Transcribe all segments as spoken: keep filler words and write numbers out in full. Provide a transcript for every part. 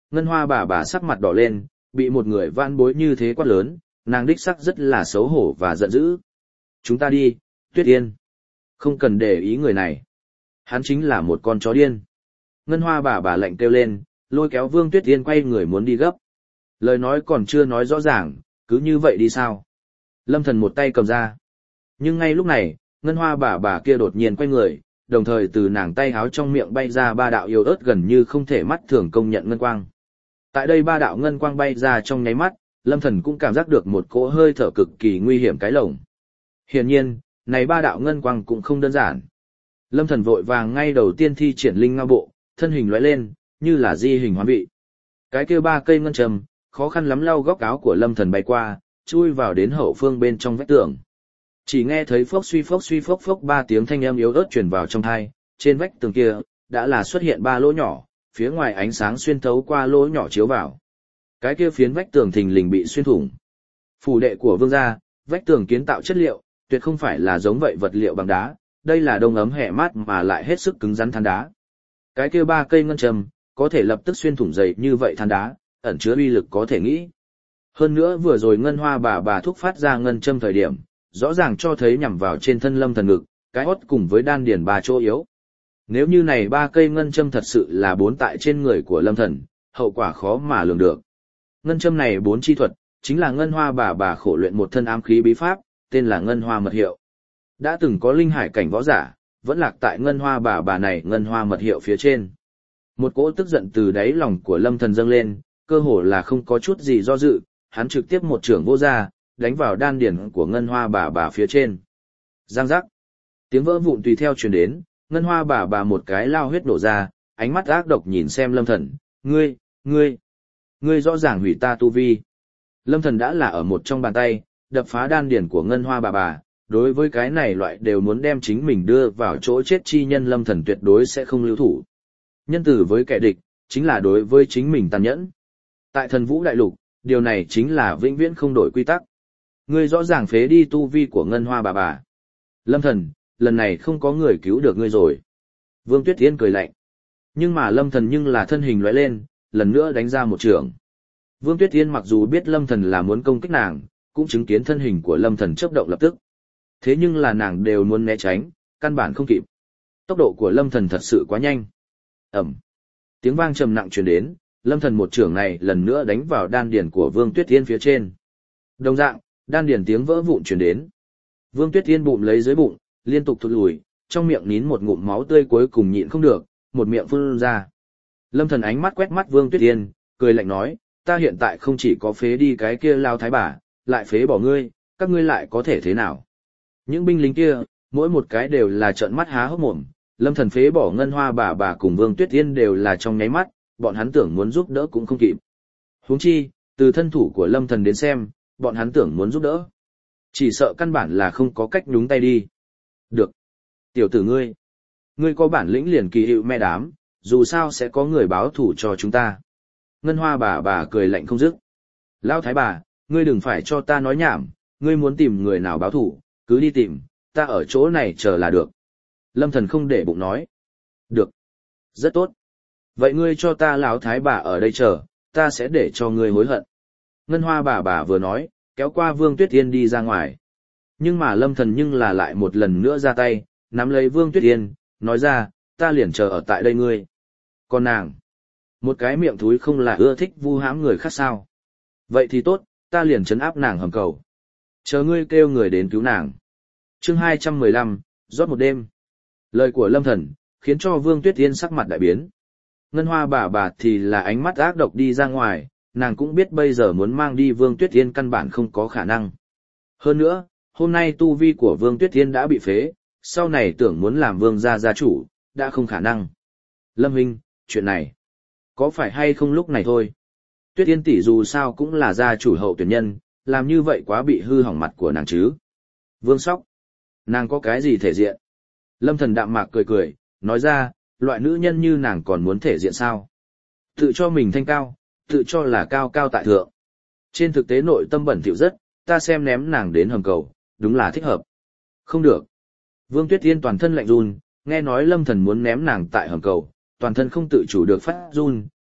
Ngân Hoa bà bà sắc mặt đỏ lên, bị một người van bối như thế quát lớn, nàng đích sắc rất là xấu hổ và giận dữ. Chúng ta đi, Tuyết Yên. Không cần để ý người này. Hắn chính là một con chó điên. Ngân Hoa bà bà lạnh kêu lên, lôi kéo Vương Tuyết Yên quay người muốn đi gấp. Lời nói còn chưa nói rõ ràng, cứ như vậy đi sao? Lâm Thần một tay cầm ra. Nhưng ngay lúc này, Ngân Hoa bà bà kia đột nhiên quay người, đồng thời từ nàng tay háo trong miệng bay ra ba đạo yêu ớt gần như không thể mắt thường công nhận ngân quang. Tại đây ba đạo ngân quang bay ra trong nháy mắt, Lâm Thần cũng cảm giác được một cỗ hơi thở cực kỳ nguy hiểm cái lồng. Hiển nhiên, này ba đạo ngân quang cũng không đơn giản. Lâm Thần vội vàng ngay đầu tiên thi triển linh ngao bộ, thân hình lóe lên, như là di hình hoán vị. Cái kia ba cây ngân trầm, khó khăn lắm lau góc áo của Lâm Thần bay qua, chui vào đến hậu phương bên trong vách tường. Chỉ nghe thấy phốc suy phốc suy phốc phốc ba tiếng thanh âm yếu ớt truyền vào trong tai, trên vách tường kia đã là xuất hiện ba lỗ nhỏ, phía ngoài ánh sáng xuyên thấu qua lỗ nhỏ chiếu vào. Cái kia phiến vách tường thình lình bị xuyên thủng. Phủ đệ của vương gia, vách tường kiến tạo chất liệu, tuyệt không phải là giống vậy vật liệu bằng đá, đây là đông ấm hè mát mà lại hết sức cứng rắn than đá. Cái kia ba cây ngân châm, có thể lập tức xuyên thủng dày như vậy than đá, ẩn chứa uy lực có thể nghĩ. Hơn nữa vừa rồi Ngân Hoa bà bà thúc phát ra ngân châm thời điểm, rõ ràng cho thấy nhằm vào trên thân Lâm Thần ngực, cái hót cùng với đan điền ba chỗ yếu. Nếu như này ba cây ngân châm thật sự là bốn tại trên người của Lâm Thần, hậu quả khó mà lường được. Ngân châm này bốn chi thuật, chính là Ngân Hoa bà bà khổ luyện một thân ám khí bí pháp, tên là Ngân Hoa Mật Hiệu. Đã từng có linh hải cảnh võ giả, vẫn lạc tại Ngân Hoa bà bà này Ngân Hoa Mật Hiệu phía trên. Một cỗ tức giận từ đáy lòng của Lâm Thần dâng lên, cơ hồ là không có chút gì do dự, hắn trực tiếp một chưởng vô ra, đánh vào đan điền của Ngân Hoa bà bà phía trên. Giang giác. Tiếng vỡ vụn tùy theo truyền đến, Ngân Hoa bà bà một cái lao huyết nổ ra, ánh mắt ác độc nhìn xem Lâm Thần, ngươi, ngươi, ngươi rõ ràng hủy ta tu vi. Lâm Thần đã là ở một trong bàn tay, đập phá đan điền của Ngân Hoa bà bà, đối với cái này loại đều muốn đem chính mình đưa vào chỗ chết chi nhân Lâm Thần tuyệt đối sẽ không lưu thủ. Nhân tử với kẻ địch, chính là đối với chính mình tàn nhẫn. Tại Thần Vũ Đại Lục, điều này chính là vĩnh viễn không đổi quy tắc. Ngươi rõ ràng phế đi tu vi của Ngân Hoa bà bà. Lâm Thần, lần này không có người cứu được ngươi rồi. Vương Tuyết Yên cười lạnh. Nhưng mà Lâm Thần nhưng là thân hình lóe lên, lần nữa đánh ra một trường. Vương Tuyết Yên mặc dù biết Lâm Thần là muốn công kích nàng, cũng chứng kiến thân hình của Lâm Thần chớp động lập tức. Thế nhưng là nàng đều muốn né tránh, căn bản không kịp. Tốc độ của Lâm Thần thật sự quá nhanh. Ầm. Tiếng vang trầm nặng truyền đến, Lâm Thần một trường này lần nữa đánh vào đan điền của Vương Tuyết Yên phía trên. Đồng dạng, đan điền tiếng vỡ vụn truyền đến. Vương Tuyết Yên bụng lấy dưới bụng, liên tục thụt lùi, trong miệng nín một ngụm máu tươi cuối cùng nhịn không được, một miệng phun ra. Lâm Thần ánh mắt quét mắt Vương Tuyết Yên, cười lạnh nói, ta hiện tại không chỉ có phế đi cái kia lao thái bà, lại phế bỏ ngươi, các ngươi lại có thể thế nào? Những binh lính kia, mỗi một cái đều là trợn mắt há hốc mồm, Lâm Thần phế bỏ Ngân Hoa bà bà cùng Vương Tuyết Yên đều là trong nháy mắt, bọn hắn tưởng muốn giúp đỡ cũng không kịp. Huống chi, từ thân thủ của Lâm Thần đến xem, bọn hắn tưởng muốn giúp đỡ, chỉ sợ căn bản là không có cách nhúng tay đi. Được. Tiểu tử ngươi. Ngươi có bản lĩnh liền kỳ hiệu mẹ đám, dù sao sẽ có người báo thủ cho chúng ta. Ngân Hoa bà bà cười lạnh không dứt. Lão thái bà, ngươi đừng phải cho ta nói nhảm, ngươi muốn tìm người nào báo thủ, cứ đi tìm, ta ở chỗ này chờ là được. Lâm Thần không để bụng nói. Được. Rất tốt. Vậy ngươi cho ta lão thái bà ở đây chờ, ta sẽ để cho ngươi hối hận. Ngân Hoa bà bà vừa nói, kéo qua Vương Tuyết Yên đi ra ngoài. Nhưng mà Lâm Thần nhưng là lại một lần nữa ra tay, nắm lấy Vương Tuyết Yên, nói ra, ta liền chờ ở tại đây ngươi. Còn nàng, một cái miệng thúi không là ưa thích vu hãm người khác sao. Vậy thì tốt, ta liền trấn áp nàng hầm cầu. Chờ ngươi kêu người đến cứu nàng. Chương hai trăm mười lăm, rót một đêm. Lời của Lâm Thần, khiến cho Vương Tuyết Yên sắc mặt đại biến. Ngân Hoa bà bà thì là ánh mắt ác độc đi ra ngoài, nàng cũng biết bây giờ muốn mang đi Vương Tuyết Yên căn bản không có khả năng. Hơn nữa, hôm nay tu vi của Vương Tuyết Yên đã bị phế, sau này tưởng muốn làm vương gia gia chủ, đã không khả năng. Lâm Huynh, chuyện này, có phải hay không lúc này thôi? Tuyết Yên tỷ dù sao cũng là gia chủ hậu tuyển nhân, làm như vậy quá bị hư hỏng mặt của nàng chứ. Vương Sóc, nàng có cái gì thể diện? Lâm Thần đạm mạc cười cười, nói ra, loại nữ nhân như nàng còn muốn thể diện sao? Tự cho mình thanh cao, tự cho là cao cao tại thượng. Trên thực tế nội tâm bẩn thỉu rất, ta xem ném nàng đến hầm cầu, đúng là thích hợp. Không được. Vương Tuyết Yên toàn thân lạnh run, nghe nói Lâm Thần muốn ném nàng tại hầm cầu, toàn thân không tự chủ được phát run,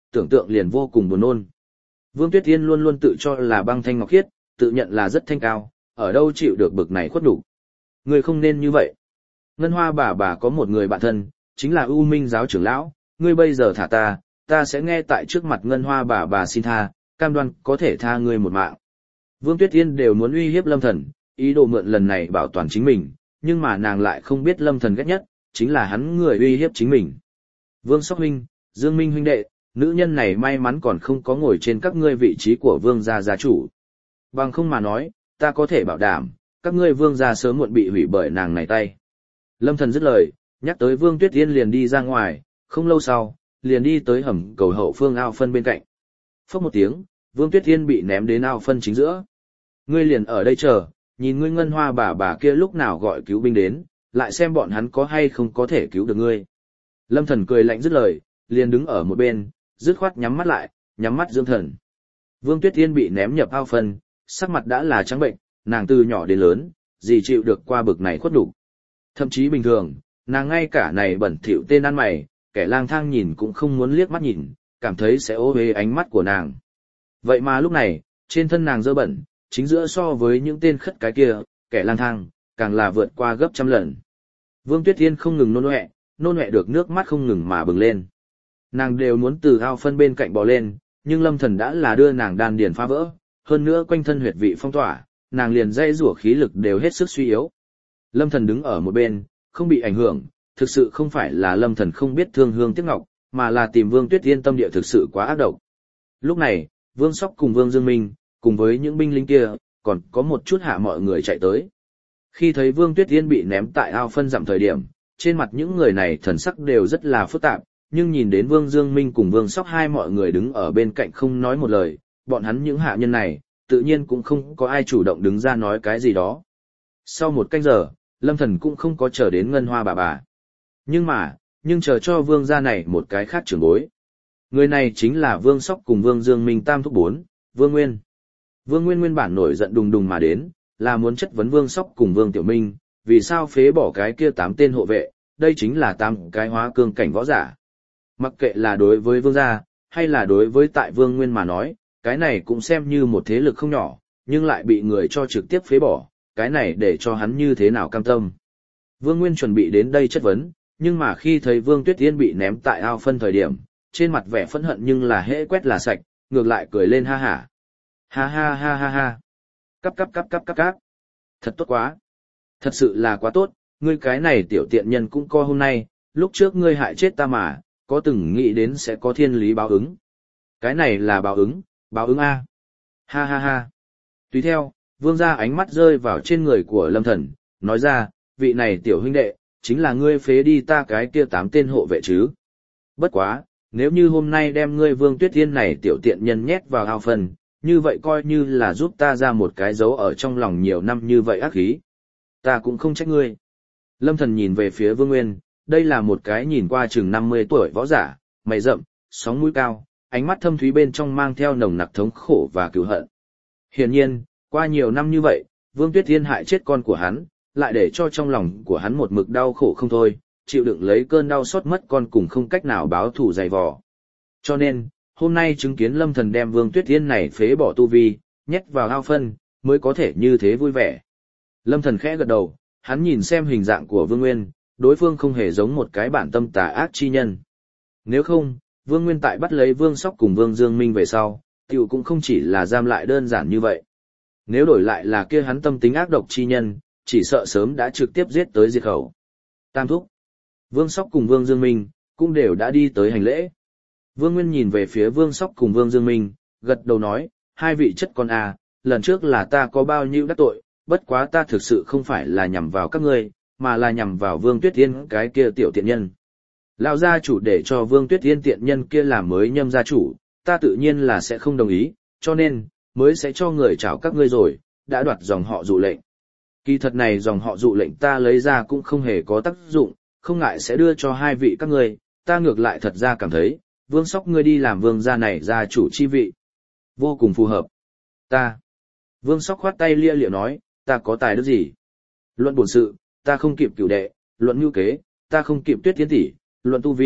tưởng tượng liền vô cùng buồn nôn. Vương Tuyết Yên luôn luôn tự cho là băng thanh ngọc khiết, tự nhận là rất thanh cao, ở đâu chịu được bực này khuất nhục. Ngươi không nên như vậy. Ngân Hoa bà bà có một người bạn thân, chính là U Minh giáo trưởng lão, ngươi bây giờ thả ta, ta sẽ nghe tại trước mặt Ngân Hoa bà bà xin tha, cam đoan có thể tha ngươi một mạng. Vương Tuyết Yên đều muốn uy hiếp Lâm Thần, ý đồ mượn lần này bảo toàn chính mình, nhưng mà nàng lại không biết Lâm Thần ghét nhất, chính là hắn người uy hiếp chính mình. Vương Sóc huynh, Dương Minh huynh đệ, nữ nhân này may mắn còn không có ngồi trên các ngươi vị trí của vương gia gia chủ. Bằng không mà nói, ta có thể bảo đảm, các ngươi vương gia sớm muộn bị hủy bởi nàng này tay. Lâm Thần dứt lời, nhắc tới Vương Tuyết Yên liền đi ra ngoài, không lâu sau, liền đi tới hầm cầu hậu phương ao phân bên cạnh. Phốc một tiếng, Vương Tuyết Yên bị ném đến ao phân chính giữa. Ngươi liền ở đây chờ, nhìn ngươi Ngân Hoa bà bà kia lúc nào gọi cứu binh đến, lại xem bọn hắn có hay không có thể cứu được ngươi. Lâm Thần cười lạnh dứt lời, liền đứng ở một bên, dứt khoát nhắm mắt lại, nhắm mắt dưỡng thần. Vương Tuyết Yên bị ném nhập ao phân, sắc mặt đã là trắng bệnh, nàng từ nhỏ đến lớn, gì chịu được qua bực này khuất đủ. Thậm chí bình thường, nàng ngay cả này bẩn thỉu tên ăn mày, kẻ lang thang nhìn cũng không muốn liếc mắt nhìn, cảm thấy sẽ ô uế ánh mắt của nàng. Vậy mà lúc này, trên thân nàng dơ bẩn, chính giữa so với những tên khất cái kia, kẻ lang thang, càng là vượt qua gấp trăm lần. Vương Tuyết Yên không ngừng nôn ọe, nôn ọe được nước mắt không ngừng mà bừng lên. Nàng đều muốn từ ao phân bên cạnh bò lên, nhưng Lâm Thần đã là đưa nàng đan điền phá vỡ, hơn nữa quanh thân huyệt vị phong tỏa, nàng liền dây rủa khí lực đều hết sức suy yếu. Lâm Thần đứng ở một bên, không bị ảnh hưởng, thực sự không phải là Lâm Thần không biết thương hương tiếc ngọc, mà là tìm Vương Tuyết Yên tâm địa thực sự quá ác độc. Lúc này, Vương Sóc cùng Vương Dương Minh, cùng với những binh lính kia, còn có một chút hạ mọi người chạy tới. Khi thấy Vương Tuyết Yên bị ném tại ao phân dặm thời điểm, trên mặt những người này thần sắc đều rất là phức tạp, nhưng nhìn đến Vương Dương Minh cùng Vương Sóc hai mọi người đứng ở bên cạnh không nói một lời, bọn hắn những hạ nhân này, tự nhiên cũng không có ai chủ động đứng ra nói cái gì đó. Sau một canh giờ, Lâm Thần cũng không có chờ đến Ngân Hoa bà bà. Nhưng mà, nhưng chờ cho Vương gia này một cái khác trưởng bối. Người này chính là Vương Sóc cùng Vương Dương Minh tam thúc bốn, Vương Nguyên. Vương Nguyên nguyên bản nổi giận đùng đùng mà đến, là muốn chất vấn Vương Sóc cùng Vương Tiểu Minh, vì sao phế bỏ cái kia tám tên hộ vệ, đây chính là tám cái hóa cương cảnh võ giả. Mặc kệ là đối với Vương gia, hay là đối với tại Vương Nguyên mà nói, cái này cũng xem như một thế lực không nhỏ, nhưng lại bị người cho trực tiếp phế bỏ, cái này để cho hắn như thế nào cam tâm. Vương Nguyên chuẩn bị đến đây chất vấn, nhưng mà khi thấy Vương Tuyết Yên bị ném tại ao phân thời điểm, trên mặt vẻ phẫn hận nhưng là hễ quét là sạch, ngược lại cười lên ha hả. Ha ha ha ha ha. Cắp cắp cắp cắp cắp cắp. Thật tốt quá. Thật sự là quá tốt, ngươi cái này tiểu tiện nhân cũng co hôm nay, lúc trước ngươi hại chết ta mà, có từng nghĩ đến sẽ có thiên lý báo ứng. Cái này là báo ứng, báo ứng A. Ha ha ha. Tùy theo, Vương gia ánh mắt rơi vào trên người của Lâm Thần, nói ra, vị này tiểu huynh đệ, chính là ngươi phế đi ta cái kia tám tên hộ vệ chứ. Bất quá, nếu như hôm nay đem ngươi Vương Tuyết Yên này tiểu tiện nhân nhét vào ao phân, như vậy coi như là giúp ta ra một cái dấu ở trong lòng nhiều năm như vậy ác khí. Ta cũng không trách ngươi. Lâm Thần nhìn về phía Vương Nguyên, đây là một cái nhìn qua chừng năm mươi tuổi võ giả, mày rậm, sóng mũi cao, ánh mắt thâm thúy bên trong mang theo nồng nặc thống khổ và cừu hận. Hiển nhiên, qua nhiều năm như vậy, Vương Tuyết Yên hại chết con của hắn, lại để cho trong lòng của hắn một mực đau khổ không thôi, chịu đựng lấy cơn đau xót mất con cùng không cách nào báo thù dày vò. Cho nên, hôm nay chứng kiến Lâm Thần đem Vương Tuyết Yên này phế bỏ tu vi, nhét vào ao phân, mới có thể như thế vui vẻ. Lâm Thần khẽ gật đầu, hắn nhìn xem hình dạng của Vương Nguyên, đối phương không hề giống một cái bản tâm tà ác chi nhân. Nếu không, Vương Nguyên tại bắt lấy Vương Sóc cùng Vương Dương Minh về sau, tiểu cũng không chỉ là giam lại đơn giản như vậy. Nếu đổi lại là kia hắn tâm tính ác độc chi nhân, chỉ sợ sớm đã trực tiếp giết tới diệt khẩu. Tam thúc. Vương Sóc cùng Vương Dương Minh, cũng đều đã đi tới hành lễ. Vương Nguyên nhìn về phía Vương Sóc cùng Vương Dương Minh, gật đầu nói, hai vị chất con à, lần trước là ta có bao nhiêu đắc tội, bất quá ta thực sự không phải là nhằm vào các ngươi, mà là nhằm vào Vương Tuyết Yên cái kia tiểu tiện nhân. Lão gia chủ để cho Vương Tuyết Yên tiện nhân kia làm mới nhâm gia chủ, ta tự nhiên là sẽ không đồng ý, cho nên, mới sẽ cho người chào các ngươi rồi, đã đoạt dòng họ dụ lệnh. Kỳ thật này dòng họ dụ lệnh ta lấy ra cũng không hề có tác dụng, không ngại sẽ đưa cho hai vị các ngươi, ta ngược lại thật ra cảm thấy, Vương Sóc ngươi đi làm vương gia này gia chủ chi vị. Vô cùng phù hợp. Ta. Vương Sóc khoát tay lia liệu nói, ta có tài đức gì? Luận bổn sự, ta không kịp cửu đệ, luận nhu kế, ta không kịp Tuyết Tiến tỷ, luận tu vi,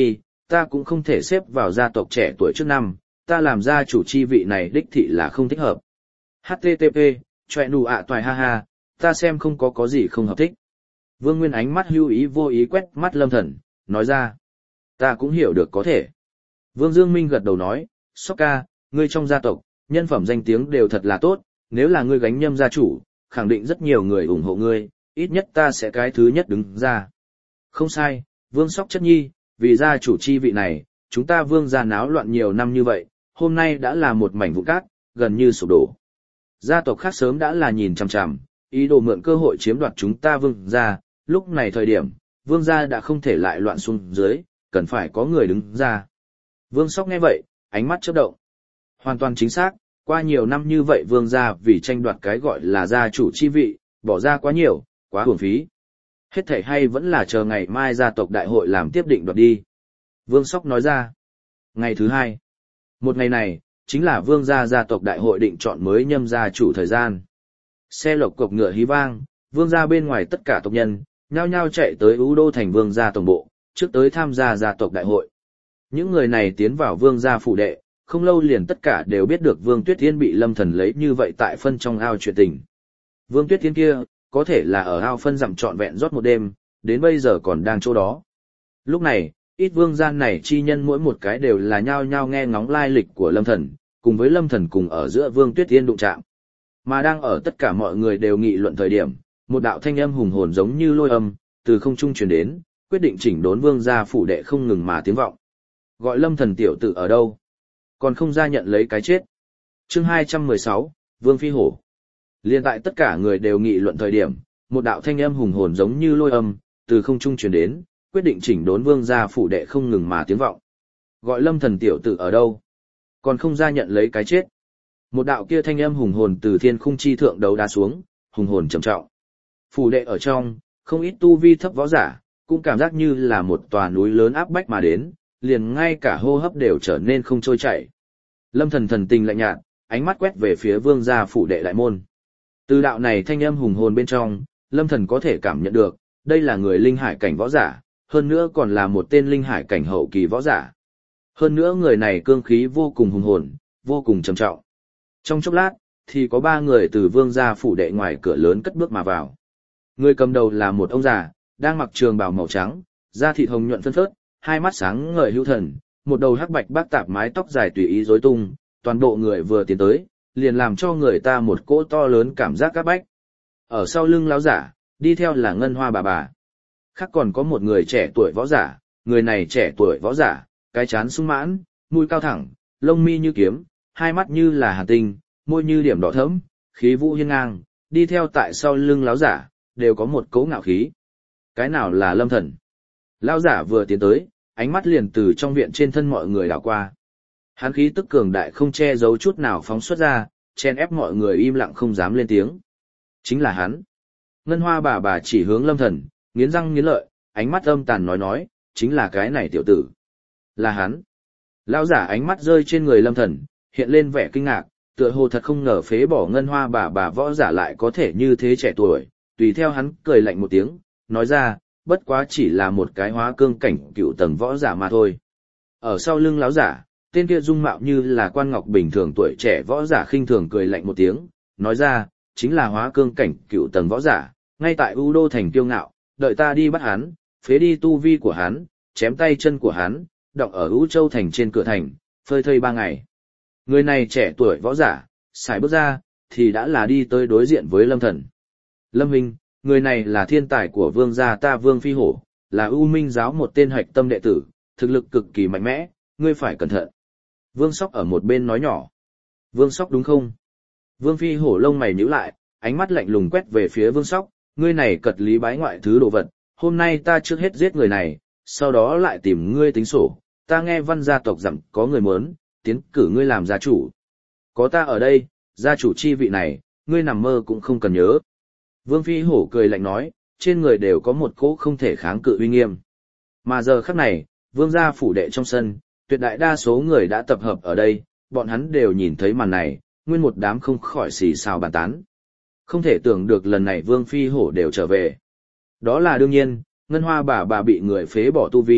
ta cũng không thể xếp vào gia tộc trẻ tuổi trước năm, ta làm gia chủ chi vị này đích thị là không thích hợp. hát tê tê pê, chọe nụ ạ toài ha ha, ta xem không có có gì không hợp thích. Vương Nguyên ánh mắt hưu ý vô ý quét mắt Lâm Thần, nói ra. Ta cũng hiểu được có thể. Vương Dương Minh gật đầu nói, Sóc ca, ngươi trong gia tộc, nhân phẩm danh tiếng đều thật là tốt, nếu là ngươi gánh nhâm gia chủ, khẳng định rất nhiều người ủng hộ ngươi, ít nhất ta sẽ cái thứ nhất đứng ra. Không sai, Vương Sóc chất nhi, vì gia chủ chi vị này, chúng ta Vương gia náo loạn nhiều năm như vậy, hôm nay đã là một mảnh vụn cát, gần như sụp đổ. Gia tộc khác sớm đã là nhìn chằm chằm, ý đồ mượn cơ hội chiếm đoạt chúng ta Vương gia, lúc này thời điểm, Vương gia đã không thể lại loạn xuống dưới, cần phải có người đứng ra. Vương Sóc nghe vậy, ánh mắt chớp động. Hoàn toàn chính xác, qua nhiều năm như vậy Vương gia vì tranh đoạt cái gọi là gia chủ chi vị, bỏ ra quá nhiều, quá uổng phí. Hết thảy hay vẫn là chờ ngày mai gia tộc đại hội làm tiếp định đoạt đi. Vương Sóc nói ra. Ngày thứ hai. Một ngày này, chính là Vương gia gia tộc đại hội định chọn mới nhâm gia chủ thời gian. Xe lộc cộc ngựa hí vang, Vương gia bên ngoài tất cả tộc nhân, nhao nhao chạy tới Ú Đô thành Vương gia tổng bộ, trước tới tham gia gia tộc đại hội. Những người này tiến vào Vương gia phủ đệ, không lâu liền tất cả đều biết được Vương Tuyết Thiên bị Lâm Thần lấy như vậy tại phân trong ao chuyện tình. Vương Tuyết Thiên kia, có thể là ở ao phân dặm trọn vẹn rót một đêm, đến bây giờ còn đang chỗ đó. Lúc này, ít vương gian này chi nhân mỗi một cái đều là nhao nhao nghe ngóng lai lịch của Lâm Thần, cùng với Lâm Thần cùng ở giữa Vương Tuyết Thiên đụng chạm. Mà đang ở tất cả mọi người đều nghị luận thời điểm, một đạo thanh âm hùng hồn giống như lôi âm, từ không trung truyền đến, quyết định chỉnh đốn Vương gia phủ đệ không ngừng mà tiếng vọng. Gọi Lâm Thần tiểu tử ở đâu? Còn không ra nhận lấy cái chết. Chương hai trăm mười sáu, Vương Phi Hổ. Liên tại tất cả người đều nghị luận thời điểm, một đạo thanh âm hùng hồn giống như lôi âm, từ không trung truyền đến, quyết định chỉnh đốn Vương gia phủ đệ không ngừng mà tiếng vọng. Gọi Lâm Thần tiểu tử ở đâu? Còn không ra nhận lấy cái chết. Một đạo kia thanh âm hùng hồn từ thiên khung chi thượng đấu đá xuống, hùng hồn trầm trọng. Phủ đệ ở trong, không ít tu vi thấp võ giả, cũng cảm giác như là một tòa núi lớn áp bách mà đến, liền ngay cả hô hấp đều trở nên không trôi chảy. Lâm Thần thần tình lạnh nhạt, ánh mắt quét về phía Vương gia phủ đệ đại môn. Từ đạo này thanh âm hùng hồn bên trong, Lâm Thần có thể cảm nhận được, đây là người linh hải cảnh võ giả, hơn nữa còn là một tên linh hải cảnh hậu kỳ võ giả. Hơn nữa người này cương khí vô cùng hùng hồn, vô cùng trầm trọng. Trong chốc lát, thì có ba người từ Vương gia phủ đệ ngoài cửa lớn cất bước mà vào. Người cầm đầu là một ông già, đang mặc trường bào màu trắng, da thịt hồng nhuận phân phớt, hai mắt sáng ngời hữu thần, một đầu hắc bạch bác tạp mái tóc dài tùy ý rối tung, toàn bộ người vừa tiến tới, liền làm cho người ta một cỗ to lớn cảm giác các bách. Ở sau lưng lão giả, đi theo là Ngân Hoa bà bà. Khác còn có một người trẻ tuổi võ giả, người này trẻ tuổi võ giả, cái trán sung mãn, mũi cao thẳng, lông mi như kiếm, hai mắt như là hàn tinh, môi như điểm đỏ thẫm, khí vũ hiên ngang, đi theo tại sau lưng lão giả, đều có một cỗ ngạo khí. Cái nào là Lâm Thần? Lão giả vừa tiến tới, ánh mắt liền từ trong viện trên thân mọi người đảo qua. Hắn khí tức cường đại không che giấu chút nào phóng xuất ra, chen ép mọi người im lặng không dám lên tiếng. Chính là hắn. Ngân Hoa bà bà chỉ hướng Lâm Thần, nghiến răng nghiến lợi, ánh mắt âm tàn nói nói, chính là cái này tiểu tử. Là hắn. Lão giả ánh mắt rơi trên người Lâm Thần, hiện lên vẻ kinh ngạc, tựa hồ thật không ngờ phế bỏ Ngân Hoa bà bà võ giả lại có thể như thế trẻ tuổi, tùy theo hắn cười lạnh một tiếng, nói ra, bất quá chỉ là một cái hóa cương cảnh cựu tầng võ giả mà thôi. Ở sau lưng lão giả, tên kia dung mạo như là quan ngọc bình thường tuổi trẻ võ giả khinh thường cười lạnh một tiếng, nói ra, chính là hóa cương cảnh cựu tầng võ giả, ngay tại U Đô thành kiêu ngạo, đợi ta đi bắt hắn, phế đi tu vi của hắn, chém tay chân của hắn, đọng ở U Châu thành trên cửa thành, phơi thây ba ngày. Người này trẻ tuổi võ giả, xài bước ra, thì đã là đi tới đối diện với Lâm Thần. Lâm Huynh, người này là thiên tài của vương gia ta Vương Phi Hổ, là U Minh giáo một tên hạch tâm đệ tử, thực lực cực kỳ mạnh mẽ, ngươi phải cẩn thận. Vương Sóc ở một bên nói nhỏ. Vương Sóc đúng không? Vương Phi Hổ lông mày nhíu lại, ánh mắt lạnh lùng quét về phía Vương Sóc, ngươi này cật lý bái ngoại thứ đồ vật, hôm nay ta trước hết giết người này, sau đó lại tìm ngươi tính sổ, ta nghe văn gia tộc rằng có người muốn, tiến cử ngươi làm gia chủ. Có ta ở đây, gia chủ chi vị này, ngươi nằm mơ cũng không cần nhớ. Vương Phi Hổ cười lạnh nói, trên người đều có một cỗ không thể kháng cự uy nghiêm. Mà giờ khắc này, Vương gia phủ đệ trong sân, tuyệt đại đa số người đã tập hợp ở đây, bọn hắn đều nhìn thấy màn này, nguyên một đám không khỏi xì xào bàn tán. Không thể tưởng được lần này Vương Phi Hổ đều trở về. Đó là đương nhiên, Ngân Hoa bà bà bị người phế bỏ tu vi,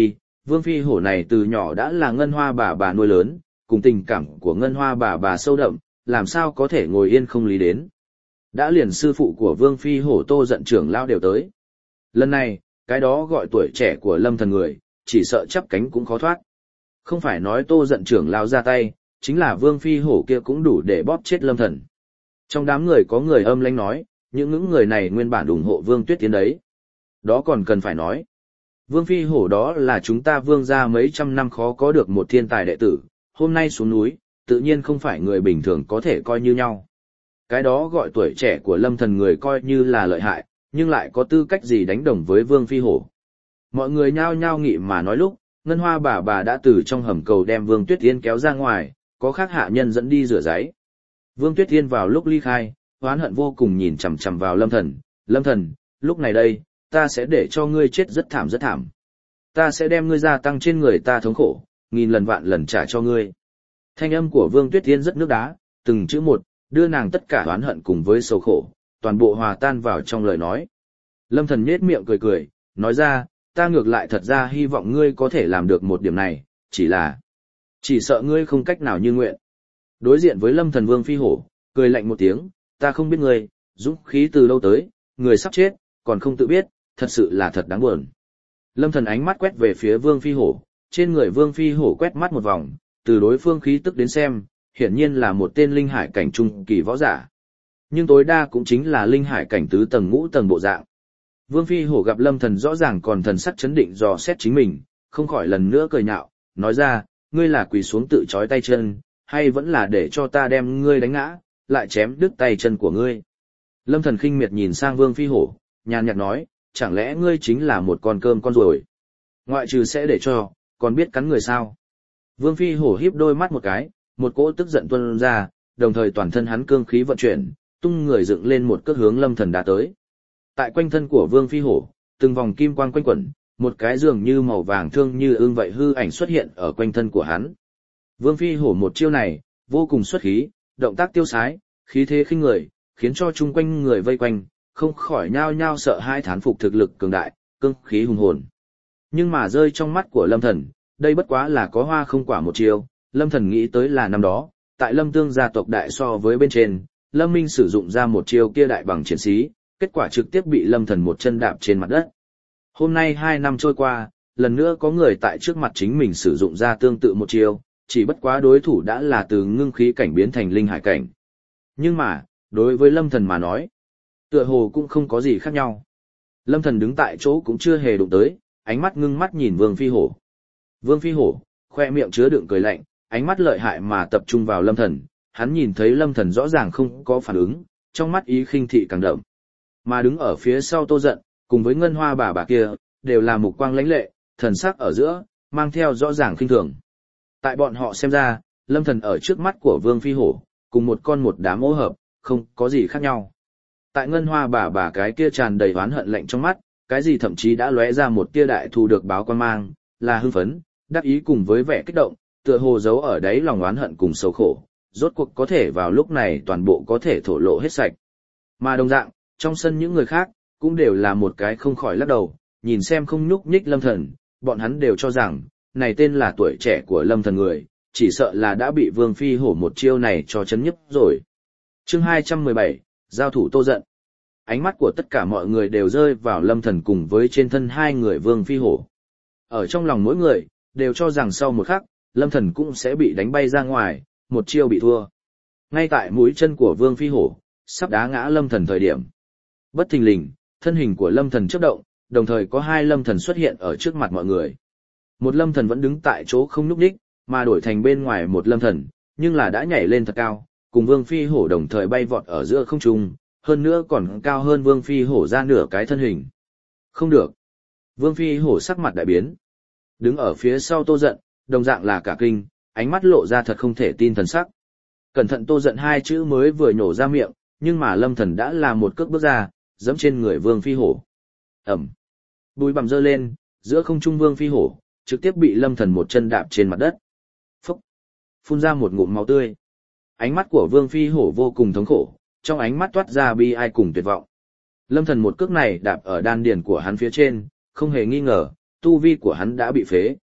Vương Phi Hổ này từ nhỏ đã là Ngân Hoa bà bà nuôi lớn, cùng tình cảm của Ngân Hoa bà bà sâu đậm, làm sao có thể ngồi yên không lý đến. Đã liền sư phụ của Vương Phi Hổ Tô Dận trưởng lão đều tới. Lần này, cái đó gọi tuổi trẻ của Lâm Thần người, chỉ sợ chắp cánh cũng khó thoát. Không phải nói Tô Dận trưởng lão ra tay, chính là Vương Phi Hổ kia cũng đủ để bóp chết Lâm Thần. Trong đám người có người âm lãnh nói, những những người này nguyên bản ủng hộ Vương Tuyết Tiến đấy. Đó còn cần phải nói. Vương Phi Hổ đó là chúng ta Vương gia mấy trăm năm khó có được một thiên tài đệ tử, hôm nay xuống núi, tự nhiên không phải người bình thường có thể coi như nhau. Cái đó gọi tuổi trẻ của Lâm Thần người coi như là lợi hại, nhưng lại có tư cách gì đánh đồng với Vương Phi Hổ. Mọi người nhao nhao nghị mà nói lúc, Ngân Hoa bà bà đã từ trong hầm cầu đem Vương Tuyết Yên kéo ra ngoài, có khác hạ nhân dẫn đi rửa giấy. Vương Tuyết Yên vào lúc ly khai, oán hận vô cùng nhìn chằm chằm vào Lâm Thần, Lâm Thần, lúc này đây, ta sẽ để cho ngươi chết rất thảm rất thảm. Ta sẽ đem ngươi gia tăng trên người ta thống khổ, nghìn lần vạn lần trả cho ngươi. Thanh âm của Vương Tuyết Yên rất nước đá, từng chữ một, đưa nàng tất cả oán hận cùng với sầu khổ, toàn bộ hòa tan vào trong lời nói. Lâm Thần nhếch miệng cười cười, nói ra, ta ngược lại thật ra hy vọng ngươi có thể làm được một điểm này, chỉ là, chỉ sợ ngươi không cách nào như nguyện. Đối diện với Lâm Thần Vương Phi Hổ, cười lạnh một tiếng, ta không biết ngươi, dũng khí từ lâu tới, người sắp chết, còn không tự biết, thật sự là thật đáng buồn. Lâm Thần ánh mắt quét về phía Vương Phi Hổ, trên người Vương Phi Hổ quét mắt một vòng, từ đối phương khí tức đến xem, hiển nhiên là một tên linh hải cảnh trung kỳ võ giả. Nhưng tối đa cũng chính là linh hải cảnh tứ tầng ngũ tầng bộ dạng. Vương Phi Hổ gặp Lâm Thần rõ ràng còn thần sắc chấn định dò xét chính mình, không khỏi lần nữa cười nhạo, nói ra, ngươi là quỳ xuống tự trói tay chân, hay vẫn là để cho ta đem ngươi đánh ngã, lại chém đứt tay chân của ngươi. Lâm Thần khinh miệt nhìn sang Vương Phi Hổ, nhàn nhạt nói, chẳng lẽ ngươi chính là một con cơm con ruồi? Ngoại trừ sẽ để cho, còn biết cắn người sao? Vương Phi Hổ híp đôi mắt một cái, một cỗ tức giận tuôn ra, đồng thời toàn thân hắn cương khí vận chuyển, tung người dựng lên một cước hướng Lâm Thần đã tới. Tại quanh thân của Vương Phi Hổ, từng vòng kim quang quanh quẩn, một cái dường như màu vàng thương như ương vậy hư ảnh xuất hiện ở quanh thân của hắn. Vương Phi Hổ một chiêu này, vô cùng xuất khí, động tác tiêu sái, khí thế khinh người, khiến cho chung quanh người vây quanh, không khỏi nhao nhao sợ hãi thán phục thực lực cường đại, cương khí hùng hồn. Nhưng mà rơi trong mắt của Lâm Thần, đây bất quá là có hoa không quả một chiêu, Lâm Thần nghĩ tới là năm đó, tại Lâm Tương gia tộc đại so với bên trên, Lâm Minh sử dụng ra một chiêu kia đại bằng chiến sĩ, kết quả trực tiếp bị Lâm Thần một chân đạp trên mặt đất. Hôm nay hai năm trôi qua, lần nữa có người tại trước mặt chính mình sử dụng ra tương tự một chiêu, chỉ bất quá đối thủ đã là từ ngưng khí cảnh biến thành linh hải cảnh. Nhưng mà, đối với Lâm Thần mà nói, tựa hồ cũng không có gì khác nhau. Lâm Thần đứng tại chỗ cũng chưa hề đụng tới, ánh mắt ngưng mắt nhìn Vương Phi Hổ. Vương Phi Hổ, khoe miệng chứa đựng cười lạnh, ánh mắt lợi hại mà tập trung vào Lâm Thần, hắn nhìn thấy Lâm Thần rõ ràng không có phản ứng, trong mắt ý khinh thị càng đậm. Mà đứng ở phía sau Tô Dận, cùng với Ngân Hoa bà bà kia, đều là mục quang lãnh lệ, thần sắc ở giữa, mang theo rõ ràng khinh thường. Tại bọn họ xem ra, Lâm Thần ở trước mắt của Vương Phi Hổ, cùng một con một đám ô hợp, không có gì khác nhau. Tại Ngân Hoa bà bà cái kia tràn đầy oán hận lạnh trong mắt, cái gì thậm chí đã lóe ra một tia đại thù được báo quan mang, là hưng phấn, đắc ý cùng với vẻ kích động, tựa hồ giấu ở đáy lòng oán hận cùng sầu khổ, rốt cuộc có thể vào lúc này toàn bộ có thể thổ lộ hết sạch. Mà đồng dạng, trong sân những người khác, cũng đều là một cái không khỏi lắc đầu, nhìn xem không nhúc nhích Lâm Thần, bọn hắn đều cho rằng, này tên là tuổi trẻ của Lâm Thần người, chỉ sợ là đã bị Vương Phi Hổ một chiêu này cho chấn nhấp rồi. Chương hai trăm mười bảy, giao thủ Tô Dận. Ánh mắt của tất cả mọi người đều rơi vào Lâm Thần cùng với trên thân hai người Vương Phi Hổ. Ở trong lòng mỗi người, đều cho rằng sau một khắc, Lâm Thần cũng sẽ bị đánh bay ra ngoài, một chiêu bị thua. Ngay tại mũi chân của Vương Phi Hổ, sắp đá ngã Lâm Thần thời điểm. Bất thình lình, thân hình của Lâm Thần chớp động, đồng thời có hai Lâm Thần xuất hiện ở trước mặt mọi người. Một Lâm Thần vẫn đứng tại chỗ không nhúc nhích, mà đổi thành bên ngoài một Lâm Thần, nhưng là đã nhảy lên thật cao, cùng Vương Phi Hổ đồng thời bay vọt ở giữa không trung, hơn nữa còn cao hơn Vương Phi Hổ ra nửa cái thân hình. Không được. Vương Phi Hổ sắc mặt đại biến. Đứng ở phía sau Tô Dận, đồng dạng là cả kinh, ánh mắt lộ ra thật không thể tin thần sắc. Cẩn thận Tô Dận hai chữ mới vừa nhổ ra miệng, nhưng mà Lâm Thần đã làm một cước bước ra, giẫm trên người Vương Phi Hổ. Ẩm. Bùi bằm dơ lên, giữa không trung Vương Phi Hổ, trực tiếp bị Lâm Thần một chân đạp trên mặt đất. Phúc. Phun ra một ngụm máu tươi. Ánh mắt của Vương Phi Hổ vô cùng thống khổ, trong ánh mắt toát ra bi ai cùng tuyệt vọng. Lâm Thần một cước này đạp ở đan điền của hắn phía trên, không hề nghi ngờ, tu vi của hắn đã bị phế.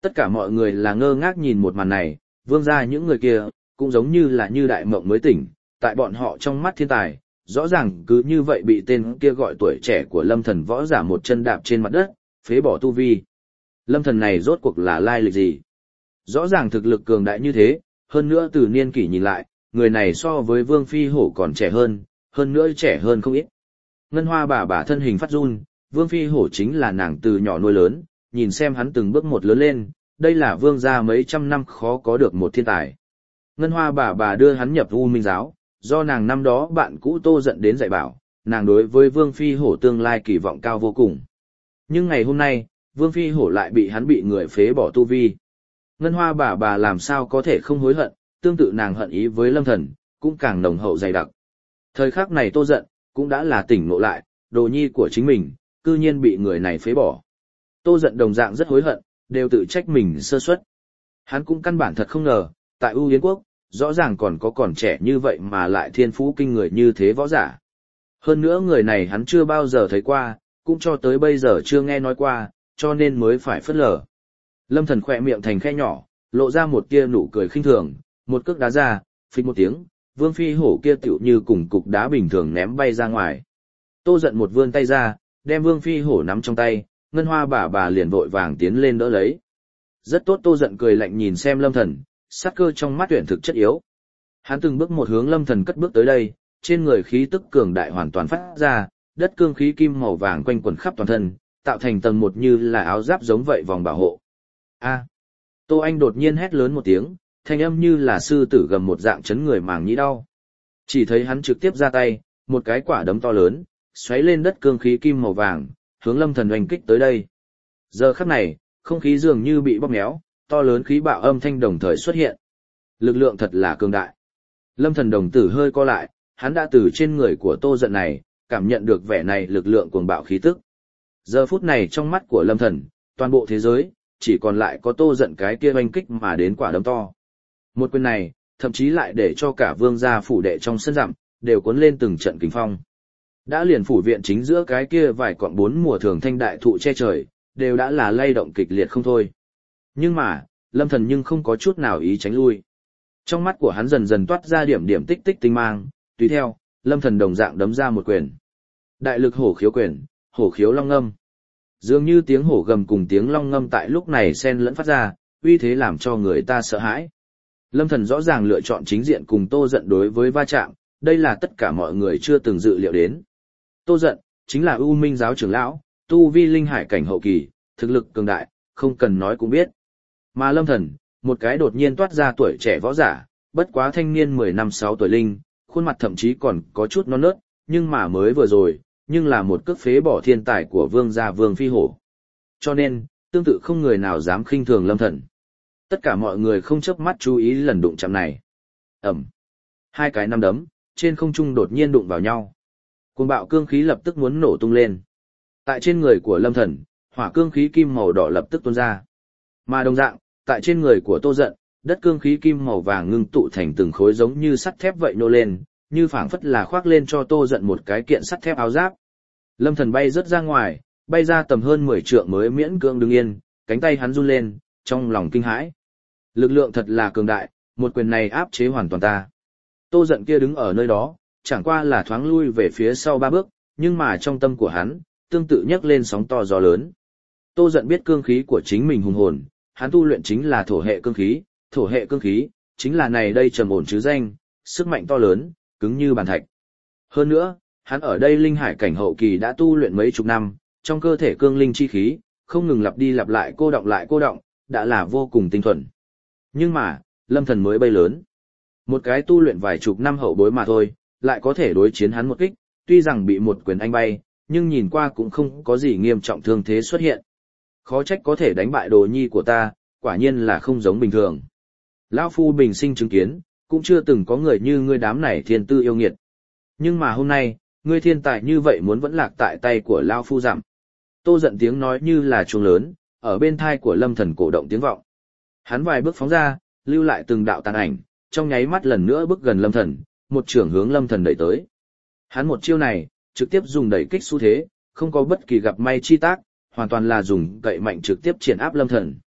Tất cả mọi người là ngơ ngác nhìn một màn này, vương gia những người kia, cũng giống như là như đại mộng mới tỉnh, tại bọn họ trong mắt thiên tài, rõ ràng cứ như vậy bị tên kia gọi tuổi trẻ của lâm thần võ giả một chân đạp trên mặt đất, phế bỏ tu vi. Lâm thần này rốt cuộc là lai lịch gì? Rõ ràng thực lực cường đại như thế, hơn nữa từ niên kỷ nhìn lại, người này so với Vương Phi Hổ còn trẻ hơn, hơn nữa trẻ hơn không ít. Ngân Hoa bà bà thân hình phát run, Vương Phi Hổ chính là nàng từ nhỏ nuôi lớn, nhìn xem hắn từng bước một lớn lên, đây là vương gia mấy trăm năm khó có được một thiên tài. Ngân Hoa bà bà đưa hắn nhập U Minh giáo, do nàng năm đó bạn cũ Tô Dận đến dạy bảo, nàng đối với Vương Phi Hổ tương lai kỳ vọng cao vô cùng. Nhưng ngày hôm nay, Vương Phi Hổ lại bị hắn bị người phế bỏ tu vi. Ngân Hoa bà bà làm sao có thể không hối hận, tương tự nàng hận ý với Lâm Thần, cũng càng nồng hậu dày đặc. Thời khắc này Tô Dận, cũng đã là tỉnh ngộ lại, đồ nhi của chính mình, cư nhiên bị người này phế bỏ. Tô Dận đồng dạng rất hối hận, đều tự trách mình sơ suất. Hắn cũng căn bản thật không ngờ, tại U Yến Quốc, rõ ràng còn có còn trẻ như vậy mà lại thiên phú kinh người như thế võ giả. Hơn nữa người này hắn chưa bao giờ thấy qua, cũng cho tới bây giờ chưa nghe nói qua, cho nên mới phải phớt lờ. Lâm Thần khỏe miệng thành khe nhỏ, lộ ra một tia nụ cười khinh thường, một cước đá ra, phịch một tiếng, Vương Phi Hổ kia tựu như cùng cục đá bình thường ném bay ra ngoài. Tô Dận một vươn tay ra, đem Vương Phi Hổ nắm trong tay, Ngân Hoa bà bà liền vội vàng tiến lên đỡ lấy. Rất tốt. Tô Dận cười lạnh nhìn xem Lâm Thần, sát cơ trong mắt tuyển thực chất yếu. Hắn từng bước một hướng Lâm Thần cất bước tới đây, trên người khí tức cường đại hoàn toàn phát ra, đất cương khí kim màu vàng quanh quẩn khắp toàn thân, tạo thành tầng một như là áo giáp giống vậy vòng bảo hộ. A! Tô Anh đột nhiên hét lớn một tiếng, thanh âm như là sư tử gầm một dạng chấn người màng nhĩ đau. Chỉ thấy hắn trực tiếp ra tay, một cái quả đấm to lớn, xoáy lên đất cương khí kim màu vàng, hướng Lâm Thần oanh kích tới đây. Giờ khắc này, không khí dường như bị bóp méo, to lớn khí bạo âm thanh đồng thời xuất hiện. Lực lượng thật là cường đại. Lâm Thần đồng tử hơi co lại, hắn đã từ trên người của Tô Dận này, cảm nhận được vẻ này lực lượng cuồng bạo khí tức. Giờ phút này trong mắt của Lâm Thần, toàn bộ thế giới, chỉ còn lại có Tô Dận cái kia oanh kích mà đến quả đấm to. Một quyền này, thậm chí lại để cho cả vương gia phủ đệ trong sân rằm, đều cuốn lên từng trận kinh phong. Đã liền phủ viện chính giữa cái kia vài cọn bốn mùa thường thanh đại thụ che trời, đều đã là lay động kịch liệt không thôi. Nhưng mà, Lâm Thần nhưng không có chút nào ý tránh lui. Trong mắt của hắn dần dần toát ra điểm điểm tích tích tinh mang, tùy theo, Lâm Thần đồng dạng đấm ra một quyền. Đại lực hổ khiếu quyền, hổ khiếu long ngâm. Dường như tiếng hổ gầm cùng tiếng long ngâm tại lúc này xen lẫn phát ra, uy thế làm cho người ta sợ hãi. Lâm Thần rõ ràng lựa chọn chính diện cùng Tô Dận đối với va chạm, đây là tất cả mọi người chưa từng dự liệu đến. Tô Dận, chính là U Minh giáo trưởng lão, tu vi linh hải cảnh hậu kỳ, thực lực cường đại, không cần nói cũng biết. Mà Lâm Thần, một cái đột nhiên toát ra tuổi trẻ võ giả, bất quá thanh niên mười năm sáu tuổi linh, khuôn mặt thậm chí còn có chút non nớt, nhưng mà mới vừa rồi, nhưng là một cước phế bỏ thiên tài của vương gia Vương Phi Hổ. Cho nên, tương tự không người nào dám khinh thường Lâm Thần. Tất cả mọi người không chớp mắt chú ý lần đụng chạm này. Ầm. Hai cái nắm đấm, trên không trung đột nhiên đụng vào nhau. Cuồng bạo cương khí lập tức muốn nổ tung lên. Tại trên người của Lâm Thần, hỏa cương khí kim màu đỏ lập tức tuôn ra. Mà đồng dạng, tại trên người của Tô Dận, đất cương khí kim màu vàng ngưng tụ thành từng khối giống như sắt thép vậy nô lên, như phảng phất là khoác lên cho Tô Dận một cái kiện sắt thép áo giáp. Lâm Thần bay rất ra ngoài, bay ra tầm hơn mười trượng mới miễn cưỡng đứng yên, cánh tay hắn run lên, trong lòng kinh hãi. Lực lượng thật là cường đại, một quyền này áp chế hoàn toàn ta. Tô Dận kia đứng ở nơi đó, chẳng qua là thoáng lui về phía sau ba bước, nhưng mà trong tâm của hắn, tương tự nhấc lên sóng to gió lớn. Tô Dận biết cương khí của chính mình hùng hồn, hắn tu luyện chính là thổ hệ cương khí, thổ hệ cương khí, chính là này đây trầm ổn chứ danh, sức mạnh to lớn, cứng như bàn thạch. Hơn nữa, hắn ở đây linh hải cảnh hậu kỳ đã tu luyện mấy chục năm, trong cơ thể cương linh chi khí, không ngừng lặp đi lặp lại cô động lại cô động, đã là vô cùng tinh thuần. Nhưng mà, Lâm Thần mới bay lớn. Một cái tu luyện vài chục năm hậu bối mà thôi, lại có thể đối chiến hắn một kích, tuy rằng bị một quyền anh bay, nhưng nhìn qua cũng không có gì nghiêm trọng thương thế xuất hiện. Khó trách có thể đánh bại đồ nhi của ta, quả nhiên là không giống bình thường. Lão Phu bình sinh chứng kiến, cũng chưa từng có người như ngươi đám này thiên tư yêu nghiệt. Nhưng mà hôm nay, ngươi thiên tài như vậy muốn vẫn lạc tại tay của Lão Phu giảm. Tô Dận tiếng nói như là chuông lớn, ở bên thai của Lâm Thần cổ động tiếng vọng. Hắn vài bước phóng ra, lưu lại từng đạo tàn ảnh, trong nháy mắt lần nữa bước gần Lâm Thần, một trường hướng Lâm Thần đẩy tới. Hắn một chiêu này, trực tiếp dùng đẩy kích xu thế, không có bất kỳ gặp may chi tác, hoàn toàn là dùng cậy mạnh trực tiếp triển áp Lâm Thần.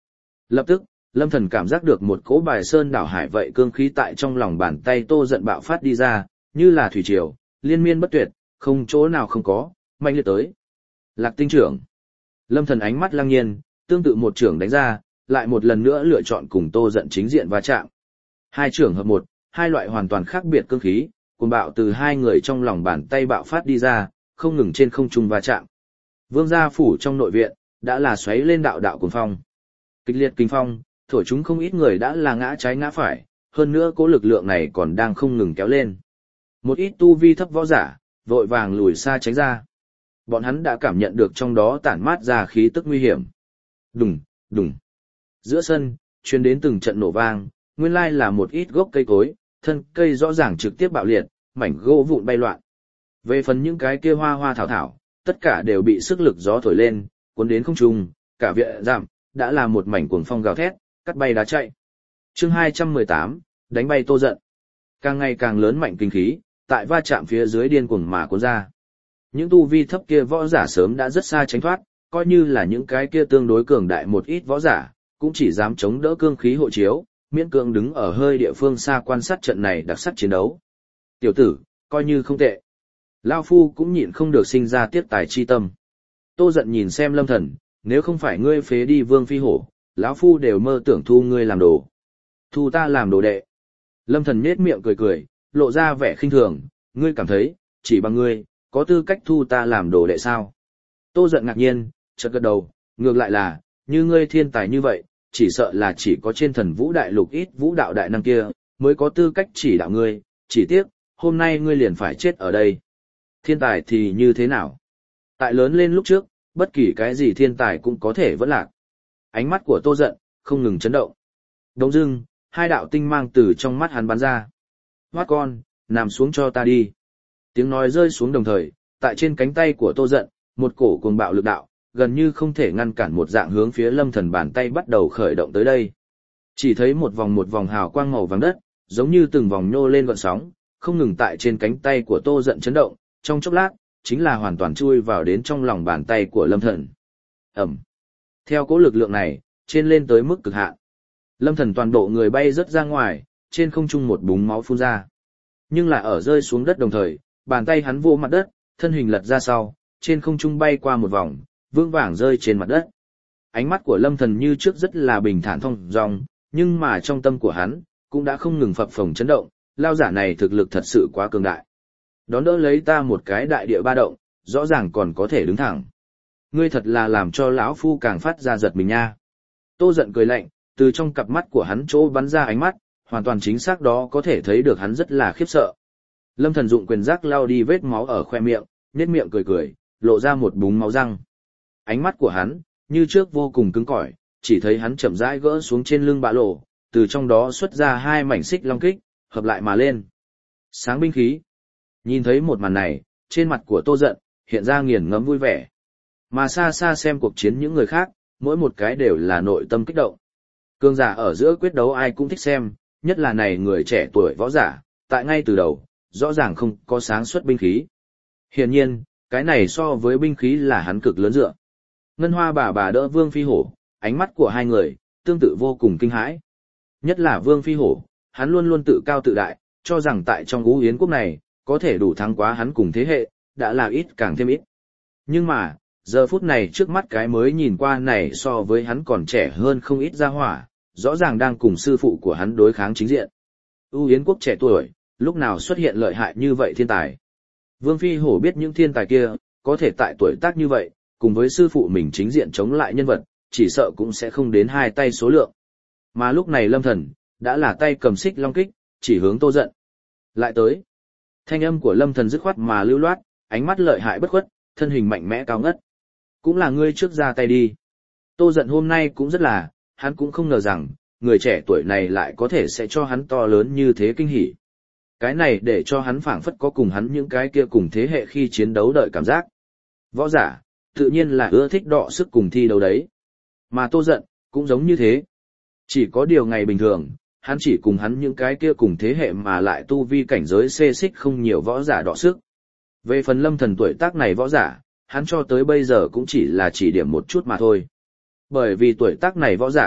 Lập tức, Lâm Thần cảm giác được một cỗ bài sơn đảo hải vậy cương khí tại trong lòng bàn tay Tô Dận bạo phát đi ra, như là thủy triều, liên miên bất tuyệt, không chỗ nào không có, mạnh liệt tới. Lạc tinh trưởng. Lâm Thần ánh mắt lăng nhiên, tương tự một trưởng đánh ra, lại một lần nữa lựa chọn cùng Tô Dận chính diện va chạm. Hai trưởng hợp một, hai loại hoàn toàn khác biệt cương khí, cuồng bạo từ hai người trong lòng bàn tay bạo phát đi ra, không ngừng trên không trung va chạm. Vương gia phủ trong nội viện, đã là xoáy lên đạo đạo cuồng phong. Kịch liệt kinh phong, thổi chúng không ít người đã là ngã trái ngã phải, hơn nữa cố lực lượng này còn đang không ngừng kéo lên. Một ít tu vi thấp võ giả, vội vàng lùi xa tránh ra. Bọn hắn đã cảm nhận được trong đó tản mát ra khí tức nguy hiểm. Đùng, đùng. Giữa sân, truyền đến từng trận nổ vang, nguyên lai là một ít gốc cây cối, thân cây rõ ràng trực tiếp bạo liệt, mảnh gỗ vụn bay loạn. Về phần những cái kia hoa hoa thảo thảo, tất cả đều bị sức lực gió thổi lên, cuốn đến không trung, cả viện giảm, đã là một mảnh cuồng phong gào thét, cắt bay đá chạy. Chương hai trăm mười tám, đánh bay Tô Dận. Càng ngày càng lớn mạnh kinh khí, tại va chạm phía dưới điên cuồng mà cuốn ra. Những tu vi thấp kia võ giả sớm đã rất xa tránh thoát, coi như là những cái kia tương đối cường đại một ít võ giả, cũng chỉ dám chống đỡ cương khí hộ chiếu, miễn cưỡng đứng ở hơi địa phương xa quan sát trận này đặc sắc chiến đấu. Tiểu tử, coi như không tệ. Lao Phu cũng nhịn không được sinh ra tiếc tài chi tâm. Tô Dận nhìn xem Lâm Thần, nếu không phải ngươi phế đi Vương Phi Hổ, lão Phu đều mơ tưởng thu ngươi làm đồ. Thu ta làm đồ đệ. Lâm Thần nhếch miệng cười cười, lộ ra vẻ khinh thường, ngươi cảm thấy, chỉ bằng ngươi, có tư cách thu ta làm đồ đệ sao? Tô Dận ngạc nhiên, chợt gật đầu, ngược lại là, như ngươi thiên tài như vậy, chỉ sợ là chỉ có trên thần vũ đại lục ít vũ đạo đại năng kia, mới có tư cách chỉ đạo ngươi, chỉ tiếc, hôm nay ngươi liền phải chết ở đây. Thiên tài thì như thế nào? Tại lớn lên lúc trước, bất kỳ cái gì thiên tài cũng có thể vẫn lạc. Ánh mắt của Tô Dận, không ngừng chấn động. Đông dưng, hai đạo tinh mang từ trong mắt hắn bắn ra. Hoát con, nằm xuống cho ta đi. Tiếng nói rơi xuống đồng thời, tại trên cánh tay của Tô Dận, một cổ cuồng bạo lực đạo, gần như không thể ngăn cản một dạng hướng phía Lâm Thần bàn tay bắt đầu khởi động tới đây. Chỉ thấy một vòng một vòng hào quang màu vàng đất, giống như từng vòng nhô lên gợn sóng, không ngừng tại trên cánh tay của Tô Dận chấn động, trong chốc lát, chính là hoàn toàn chui vào đến trong lòng bàn tay của Lâm Thần. Ẩm. Theo cỗ lực lượng này, trên lên tới mức cực hạn. Lâm Thần toàn bộ người bay rất ra ngoài, trên không trung một búng máu phun ra. Nhưng là ở rơi xuống đất đồng thời, bàn tay hắn vô mặt đất, thân hình lật ra sau, trên không trung bay qua một vòng, vững vàng rơi trên mặt đất. Ánh mắt của Lâm Thần như trước rất là bình thản thông dong, nhưng mà trong tâm của hắn, cũng đã không ngừng phập phồng chấn động, lao giả này thực lực thật sự quá cường đại. Đón đỡ lấy ta một cái đại địa ba động, rõ ràng còn có thể đứng thẳng. Ngươi thật là làm cho lão Phu càng phát ra giật mình nha. Tô Dận cười lạnh, từ trong cặp mắt của hắn chỗ bắn ra ánh mắt, hoàn toàn chính xác đó có thể thấy được hắn rất là khiếp sợ. Lâm Thần dụng quyền giác lao đi vết máu ở khoe miệng, nhếch miệng cười cười, lộ ra một búng máu răng. Ánh mắt của hắn, như trước vô cùng cứng cỏi, chỉ thấy hắn chậm rãi gỡ xuống trên lưng bạ lộ, từ trong đó xuất ra hai mảnh xích long kích, hợp lại mà lên. Sáng binh khí. Nhìn thấy một màn này, trên mặt của Tô Dận, hiện ra nghiền ngẫm vui vẻ. Mà xa xa xem cuộc chiến những người khác, mỗi một cái đều là nội tâm kích động. Cường giả ở giữa quyết đấu ai cũng thích xem, nhất là này người trẻ tuổi võ giả, tại ngay từ đầu, rõ ràng không có sáng suất binh khí. Hiển nhiên, cái này so với binh khí là hắn cực lớn dựa. Ngân Hoa bà bà đỡ Vương Phi Hổ, ánh mắt của hai người, tương tự vô cùng kinh hãi. Nhất là Vương Phi Hổ, hắn luôn luôn tự cao tự đại, cho rằng tại trong Ngũ Yến quốc này, có thể đủ thắng quá hắn cùng thế hệ, đã là ít càng thêm ít. Nhưng mà, giờ phút này trước mắt cái mới nhìn qua này so với hắn còn trẻ hơn không ít ra hỏa, rõ ràng đang cùng sư phụ của hắn đối kháng chính diện. Ưu Yến quốc trẻ tuổi, lúc nào xuất hiện lợi hại như vậy thiên tài. Vương Phi Hổ biết những thiên tài kia, có thể tại tuổi tác như vậy, cùng với sư phụ mình chính diện chống lại nhân vật, chỉ sợ cũng sẽ không đến hai tay số lượng. Mà lúc này Lâm Thần, đã là tay cầm xích long kích, chỉ hướng Tô Dận. Lại tới. Thanh âm của Lâm Thần dứt khoát mà lưu loát, ánh mắt lợi hại bất khuất, thân hình mạnh mẽ cao ngất. Cũng là ngươi trước ra tay đi. Tô Dận hôm nay cũng rất là, hắn cũng không ngờ rằng, người trẻ tuổi này lại có thể sẽ cho hắn to lớn như thế kinh hỉ. Cái này để cho hắn phảng phất có cùng hắn những cái kia cùng thế hệ khi chiến đấu đợi cảm giác. Võ giả, tự nhiên là ưa thích đọ sức cùng thi đấu đấy. Mà Tô Dận, cũng giống như thế. Chỉ có điều ngày bình thường, hắn chỉ cùng hắn những cái kia cùng thế hệ mà lại tu vi cảnh giới xê xích không nhiều võ giả đọ sức. Về phần Lâm Thần tuổi tác này võ giả, hắn cho tới bây giờ cũng chỉ là chỉ điểm một chút mà thôi. Bởi vì tuổi tác này võ giả,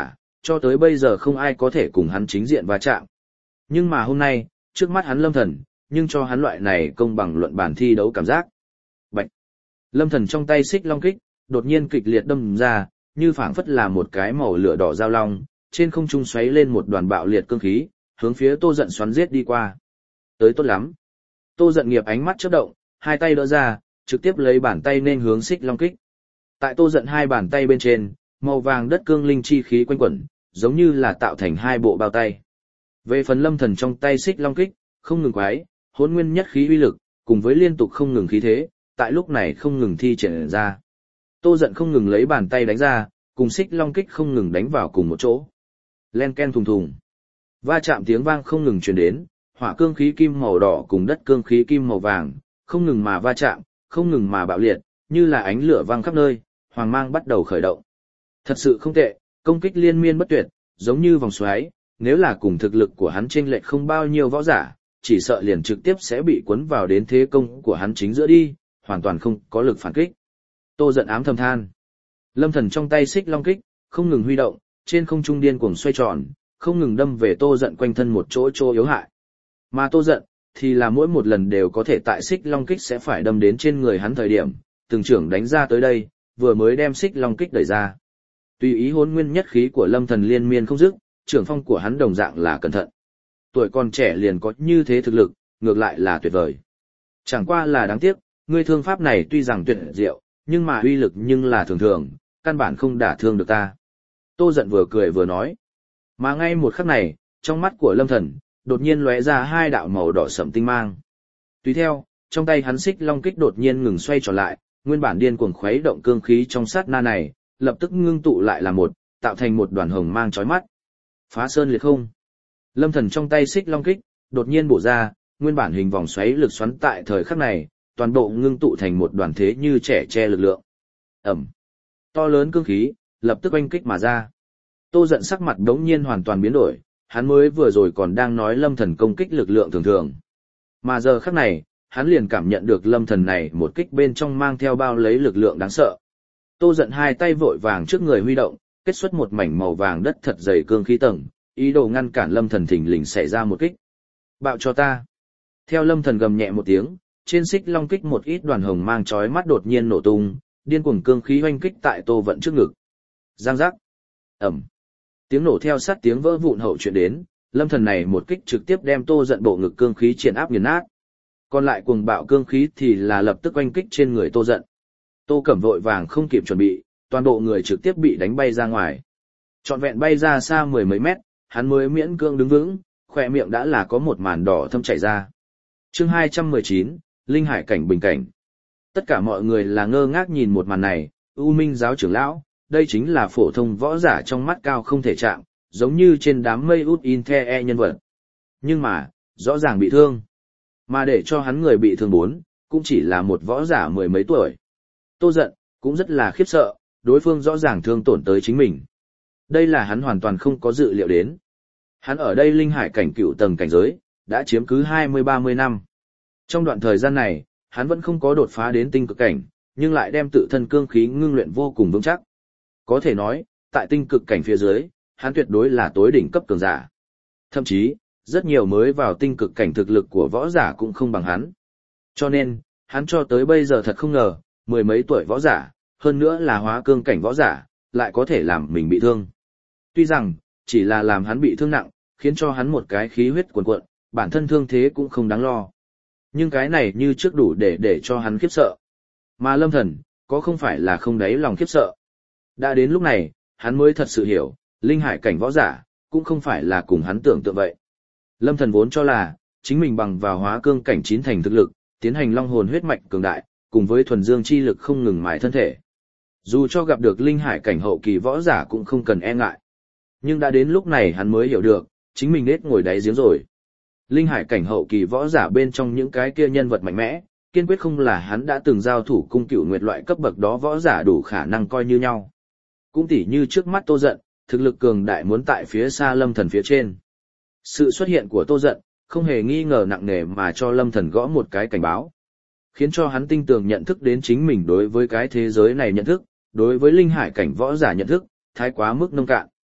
cho tới bây giờ không ai có thể cùng hắn chính diện va chạm. Nhưng mà hôm nay, trước mắt hắn Lâm Thần, nhưng cho hắn loại này công bằng luận bàn thi đấu cảm giác. Bạch! Lâm Thần trong tay xích long kích, đột nhiên kịch liệt đâm ra, như phảng phất là một cái màu lửa đỏ dao long, trên không trung xoáy lên một đoàn bạo liệt cương khí, hướng phía Tô Dận xoắn giết đi qua. Tới tốt lắm. Tô Dận nghiệp ánh mắt chớp động, hai tay đỡ ra, trực tiếp lấy bàn tay nên hướng xích long kích. Tại Tô Dận hai bàn tay bên trên, màu vàng đất cương linh chi khí quanh quẩn, giống như là tạo thành hai bộ bao tay. Về phần Lâm Thần trong tay xích long kích, không ngừng quái, hỗn nguyên nhất khí uy lực, cùng với liên tục không ngừng khí thế, tại lúc này không ngừng thi triển ra. Tô Dận không ngừng lấy bàn tay đánh ra, cùng xích long kích không ngừng đánh vào cùng một chỗ. Len ken thùng thùng. Va chạm tiếng vang không ngừng truyền đến, hỏa cương khí kim màu đỏ cùng đất cương khí kim màu vàng, không ngừng mà va chạm, không ngừng mà bạo liệt, như là ánh lửa vang khắp nơi, hoàng mang bắt đầu khởi động. Thật sự không tệ, công kích liên miên bất tuyệt, giống như vòng xoáy, nếu là cùng thực lực của hắn chênh lệch không bao nhiêu võ giả, chỉ sợ liền trực tiếp sẽ bị cuốn vào đến thế công của hắn chính giữa đi, hoàn toàn không có lực phản kích. Tô Dận ám thầm than. Lâm Thần trong tay xích long kích, không ngừng huy động, trên không trung điên cuồng xoay tròn, không ngừng đâm về Tô Dận quanh thân một chỗ chỗ yếu hại. Mà Tô Dận, thì là mỗi một lần đều có thể tại xích long kích sẽ phải đâm đến trên người hắn thời điểm, từng trưởng đánh ra tới đây, vừa mới đem xích long kích đẩy ra. Tùy ý hỗn nguyên nhất khí của Lâm Thần liên miên không dứt, trưởng phong của hắn đồng dạng là cẩn thận. Tuổi còn trẻ liền có như thế thực lực, ngược lại là tuyệt vời. Chẳng qua là đáng tiếc, ngươi thương pháp này tuy rằng tuyệt diệu, nhưng mà uy lực nhưng là thường thường, căn bản không đả thương được ta. Tô Dận vừa cười vừa nói. Mà ngay một khắc này, trong mắt của Lâm Thần, đột nhiên lóe ra hai đạo màu đỏ sẫm tinh mang. Tùy theo, trong tay hắn xích long kích đột nhiên ngừng xoay tròn lại, nguyên bản điên cuồng khuấy động cương khí trong sát na này, lập tức ngưng tụ lại là một, tạo thành một đoàn hồng mang chói mắt. Phá sơn liệt không. Lâm Thần trong tay xích long kích, đột nhiên bổ ra, nguyên bản hình vòng xoáy lực xoắn tại thời khắc này, toàn bộ ngưng tụ thành một đoàn thế như trẻ tre lực lượng. Ẩm. To lớn cương khí, lập tức oanh kích mà ra. Tô Dận sắc mặt đống nhiên hoàn toàn biến đổi, hắn mới vừa rồi còn đang nói Lâm Thần công kích lực lượng thường thường. Mà giờ khắc này, hắn liền cảm nhận được Lâm Thần này một kích bên trong mang theo bao lấy lực lượng đáng sợ. Tô Dận hai tay vội vàng trước người huy động, kết xuất một mảnh màu vàng đất thật dày cương khí tầng, ý đồ ngăn cản Lâm Thần thình lình xảy ra một kích. Bạo cho ta. Theo Lâm Thần gầm nhẹ một tiếng, trên xích long kích một ít đoàn hồng mang chói mắt đột nhiên nổ tung, điên cuồng cương khí hoanh kích tại Tô Vận trước ngực. Giang giác. Ẩm. Tiếng nổ theo sát tiếng vỡ vụn hậu chuyện đến, Lâm Thần này một kích trực tiếp đem Tô Dận bộ ngực cương khí triển áp nghiền nát. Còn lại cuồng bạo cương khí thì là lập tức oanh kích trên người Tô Dận. Tô Cẩm vội vàng không kịp chuẩn bị, toàn bộ người trực tiếp bị đánh bay ra ngoài. Trọn vẹn bay ra xa mười mấy mét, hắn mới miễn cưỡng đứng vững, khỏe miệng đã là có một màn đỏ thâm chảy ra. Chương hai trăm mười chín, Linh Hải cảnh bình cảnh. Tất cả mọi người là ngơ ngác nhìn một màn này, U Minh giáo trưởng lão, đây chính là phổ thông võ giả trong mắt cao không thể chạm, giống như trên đám mây út in the e nhân vật. Nhưng mà, rõ ràng bị thương. Mà để cho hắn người bị thương bốn, cũng chỉ là một võ giả mười mấy tuổi. Tô Dận, cũng rất là khiếp sợ, đối phương rõ ràng thương tổn tới chính mình. Đây là hắn hoàn toàn không có dự liệu đến. Hắn ở đây linh hải cảnh cựu tầng cảnh giới, đã chiếm cứ hai mươi ba mươi năm. Trong đoạn thời gian này, hắn vẫn không có đột phá đến tinh cực cảnh, nhưng lại đem tự thân cương khí ngưng luyện vô cùng vững chắc. Có thể nói, tại tinh cực cảnh phía dưới, hắn tuyệt đối là tối đỉnh cấp cường giả. Thậm chí, rất nhiều mới vào tinh cực cảnh thực lực của võ giả cũng không bằng hắn. Cho nên, hắn cho tới bây giờ thật không ngờ, mười mấy tuổi võ giả, hơn nữa là hóa cương cảnh võ giả, lại có thể làm mình bị thương. Tuy rằng, chỉ là làm hắn bị thương nặng, khiến cho hắn một cái khí huyết cuồn cuộn, bản thân thương thế cũng không đáng lo. Nhưng cái này như trước đủ để để cho hắn khiếp sợ. Mà Lâm Thần, có không phải là không đáy lòng khiếp sợ. Đã đến lúc này, hắn mới thật sự hiểu, linh hải cảnh võ giả, cũng không phải là cùng hắn tưởng tượng vậy. Lâm Thần vốn cho là, chính mình bằng vào hóa cương cảnh chín thành thực lực, tiến hành long hồn huyết mạch cường đại, cùng với thuần dương chi lực không ngừng mài thân thể. Dù cho gặp được linh hải cảnh hậu kỳ võ giả cũng không cần e ngại. Nhưng đã đến lúc này hắn mới hiểu được, chính mình nết ngồi đáy giếng rồi. Linh hải cảnh hậu kỳ võ giả bên trong những cái kia nhân vật mạnh mẽ, kiên quyết không là hắn đã từng giao thủ cung cửu nguyệt loại cấp bậc đó võ giả đủ khả năng coi như nhau. Cũng tỉ như trước mắt Tô Dận, thực lực cường đại muốn tại phía xa Lâm Thần phía trên. Sự xuất hiện của Tô Dận, không hề nghi ngờ nặng nề mà cho Lâm Thần gõ một cái cảnh báo. Khiến cho hắn tinh tường nhận thức đến chính mình đối với cái thế giới này nhận thức, đối với linh hải cảnh võ giả nhận thức, thái quá mức nông cạn.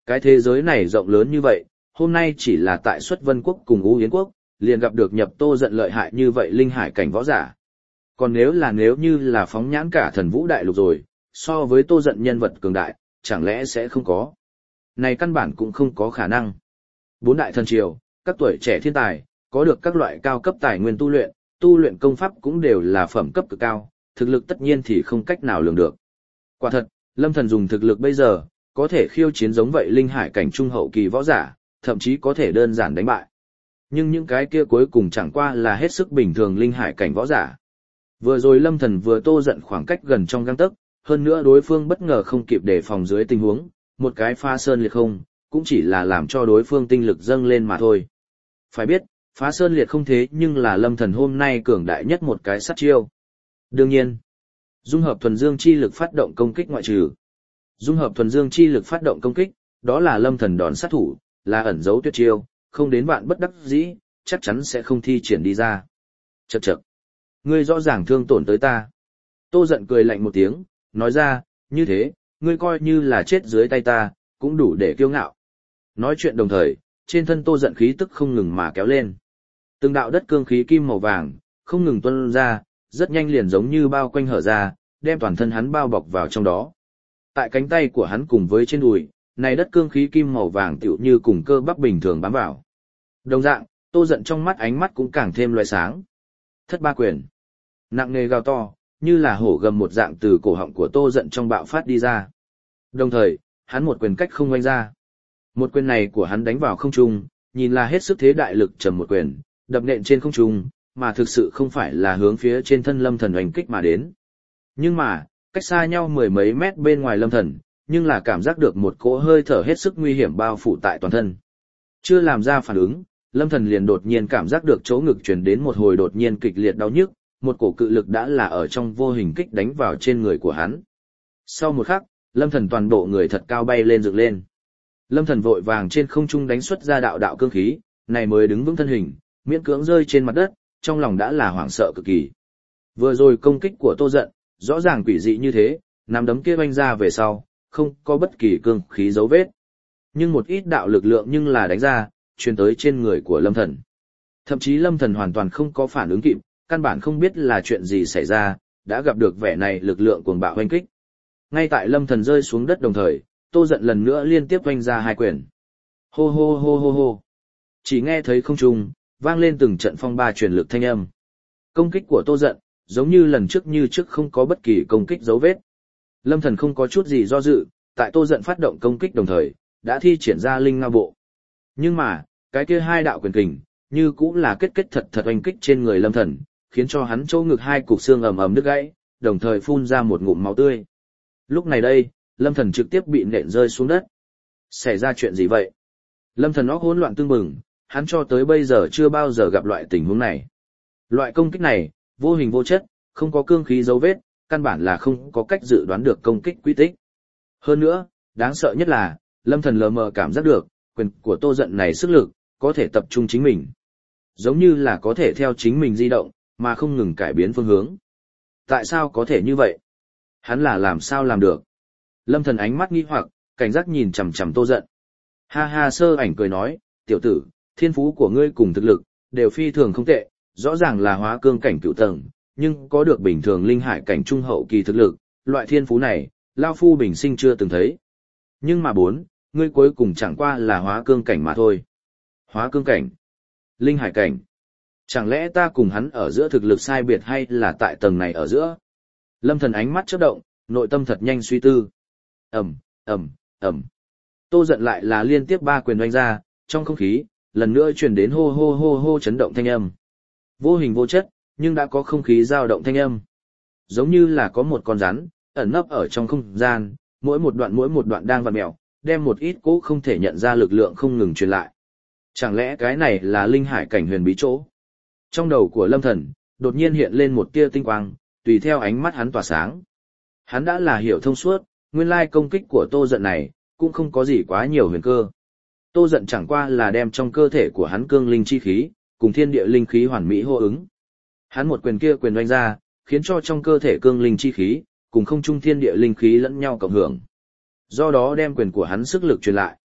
Cái thế giới này rộng lớn như vậy, hôm nay chỉ là tại Xuất Vân Quốc cùng U Yến Quốc, liền gặp được nhập Tô Dận lợi hại như vậy linh hải cảnh võ giả. Còn nếu là nếu như là phóng nhãn cả thần vũ đại lục rồi, so với Tô Dận nhân vật cường đại, chẳng lẽ sẽ không có. Này căn bản cũng không có khả năng. Bốn đại thần triều, các tuổi trẻ thiên tài, có được các loại cao cấp tài nguyên tu luyện, tu luyện công pháp cũng đều là phẩm cấp cực cao, thực lực tất nhiên thì không cách nào lường được. Quả thật, Lâm Thần dùng thực lực bây giờ, có thể khiêu chiến giống vậy linh hải cảnh trung hậu kỳ võ giả, thậm chí có thể đơn giản đánh bại. Nhưng những cái kia cuối cùng chẳng qua là hết sức bình thường linh hải cảnh võ giả. Vừa rồi Lâm Thần vừa Tô Dận khoảng cách gần trong gang tấc, hơn nữa đối phương bất ngờ không kịp đề phòng dưới tình huống, một cái phá sơn liệt không, cũng chỉ là làm cho đối phương tinh lực dâng lên mà thôi. Phải biết, phá sơn liệt không thế nhưng là Lâm Thần hôm nay cường đại nhất một cái sát chiêu. Đương nhiên, dung hợp thuần dương chi lực phát động công kích ngoại trừ. Dung hợp thuần dương chi lực phát động công kích, đó là Lâm Thần đòn sát thủ, là ẩn dấu tuyệt chiêu, không đến bạn bất đắc dĩ, chắc chắn sẽ không thi triển đi ra. Chậc chậc, ngươi rõ ràng thương tổn tới ta. Tô Dận cười lạnh một tiếng, nói ra, như thế, ngươi coi như là chết dưới tay ta, cũng đủ để kiêu ngạo. Nói chuyện đồng thời, trên thân Tô Dận khí tức không ngừng mà kéo lên. Từng đạo đất cương khí kim màu vàng, không ngừng tuôn ra, rất nhanh liền giống như bao quanh hở ra, đem toàn thân hắn bao bọc vào trong đó. Tại cánh tay của hắn cùng với trên đùi, này đất cương khí kim màu vàng tựu như cùng cơ bắp bình thường bám vào. Đồng dạng, Tô Dận trong mắt ánh mắt cũng càng thêm loé sáng. Thất ba quyền. Nặng nề gào to, như là hổ gầm một dạng từ cổ họng của Tô Dận trong bạo phát đi ra. Đồng thời, hắn một quyền cách không oanh ra. Một quyền này của hắn đánh vào không trung, nhìn là hết sức thế đại lực trầm một quyền, đập nện trên không trung, mà thực sự không phải là hướng phía trên thân Lâm Thần oanh kích mà đến. Nhưng mà, cách xa nhau mười mấy mét bên ngoài Lâm Thần, nhưng là cảm giác được một cỗ hơi thở hết sức nguy hiểm bao phủ tại toàn thân. Chưa làm ra phản ứng, Lâm Thần liền đột nhiên cảm giác được chỗ ngực truyền đến một hồi đột nhiên kịch liệt đau nhức, một cổ cự lực đã là ở trong vô hình kích đánh vào trên người của hắn. Sau một khắc, Lâm Thần toàn bộ người thật cao bay lên dựng lên. Lâm Thần vội vàng trên không trung đánh xuất ra đạo đạo cương khí, này mới đứng vững thân hình, miễn cưỡng rơi trên mặt đất, trong lòng đã là hoảng sợ cực kỳ. Vừa rồi công kích của Tô Dận, rõ ràng quỷ dị như thế, nắm đấm kia vanh ra về sau, không có bất kỳ cương khí dấu vết. Nhưng một ít đạo lực lượng nhưng là đánh ra, truyền tới trên người của Lâm Thần. Thậm chí Lâm Thần hoàn toàn không có phản ứng kịp, căn bản không biết là chuyện gì xảy ra, đã gặp được vẻ này lực lượng cuồng bạo hoanh kích. Ngay tại Lâm Thần rơi xuống đất đồng thời, Tô Dận lần nữa liên tiếp hoanh ra hai quyền. Hô hô hô hô hô. Chỉ nghe thấy không trung vang lên từng trận phong ba truyền lực thanh âm. Công kích của Tô Dận, giống như lần trước như trước không có bất kỳ công kích dấu vết. Lâm Thần không có chút gì do dự, tại Tô Dận phát động công kích đồng thời, đã thi triển ra linh ngao bộ. Nhưng mà, cái kia hai đạo quyền kình, như cũng là kết kết thật thật oanh kích trên người Lâm Thần, khiến cho hắn chỗ ngực hai cục xương ầm ầm đứt gãy, đồng thời phun ra một ngụm máu tươi. Lúc này đây, Lâm Thần trực tiếp bị nện rơi xuống đất. Xảy ra chuyện gì vậy? Lâm Thần óc hỗn loạn tương bừng, hắn cho tới bây giờ chưa bao giờ gặp loại tình huống này. Loại công kích này, vô hình vô chất, không có cương khí dấu vết, căn bản là không có cách dự đoán được công kích quy tích. Hơn nữa, đáng sợ nhất là, Lâm Thần lờ mờ cảm giác được, quyền của Tô Dận này sức lực, có thể tập trung chính mình. Giống như là có thể theo chính mình di động, mà không ngừng cải biến phương hướng. Tại sao có thể như vậy? Hắn là làm sao làm được? Lâm Thần ánh mắt nghi hoặc, cảnh giác nhìn chằm chằm Tô Dận. Ha ha, Sơ Ảnh cười nói, tiểu tử, thiên phú của ngươi cùng thực lực, đều phi thường không tệ, rõ ràng là hóa cương cảnh cựu tầng, nhưng có được bình thường linh hải cảnh trung hậu kỳ thực lực, loại thiên phú này, Lao Phu bình sinh chưa từng thấy. Nhưng mà bốn, ngươi cuối cùng chẳng qua là hóa cương cảnh mà thôi. Hóa cương cảnh, linh hải cảnh. Chẳng lẽ ta cùng hắn ở giữa thực lực sai biệt hay là tại tầng này ở giữa? Lâm Thần ánh mắt chớp động, nội tâm thật nhanh suy tư. Ầm, ầm, ầm. Tô Dận lại là liên tiếp ba quyền đánh ra, trong không khí, lần nữa truyền đến hô hô hô hô chấn động thanh âm. Vô hình vô chất, nhưng đã có không khí dao động thanh âm. Giống như là có một con rắn, ẩn nấp ở trong không gian, mỗi một đoạn mỗi một đoạn đang vặn mèo, đem một ít cỗ không thể nhận ra lực lượng không ngừng truyền lại. Chẳng lẽ cái này là linh hải cảnh huyền bí chỗ? Trong đầu của Lâm Thần, đột nhiên hiện lên một tia tinh quang, tùy theo ánh mắt hắn tỏa sáng. Hắn đã là hiểu thông suốt, nguyên lai công kích của Tô Dận này, cũng không có gì quá nhiều huyền cơ. Tô Dận chẳng qua là đem trong cơ thể của hắn cương linh chi khí, cùng thiên địa linh khí hoàn mỹ hô ứng. Hắn một quyền kia quyền đánh ra, khiến cho trong cơ thể cương linh chi khí, cùng không trung thiên địa linh khí lẫn nhau cộng hưởng. Do đó đem quyền của hắn sức lực truyền lại.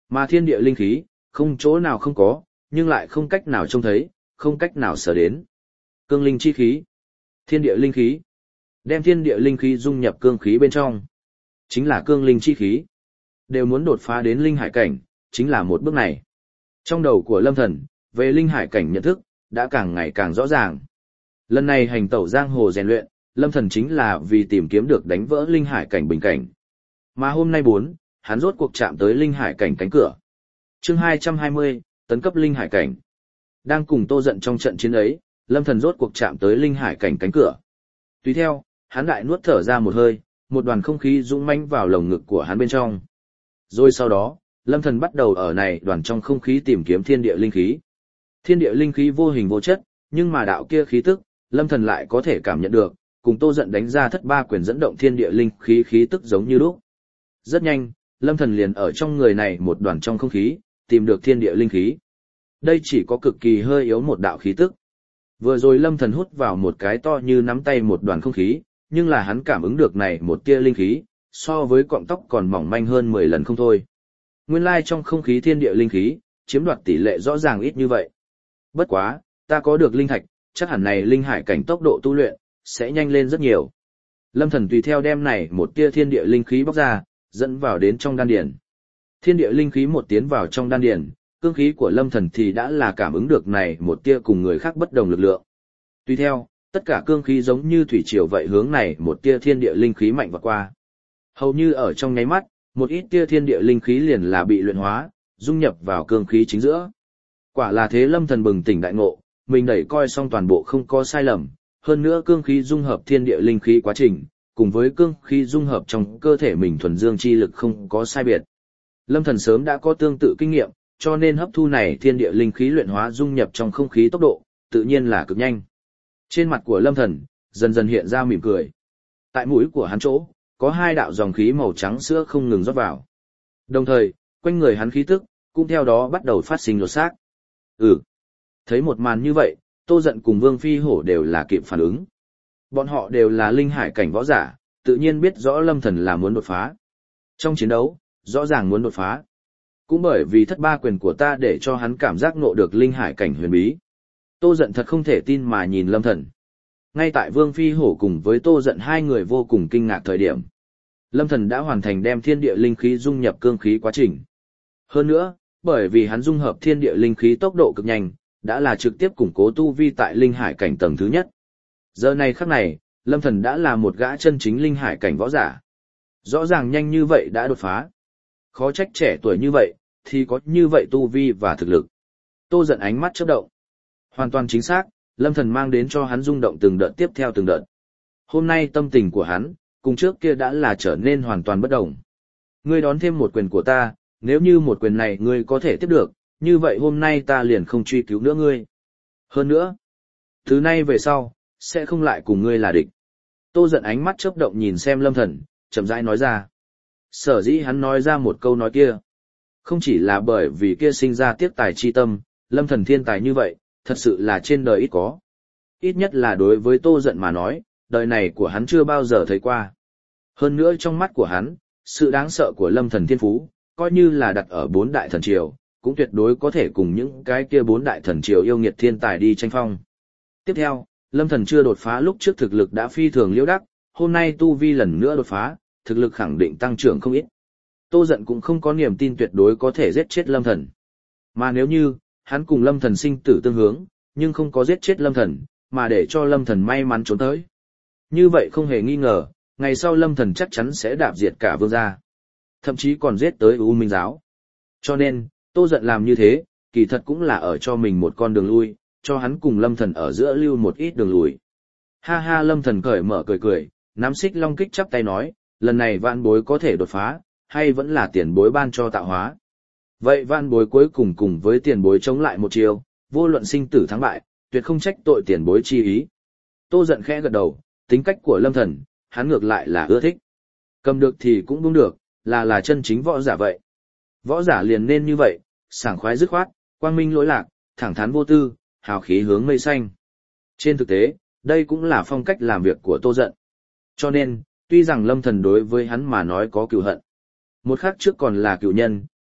Mà thiên địa linh khí, không chỗ nào không có, nhưng lại không cách nào trông thấy, không cách nào sở đến. Cương linh chi khí, thiên địa linh khí. Đem thiên địa linh khí dung nhập cương khí bên trong, chính là cương linh chi khí. Đều muốn đột phá đến linh hải cảnh, chính là một bước này. Trong đầu của Lâm Thần, về linh hải cảnh nhận thức, đã càng ngày càng rõ ràng. Lần này hành tẩu giang hồ rèn luyện, Lâm Thần chính là vì tìm kiếm được đánh vỡ linh hải cảnh bình cảnh. Mà hôm nay bốn, hắn rốt cuộc chạm tới linh hải cảnh cánh cửa. Chương hai trăm hai mươi, tấn cấp linh hải cảnh. Đang cùng Tô Dận trong trận chiến ấy, Lâm Thần rốt cuộc chạm tới linh hải cảnh cánh cửa. Tùy theo, hắn đại nuốt thở ra một hơi, một đoàn không khí dũng mãnh vào lồng ngực của hắn bên trong. Rồi sau đó, Lâm Thần bắt đầu ở này đoàn trong không khí tìm kiếm thiên địa linh khí. Thiên địa linh khí vô hình vô chất, nhưng mà đạo kia khí tức, Lâm Thần lại có thể cảm nhận được, cùng Tô Dận đánh ra thất ba quyền dẫn động thiên địa linh khí khí tức giống như lúc. Rất nhanh, Lâm Thần liền ở trong người này một đoàn trong không khí, tìm được thiên địa linh khí. Đây chỉ có cực kỳ hơi yếu một đạo khí tức. Vừa rồi Lâm Thần hút vào một cái to như nắm tay một đoàn không khí, nhưng là hắn cảm ứng được này một tia linh khí, so với cọng tóc còn mỏng manh hơn mười lần không thôi. Nguyên lai trong không khí thiên địa linh khí, chiếm đoạt tỷ lệ rõ ràng ít như vậy. Bất quá, ta có được linh thạch, chắc hẳn này linh hải cảnh tốc độ tu luyện, sẽ nhanh lên rất nhiều. Lâm Thần tùy theo đem này một tia thiên địa linh khí bóc ra, dẫn vào đến trong đan điền. Thiên địa linh khí một tiến vào trong đan điền, cương khí của Lâm Thần thì đã là cảm ứng được này một tia cùng người khác bất đồng lực lượng. Tùy theo, tất cả cương khí giống như thủy triều vậy hướng này một tia thiên địa linh khí mạnh vọt qua. Hầu như ở trong nháy mắt, một ít tia thiên địa linh khí liền là bị luyện hóa, dung nhập vào cương khí chính giữa. Quả là thế, Lâm Thần bừng tỉnh đại ngộ, mình đẩy coi xong toàn bộ không có sai lầm, hơn nữa cương khí dung hợp thiên địa linh khí quá trình, cùng với cương khí dung hợp trong cơ thể mình thuần dương chi lực không có sai biệt. Lâm Thần sớm đã có tương tự kinh nghiệm, cho nên hấp thu này thiên địa linh khí luyện hóa dung nhập trong không khí tốc độ, tự nhiên là cực nhanh. Trên mặt của Lâm Thần, dần dần hiện ra mỉm cười. Tại mũi của hắn chỗ, có hai đạo dòng khí màu trắng sữa không ngừng rót vào. Đồng thời, quanh người hắn khí tức, cũng theo đó bắt đầu phát sinh lột xác. Ừ. Thấy một màn như vậy, Tô Dận cùng Vương Phi Hổ đều là kịp phản ứng. Bọn họ đều là linh hải cảnh võ giả, tự nhiên biết rõ Lâm Thần là muốn đột phá. Trong chiến đấu, rõ ràng muốn đột phá. Cũng bởi vì thất ba quyền của ta để cho hắn cảm giác ngộ được linh hải cảnh huyền bí. Tô Dận thật không thể tin mà nhìn Lâm Thần. Ngay tại Vương Phi Hổ cùng với Tô Dận hai người vô cùng kinh ngạc thời điểm, Lâm Thần đã hoàn thành đem thiên địa linh khí dung nhập cương khí quá trình. Hơn nữa, bởi vì hắn dung hợp thiên địa linh khí tốc độ cực nhanh, đã là trực tiếp củng cố tu vi tại linh hải cảnh tầng thứ nhất. Giờ này khắc này, Lâm Thần đã là một gã chân chính linh hải cảnh võ giả. Rõ ràng nhanh như vậy đã đột phá. Khó trách trẻ tuổi như vậy, thì có như vậy tu vi và thực lực. Tô Dận ánh mắt chớp động. Hoàn toàn chính xác, Lâm Thần mang đến cho hắn rung động từng đợt tiếp theo từng đợt. Hôm nay tâm tình của hắn, cùng trước kia đã là trở nên hoàn toàn bất đồng. Ngươi đón thêm một quyền của ta, nếu như một quyền này ngươi có thể tiếp được, như vậy hôm nay ta liền không truy cứu nữa ngươi. Hơn nữa, từ nay về sau, sẽ không lại cùng ngươi là địch. Tô Dận ánh mắt chớp động nhìn xem Lâm Thần, chậm rãi nói ra. Sở dĩ hắn nói ra một câu nói kia, không chỉ là bởi vì kia sinh ra tiếc tài chi tâm, Lâm Thần thiên tài như vậy, thật sự là trên đời ít có. Ít nhất là đối với Tô Dận mà nói, đời này của hắn chưa bao giờ thấy qua. Hơn nữa trong mắt của hắn, sự đáng sợ của Lâm Thần thiên phú, coi như là đặt ở bốn đại thần triều, cũng tuyệt đối có thể cùng những cái kia bốn đại thần triều yêu nghiệt thiên tài đi tranh phong. Tiếp theo, Lâm Thần chưa đột phá lúc trước thực lực đã phi thường liễu đắc, hôm nay tu vi lần nữa đột phá, thực lực khẳng định tăng trưởng không ít. Tô Dận cũng không có niềm tin tuyệt đối có thể giết chết Lâm Thần. Mà nếu như, hắn cùng Lâm Thần sinh tử tương hướng, nhưng không có giết chết Lâm Thần, mà để cho Lâm Thần may mắn trốn tới. Như vậy không hề nghi ngờ, ngày sau Lâm Thần chắc chắn sẽ đạp diệt cả vương gia. Thậm chí còn giết tới U Minh giáo. Cho nên, Tô Dận làm như thế, kỳ thật cũng là ở cho mình một con đường lui, cho hắn cùng Lâm Thần ở giữa lưu một ít đường lùi. Ha ha, Lâm Thần cởi mở cười cười, nắm xích long kích chắp tay nói, lần này vạn bối có thể đột phá, hay vẫn là tiền bối ban cho tạo hóa. Vậy vạn bối cuối cùng cùng với tiền bối chống lại một chiều, vô luận sinh tử thắng bại, tuyệt không trách tội tiền bối chi ý. Tô Dận khẽ gật đầu, tính cách của Lâm Thần, hắn ngược lại là ưa thích. Cầm được thì cũng đúng được, là là chân chính võ giả vậy. Võ giả liền nên như vậy, sảng khoái dứt khoát, quang minh lỗi lạc, thẳng thắn vô tư, hào khí hướng mây xanh. Trên thực tế, đây cũng là phong cách làm việc của Tô Dận. Cho nên, tuy rằng Lâm Thần đối với hắn mà nói có cừu hận, một khắc trước còn là cừu nhân,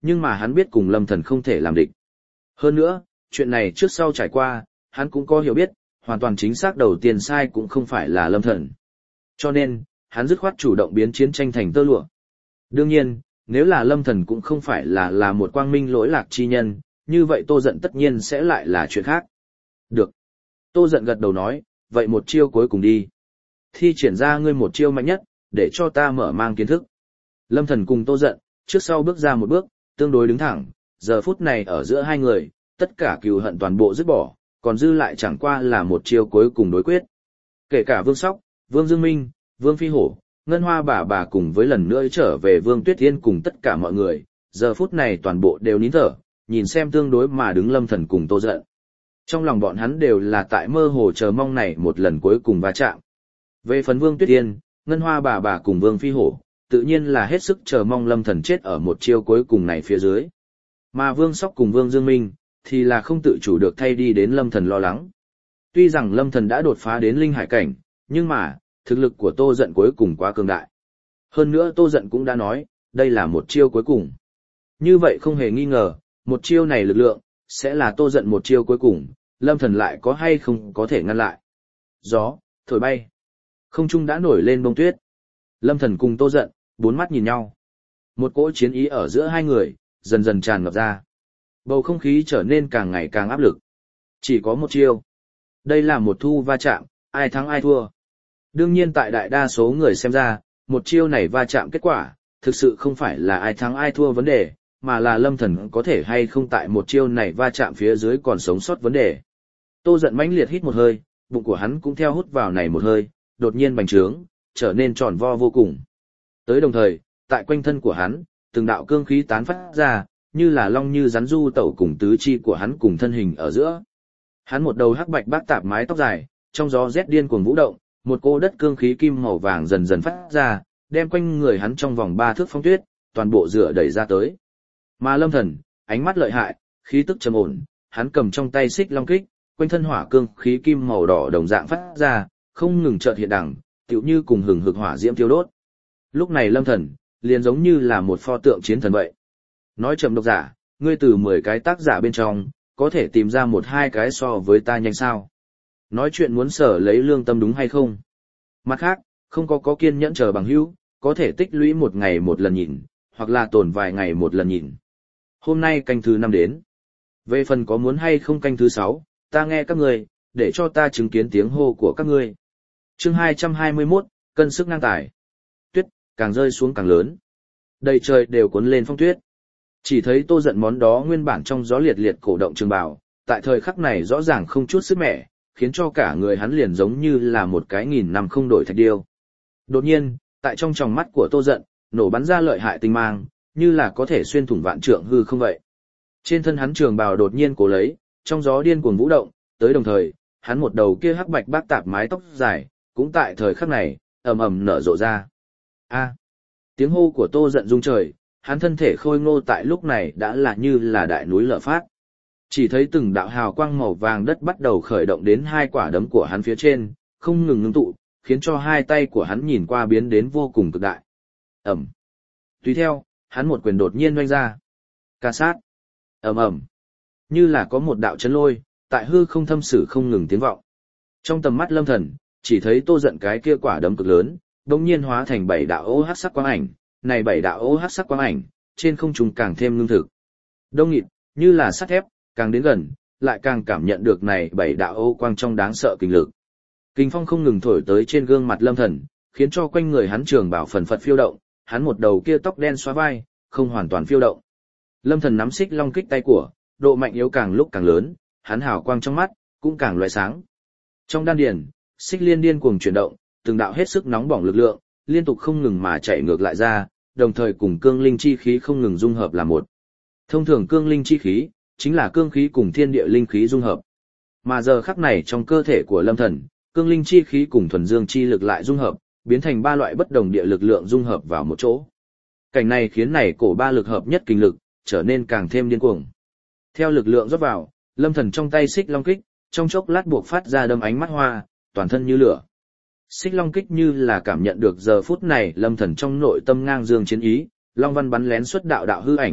nhưng mà hắn biết cùng Lâm Thần không thể làm địch. Hơn nữa, chuyện này trước sau trải qua, hắn cũng có hiểu biết, hoàn toàn chính xác đầu tiên sai cũng không phải là Lâm Thần. Cho nên, hắn dứt khoát chủ động biến chiến tranh thành tơ lụa. Đương nhiên, nếu là Lâm Thần cũng không phải là là một quang minh lỗi lạc chi nhân, như vậy Tô Dận tất nhiên sẽ lại là chuyện khác. Được. Tô Dận gật đầu nói, vậy một chiêu cuối cùng đi. Thi triển ra ngươi một chiêu mạnh nhất, để cho ta mở mang kiến thức. Lâm Thần cùng Tô Dận, trước sau bước ra một bước, tương đối đứng thẳng, giờ phút này ở giữa hai người, tất cả cừu hận toàn bộ dứt bỏ, còn dư lại chẳng qua là một chiêu cuối cùng đối quyết. Kể cả Vương Sóc, Vương Dương Minh, Vương Phi Hổ, Ngân Hoa bà bà cùng với lần nữa trở về Vương Tuyết Yên cùng tất cả mọi người, giờ phút này toàn bộ đều nín thở, nhìn xem tương đối mà đứng Lâm Thần cùng Tô Dận. Trong lòng bọn hắn đều là tại mơ hồ chờ mong này một lần cuối cùng va chạm. Về phần Vương Tuyết Yên, Ngân Hoa bà bà cùng Vương Phi Hổ, tự nhiên là hết sức chờ mong Lâm Thần chết ở một chiêu cuối cùng này phía dưới. Mà Vương Sóc cùng Vương Dương Minh, thì là không tự chủ được thay đi đến Lâm Thần lo lắng. Tuy rằng Lâm Thần đã đột phá đến linh hải cảnh, nhưng mà, thực lực của Tô Dận cuối cùng quá cường đại. Hơn nữa Tô Dận cũng đã nói, đây là một chiêu cuối cùng. Như vậy không hề nghi ngờ, một chiêu này lực lượng, sẽ là Tô Dận một chiêu cuối cùng, Lâm Thần lại có hay không có thể ngăn lại. Gió, thổi bay. Không trung đã nổi lên bông tuyết. Lâm Thần cùng Tô Dận, bốn mắt nhìn nhau. Một cỗ chiến ý ở giữa hai người, dần dần tràn ngập ra. Bầu không khí trở nên càng ngày càng áp lực. Chỉ có một chiêu. Đây là một thu va chạm, ai thắng ai thua. Đương nhiên tại đại đa số người xem ra, một chiêu này va chạm kết quả, thực sự không phải là ai thắng ai thua vấn đề, mà là Lâm Thần có thể hay không tại một chiêu này va chạm phía dưới còn sống sót vấn đề. Tô Dận mãnh liệt hít một hơi, bụng của hắn cũng theo hút vào này một hơi, đột nhiên bành trướng, trở nên tròn vo vô cùng. Tới đồng thời, tại quanh thân của hắn, từng đạo cương khí tán phát ra, như là long như rắn du tẩu cùng tứ chi của hắn cùng thân hình ở giữa. Hắn một đầu hắc bạch bác tạp mái tóc dài, trong gió rét điên cuồng vũ động, một cô đất cương khí kim màu vàng dần dần phát ra, đem quanh người hắn trong vòng ba thước phong tuyết, toàn bộ rửa đẩy ra tới. Mà Lâm Thần, ánh mắt lợi hại, khí tức trầm ổn, hắn cầm trong tay xích long kích, quanh thân hỏa cương khí kim màu đỏ đồng dạng phát ra, không ngừng chợt hiện đằng, tựu như cùng hừng hực hỏa diễm thiêu đốt. Lúc này Lâm Thần, liền giống như là một pho tượng chiến thần vậy. Nói chậm độc giả, ngươi từ mười cái tác giả bên trong, có thể tìm ra một hai cái so với ta nhanh sao? Nói chuyện muốn sở lấy lương tâm đúng hay không? Mặt khác, không có có kiên nhẫn chờ bằng hữu, có thể tích lũy một ngày một lần nhìn, hoặc là tồn vài ngày một lần nhìn. Hôm nay canh thứ năm đến. Về phần có muốn hay không canh thứ sáu, ta nghe các ngươi, để cho ta chứng kiến tiếng hô của các ngươi. Chương hai trăm hai mươi mốt, cân sức ngang tài. Tuyết, càng rơi xuống càng lớn. Đầy trời đều cuốn lên phong tuyết. Chỉ thấy Tô Dận món đó nguyên bản trong gió liệt liệt cổ động trường bào, tại thời khắc này rõ ràng không chút sức mẻ, khiến cho cả người hắn liền giống như là một cái nghìn năm không đổi thạch điêu. Đột nhiên, tại trong tròng mắt của Tô Dận, nổ bắn ra lợi hại tinh mang, như là có thể xuyên thủng vạn trượng hư không vậy. Trên thân hắn trường bào đột nhiên cố lấy, trong gió điên cuồng vũ động, tới đồng thời, hắn một đầu kia hắc bạch bác tạp mái tóc dài, cũng tại thời khắc này, ầm ầm nở rộ ra. A! Tiếng hô của Tô Dận rung trời, hắn thân thể khôi ngô tại lúc này đã là như là đại núi lở phát. Chỉ thấy từng đạo hào quang màu vàng đất bắt đầu khởi động đến hai quả đấm của hắn phía trên, không ngừng ngưng tụ, khiến cho hai tay của hắn nhìn qua biến đến vô cùng cực đại. Ầm. Tùy theo, hắn một quyền đột nhiên oanh ra. Ca sát. Ầm ầm. Như là có một đạo chấn lôi, tại hư không thâm sử không ngừng tiếng vọng. Trong tầm mắt Lâm Thần, chỉ thấy Tô Dận cái kia quả đấm cực lớn, đột nhiên hóa thành bảy đạo ô hắc sắc quang ảnh, này bảy đạo ô hắc sắc quang ảnh, trên không trung càng thêm ngưng thực. Đông nghịt, như là sắt thép, càng đến gần, lại càng cảm nhận được này bảy đạo ô quang trong đáng sợ kinh lực. Kinh phong không ngừng thổi tới trên gương mặt Lâm Thần, khiến cho quanh người hắn trường bảo phần phật phiêu động, hắn một đầu kia tóc đen xóa vai, không hoàn toàn phiêu động. Lâm Thần nắm xích long kích tay của, độ mạnh yếu càng lúc càng lớn, hắn hào quang trong mắt cũng càng lóe sáng. Trong đan điền, xích liên điên cuồng chuyển động, từng đạo hết sức nóng bỏng lực lượng, liên tục không ngừng mà chạy ngược lại ra, đồng thời cùng cương linh chi khí không ngừng dung hợp là một. Thông thường cương linh chi khí chính là cương khí cùng thiên địa linh khí dung hợp. Mà giờ khắc này trong cơ thể của Lâm Thần, cương linh chi khí cùng thuần dương chi lực lại dung hợp, biến thành ba loại bất đồng địa lực lượng dung hợp vào một chỗ. Cảnh này khiến này cổ ba lực hợp nhất kinh lực trở nên càng thêm điên cuồng. Theo lực lượng rót vào, Lâm Thần trong tay xích long kích, trong chốc lát buộc phát ra đâm ánh mắt hoa, toàn thân như lửa. Xích long kích như là cảm nhận được giờ phút này Lâm Thần trong nội tâm ngang dương chiến ý, long văn bắn lén xuất đạo đạo hư ảnh,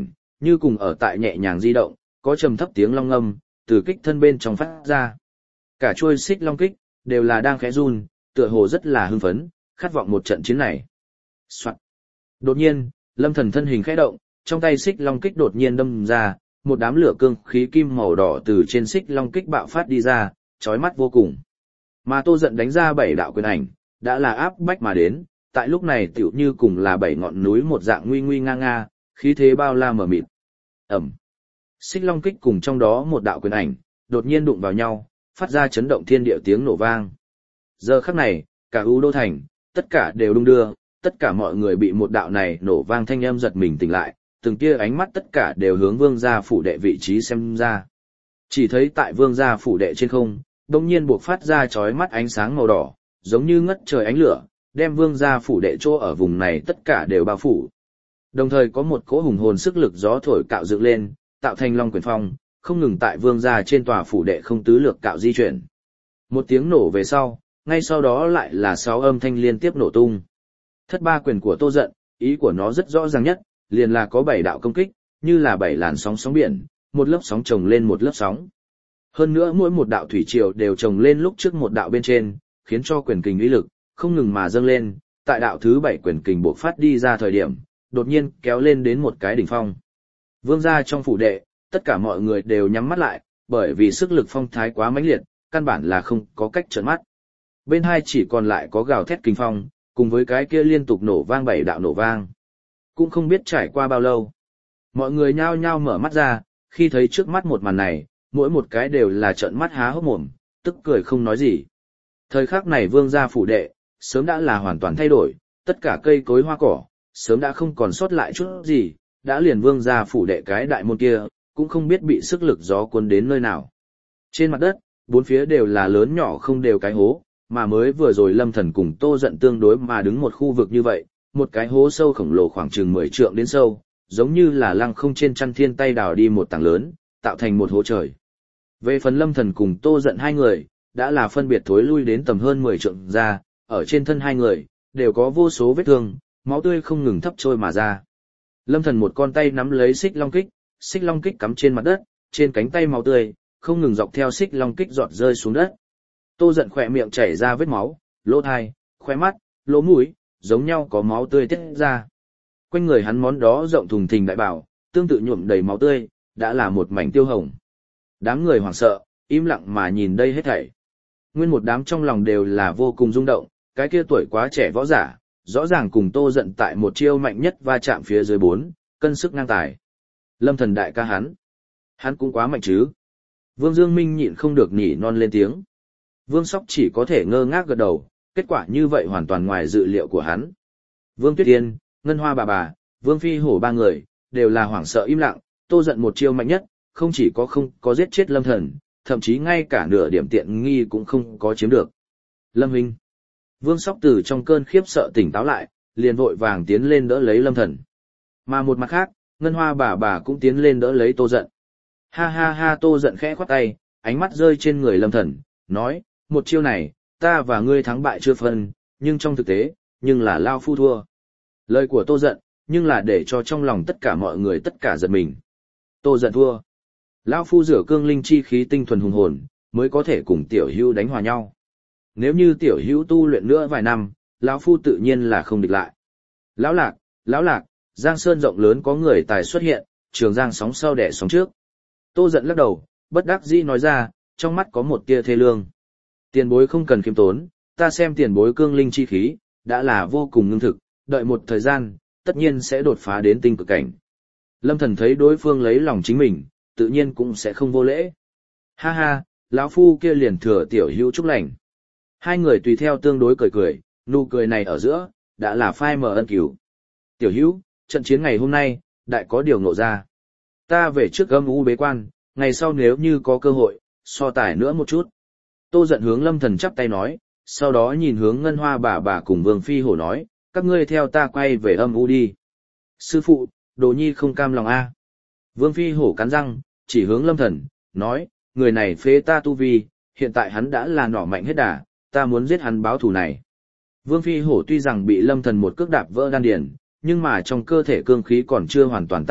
như cùng ở tại nhẹ nhàng di động, có trầm thấp tiếng long ngâm, từ kích thân bên trong phát ra. Cả chuôi xích long kích, đều là đang khẽ run, tựa hồ rất là hưng phấn, khát vọng một trận chiến này. Soạn. Đột nhiên, Lâm Thần thân hình khẽ động, trong tay xích long kích đột nhiên đâm ra, một đám lửa cương khí kim màu đỏ từ trên xích long kích bạo phát đi ra, chói mắt vô cùng. Mà Tô Dận đánh ra bảy đạo quyền ảnh, đã là áp bách mà đến, tại lúc này tựu như cùng là bảy ngọn núi một dạng nguy nguy nga nga, khí thế bao la mở mịt. Ẩm. Xích long kích cùng trong đó một đạo quyền ảnh, đột nhiên đụng vào nhau, phát ra chấn động thiên địa tiếng nổ vang. Giờ khắc này, cả U Đô Thành, tất cả đều đung đưa, tất cả mọi người bị một đạo này nổ vang thanh âm giật mình tỉnh lại, từng kia ánh mắt tất cả đều hướng vương gia phủ đệ vị trí xem ra. Chỉ thấy tại vương gia phủ đệ trên không, đông nhiên buộc phát ra chói mắt ánh sáng màu đỏ, giống như ngất trời ánh lửa, đem vương gia phủ đệ chỗ ở vùng này tất cả đều bao phủ. Đồng thời có một cỗ hùng hồn sức lực gió thổi cạo dựng lên, tạo thành long quyền phong, không ngừng tại vương gia trên tòa phủ đệ không tứ lược cạo di chuyển. Một tiếng nổ về sau, ngay sau đó lại là sáu âm thanh liên tiếp nổ tung. Thất ba quyền của Tô Dận, ý của nó rất rõ ràng nhất, liền là có bảy đạo công kích, như là bảy làn sóng sóng biển, một lớp sóng chồng lên một lớp sóng. Hơn nữa mỗi một đạo thủy triều đều chồng lên lúc trước một đạo bên trên, khiến cho quyền kình uy lực không ngừng mà dâng lên, tại đạo thứ bảy quyền kình bộc phát đi ra thời điểm, đột nhiên kéo lên đến một cái đỉnh phong. Vương gia trong phủ đệ, tất cả mọi người đều nhắm mắt lại, bởi vì sức lực phong thái quá mãnh liệt, căn bản là không có cách trợn mắt. Bên hai chỉ còn lại có gào thét kinh phong, cùng với cái kia liên tục nổ vang bảy đạo nổ vang. Cũng không biết trải qua bao lâu. Mọi người nhao nhao mở mắt ra, khi thấy trước mắt một màn này, mỗi một cái đều là trợn mắt há hốc mồm, tức cười không nói gì. Thời khắc này vương gia phủ đệ, sớm đã là hoàn toàn thay đổi, tất cả cây cối hoa cỏ, sớm đã không còn sót lại chút gì, đã liền vương gia phủ đệ cái đại môn kia, cũng không biết bị sức lực gió cuốn đến nơi nào. Trên mặt đất, bốn phía đều là lớn nhỏ không đều cái hố, mà mới vừa rồi Lâm Thần cùng Tô Dận tương đối mà đứng một khu vực như vậy, một cái hố sâu khổng lồ khoảng chừng mười trượng đến sâu, giống như là lăng không trên chăn thiên tay đào đi một tảng lớn, tạo thành một hố trời. Về phần Lâm Thần cùng Tô Dận hai người, đã là phân biệt thối lui đến tầm hơn mười trượng ra, ở trên thân hai người, đều có vô số vết thương, máu tươi không ngừng thấp trôi mà ra. Lâm Thần một con tay nắm lấy xích long kích, xích long kích cắm trên mặt đất, trên cánh tay máu tươi, không ngừng dọc theo xích long kích giọt rơi xuống đất. Tô Dận khỏe miệng chảy ra vết máu, lỗ tai, khóe mắt, lỗ mũi, giống nhau có máu tươi tiết ra. Quanh người hắn món đó rộng thùng thình đại bảo, tương tự nhuộm đầy máu tươi, đã là một mảnh tiêu hồng. Đám người hoảng sợ, im lặng mà nhìn đây hết thảy. Nguyên một đám trong lòng đều là vô cùng rung động, cái kia tuổi quá trẻ võ giả, rõ ràng cùng Tô Dận tại một chiêu mạnh nhất va chạm phía dưới bốn, cân sức ngang tài. Lâm Thần đại ca hắn, hắn cũng quá mạnh chứ. Vương Dương Minh nhịn không được nhỉ non lên tiếng. Vương Sóc chỉ có thể ngơ ngác gật đầu, kết quả như vậy hoàn toàn ngoài dự liệu của hắn. Vương Tuyết Yên, Ngân Hoa bà bà, Vương Phi Hổ ba người, đều là hoảng sợ im lặng, Tô Dận một chiêu mạnh nhất, không chỉ có không có giết chết Lâm Thần, thậm chí ngay cả nửa điểm tiện nghi cũng không có chiếm được. Lâm Huynh. Vương Sóc từ trong cơn khiếp sợ tỉnh táo lại, liền vội vàng tiến lên đỡ lấy Lâm Thần. Mà một mặt khác, Ngân Hoa bà bà cũng tiến lên đỡ lấy Tô Dận. Ha ha ha, Tô Dận khẽ khoát tay, ánh mắt rơi trên người Lâm Thần, nói, một chiêu này, ta và ngươi thắng bại chưa phân, nhưng trong thực tế, nhưng là lao phu thua. Lời của Tô Dận, nhưng là để cho trong lòng tất cả mọi người tất cả giật mình. Tô Dận thua. Lao phu rửa cương linh chi khí tinh thuần hùng hồn, mới có thể cùng tiểu hữu đánh hòa nhau. Nếu như tiểu hữu tu luyện nữa vài năm, lão phu tự nhiên là không địch lại. Lão Lạc, lão Lạc, Giang Sơn rộng lớn có người tài xuất hiện, Trường Giang sóng sau đẻ sóng trước. Tô Dận lắc đầu, bất đắc dĩ nói ra, trong mắt có một tia thê lương. Tiền bối không cần khiêm tốn, ta xem tiền bối cương linh chi khí, đã là vô cùng ngưng thực, đợi một thời gian, tất nhiên sẽ đột phá đến tinh cực cảnh. Lâm Thần thấy đối phương lấy lòng chính mình, tự nhiên cũng sẽ không vô lễ. Ha ha, lão phu kia liền thừa tiểu hữu chúc lành. Hai người tùy theo tương đối cười cười, nụ cười này ở giữa, đã là phai mờ ân cứu. Tiểu hữu, trận chiến ngày hôm nay, đại có điều ngộ ra. Ta về trước âm u bế quan, ngày sau nếu như có cơ hội, so tài nữa một chút. Tô Dận hướng Lâm Thần chắp tay nói, sau đó nhìn hướng Ngân Hoa bà bà cùng Vương Phi Hổ nói, các ngươi theo ta quay về âm u đi. Sư phụ, đồ nhi không cam lòng a. Vương Phi Hổ cắn răng, chỉ hướng Lâm Thần, nói, người này phế ta tu vi, hiện tại hắn đã là nỏ mạnh hết đà, ta muốn giết hắn báo thù này. Vương Phi Hổ tuy rằng bị Lâm Thần một cước đạp vỡ đan điền, nhưng mà trong cơ thể cương khí còn chưa hoàn toàn tan hết,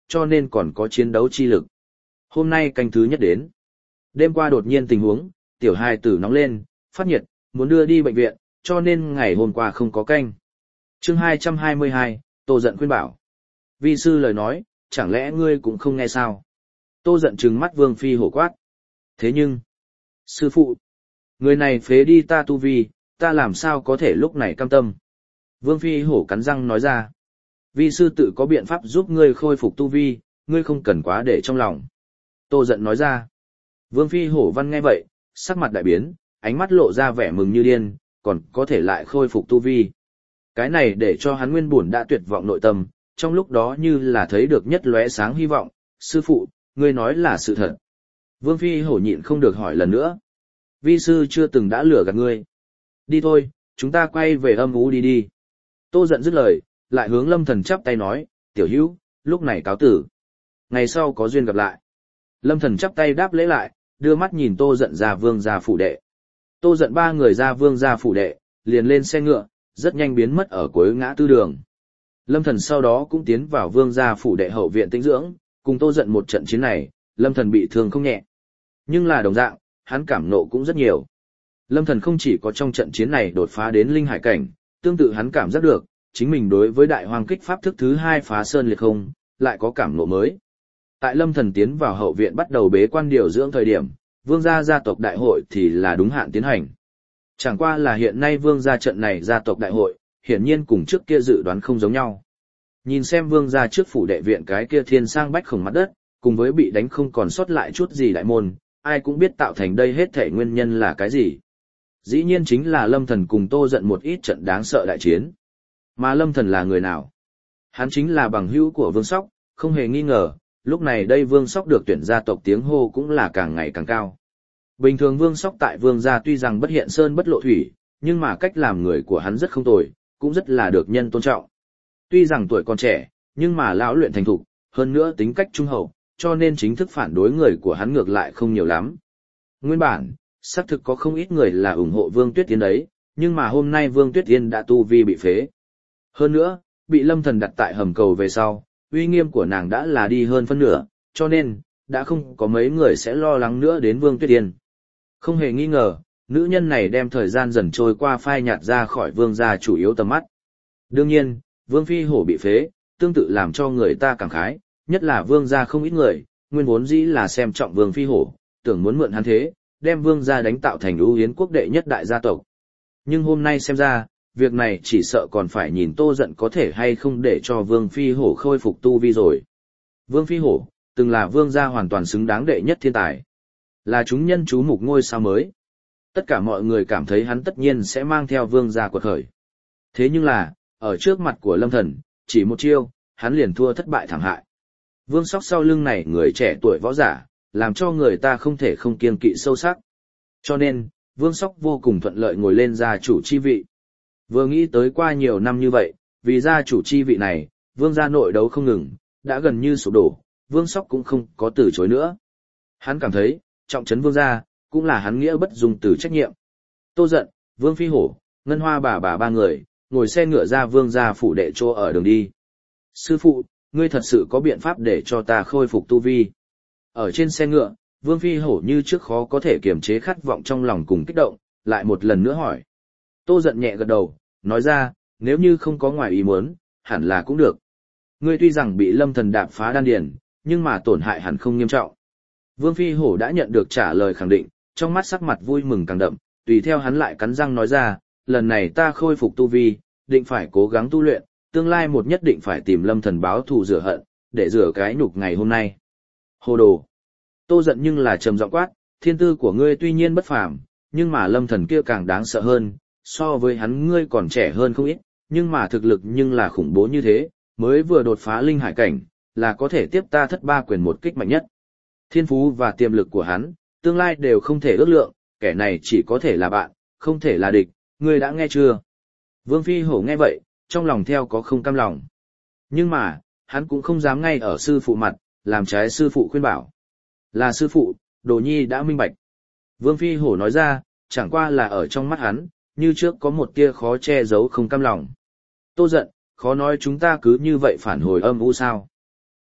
cho nên còn có chiến đấu chi lực. Hôm nay canh thứ nhất đến. Đêm qua đột nhiên tình huống, tiểu hài tử nóng lên, phát nhiệt, muốn đưa đi bệnh viện, cho nên ngày hôm qua không có canh. Chương hai trăm hai mươi hai, Tô Dận khuyên bảo. Vi sư lời nói, chẳng lẽ ngươi cũng không nghe sao? Tô Dận trừng mắt Vương Phi hổ quát. Thế nhưng, sư phụ, người này phế đi ta tu vi, ta làm sao có thể lúc này cam tâm? Vương Phi hổ cắn răng nói ra. Vi sư tự có biện pháp giúp ngươi khôi phục tu vi, ngươi không cần quá để trong lòng. Tô Dận nói ra. Vương Phi hổ văn nghe vậy, sắc mặt đại biến, ánh mắt lộ ra vẻ mừng như điên, còn có thể lại khôi phục tu vi. Cái này để cho hắn nguyên buồn đã tuyệt vọng nội tâm, trong lúc đó như là thấy được nhất lóe sáng hy vọng. Sư phụ, ngươi nói là sự thật. Vương Phi hổ nhịn không được hỏi lần nữa. Vi sư chưa từng đã lừa gạt ngươi. Đi thôi, chúng ta quay về âm ú đi đi. Tô Dận dứt lời, lại hướng Lâm Thần chắp tay nói, tiểu hữu, lúc này cáo tử. Ngày sau có duyên gặp lại. Lâm Thần chắp tay đáp lễ lại, đưa mắt nhìn Tô Dận ra vương gia phủ đệ. Tô Dận ba người ra vương gia phủ đệ, liền lên xe ngựa, rất nhanh biến mất ở cuối ngã tư đường. Lâm Thần sau đó cũng tiến vào vương gia phủ đệ hậu viện tĩnh dưỡng, cùng Tô Dận một trận chiến này, Lâm Thần bị thương không nhẹ. Nhưng là đồng dạng, hắn cảm nộ cũng rất nhiều. Lâm Thần không chỉ có trong trận chiến này đột phá đến linh hải cảnh, tương tự hắn cảm giác được, chính mình đối với đại hoang kích pháp thức thứ hai phá sơn liệt không, lại có cảm nộ mới. Tại Lâm Thần tiến vào hậu viện bắt đầu bế quan điều dưỡng thời điểm, vương gia gia tộc đại hội thì là đúng hạn tiến hành. Chẳng qua là hiện nay vương gia trận này gia tộc đại hội, hiển nhiên cùng trước kia dự đoán không giống nhau. Nhìn xem vương gia trước phủ đệ viện cái kia thiên sang bách khổng mặt đất, cùng với bị đánh không còn sót lại chút gì đại môn, ai cũng biết tạo thành đây hết thể nguyên nhân là cái gì. Dĩ nhiên chính là Lâm Thần cùng Tô Dận một ít trận đáng sợ đại chiến. Mà Lâm Thần là người nào? Hắn chính là bằng hữu của Vương Sóc, không hề nghi ngờ, lúc này đây Vương Sóc được tuyển gia tộc tiếng hô cũng là càng ngày càng cao. Bình thường Vương Sóc tại Vương gia tuy rằng bất hiện sơn bất lộ thủy, nhưng mà cách làm người của hắn rất không tồi, cũng rất là được nhân tôn trọng. Tuy rằng tuổi còn trẻ, nhưng mà lão luyện thành thục, hơn nữa tính cách trung hậu, cho nên chính thức phản đối người của hắn ngược lại không nhiều lắm. Nguyên bản, xác thực có không ít người là ủng hộ Vương Tuyết Yên đấy, nhưng mà hôm nay Vương Tuyết Yên đã tu vi bị phế. Hơn nữa, bị Lâm Thần đặt tại hầm cầu về sau, uy nghiêm của nàng đã là đi hơn phân nửa, cho nên, đã không có mấy người sẽ lo lắng nữa đến Vương Tuyết Yên. Không hề nghi ngờ, nữ nhân này đem thời gian dần trôi qua phai nhạt ra khỏi Vương gia chủ yếu tầm mắt. Đương nhiên, Vương Phi hổ bị phế, tương tự làm cho người ta cảm khái, nhất là Vương gia không ít người, nguyên vốn dĩ là xem trọng Vương Phi hổ, tưởng muốn mượn hắn thế, đem Vương gia đánh tạo thành ưu yến quốc đệ nhất đại gia tộc. Nhưng hôm nay xem ra, việc này chỉ sợ còn phải nhìn Tô Dận có thể hay không để cho Vương Phi hổ khôi phục tu vi rồi. Vương Phi hổ, từng là Vương gia hoàn toàn xứng đáng đệ nhất thiên tài. Là chúng nhân chú mục ngôi sao mới. Tất cả mọi người cảm thấy hắn tất nhiên sẽ mang theo Vương gia quật khởi. Thế nhưng là, ở trước mặt của Lâm Thần, chỉ một chiêu, hắn liền thua thất bại thảm hại. Vương Sóc sau lưng này người trẻ tuổi võ giả, làm cho người ta không thể không kiêng kỵ sâu sắc. Cho nên, Vương Sóc vô cùng thuận lợi ngồi lên gia chủ chi vị. Vừa nghĩ tới qua nhiều năm như vậy, vì gia chủ chi vị này, Vương gia nội đấu không ngừng, đã gần như sụp đổ, Vương Sóc cũng không có từ chối nữa. Hắn cảm thấy, trọng trấn Vương gia, cũng là hắn nghĩa bất dung từ trách nhiệm. Tô Dận, Vương Phi hổ, Ngân Hoa bà bà ba người, ngồi xe ngựa ra Vương gia phủ đệ chỗ ở đường đi. Sư phụ, ngươi thật sự có biện pháp để cho ta khôi phục tu vi. Ở trên xe ngựa, Vương Phi hổ như trước khó có thể kiềm chế khát vọng trong lòng cùng kích động, lại một lần nữa hỏi. Tô Dận nhẹ gật đầu, nói ra, nếu như không có ngoài ý muốn, hẳn là cũng được. Ngươi tuy rằng bị Lâm Thần đạp phá đan điền, nhưng mà tổn hại hẳn không nghiêm trọng. Vương Phi hổ đã nhận được trả lời khẳng định, trong mắt sắc mặt vui mừng càng đậm, tùy theo hắn lại cắn răng nói ra, lần này ta khôi phục tu vi, định phải cố gắng tu luyện, tương lai một nhất định phải tìm Lâm Thần báo thù rửa hận, để rửa cái nhục ngày hôm nay. Hồ đồ. Tô Dận nhưng là trầm giọng quát, thiên tư của ngươi tuy nhiên bất phàm, nhưng mà Lâm Thần kia càng đáng sợ hơn, so với hắn ngươi còn trẻ hơn không ít, nhưng mà thực lực nhưng là khủng bố như thế, mới vừa đột phá linh hải cảnh, là có thể tiếp ta thất ba quyền một kích mạnh nhất. Thiên phú và tiềm lực của hắn, tương lai đều không thể ước lượng, kẻ này chỉ có thể là bạn, không thể là địch, ngươi đã nghe chưa? Vương Phi hổ nghe vậy, trong lòng theo có không cam lòng. Nhưng mà, hắn cũng không dám ngay ở sư phụ mặt, làm trái sư phụ khuyên bảo. Là sư phụ, Đồ Nhi đã minh bạch. Vương Phi hổ nói ra, chẳng qua là ở trong mắt hắn, như trước có một tia khó che giấu không cam lòng. Tô Dận, khó nói chúng ta cứ như vậy phản hồi âm u sao.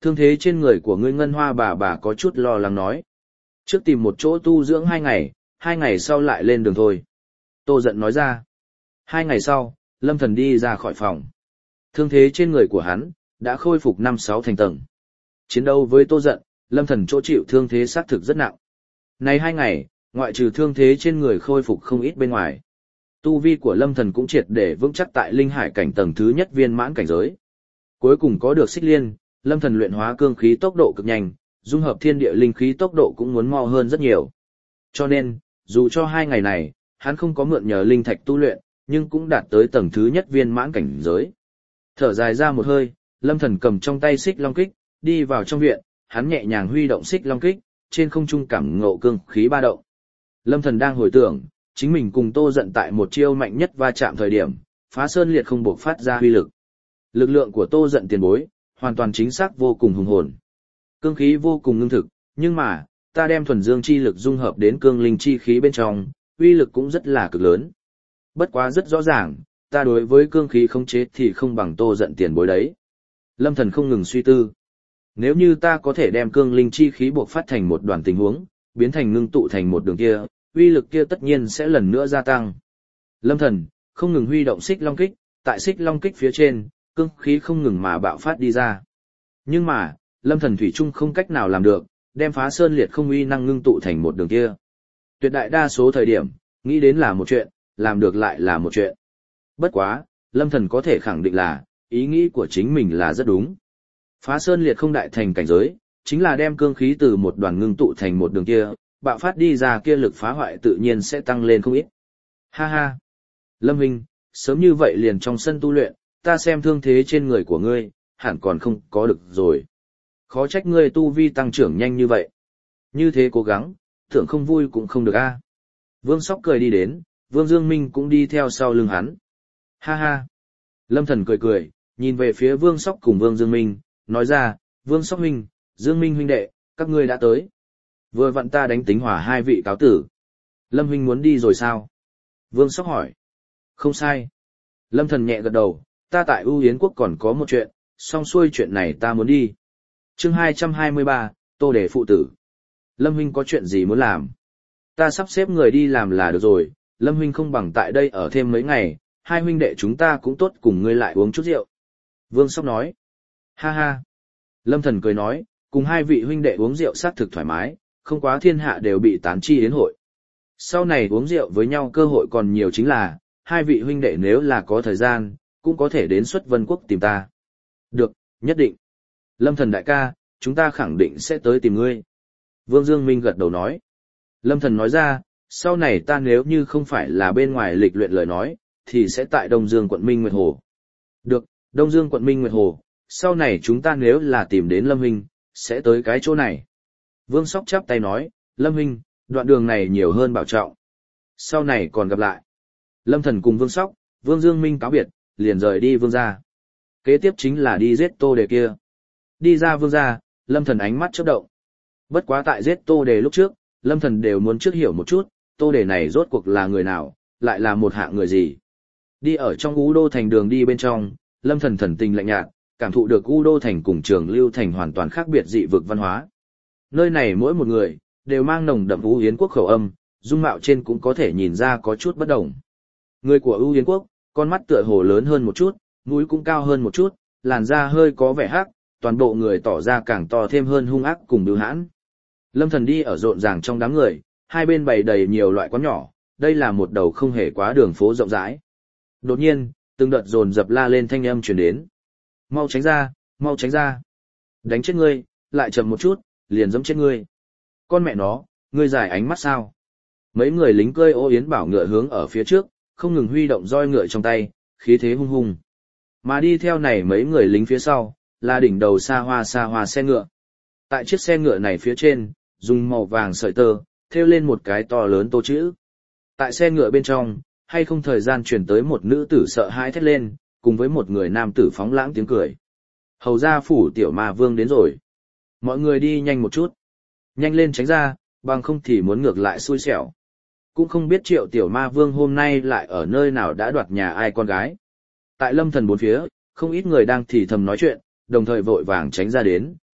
Thương thế trên người của ngươi Ngân Hoa bà bà có chút lo lắng nói. Trước tìm một chỗ tu dưỡng hai ngày, hai ngày sau lại lên đường thôi. Tô Dận nói ra. Hai ngày sau, Lâm Thần đi ra khỏi phòng. Thương thế trên người của hắn đã khôi phục năm sáu thành tầng. Chiến đấu với Tô Dận, Lâm Thần chỗ chịu thương thế xác thực rất nặng. Này hai ngày, ngoại trừ thương thế trên người khôi phục không ít bên ngoài. Tu vi của Lâm Thần cũng triệt để vững chắc tại linh hải cảnh tầng thứ nhất viên mãn cảnh giới. Cuối cùng có được xích liên, Lâm Thần luyện hóa cương khí tốc độ cực nhanh, dung hợp thiên địa linh khí tốc độ cũng muốn mau hơn rất nhiều. Cho nên, dù cho hai ngày này, hắn không có mượn nhờ linh thạch tu luyện, nhưng cũng đạt tới tầng thứ nhất viên mãn cảnh giới. Thở dài ra một hơi, Lâm Thần cầm trong tay xích long kích, đi vào trong viện, hắn nhẹ nhàng huy động xích long kích, trên không trung cảm ngộ cương khí ba động. Lâm Thần đang hồi tưởng, chính mình cùng Tô Dận tại một chiêu mạnh nhất va chạm thời điểm, phá sơn liệt không buộc phát ra huy lực. Lực lượng của Tô Dận tiền bối, hoàn toàn chính xác vô cùng hùng hồn. Cương khí vô cùng ngưng thực, nhưng mà, ta đem thuần dương chi lực dung hợp đến cương linh chi khí bên trong, uy lực cũng rất là cực lớn. Bất quá rất rõ ràng, ta đối với cương khí khống chế thì không bằng Tô Dận tiền bối đấy. Lâm Thần không ngừng suy tư. Nếu như ta có thể đem cương linh chi khí buộc phát thành một đoàn tình huống, biến thành ngưng tụ thành một đường kia, uy lực kia tất nhiên sẽ lần nữa gia tăng. Lâm Thần không ngừng huy động xích long kích, tại xích long kích phía trên, cương khí không ngừng mà bạo phát đi ra. Nhưng mà, Lâm Thần thủy chung không cách nào làm được, đem phá sơn liệt không uy năng ngưng tụ thành một đường kia. Tuyệt đại đa số thời điểm, nghĩ đến là một chuyện, làm được lại là một chuyện. Bất quá, Lâm Thần có thể khẳng định là, ý nghĩ của chính mình là rất đúng. Phá sơn liệt không đại thành cảnh giới, chính là đem cương khí từ một đoàn ngưng tụ thành một đường kia, bạo phát đi ra kia lực phá hoại tự nhiên sẽ tăng lên không ít. Ha ha! Lâm Vinh, sớm như vậy liền trong sân tu luyện, ta xem thương thế trên người của ngươi, hẳn còn không có được rồi. Khó trách ngươi tu vi tăng trưởng nhanh như vậy. Như thế cố gắng, tưởng không vui cũng không được a. Vương Sóc cười đi đến, Vương Dương Minh cũng đi theo sau lưng hắn. Ha ha! Lâm Thần cười cười, nhìn về phía Vương Sóc cùng Vương Dương Minh, nói ra, Vương Sóc huynh, Dương Minh huynh đệ, các ngươi đã tới. Vừa vặn ta đánh tính hỏa hai vị cáo tử. Lâm huynh muốn đi rồi sao? Vương Sóc hỏi. Không sai. Lâm Thần nhẹ gật đầu, ta tại ưu Yến quốc còn có một chuyện, xong xuôi chuyện này ta muốn đi. Chương hai trăm hai mươi ba, Tô Đề phụ tử. Lâm huynh có chuyện gì muốn làm? Ta sắp xếp người đi làm là được rồi, Lâm huynh không bằng tại đây ở thêm mấy ngày, hai huynh đệ chúng ta cũng tốt cùng ngươi lại uống chút rượu. Vương Sóc nói. Ha ha. Lâm Thần cười nói, cùng hai vị huynh đệ uống rượu xác thực thoải mái, không quá thiên hạ đều bị tán chi yến hội. Sau này uống rượu với nhau cơ hội còn nhiều chính là, hai vị huynh đệ nếu là có thời gian, cũng có thể đến Xuất Vân Quốc tìm ta. Được, nhất định. Lâm Thần đại ca, chúng ta khẳng định sẽ tới tìm ngươi. Vương Dương Minh gật đầu nói. Lâm Thần nói ra, sau này ta nếu như không phải là bên ngoài lịch luyện lời nói, thì sẽ tại Đông Dương quận Minh Nguyệt Hồ. Được, Đông Dương quận Minh Nguyệt Hồ, sau này chúng ta nếu là tìm đến Lâm Huynh, sẽ tới cái chỗ này. Vương Sóc chắp tay nói, Lâm Huynh, đoạn đường này nhiều hơn bảo trọng. Sau này còn gặp lại. Lâm Thần cùng Vương Sóc, Vương Dương Minh cáo biệt, liền rời đi Vương gia. Kế tiếp chính là đi giết Tô Đề kia. Đi ra Vương gia, Lâm Thần ánh mắt chớp động. Bất quá tại giết Tô Đề lúc trước, Lâm Thần đều muốn trước hiểu một chút, Tô Đề này rốt cuộc là người nào, lại là một hạng người gì. Đi ở trong U Đô thành đường đi bên trong, Lâm Thần thần tình lạnh nhạt, cảm thụ được U Đô thành cùng Trường Lưu thành hoàn toàn khác biệt dị vực văn hóa. Nơi này mỗi một người đều mang nồng đậm U Yến quốc khẩu âm, dung mạo trên cũng có thể nhìn ra có chút bất đồng. Người của U Yến quốc, con mắt tựa hồ lớn hơn một chút, mũi cũng cao hơn một chút, làn da hơi có vẻ hắc, toàn bộ người tỏ ra càng to thêm hơn hung ác cùng bưu hãn. Lâm Thần đi ở rộn ràng trong đám người, hai bên bày đầy nhiều loại quán nhỏ, đây là một đầu không hề quá đường phố rộng rãi. Đột nhiên, từng đợt dồn dập la lên thanh âm truyền đến. Mau tránh ra, mau tránh ra. Đánh chết ngươi, lại chậm một chút, liền giẫm chết ngươi. Con mẹ nó, ngươi giải ánh mắt sao? Mấy người lính cơi ô yến bảo ngựa hướng ở phía trước, không ngừng huy động roi ngựa trong tay, khí thế hung hùng. Mà đi theo này mấy người lính phía sau, là đỉnh đầu xa hoa xa hoa xe ngựa. Tại chiếc xe ngựa này phía trên, dùng màu vàng sợi tơ, thêu lên một cái to lớn tô chữ. Tại xe ngựa bên trong, hay không thời gian truyền tới một nữ tử sợ hãi thét lên, cùng với một người nam tử phóng lãng tiếng cười. Hầu gia phủ tiểu ma vương đến rồi. Mọi người đi nhanh một chút. Nhanh lên tránh ra, bằng không thì muốn ngược lại xui xẻo. Cũng không biết triệu tiểu ma vương hôm nay lại ở nơi nào đã đoạt nhà ai con gái. Tại Lâm Thần bốn phía, không ít người đang thì thầm nói chuyện, đồng thời vội vàng tránh ra đến,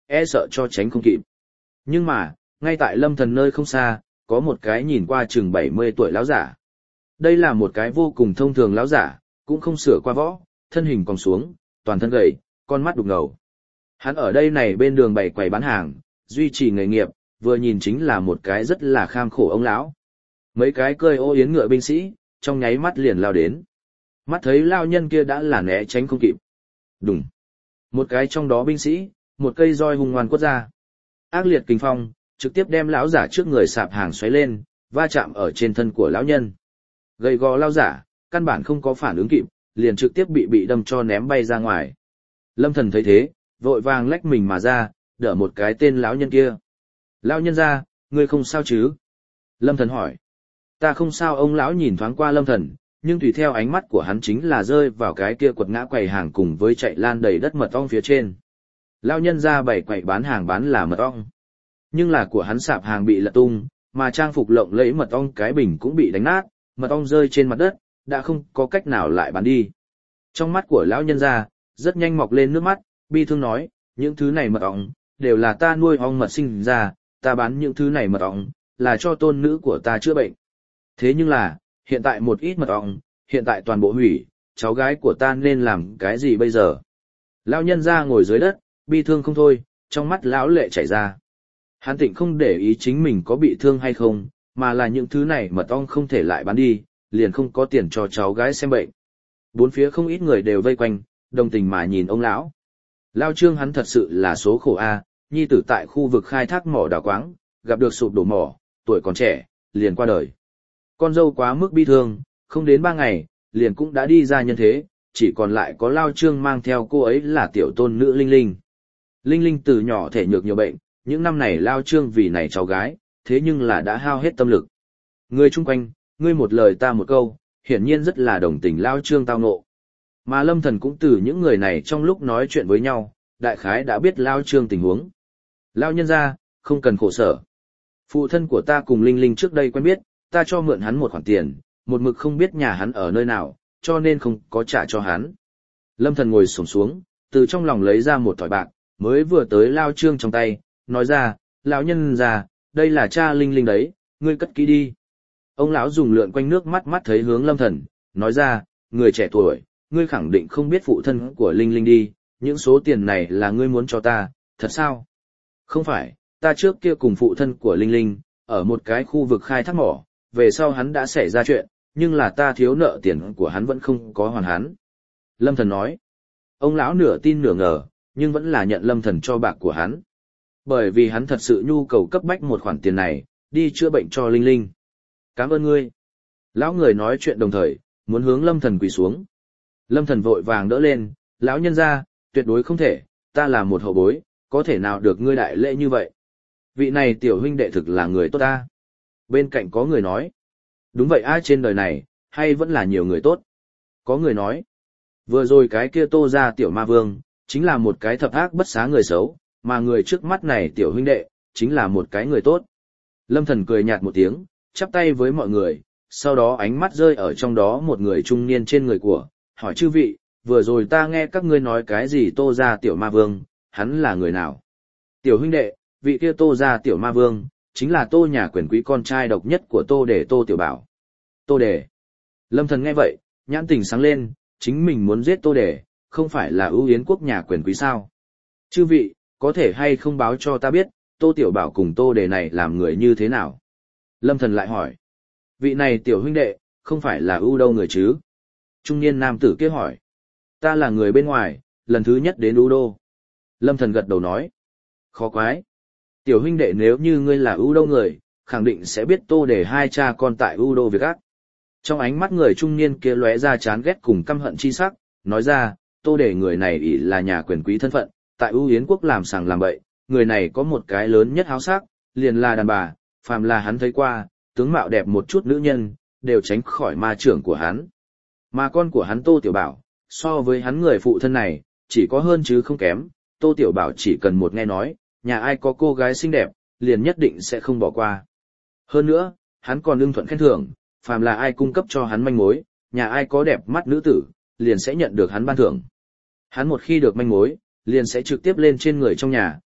e sợ cho tránh không kịp. Nhưng mà, ngay tại Lâm Thần nơi không xa, có một cái nhìn qua chừng bảy mươi tuổi lão giả. Đây là một cái vô cùng thông thường lão giả, cũng không sửa qua võ, thân hình cong xuống, toàn thân gầy, con mắt đục ngầu. Hắn ở đây này bên đường bày quầy bán hàng, duy trì nghề nghiệp, vừa nhìn chính là một cái rất là kham khổ ông lão. Mấy cái cơi ô yến ngựa binh sĩ, trong nháy mắt liền lao đến. Mắt thấy lao nhân kia đã là né tránh không kịp. Đùng. Một cái trong đó binh sĩ, một cây roi hung ngoan quất ra. Ác liệt kình phong, trực tiếp đem lão giả trước người sạp hàng xoáy lên, va chạm ở trên thân của lão nhân. Gầy gò lão giả, căn bản không có phản ứng kịp, liền trực tiếp bị bị đâm cho ném bay ra ngoài. Lâm Thần thấy thế, vội vàng lách mình mà ra, đỡ một cái tên lão nhân kia. Lão nhân ra, ngươi không sao chứ? Lâm Thần hỏi. Ta không sao. Ông lão nhìn thoáng qua Lâm Thần, nhưng tùy theo ánh mắt của hắn chính là rơi vào cái kia quật ngã quầy hàng cùng với chạy lan đầy đất mật ong phía trên. Lão nhân ra bày quầy bán hàng bán là mật ong. Nhưng là của hắn sạp hàng bị lật tung, mà trang phục lộng lẫy mật ong cái bình cũng bị đánh nát, mật ong rơi trên mặt đất, đã không có cách nào lại bán đi. Trong mắt của lão nhân ra, rất nhanh mọc lên nước mắt, bi thương nói, những thứ này mật ong, đều là ta nuôi ong mật sinh ra, ta bán những thứ này mật ong, là cho tôn nữ của ta chữa bệnh. Thế nhưng là, hiện tại một ít mật ong, hiện tại toàn bộ hủy, cháu gái của ta nên làm cái gì bây giờ? Lão nhân ra ngồi dưới đất, bi thương không thôi, trong mắt lão lệ chảy ra. Hắn Tịnh không để ý chính mình có bị thương hay không, mà là những thứ này mật ong không thể lại bán đi, liền không có tiền cho cháu gái xem bệnh. Bốn phía không ít người đều vây quanh, đồng tình mà nhìn ông lão. Lao Trương hắn thật sự là số khổ a, nhi tử tại khu vực khai thác mỏ đào quáng, gặp được sụp đổ mỏ, tuổi còn trẻ, liền qua đời. Con dâu quá mức bi thương, không đến ba ngày, liền cũng đã đi ra nhân thế, chỉ còn lại có Lao Trương mang theo cô ấy là tiểu tôn nữ Linh Linh. Linh Linh từ nhỏ thể nhược nhiều bệnh, những năm này Lao Trương vì này cháu gái, thế nhưng là đã hao hết tâm lực. Người chung quanh, ngươi một lời ta một câu, hiển nhiên rất là đồng tình Lao Trương tao ngộ. Mà Lâm Thần cũng từ những người này trong lúc nói chuyện với nhau, đại khái đã biết Lao Trương tình huống. Lao nhân ra, không cần khổ sở. Phụ thân của ta cùng Linh Linh trước đây quen biết, ta cho mượn hắn một khoản tiền, một mực không biết nhà hắn ở nơi nào, cho nên không có trả cho hắn. Lâm Thần ngồi xổm xuống, từ trong lòng lấy ra một thỏi bạc, mới vừa tới Lao Trương trong tay, nói ra, lão nhân già, đây là cha Linh Linh đấy, ngươi cất kỹ đi. Ông lão dùng lượn quanh nước mắt mắt thấy hướng Lâm Thần, nói ra, người trẻ tuổi, ngươi khẳng định không biết phụ thân của Linh Linh đi, những số tiền này là ngươi muốn cho ta, thật sao? Không phải, ta trước kia cùng phụ thân của Linh Linh, ở một cái khu vực khai thác mỏ, về sau hắn đã xảy ra chuyện, nhưng là ta thiếu nợ tiền của hắn vẫn không có hoàn hắn. Lâm Thần nói, ông lão nửa tin nửa ngờ, nhưng vẫn là nhận Lâm Thần cho bạc của hắn. Bởi vì hắn thật sự nhu cầu cấp bách một khoản tiền này, đi chữa bệnh cho Linh Linh. Cảm ơn ngươi. Lão người nói chuyện đồng thời, muốn hướng Lâm Thần quỳ xuống. Lâm Thần vội vàng đỡ lên, lão nhân ra, tuyệt đối không thể, ta là một hậu bối, có thể nào được ngươi đại lễ như vậy. Vị này tiểu huynh đệ thực là người tốt ta. Bên cạnh có người nói, đúng vậy ai trên đời này, hay vẫn là nhiều người tốt. Có người nói, vừa rồi cái kia Tô gia tiểu ma vương, chính là một cái thập ác bất xá người xấu, mà người trước mắt này tiểu huynh đệ, chính là một cái người tốt. Lâm Thần cười nhạt một tiếng, chắp tay với mọi người, sau đó ánh mắt rơi ở trong đó một người trung niên trên người của, hỏi chư vị, vừa rồi ta nghe các ngươi nói cái gì Tô gia tiểu ma vương, hắn là người nào? Tiểu huynh đệ, vị kia Tô gia tiểu ma vương, chính là Tô nhà quyền quý con trai độc nhất của Tô Đề Tô Tiểu Bảo. Tô Đề. Lâm Thần nghe vậy, nhãn tình sáng lên, chính mình muốn giết Tô Đề, không phải là ưu yến quốc nhà quyền quý sao? Chư vị, có thể hay không báo cho ta biết, Tô Tiểu Bảo cùng Tô Đề này làm người như thế nào? Lâm Thần lại hỏi. Vị này tiểu huynh đệ, không phải là ưu đâu người chứ? Trung niên nam tử kia hỏi. Ta là người bên ngoài, lần thứ nhất đến ưu đô. Lâm Thần gật đầu nói. Khó quái. Tiểu huynh đệ nếu như ngươi là ưu đô người, khẳng định sẽ biết Tô Đề hai cha con tại ưu đô việc ác. Trong ánh mắt người trung niên kia lóe ra chán ghét cùng căm hận chi sắc, nói ra, Tô Đề người này ỷ là nhà quyền quý thân phận, tại ưu yến quốc làm sàng làm bậy, người này có một cái lớn nhất háo sắc, liền là đàn bà, phàm là hắn thấy qua, tướng mạo đẹp một chút nữ nhân, đều tránh khỏi ma trưởng của hắn. Mà con của hắn Tô Tiểu Bảo, so với hắn người phụ thân này, chỉ có hơn chứ không kém, Tô Tiểu Bảo chỉ cần một nghe nói, nhà ai có cô gái xinh đẹp, liền nhất định sẽ không bỏ qua. Hơn nữa, hắn còn ưng thuận khen thưởng, phàm là ai cung cấp cho hắn manh mối, nhà ai có đẹp mắt nữ tử, liền sẽ nhận được hắn ban thưởng. Hắn một khi được manh mối, liền sẽ trực tiếp lên trên người trong nhà,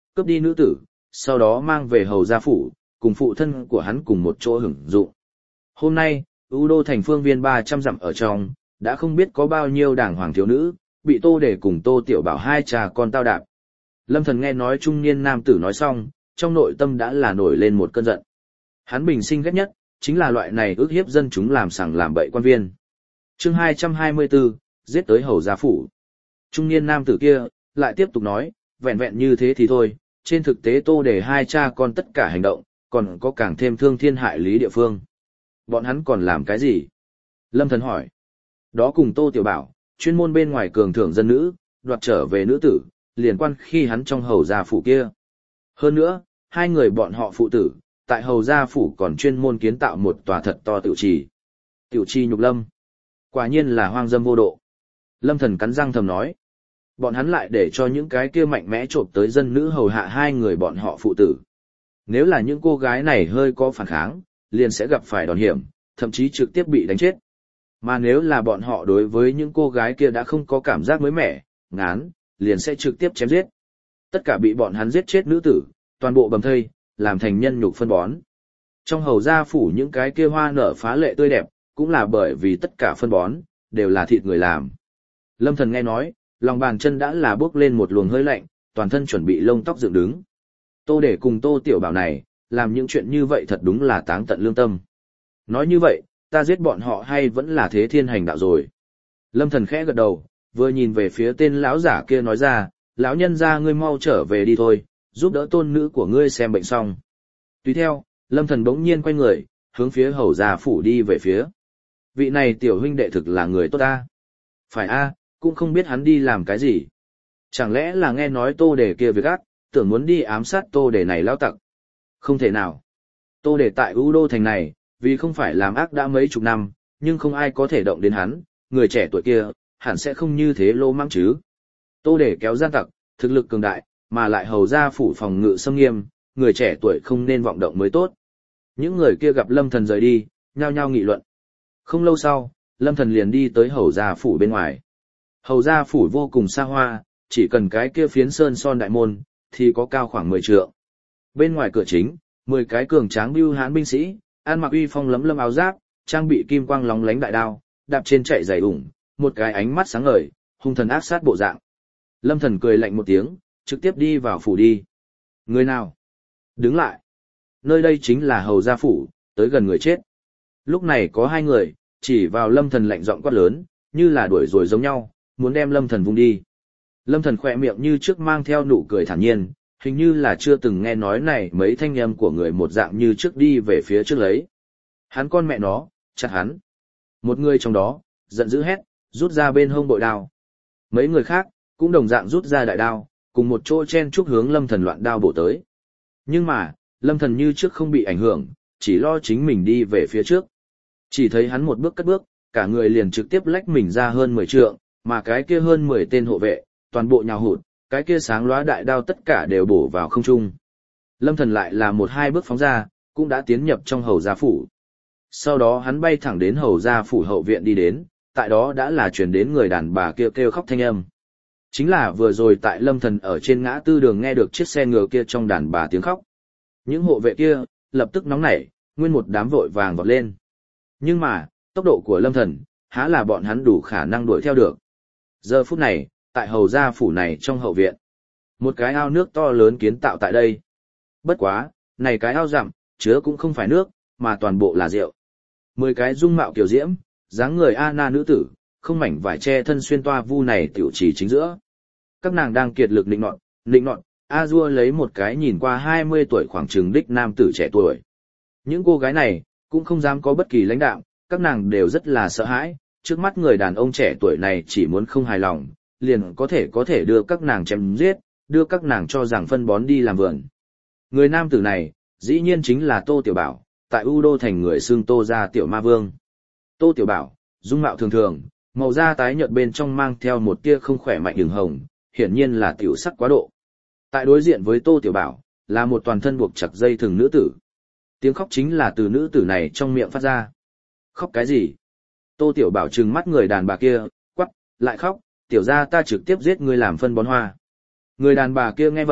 cướp đi nữ tử, sau đó mang về hầu gia phủ, cùng phụ thân của hắn cùng một chỗ hưởng dụng. Hôm nay, U Đô thành phương viên ba trăm dặm ở trong, đã không biết có bao nhiêu đảng hoàng thiếu nữ, bị Tô Để cùng Tô Tiểu Bảo hai cha con tao đạp. Lâm Thần nghe nói trung niên nam tử nói xong, trong nội tâm đã là nổi lên một cơn giận. Hắn bình sinh ghét nhất, chính là loại này ước hiếp dân chúng làm sằng làm bậy quan viên. Chương hai trăm hai mươi tư, giết tới hầu gia phủ. Trung niên nam tử kia, lại tiếp tục nói, vẹn vẹn như thế thì thôi, trên thực tế Tô Để hai cha con tất cả hành động, còn có càng thêm thương thiên hại lý địa phương. Bọn hắn còn làm cái gì? Lâm Thần hỏi. Đó cùng Tô Tiểu Bảo, chuyên môn bên ngoài cường thưởng dân nữ, đoạt trở về nữ tử, liền quan khi hắn trong hầu gia phủ kia. Hơn nữa, hai người bọn họ phụ tử, tại hầu gia phủ còn chuyên môn kiến tạo một tòa thật to tiểu trì. Tiểu trì nhục lâm. Quả nhiên là hoang dâm vô độ. Lâm Thần cắn răng thầm nói. Bọn hắn lại để cho những cái kia mạnh mẽ trộm tới dân nữ hầu hạ hai người bọn họ phụ tử. Nếu là những cô gái này hơi có phản kháng, liền sẽ gặp phải đòn hiểm, thậm chí trực tiếp bị đánh chết. Mà nếu là bọn họ đối với những cô gái kia đã không có cảm giác mới mẻ, ngán, liền sẽ trực tiếp chém giết. Tất cả bị bọn hắn giết chết nữ tử, toàn bộ bầm thây, làm thành nhân nhục phân bón. Trong hầu gia phủ những cái kia hoa nở phá lệ tươi đẹp, cũng là bởi vì tất cả phân bón, đều là thịt người làm. Lâm Thần nghe nói, lòng bàn chân đã là bước lên một luồng hơi lạnh, toàn thân chuẩn bị lông tóc dựng đứng. Tô Để cùng Tô Tiểu Bảo này, làm những chuyện như vậy thật đúng là táng tận lương tâm. Nói như vậy, ta giết bọn họ hay vẫn là thế thiên hành đạo rồi. Lâm Thần khẽ gật đầu, vừa nhìn về phía tên lão giả kia nói ra, lão nhân gia ngươi mau trở về đi thôi, giúp đỡ tôn nữ của ngươi xem bệnh xong. Tùy theo, Lâm Thần bỗng nhiên quay người, hướng phía hầu gia phủ đi về phía. Vị này tiểu huynh đệ thực là người tốt ta. Phải a, cũng không biết hắn đi làm cái gì. Chẳng lẽ là nghe nói Tô Để kia việc ác, tưởng muốn đi ám sát Tô Để này lao tặc. Không thể nào. Tô Để tại U Đô thành này, vì không phải làm ác đã mấy chục năm, nhưng không ai có thể động đến hắn, người trẻ tuổi kia, hẳn sẽ không như thế lô mang chứ. Tô Để kéo gian tặc, thực lực cường đại, mà lại hầu ra phủ phòng ngự xâm nghiêm, người trẻ tuổi không nên vọng động mới tốt. Những người kia gặp Lâm Thần rời đi, nhao nhao nghị luận. Không lâu sau, Lâm Thần liền đi tới hầu gia phủ bên ngoài. Hầu gia phủ vô cùng xa hoa, chỉ cần cái kia phiến sơn son đại môn, thì có cao khoảng mười trượng. Bên ngoài cửa chính, mười cái cường tráng bưu hán binh sĩ, ăn mặc uy phong lấm lâm áo giáp, trang bị kim quang lóng lánh đại đao, đạp trên chạy giày ủng, một cái ánh mắt sáng ngời, hung thần ác sát bộ dạng. Lâm Thần cười lạnh một tiếng, trực tiếp đi vào phủ đi. Người nào? Đứng lại. Nơi đây chính là hầu gia phủ, tới gần người chết. Lúc này có hai người, chỉ vào Lâm Thần lạnh giọng quát lớn, như là đuổi rồi giống nhau, muốn đem Lâm Thần vung đi. Lâm Thần khỏe miệng như trước mang theo nụ cười thản nhiên, hình như là chưa từng nghe nói này mấy thanh âm của người một dạng như trước đi về phía trước lấy. Hắn con mẹ nó, chặt hắn. Một người trong đó, giận dữ hét, rút ra bên hông bội đao. Mấy người khác, cũng đồng dạng rút ra đại đao, cùng một chỗ chen chúc hướng Lâm Thần loạn đao bổ tới. Nhưng mà, Lâm Thần như trước không bị ảnh hưởng, chỉ lo chính mình đi về phía trước. Chỉ thấy hắn một bước cất bước, cả người liền trực tiếp lách mình ra hơn mười trượng, mà cái kia hơn mười tên hộ vệ, toàn bộ nhào hụt, cái kia sáng lóa đại đao tất cả đều bổ vào không trung. Lâm Thần lại là một hai bước phóng ra, cũng đã tiến nhập trong hầu gia phủ. Sau đó hắn bay thẳng đến hầu gia phủ hậu viện đi đến, tại đó đã là truyền đến người đàn bà kia kêu, kêu khóc thanh âm. Chính là vừa rồi tại Lâm Thần ở trên ngã tư đường nghe được chiếc xe ngựa kia trong đàn bà tiếng khóc. Những hộ vệ kia, lập tức nóng nảy, nguyên một đám vội vàng vọt lên. Nhưng mà, tốc độ của Lâm Thần, há là bọn hắn đủ khả năng đuổi theo được. Giờ phút này, tại hầu gia phủ này trong hậu viện, một cái ao nước to lớn kiến tạo tại đây. Bất quá, này cái ao dặm, chứa cũng không phải nước, mà toàn bộ là rượu. Mười cái dung mạo kiểu diễm, dáng người a na nữ tử, không mảnh vải che thân xuyên toa vu này tiểu chỉ chính giữa. Các nàng đang kiệt lực nịnh nọt, nịnh nọt, a dua lấy một cái nhìn qua hai mươi tuổi khoảng chừng đích nam tử trẻ tuổi. Những cô gái này, cũng không dám có bất kỳ lãnh đạo, các nàng đều rất là sợ hãi, trước mắt người đàn ông trẻ tuổi này chỉ muốn không hài lòng, liền có thể có thể đưa các nàng chém giết, đưa các nàng cho rằng phân bón đi làm vườn. Người nam tử này, dĩ nhiên chính là Tô Tiểu Bảo, tại U Đô thành người xưng Tô gia tiểu ma vương. Tô Tiểu Bảo, dung mạo thường thường, màu da tái nhợt bên trong mang theo một tia không khỏe mạnh đường hồng, hiển nhiên là tiểu sắc quá độ. Tại đối diện với Tô Tiểu Bảo, là một toàn thân buộc chặt dây thừng nữ tử. Tiếng khóc chính là từ nữ tử này trong miệng phát ra. Khóc cái gì? Tô Tiểu Bảo trừng mắt người đàn bà kia, quắc, lại khóc, tiểu ra ta trực tiếp giết ngươi làm phân bón hoa. Người đàn bà kia nghe vậy,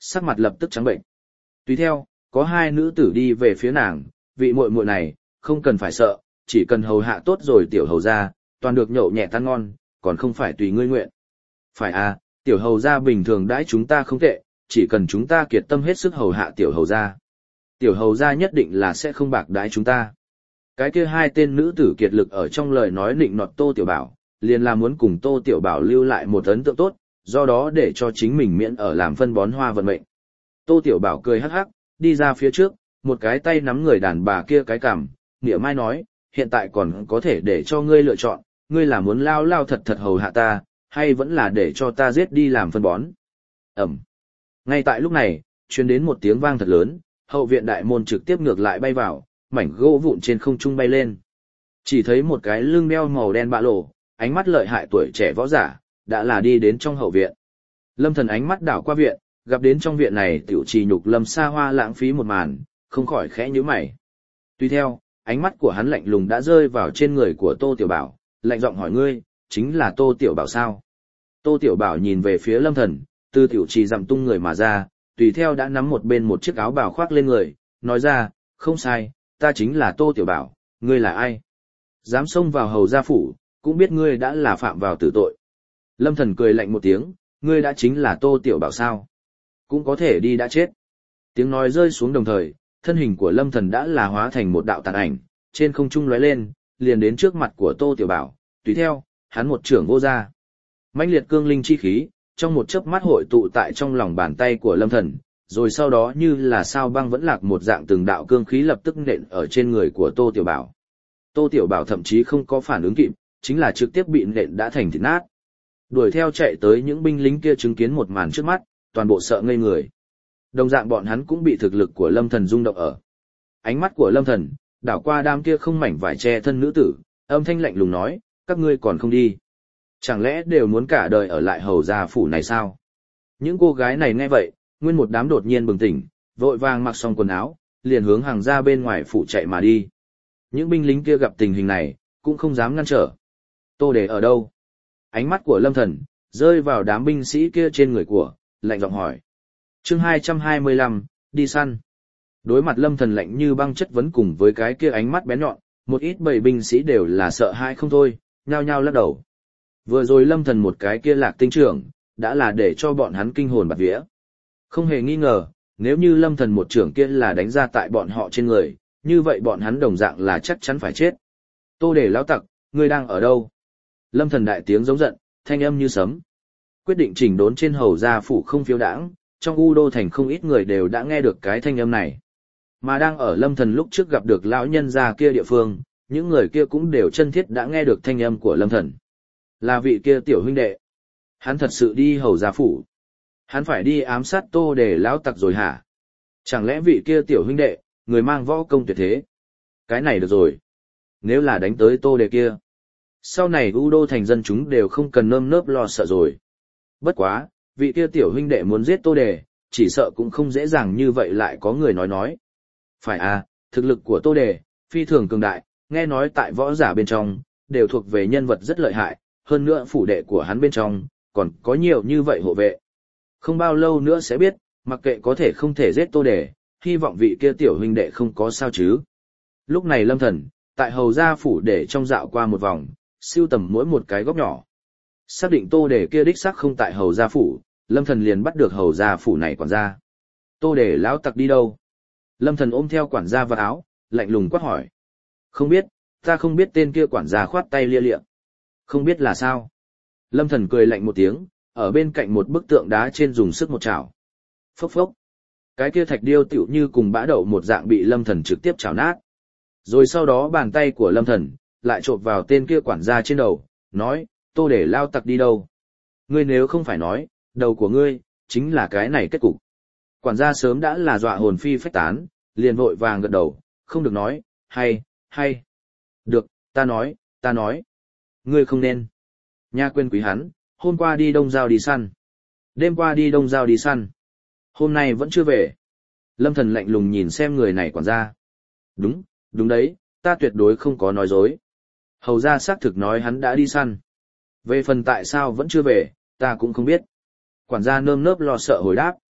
sắc mặt lập tức trắng bệnh. Tùy theo, có hai nữ tử đi về phía nàng, vị muội muội này, không cần phải sợ, chỉ cần hầu hạ tốt rồi tiểu hầu gia, toàn được nhậu nhẹ tan ngon, còn không phải tùy ngươi nguyện. Phải à, tiểu hầu gia bình thường đãi chúng ta không tệ, chỉ cần chúng ta kiệt tâm hết sức hầu hạ tiểu hầu gia. Tiểu hầu gia nhất định là sẽ không bạc đãi chúng ta. Cái kia hai tên nữ tử kiệt lực ở trong lời nói nịnh nọt Tô Tiểu Bảo, liền là muốn cùng Tô Tiểu Bảo lưu lại một ấn tượng tốt, do đó để cho chính mình miễn ở làm phân bón hoa vận mệnh. Tô Tiểu Bảo cười hắc hắc, đi ra phía trước, một cái tay nắm người đàn bà kia cái cằm, nghĩa mai nói, hiện tại còn có thể để cho ngươi lựa chọn, ngươi là muốn lao lao thật thật hầu hạ ta, hay vẫn là để cho ta giết đi làm phân bón. Ẩm. Ngay tại lúc này, truyền đến một tiếng vang thật lớn, hậu viện đại môn trực tiếp ngược lại bay vào, mảnh gỗ vụn trên không trung bay lên. Chỉ thấy một cái lưng đeo màu đen bạ lộ, ánh mắt lợi hại tuổi trẻ võ giả, đã là đi đến trong hậu viện. Lâm Thần ánh mắt đảo qua viện, gặp đến trong viện này tiểu trì nhục lâm xa hoa lãng phí một màn, không khỏi khẽ nhíu mày. Tuy theo, ánh mắt của hắn lạnh lùng đã rơi vào trên người của Tô Tiểu Bảo, lạnh giọng hỏi ngươi, chính là Tô Tiểu Bảo sao? Tô Tiểu Bảo nhìn về phía Lâm Thần, từ tiểu trì dặm tung người mà ra, tùy theo đã nắm một bên một chiếc áo bào khoác lên người, nói ra, không sai, ta chính là Tô Tiểu Bảo, ngươi là ai? Dám xông vào hầu gia phủ, cũng biết ngươi đã là phạm vào tử tội. Lâm Thần cười lạnh một tiếng, ngươi đã chính là Tô Tiểu Bảo sao? Cũng có thể đi đã chết. Tiếng nói rơi xuống đồng thời, thân hình của Lâm Thần đã là hóa thành một đạo tàn ảnh, trên không trung lóe lên, liền đến trước mặt của Tô Tiểu Bảo, tùy theo, hắn một trưởng vô ra. Mãnh liệt cương linh chi khí, trong một chớp mắt hội tụ tại trong lòng bàn tay của Lâm Thần, rồi sau đó như là sao băng vẫn lạc một dạng từng đạo cương khí lập tức nện ở trên người của Tô Tiểu Bảo. Tô Tiểu Bảo thậm chí không có phản ứng kịp, chính là trực tiếp bị nện đã thành thịt nát. Đuổi theo chạy tới những binh lính kia chứng kiến một màn trước mắt, toàn bộ sợ ngây người. Đồng dạng bọn hắn cũng bị thực lực của Lâm Thần rung động ở. Ánh mắt của Lâm Thần đảo qua đám kia không mảnh vải che thân nữ tử, âm thanh lạnh lùng nói, các ngươi còn không đi. Chẳng lẽ đều muốn cả đời ở lại hầu gia phủ này sao? Những cô gái này nghe vậy, nguyên một đám đột nhiên bừng tỉnh, vội vàng mặc xong quần áo, liền hướng hàng ra bên ngoài phủ chạy mà đi. Những binh lính kia gặp tình hình này, cũng không dám ngăn trở. Tô Đề ở đâu? Ánh mắt của Lâm Thần rơi vào đám binh sĩ kia trên người của, lạnh giọng hỏi. Chương hai trăm hai mươi lăm, đi săn. Đối mặt Lâm Thần lạnh như băng chất vấn cùng với cái kia ánh mắt bén nhọn, một ít bầy binh sĩ đều là sợ hãi không thôi, nhao nhao lắc đầu. Vừa rồi Lâm Thần một cái kia lạc tinh trưởng, đã là để cho bọn hắn kinh hồn bạt vía. Không hề nghi ngờ, nếu như Lâm Thần một trưởng kia là đánh ra tại bọn họ trên người, như vậy bọn hắn đồng dạng là chắc chắn phải chết. Tô Đề lão tặc, ngươi đang ở đâu? Lâm Thần đại tiếng giống giận, thanh âm như sấm. Quyết định chỉnh đốn trên hầu gia phủ không phiếu đãng, trong U Đô thành không ít người đều đã nghe được cái thanh âm này. Mà đang ở Lâm Thần lúc trước gặp được lão nhân gia kia địa phương, những người kia cũng đều chân thiết đã nghe được thanh âm của Lâm Thần. Là vị kia tiểu huynh đệ. Hắn thật sự đi hầu gia phủ. Hắn phải đi ám sát Tô Đề lão tặc rồi hả? Chẳng lẽ vị kia tiểu huynh đệ, người mang võ công tuyệt thế? Cái này được rồi. Nếu là đánh tới Tô Đề kia, sau này U Đô thành dân chúng đều không cần nơm nớp lo sợ rồi. Bất quá, vị kia tiểu huynh đệ muốn giết Tô Đề, chỉ sợ cũng không dễ dàng như vậy lại có người nói nói. Phải à, thực lực của Tô Đề, phi thường cường đại, nghe nói tại võ giả bên trong, đều thuộc về nhân vật rất lợi hại, hơn nữa phủ đệ của hắn bên trong, còn có nhiều như vậy hộ vệ. Không bao lâu nữa sẽ biết, mặc kệ có thể không thể giết Tô Đề, hy vọng vị kia tiểu huynh đệ không có sao chứ. Lúc này Lâm Thần, tại hầu gia phủ để trong dạo qua một vòng, siêu tầm mỗi một cái góc nhỏ. Xác định Tô Đề kia đích xác không tại hầu gia phủ, Lâm Thần liền bắt được hầu gia phủ này quản gia. Tô Đề lão tặc đi đâu? Lâm Thần ôm theo quản gia vào áo, lạnh lùng quát hỏi. Không biết, ta không biết tên kia quản gia khoát tay lia lịa. Không biết là sao? Lâm Thần cười lạnh một tiếng, ở bên cạnh một bức tượng đá trên dùng sức một chảo. Phốc phốc. Cái kia thạch điêu tựu như cùng bã đậu một dạng bị Lâm Thần trực tiếp chảo nát. Rồi sau đó bàn tay của Lâm Thần lại chộp vào tên kia quản gia trên đầu, nói, Tô Đề lao tặc đi đâu? Ngươi nếu không phải nói, đầu của ngươi, chính là cái này kết cục. Quản gia sớm đã là dọa hồn phi phách tán, liền vội vàng gật đầu, không được nói, hay, hay. Được, ta nói, ta nói. Ngươi không nên. Nha quên quý hắn, hôm qua đi Đông Giao đi săn. Đêm qua đi Đông Giao đi săn. Hôm nay vẫn chưa về. Lâm Thần lạnh lùng nhìn xem người này quản gia. Đúng, đúng đấy, ta tuyệt đối không có nói dối. Hầu gia xác thực nói hắn đã đi săn. Về phần tại sao vẫn chưa về, ta cũng không biết. Quản gia nơm nớp lo sợ hồi đáp.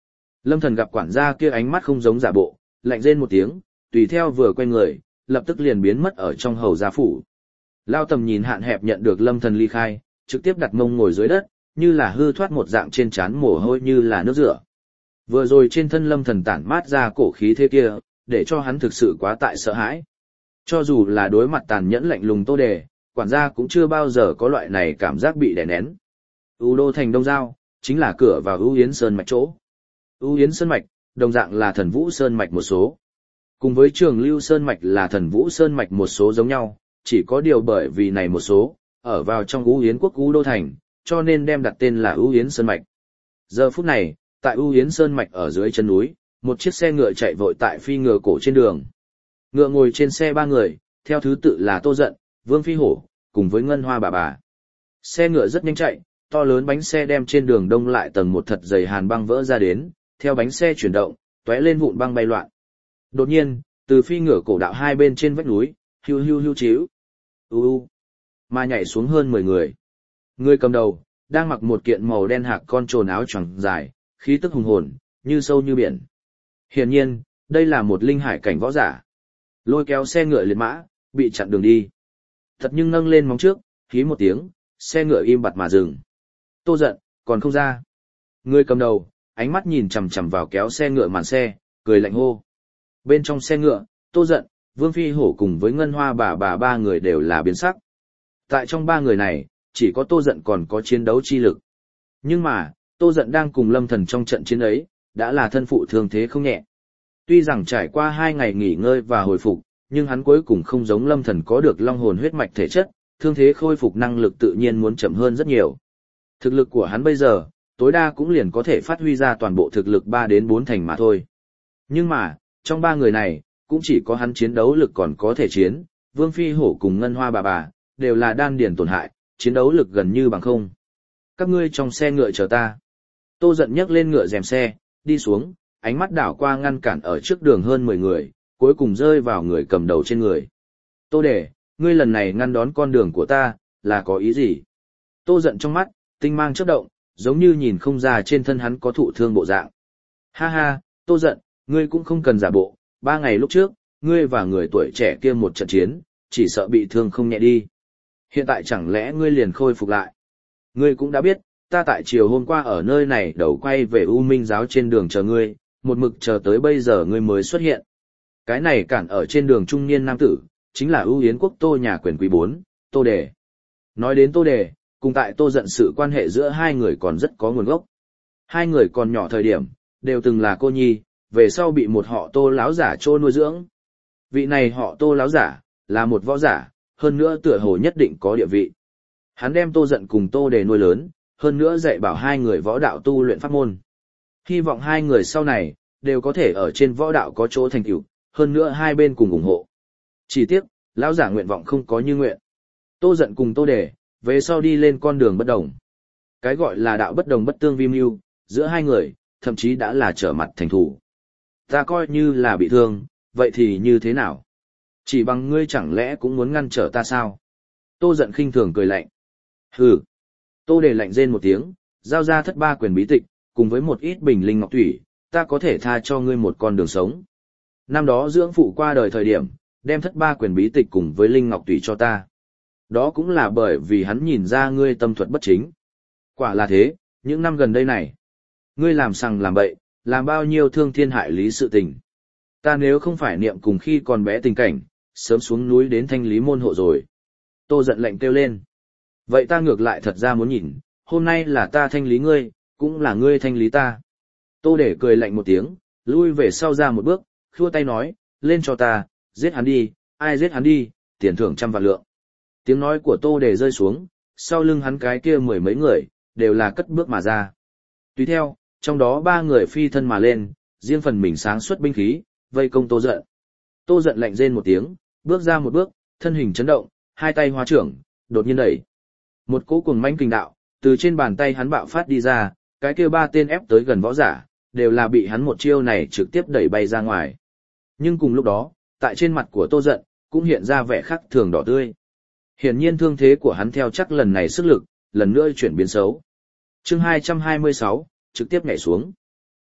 Lâm Thần gặp quản gia kia ánh mắt không giống giả bộ, lạnh rên một tiếng, tùy theo vừa quay người, lập tức liền biến mất ở trong hầu gia phủ. Lao Tầm nhìn hạn hẹp nhận được Lâm Thần ly khai, trực tiếp đặt mông ngồi dưới đất, như là hư thoát một dạng trên trán mồ hôi như là nước rửa. Vừa rồi trên thân Lâm Thần tản mát ra cổ khí thế kia, để cho hắn thực sự quá tại sợ hãi. Cho dù là đối mặt tàn nhẫn lạnh lùng Tô Đề, quản gia cũng chưa bao giờ có loại này cảm giác bị đè nén. U Đô thành Đông Giao, chính là cửa vào U Yến Sơn mạch chỗ. U Yến Sơn mạch, đồng dạng là Thần Vũ Sơn mạch một số. Cùng với Trường Lưu Sơn mạch là Thần Vũ Sơn mạch một số giống nhau, chỉ có điều bởi vì này một số, ở vào trong U Yến quốc U Đô thành, cho nên đem đặt tên là U Yến Sơn mạch. Giờ phút này, tại U Yến Sơn mạch ở dưới chân núi, một chiếc xe ngựa chạy vội tại phi ngựa cổ trên đường. Ngựa ngồi trên xe ba người, theo thứ tự là Tô Dận, Vương Phi Hổ, cùng với Ngân Hoa bà bà. Xe ngựa rất nhanh chạy, to lớn bánh xe đem trên đường đông lại tầng một thật dày hàn băng vỡ ra đến, theo bánh xe chuyển động, tóe lên vụn băng bay loạn. Đột nhiên, từ phi ngựa cổ đạo hai bên trên vách núi, hưu hưu hưu chíu, u u, mà nhảy xuống hơn mười người. Người cầm đầu, đang mặc một kiện màu đen hạc con trồn áo choàng dài, khí tức hùng hồn, như sâu như biển. Hiển nhiên, đây là một linh hải cảnh võ giả. Lôi kéo xe ngựa liệt mã, bị chặn đường đi. Thật nhưng nâng lên móng trước, hí một tiếng, xe ngựa im bặt mà dừng. Tô Dận, còn không ra. Người cầm đầu, ánh mắt nhìn chằm chằm vào kéo xe ngựa màn xe, cười lạnh hô. Bên trong xe ngựa, Tô Dận, Vương Phi Hổ cùng với Ngân Hoa bà bà ba người đều là biến sắc. Tại trong ba người này, chỉ có Tô Dận còn có chiến đấu chi lực. Nhưng mà, Tô Dận đang cùng Lâm Thần trong trận chiến ấy, đã là thân phụ thương thế không nhẹ. Tuy rằng trải qua hai ngày nghỉ ngơi và hồi phục, nhưng hắn cuối cùng không giống Lâm Thần có được long hồn huyết mạch thể chất, thương thế khôi phục năng lực tự nhiên muốn chậm hơn rất nhiều. Thực lực của hắn bây giờ, tối đa cũng liền có thể phát huy ra toàn bộ thực lực ba đến bốn thành mà thôi. Nhưng mà, trong ba người này, cũng chỉ có hắn chiến đấu lực còn có thể chiến, Vương Phi Hổ cùng Ngân Hoa bà bà, đều là đan điền tổn hại, chiến đấu lực gần như bằng không. Các ngươi trong xe ngựa chờ ta. Tô Dận nhấc lên ngựa rèm xe, đi xuống, ánh mắt đảo qua ngăn cản ở trước đường hơn mười người, cuối cùng rơi vào người cầm đầu trên người. Tô Đề, ngươi lần này ngăn đón con đường của ta, là có ý gì? Tô Dận trong mắt, tinh mang chớp động, giống như nhìn không ra trên thân hắn có thụ thương bộ dạng. Ha ha, Tô Dận, ngươi cũng không cần giả bộ, ba ngày lúc trước, ngươi và người tuổi trẻ kia một trận chiến, chỉ sợ bị thương không nhẹ đi. Hiện tại chẳng lẽ ngươi liền khôi phục lại? Ngươi cũng đã biết, ta tại chiều hôm qua ở nơi này đầu quay về U Minh giáo trên đường chờ ngươi, một mực chờ tới bây giờ ngươi mới xuất hiện. Cái này cản ở trên đường trung niên nam tử, chính là ưu yến quốc Tô nhà quyền quý bốn, Tô Đề. Nói đến Tô Đề, cùng tại Tô Dận sự quan hệ giữa hai người còn rất có nguồn gốc. Hai người còn nhỏ thời điểm, đều từng là cô nhi, về sau bị một họ Tô láo giả trô nuôi dưỡng. Vị này họ Tô láo giả, là một võ giả, hơn nữa tựa hồ nhất định có địa vị. Hắn đem Tô Dận cùng Tô Đề nuôi lớn, hơn nữa dạy bảo hai người võ đạo tu luyện pháp môn. Hy vọng hai người sau này, đều có thể ở trên võ đạo có chỗ thành tựu, hơn nữa hai bên cùng ủng hộ. Chỉ tiếc, lão giả nguyện vọng không có như nguyện. Tô Dận cùng Tô Đề, về sau đi lên con đường bất đồng. Cái gọi là đạo bất đồng bất tương vi mưu, giữa hai người, thậm chí đã là trở mặt thành thù. Ta coi như là bị thương, vậy thì như thế nào? Chỉ bằng ngươi chẳng lẽ cũng muốn ngăn trở ta sao? Tô Dận khinh thường cười lạnh. Hừ. Tô Đề lạnh rên một tiếng, giao ra thất ba quyền bí tịch, cùng với một ít bình linh ngọc thủy, ta có thể tha cho ngươi một con đường sống. Năm đó dưỡng phụ qua đời thời điểm, đem thất ba quyền bí tịch cùng với linh ngọc thủy cho ta. Đó cũng là bởi vì hắn nhìn ra ngươi tâm thuật bất chính. Quả là thế, những năm gần đây này, ngươi làm sằng làm bậy, làm bao nhiêu thương thiên hại lý sự tình. Ta nếu không phải niệm cùng khi còn bé tình cảnh, sớm xuống núi đến thanh lý môn hộ rồi. Tô Dận lệnh kêu lên. Vậy ta ngược lại thật ra muốn nhìn, hôm nay là ta thanh lý ngươi, cũng là ngươi thanh lý ta. Tô Để cười lạnh một tiếng, lui về sau ra một bước, khua tay nói, lên cho ta, giết hắn đi, ai giết hắn đi, tiền thưởng trăm vạn lượng. Tiếng nói của Tô Để rơi xuống, sau lưng hắn cái kia mười mấy người, đều là cất bước mà ra. Tùy theo, trong đó ba người phi thân mà lên, riêng phần mình sáng xuất binh khí, vây công Tô Dận. Tô Dận lạnh rên một tiếng, bước ra một bước, thân hình chấn động, hai tay hóa trưởng, đột nhiên đẩy. Một cỗ cuồng mãnh kình đạo, từ trên bàn tay hắn bạo phát đi ra, cái kia ba tên ép tới gần võ giả, đều là bị hắn một chiêu này trực tiếp đẩy bay ra ngoài. Nhưng cùng lúc đó, tại trên mặt của Tô Dận, cũng hiện ra vẻ khác thường đỏ tươi. Hiển nhiên thương thế của hắn theo chắc lần này sức lực, lần nữa chuyển biến xấu. Chương hai trăm hai mươi sáu, trực tiếp nhảy xuống.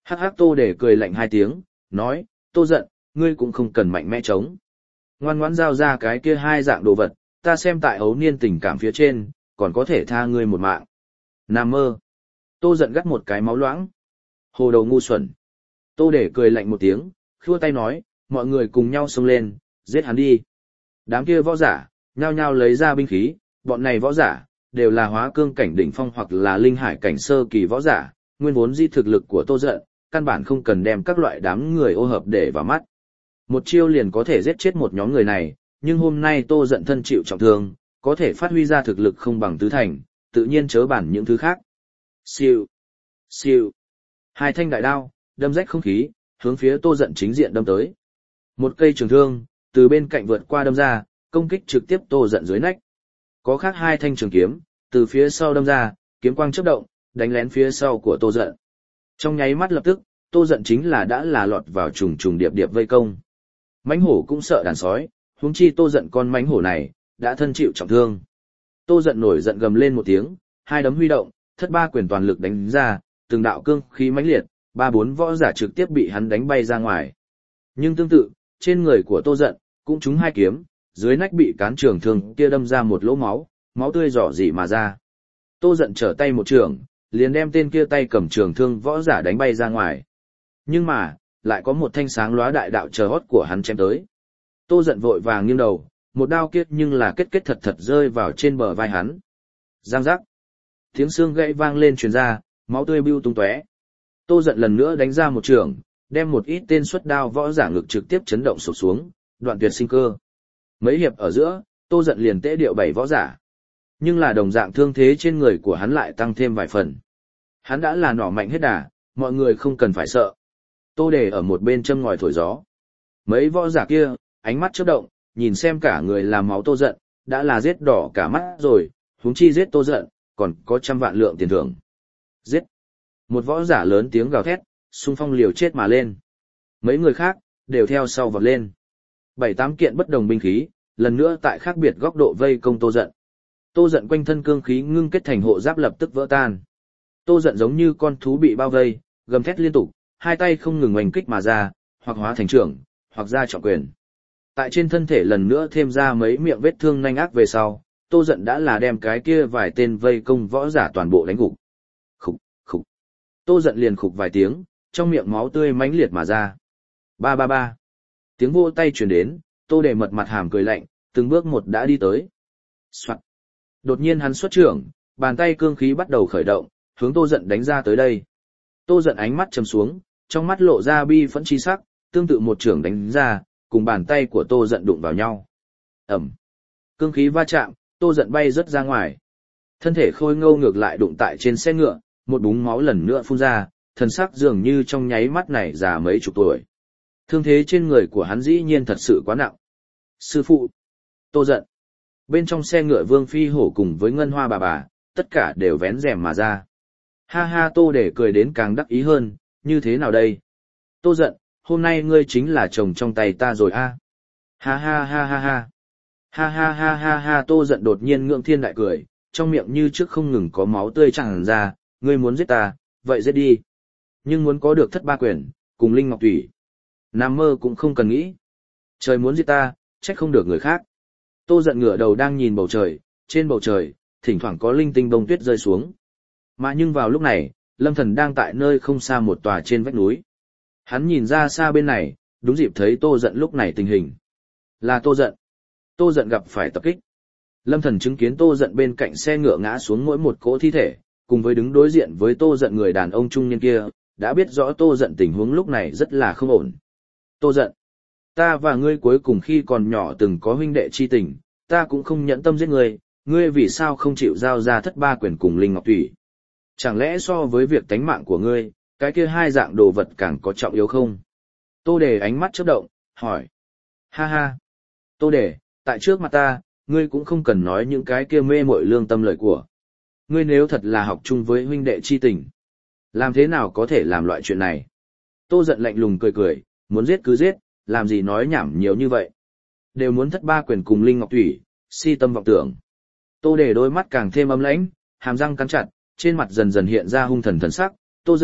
Hắc hắc Tô Đề cười lạnh hai tiếng, nói, Tô Giận, ngươi cũng không cần mạnh mẽ chống. Ngoan ngoãn giao ra cái kia hai dạng đồ vật, ta xem tại ấu niên tình cảm phía trên, còn có thể tha ngươi một mạng. Nam mơ. Tô Giận gắt một cái máu loãng. Hồ đầu ngu xuẩn. Tô Đề cười lạnh một tiếng, khua tay nói, mọi người cùng nhau xông lên, giết hắn đi. Đám kia võ giả, nhao nhao lấy ra binh khí, bọn này võ giả, đều là hóa cương cảnh đỉnh phong hoặc là linh hải cảnh sơ kỳ võ giả, nguyên vốn di thực lực của Tô Giận, căn bản không cần đem các loại đám người ô hợp để vào mắt. Một chiêu liền có thể giết chết một nhóm người này, nhưng hôm nay Tô Giận thân chịu trọng thương, có thể phát huy ra thực lực không bằng tứ thành, tự nhiên chớ bản những thứ khác. Siêu, siêu. Hai thanh đại đao, đâm rách không khí, hướng phía Tô Giận chính diện đâm tới. Một cây trường thương, từ bên cạnh vượt qua đâm ra, công kích trực tiếp Tô Giận dưới nách. Có khác hai thanh trường kiếm, từ phía sau đâm ra, kiếm quang chớp động, đánh lén phía sau của Tô Giận. Trong nháy mắt lập tức, Tô Giận chính là đã là lọt vào trùng trùng điệp điệp vây công. Mãnh hổ cũng sợ đàn sói, huống chi Tô Giận con mãnh hổ này đã thân chịu trọng thương. Tô Giận nổi giận gầm lên một tiếng, hai đấm huy động, thất ba quyền toàn lực đánh ra, từng đạo cương khí mãnh liệt, ba bốn võ giả trực tiếp bị hắn đánh bay ra ngoài. Nhưng tương tự, trên người của Tô Giận cũng trúng hai kiếm, dưới nách bị cán trường thương kia đâm ra một lỗ máu, máu tươi rỏ rỉ mà ra. Tô Giận trở tay một trường, liền đem tên kia tay cầm trường thương võ giả đánh bay ra ngoài. Nhưng mà, lại có một thanh sáng lóa đại đạo chờ hót của hắn chém tới. Tô Giận vội vàng nghiêng đầu, một đao kiết nhưng là kết kết thật thật rơi vào trên bờ vai hắn. Giang giác. Tiếng xương gãy vang lên truyền ra, máu tươi bưu tung tóe. Tô Giận lần nữa đánh ra một trường, đem một ít tên xuất đao võ giả ngực trực tiếp chấn động sụp xuống, đoạn tuyệt sinh cơ. Mấy hiệp ở giữa, Tô Giận liền tễ điệu bảy võ giả. Nhưng là đồng dạng thương thế trên người của hắn lại tăng thêm vài phần. Hắn đã là nỏ mạnh hết đà, mọi người không cần phải sợ. Tô Đề ở một bên châm ngòi thổi gió. Mấy võ giả kia, ánh mắt chớp động, nhìn xem cả người làm máu Tô Giận, đã là giết đỏ cả mắt rồi, huống chi giết Tô Giận, còn có trăm vạn lượng tiền thưởng. Giết! Một võ giả lớn tiếng gào thét, xung phong liều chết mà lên. Mấy người khác, đều theo sau vọt lên. Bảy tám kiện bất đồng binh khí, lần nữa tại khác biệt góc độ vây công Tô Giận. Tô Giận quanh thân cương khí ngưng kết thành hộ giáp lập tức vỡ tan. Tô Giận giống như con thú bị bao vây, gầm thét liên tục, hai tay không ngừng oanh kích mà ra, hoặc hóa thành trưởng, hoặc ra trọng quyền. Tại trên thân thể lần nữa thêm ra mấy miệng vết thương nanh ác về sau, Tô Giận đã là đem cái kia vài tên vây công võ giả toàn bộ đánh gục. Khục, khục. Tô Giận liền khục vài tiếng, trong miệng máu tươi mãnh liệt mà ra. Ba ba ba. Tiếng vỗ tay truyền đến, Tô Đề mật mặt hàm cười lạnh, từng bước một đã đi tới. Soạt. Đột nhiên hắn xuất trưởng, bàn tay cương khí bắt đầu khởi động, hướng Tô Giận đánh ra tới đây. Tô Giận ánh mắt trầm xuống, trong mắt lộ ra bi phẫn chi sắc, tương tự một trưởng đánh ra, cùng bàn tay của Tô Giận đụng vào nhau. Ầm. Cương khí va chạm, Tô Giận bay rất ra ngoài. Thân thể khôi ngâu ngược lại đụng tại trên xe ngựa, một búng máu lần nữa phun ra, thần sắc dường như trong nháy mắt này già mấy chục tuổi. Thương thế trên người của hắn dĩ nhiên thật sự quá nặng. Sư phụ. Tô Giận. Bên trong xe ngựa Vương Phi Hổ cùng với Ngân Hoa bà bà, tất cả đều vén rèm mà ra. Ha ha Tô Đề cười đến càng đắc ý hơn, như thế nào đây? Tô Giận, hôm nay ngươi chính là chồng trong tay ta rồi a. Ha ha ha ha ha. Ha ha ha ha ha Tô Giận đột nhiên ngưỡng thiên đại cười, trong miệng như trước không ngừng có máu tươi tràn ra, ngươi muốn giết ta, vậy giết đi. Nhưng muốn có được thất ba quyền, cùng Linh Ngọc Thủy. Nam mơ cũng không cần nghĩ. Trời muốn giết ta, trách không được người khác. Tô Giận ngửa đầu đang nhìn bầu trời, trên bầu trời, thỉnh thoảng có linh tinh bông tuyết rơi xuống. Mà nhưng vào lúc này, Lâm Thần đang tại nơi không xa một tòa trên vách núi. Hắn nhìn ra xa bên này, đúng dịp thấy Tô Giận lúc này tình hình. Là Tô Giận. Tô Giận gặp phải tập kích. Lâm Thần chứng kiến Tô Giận bên cạnh xe ngựa ngã xuống mỗi một cỗ thi thể, cùng với đứng đối diện với Tô Giận người đàn ông trung niên kia, đã biết rõ Tô Giận tình huống lúc này rất là không ổn. Tô Giận, ta và ngươi cuối cùng khi còn nhỏ từng có huynh đệ chi tình, ta cũng không nhẫn tâm giết ngươi, ngươi vì sao không chịu giao ra thất ba quyền cùng Linh Ngọc Thủy? Chẳng lẽ so với việc tánh mạng của ngươi, cái kia hai dạng đồ vật càng có trọng yếu không? Tô Đề ánh mắt chớp động, hỏi. Ha ha. Tô Đề, tại trước mặt ta, ngươi cũng không cần nói những cái kia mê muội lương tâm lời của. Ngươi nếu thật là học chung với huynh đệ chi tình, làm thế nào có thể làm loại chuyện này? Tô Giận lạnh lùng cười cười, muốn giết cứ giết, làm gì nói nhảm nhiều như vậy. Đều muốn thất ba quyền cùng Linh Ngọc Thủy, si tâm vọng tưởng. Tô Đề đôi mắt càng thêm âm lãnh, hàm răng cắn chặt, trên mặt dần dần hiện ra hung thần thần sắc. Tô Giận,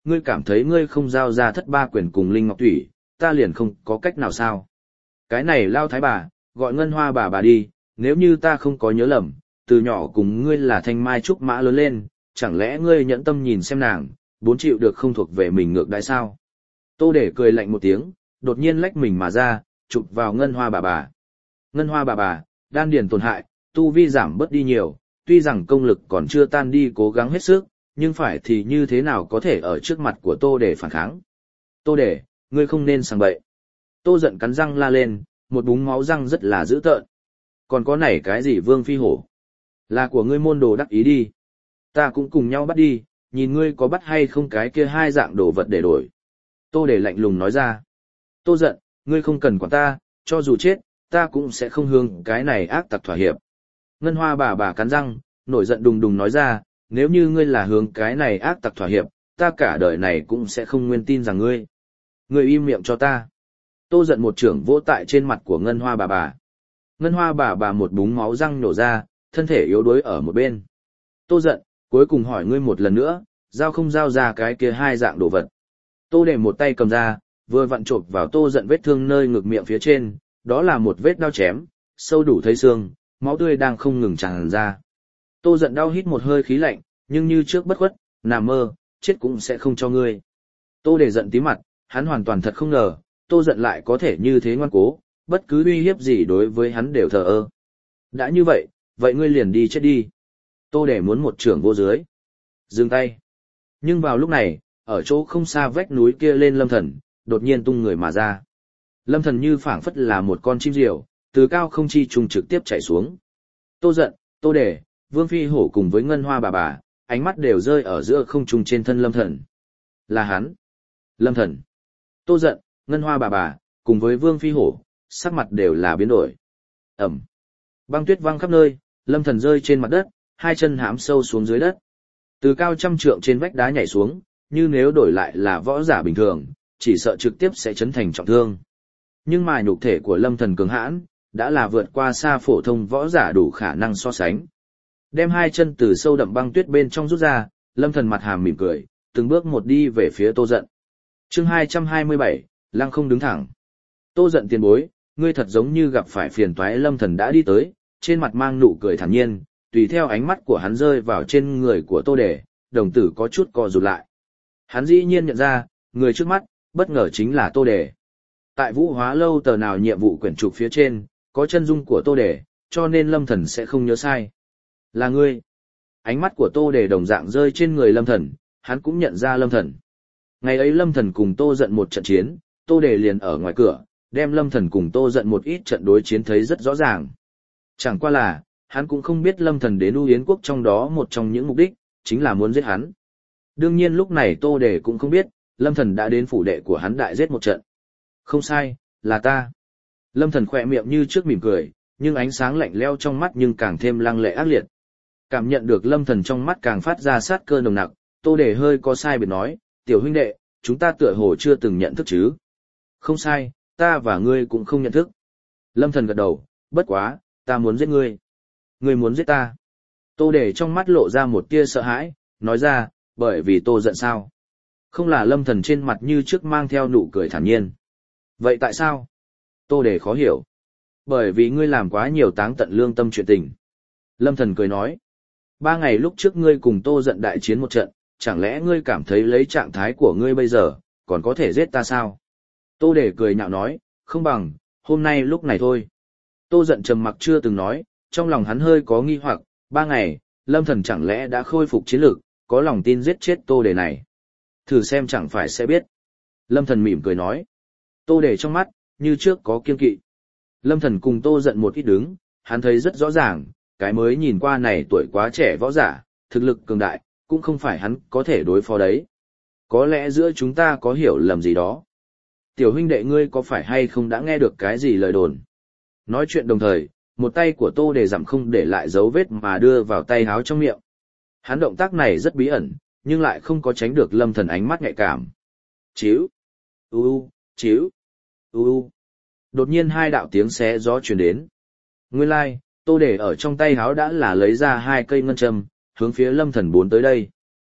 ngươi cảm thấy ngươi không giao ra thất ba quyền cùng Linh Ngọc Thủy, ta liền không có cách nào sao. Cái này lao thái bà, gọi Ngân Hoa bà bà đi, nếu như ta không có nhớ lầm, từ nhỏ cùng ngươi là thanh mai trúc mã lớn lên, chẳng lẽ ngươi nhẫn tâm nhìn xem nàng, bốn chịu được không thuộc về mình ngược đãi sao? Tô Để cười lạnh một tiếng, đột nhiên lách mình mà ra, chụp vào Ngân Hoa bà bà. Ngân Hoa bà bà, đan điền tổn hại, tu vi giảm bớt đi nhiều, tuy rằng công lực còn chưa tan đi cố gắng hết sức, nhưng phải thì như thế nào có thể ở trước mặt của Tô Để phản kháng. Tô Để, ngươi không nên sang bậy. Tô giận cắn răng la lên, một búng máu răng rất là dữ tợn. Còn có nảy cái gì Vương Phi Hổ? Là của ngươi môn đồ đắc ý đi. Ta cũng cùng nhau bắt đi, nhìn ngươi có bắt hay không cái kia hai dạng đồ vật để đổi. Tô Để lạnh lùng nói ra. Tô giận, ngươi không cần quản ta, cho dù chết, ta cũng sẽ không hướng cái này ác tặc thỏa hiệp. Ngân Hoa bà bà cắn răng, nổi giận đùng đùng nói ra, nếu như ngươi là hướng cái này ác tặc thỏa hiệp, ta cả đời này cũng sẽ không nguyên tin rằng ngươi. Ngươi im miệng cho ta. Tô giận một trưởng vỗ tại trên mặt của Ngân Hoa bà bà. Ngân Hoa bà bà một búng máu răng nổ ra, thân thể yếu đuối ở một bên. Tô giận, cuối cùng hỏi ngươi một lần nữa, giao không giao ra cái kia hai dạng đồ vật. Tô Để một tay cầm ra, vừa vặn chộp vào Tô giận vết thương nơi ngực miệng phía trên, đó là một vết đao chém, sâu đủ thấy xương, máu tươi đang không ngừng tràn ra. Tô giận đau hít một hơi khí lạnh, nhưng như trước bất khuất, nằm mơ, chết cũng sẽ không cho ngươi. Tô Để giận tí mặt, hắn hoàn toàn thật không ngờ, Tô giận lại có thể như thế ngoan cố, bất cứ uy hiếp gì đối với hắn đều thờ ơ. Đã như vậy, vậy ngươi liền đi chết đi. Tô Để muốn một trưởng vô dưới. Dừng tay. Nhưng vào lúc này, ở chỗ không xa vách núi kia lên Lâm Thần, đột nhiên tung người mà ra. Lâm Thần như phảng phất là một con chim diều, từ cao không chi trùng trực tiếp chạy xuống. Tô giận, Tô Để, Vương Phi Hổ cùng với Ngân Hoa bà bà, ánh mắt đều rơi ở giữa không trung trên thân Lâm Thần. Là hắn. Lâm Thần. Tô giận, Ngân Hoa bà bà, cùng với Vương Phi Hổ, sắc mặt đều là biến đổi. Ẩm. Băng tuyết văng khắp nơi, Lâm Thần rơi trên mặt đất, hai chân hãm sâu xuống dưới đất. Từ cao trăm trượng trên vách đá nhảy xuống, như nếu đổi lại là võ giả bình thường, chỉ sợ trực tiếp sẽ chấn thành trọng thương. Nhưng mà nhục thể của Lâm Thần cường hãn, đã là vượt qua xa phổ thông võ giả đủ khả năng so sánh. Đem hai chân từ sâu đậm băng tuyết bên trong rút ra, Lâm Thần mặt hàm mỉm cười, từng bước một đi về phía Tô giận. Chương hai trăm hai mươi bảy, lăng không đứng thẳng. Tô giận tiền bối, ngươi thật giống như gặp phải phiền toái. Lâm Thần đã đi tới, trên mặt mang nụ cười thản nhiên, tùy theo ánh mắt của hắn rơi vào trên người của Tô Để, đồng tử có chút co rụt lại. Hắn dĩ nhiên nhận ra, người trước mắt, bất ngờ chính là Tô Để. Tại Vũ Hóa lâu tờ nào nhiệm vụ quyển trục phía trên, có chân dung của Tô Để, cho nên Lâm Thần sẽ không nhớ sai. Là ngươi. Ánh mắt của Tô Để đồng dạng rơi trên người Lâm Thần, hắn cũng nhận ra Lâm Thần. Ngày ấy Lâm Thần cùng Tô giận một trận chiến, Tô Để liền ở ngoài cửa, đem Lâm Thần cùng Tô giận một ít trận đối chiến thấy rất rõ ràng. Chẳng qua là, hắn cũng không biết Lâm Thần đến U Yến quốc trong đó một trong những mục đích, chính là muốn giết hắn. Đương nhiên lúc này Tô Để cũng không biết, Lâm Thần đã đến phủ đệ của hắn đại giết một trận. Không sai, là ta. Lâm Thần khỏe miệng như trước mỉm cười, nhưng ánh sáng lạnh lẽo trong mắt nhưng càng thêm lăng lệ ác liệt. Cảm nhận được Lâm Thần trong mắt càng phát ra sát cơ nồng nặc, Tô Để hơi có sai biệt nói, tiểu huynh đệ, chúng ta tựa hồ chưa từng nhận thức chứ. Không sai, ta và ngươi cũng không nhận thức. Lâm Thần gật đầu, bất quá, ta muốn giết ngươi. Ngươi muốn giết ta. Tô Để trong mắt lộ ra một tia sợ hãi, nói ra, bởi vì Tô giận sao. Không là. Lâm Thần trên mặt như trước mang theo nụ cười thản nhiên. Vậy tại sao? Tô Để khó hiểu. Bởi vì ngươi làm quá nhiều táng tận lương tâm chuyện tình. Lâm Thần cười nói. Ba ngày lúc trước ngươi cùng Tô giận đại chiến một trận, chẳng lẽ ngươi cảm thấy lấy trạng thái của ngươi bây giờ, còn có thể giết ta sao? Tô Để cười nhạo nói, không bằng, hôm nay lúc này thôi. Tô giận trầm mặc chưa từng nói, trong lòng hắn hơi có nghi hoặc, ba ngày, Lâm Thần chẳng lẽ đã khôi phục chiến lực, có lòng tin giết chết Tô Để này. Thử xem chẳng phải sẽ biết. Lâm Thần mỉm cười nói. Tô Để trong mắt, như trước có kiên kỵ. Lâm Thần cùng Tô giận một ít đứng, hắn thấy rất rõ ràng, cái mới nhìn qua này tuổi quá trẻ võ giả, thực lực cường đại, cũng không phải hắn có thể đối phó đấy. Có lẽ giữa chúng ta có hiểu lầm gì đó. Tiểu huynh đệ ngươi có phải hay không đã nghe được cái gì lời đồn? Nói chuyện đồng thời, một tay của Tô Để dặm không để lại dấu vết mà đưa vào tay háo trong miệng. Hắn động tác này rất bí ẩn, nhưng lại không có tránh được Lâm Thần ánh mắt nhạy cảm. Chíu, u u, chíu, u u. Đột nhiên hai đạo tiếng xé gió truyền đến. Nguyên lai, like, Tô Để ở trong tay háo đã là lấy ra hai cây ngân châm, hướng phía Lâm Thần bốn tới đây.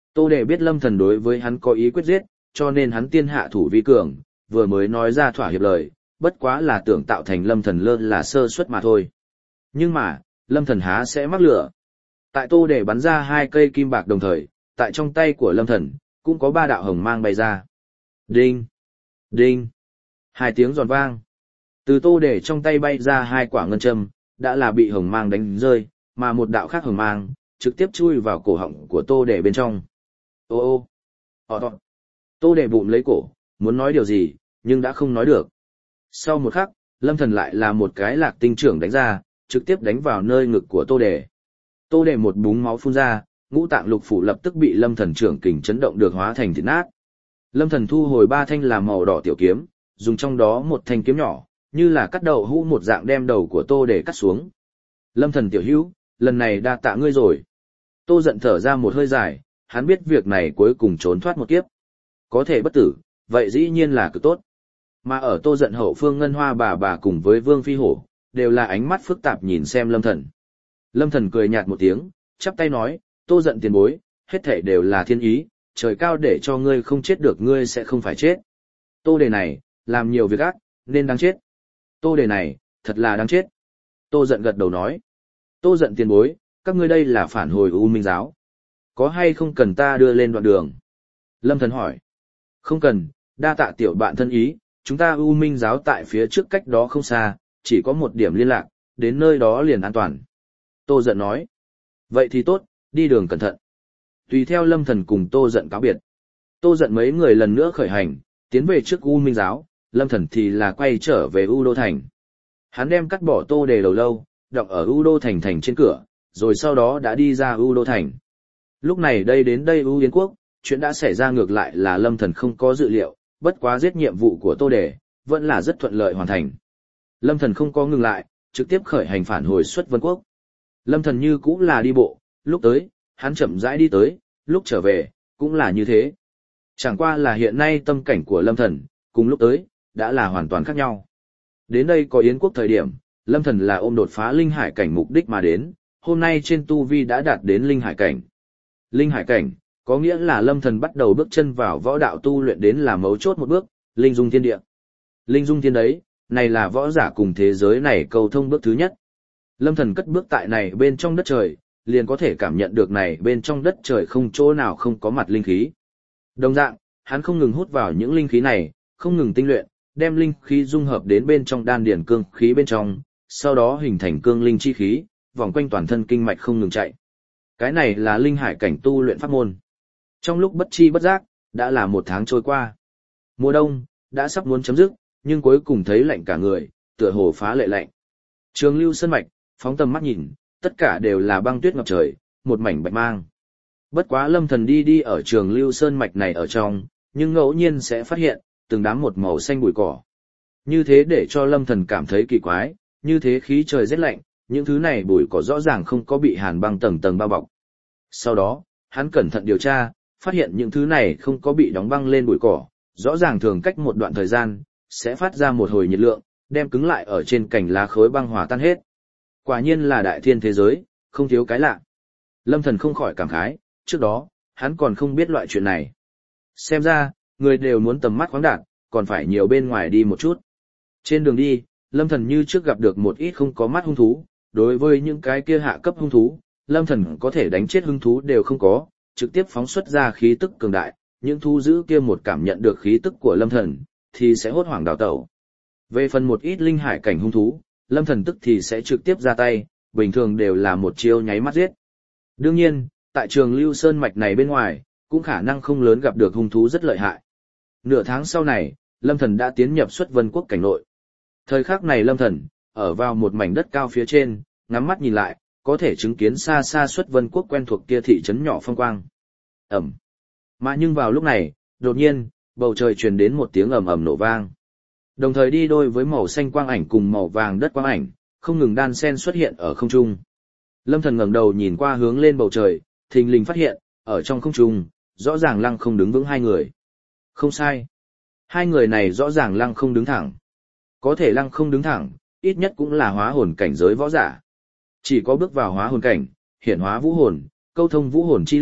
Tô Đề biết Lâm Thần đối với hắn có ý quyết giết, cho nên hắn tiên hạ thủ vi cường, vừa mới nói ra thỏa hiệp lời, bất quá là tưởng tạo thành Lâm Thần lơ là sơ suất mà thôi. Nhưng mà, Lâm Thần há sẽ mắc lửa. Tại Tô Đề bắn ra hai cây kim bạc đồng thời, tại trong tay của Lâm Thần, cũng có ba đạo hồng mang bay ra. Đinh! Đinh! Hai tiếng giòn vang. Từ Tô Đề trong tay bay ra hai quả ngân châm, đã là bị hồng mang đánh rơi, mà một đạo khác hồng mang, trực tiếp chui vào cổ họng của Tô Đề bên trong. Ô ô! Ọ ọ! Tô Đề bụng lấy cổ, muốn nói điều gì, nhưng đã không nói được. Sau một khắc, Lâm Thần lại là một cái lạc tinh trưởng đánh ra, trực tiếp đánh vào nơi ngực của Tô Đề. Tô Đề một búng máu phun ra, ngũ tạng lục phủ lập tức bị Lâm Thần trưởng kình chấn động được hóa thành thịt nát. Lâm Thần thu hồi ba thanh làm màu đỏ tiểu kiếm, dùng trong đó một thanh kiếm nhỏ, như là cắt đậu hũ một dạng đem đầu của Tô Đề cắt xuống. Lâm Thần tiểu hữu, lần này đa tạ ngươi rồi. Tô giận thở ra một hơi dài, hắn biết việc này cuối cùng trốn thoát một kiếp. Có thể bất tử, vậy dĩ nhiên là cực tốt. Mà ở Tô giận hậu phương Ngân Hoa bà bà cùng với Vương Phi Hổ, đều là ánh mắt phức tạp nhìn xem Lâm Thần. Lâm Thần cười nhạt một tiếng, chắp tay nói, Tô giận tiền bối, hết thảy đều là thiên ý, trời cao để cho ngươi không chết được ngươi sẽ không phải chết. Tô Đề này, làm nhiều việc ác, nên đáng chết. Tô Đề này, thật là đáng chết. Tô giận gật đầu nói, Tô giận tiền bối, các ngươi đây là phản hồi U Minh giáo. Có hay không cần ta đưa lên đoạn đường? Lâm Thần hỏi, không cần, đa tạ tiểu bạn thân ý, chúng ta U Minh giáo tại phía trước cách đó không xa, chỉ có một điểm liên lạc, đến nơi đó liền an toàn. Tô giận nói, vậy thì tốt, đi đường cẩn thận. Tùy theo Lâm Thần cùng Tô giận cáo biệt. Tô giận mấy người lần nữa khởi hành, tiến về trước U Minh giáo, Lâm Thần thì là quay trở về U Đô Thành. Hắn đem cắt bỏ Tô Đề đầu lâu, đọng ở U Đô Thành thành trên cửa, rồi sau đó đã đi ra U Đô Thành. Lúc này đây đến đây U Yến Quốc, chuyện đã xảy ra ngược lại là Lâm Thần không có dự liệu, bất quá giết nhiệm vụ của Tô Đề, vẫn là rất thuận lợi hoàn thành. Lâm Thần không có ngừng lại, trực tiếp khởi hành phản hồi xuất Vân Quốc. Lâm Thần như cũng là đi bộ, lúc tới, hắn chậm rãi đi tới, lúc trở về, cũng là như thế. Chẳng qua là hiện nay tâm cảnh của Lâm Thần, cùng lúc tới, đã là hoàn toàn khác nhau. Đến đây có Yến Quốc thời điểm, Lâm Thần là ôm đột phá linh hải cảnh mục đích mà đến, hôm nay trên tu vi đã đạt đến linh hải cảnh. Linh hải cảnh, có nghĩa là Lâm Thần bắt đầu bước chân vào võ đạo tu luyện đến là mấu chốt một bước, linh dung thiên địa. Linh dung thiên đấy, này là võ giả cùng thế giới này cầu thông bước thứ nhất. Lâm Thần cất bước tại này bên trong đất trời, liền có thể cảm nhận được này bên trong đất trời không chỗ nào không có mặt linh khí. Đồng dạng, hắn không ngừng hút vào những linh khí này, không ngừng tinh luyện, đem linh khí dung hợp đến bên trong đan điển cương khí bên trong, sau đó hình thành cương linh chi khí, vòng quanh toàn thân kinh mạch không ngừng chạy. Cái này là linh hải cảnh tu luyện pháp môn. Trong lúc bất chi bất giác, đã là một tháng trôi qua. Mùa đông, đã sắp muốn chấm dứt, nhưng cuối cùng thấy lạnh cả người, tựa hồ phá lệ lạnh. Trường Lưu Sơn Mạch, phóng tầm mắt nhìn, tất cả đều là băng tuyết ngập trời, một mảnh bạch mang. Bất quá Lâm Thần đi đi ở Trường Lưu Sơn Mạch này ở trong, nhưng ngẫu nhiên sẽ phát hiện, từng đám một màu xanh bụi cỏ. Như thế để cho Lâm Thần cảm thấy kỳ quái, như thế khí trời rất lạnh, những thứ này bụi cỏ rõ ràng không có bị hàn băng tầng tầng bao bọc. Sau đó, hắn cẩn thận điều tra, phát hiện những thứ này không có bị đóng băng lên bụi cỏ, rõ ràng thường cách một đoạn thời gian, sẽ phát ra một hồi nhiệt lượng, đem cứng lại ở trên cành lá khối băng hòa tan hết. Quả nhiên là đại thiên thế giới, không thiếu cái lạ. Lâm Thần không khỏi cảm khái, trước đó, hắn còn không biết loại chuyện này. Xem ra, người đều muốn tầm mắt khoáng đạt, còn phải nhiều bên ngoài đi một chút. Trên đường đi, Lâm Thần như trước gặp được một ít không có mắt hung thú, đối với những cái kia hạ cấp hung thú, Lâm Thần có thể đánh chết hung thú đều không có, trực tiếp phóng xuất ra khí tức cường đại, những thú dữ kia một cảm nhận được khí tức của Lâm Thần, thì sẽ hốt hoảng đào tẩu. Về phần một ít linh hải cảnh hung thú, Lâm Thần tức thì sẽ trực tiếp ra tay, bình thường đều là một chiêu nháy mắt giết. Đương nhiên, tại Trường Lưu Sơn Mạch này bên ngoài, cũng khả năng không lớn gặp được hung thú rất lợi hại. Nửa tháng sau này, Lâm Thần đã tiến nhập xuất Vân Quốc cảnh nội. Thời khắc này Lâm Thần, ở vào một mảnh đất cao phía trên, ngắm mắt nhìn lại, có thể chứng kiến xa xa xuất Vân Quốc quen thuộc kia thị trấn nhỏ phong quang. Ầm. Mà nhưng vào lúc này, đột nhiên, bầu trời truyền đến một tiếng ầm ầm nổ vang. Đồng thời đi đôi với màu xanh quang ảnh cùng màu vàng đất quang ảnh, không ngừng đan xen xuất hiện ở không trung. Lâm Thần ngẩng đầu nhìn qua hướng lên bầu trời, thình lình phát hiện, ở trong không trung, rõ ràng lăng không đứng vững hai người. Không sai. Hai người này rõ ràng lăng không đứng thẳng. Có thể lăng không đứng thẳng, ít nhất cũng là hóa hồn cảnh giới võ giả. Chỉ có bước vào hóa hồn cảnh, hiển hóa vũ hồn, câu thông vũ hồn chi lực,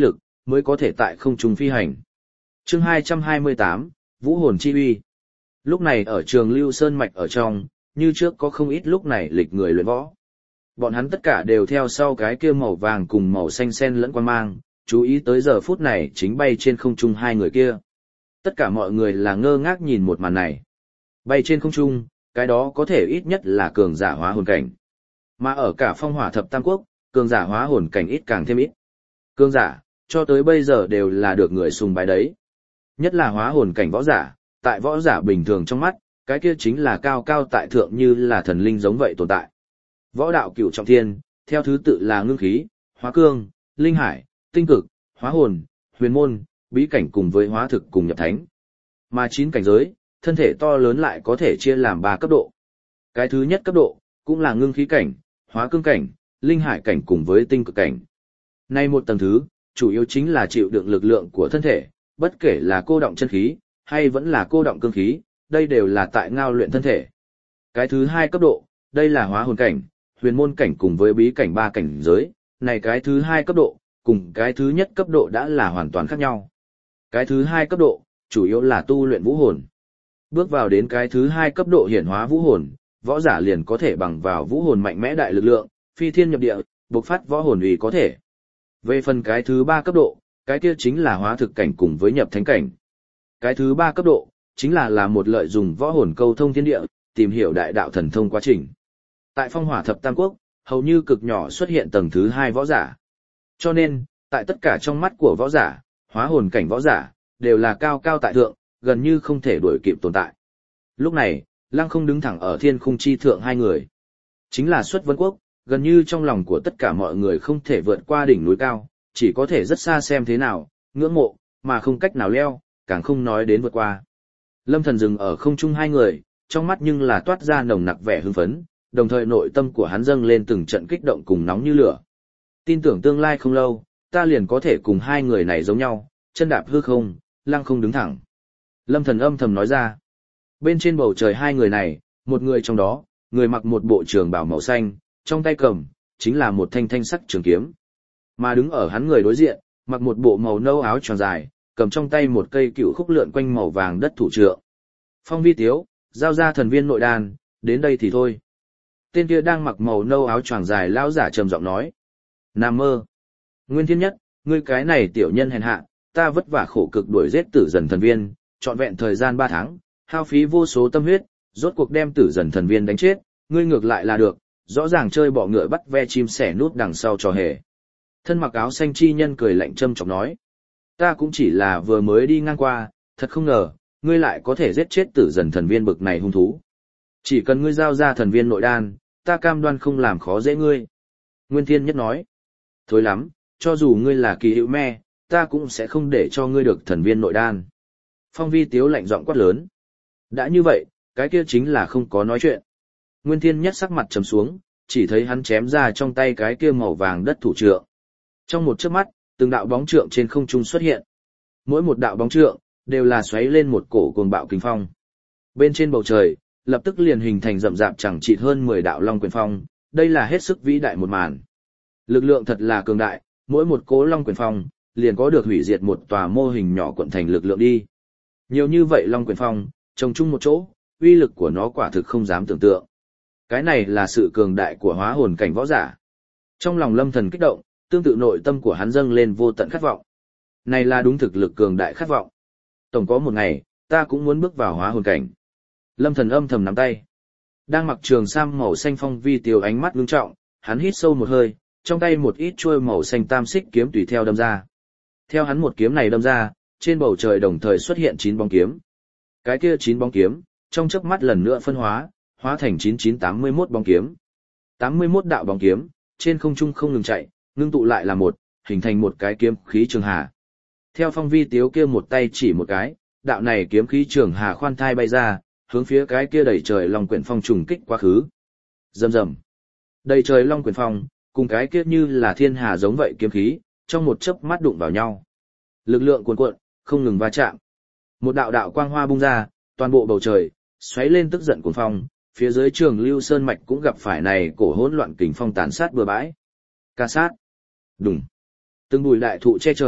mới có thể tại không trung phi hành. Chương hai trăm hai mươi tám, Vũ hồn chi uy. Lúc này ở trường Lưu Sơn mạch ở trong, như trước có không ít lúc này lịch người luyện võ. Bọn hắn tất cả đều theo sau cái kia màu vàng cùng màu xanh xen lẫn quan mang, chú ý tới giờ phút này chính bay trên không trung hai người kia. Tất cả mọi người là ngơ ngác nhìn một màn này. Bay trên không trung, cái đó có thể ít nhất là cường giả hóa hồn cảnh. Mà ở cả phong hỏa thập tam quốc, cường giả hóa hồn cảnh ít càng thêm ít. Cường giả, cho tới bây giờ đều là được người sùng bái đấy. Nhất là hóa hồn cảnh võ giả, tại võ giả bình thường trong mắt, cái kia chính là cao cao tại thượng như là thần linh giống vậy tồn tại. Võ đạo cửu trọng thiên, theo thứ tự là ngưng khí, hóa cương, linh hải, tinh cực, hóa hồn, huyền môn, bí cảnh cùng với hóa thực cùng nhập thánh. Mà chín cảnh giới, thân thể to lớn lại có thể chia làm ba cấp độ. Cái thứ nhất cấp độ, cũng là ngưng khí cảnh, hóa cương cảnh, linh hải cảnh cùng với tinh cực cảnh. Nay một tầng thứ, chủ yếu chính là chịu đựng lực lượng của thân thể, bất kể là cô động chân khí, hay vẫn là cô động cương khí, đây đều là tại ngao luyện thân thể. Cái thứ hai cấp độ, đây là hóa hồn cảnh, huyền môn cảnh cùng với bí cảnh ba cảnh giới, này cái thứ hai cấp độ, cùng cái thứ nhất cấp độ đã là hoàn toàn khác nhau. Cái thứ hai cấp độ, chủ yếu là tu luyện vũ hồn. Bước vào đến cái thứ hai cấp độ hiển hóa vũ hồn, võ giả liền có thể bằng vào vũ hồn mạnh mẽ đại lực lượng, phi thiên nhập địa, bộc phát võ hồn uy có thể. Về phần cái thứ ba cấp độ, cái kia chính là hóa thực cảnh cùng với nhập thánh cảnh. Cái thứ ba cấp độ, chính là là một lợi dùng võ hồn câu thông thiên địa, tìm hiểu đại đạo thần thông quá trình. Tại phong hỏa thập tam quốc, hầu như cực nhỏ xuất hiện tầng thứ hai võ giả. Cho nên, tại tất cả trong mắt của võ giả, hóa hồn cảnh võ giả, đều là cao cao tại thượng, gần như không thể đuổi kịp tồn tại. Lúc này, Lăng Không đứng thẳng ở thiên khung chi thượng hai người. Chính là Xuất Vân Quốc, gần như trong lòng của tất cả mọi người không thể vượt qua đỉnh núi cao, chỉ có thể rất xa xem thế nào, ngưỡng mộ, mà không cách nào leo, càng không nói đến vượt qua. Lâm Thần dừng ở không trung hai người, trong mắt nhưng là toát ra nồng nặc vẻ hưng phấn, đồng thời nội tâm của hắn dâng lên từng trận kích động cùng nóng như lửa. Tin tưởng tương lai không lâu, ta liền có thể cùng hai người này giống nhau, chân đạp hư không, lăng không đứng thẳng. Lâm Thần âm thầm nói ra. Bên trên bầu trời hai người này, một người trong đó, người mặc một bộ trường bào màu xanh, trong tay cầm, chính là một thanh thanh sắc trường kiếm. Mà đứng ở hắn người đối diện, mặc một bộ màu nâu áo tròn dài, cầm trong tay một cây cựu khúc lượn quanh màu vàng đất thủ trượng. Phong Vi Tiếu, giao ra thần viên nội đan, đến đây thì thôi. Tên kia đang mặc màu nâu áo choàng dài lão giả trầm giọng nói. Nam mơ. Nguyên Thiên Nhất, ngươi cái này tiểu nhân hèn hạ, ta vất vả khổ cực đuổi giết tử dần thần viên, trọn vẹn thời gian ba tháng, hao phí vô số tâm huyết, rốt cuộc đem tử dần thần viên đánh chết, ngươi ngược lại là được, rõ ràng chơi bọ ngựa bắt ve chim sẻ nút đằng sau trò hề. Thân mặc áo xanh chi nhân cười lạnh châm chọc nói. Ta cũng chỉ là vừa mới đi ngang qua, thật không ngờ, ngươi lại có thể giết chết tử dần thần viên bực này hung thú. Chỉ cần ngươi giao ra thần viên nội đan, ta cam đoan không làm khó dễ ngươi. Nguyên Thiên Nhất nói. Thối lắm, cho dù ngươi là kỳ hữu me, ta cũng sẽ không để cho ngươi được thần viên nội đan. Phong Vi Tiếu lạnh giọng quát lớn. Đã như vậy, cái kia chính là không có nói chuyện. Nguyên Thiên Nhất sắc mặt trầm xuống, chỉ thấy hắn chém ra trong tay cái kia màu vàng đất thủ trượng. Trong một chớp mắt, từng đạo bóng trượng trên không trung xuất hiện. Mỗi một đạo bóng trượng đều là xoáy lên một cổ cuồng bạo kinh phong. Bên trên bầu trời, lập tức liền hình thành rậm rạp chẳng chịt hơn mười đạo long quyền phong, đây là hết sức vĩ đại một màn. Lực lượng thật là cường đại, mỗi một cỗ long quyền phong liền có được hủy diệt một tòa mô hình nhỏ quận thành lực lượng đi. Nhiều như vậy long quyền phong, chồng chung một chỗ, uy lực của nó quả thực không dám tưởng tượng. Cái này là sự cường đại của hóa hồn cảnh võ giả. Trong lòng Lâm Thần kích động, tương tự nội tâm của hắn dâng lên vô tận khát vọng. Này là đúng thực lực cường đại khát vọng. Tổng có một ngày, ta cũng muốn bước vào hóa hồn cảnh. Lâm Thần âm thầm nắm tay. Đang mặc trường sam màu xanh Phong Vi Tiếu ánh mắt ngưng trọng, hắn hít sâu một hơi, trong tay một ít chuôi màu xanh tam xích kiếm tùy theo đâm ra. Theo hắn một kiếm này đâm ra, trên bầu trời đồng thời xuất hiện chín bóng kiếm. Cái kia chín bóng kiếm, trong chớp mắt lần nữa phân hóa, hóa thành chín chín tám mươi mốt bóng kiếm. tám mươi mốt đạo bóng kiếm, trên không trung không ngừng chạy, ngưng tụ lại là một, hình thành một cái kiếm khí trường hà. Theo Phong Vi Tiếu kia một tay chỉ một cái, đạo này kiếm khí trường hà khoan thai bay ra, hướng phía cái kia đầy trời long quyển phong trùng kích quá khứ. Rầm rầm. Đầy trời long quyển phong, cùng cái kia như là thiên hà giống vậy kiếm khí, trong một chớp mắt đụng vào nhau. Lực lượng cuồn cuộn, không ngừng va chạm. Một đạo đạo quang hoa bung ra, toàn bộ bầu trời xoáy lên tức giận cuồng phong, phía dưới Trường Lưu Sơn mạch cũng gặp phải này cổ hỗn loạn kình phong tàn sát bừa bãi. Ca sát. Đùng. Từng bùi đại thụ che trời,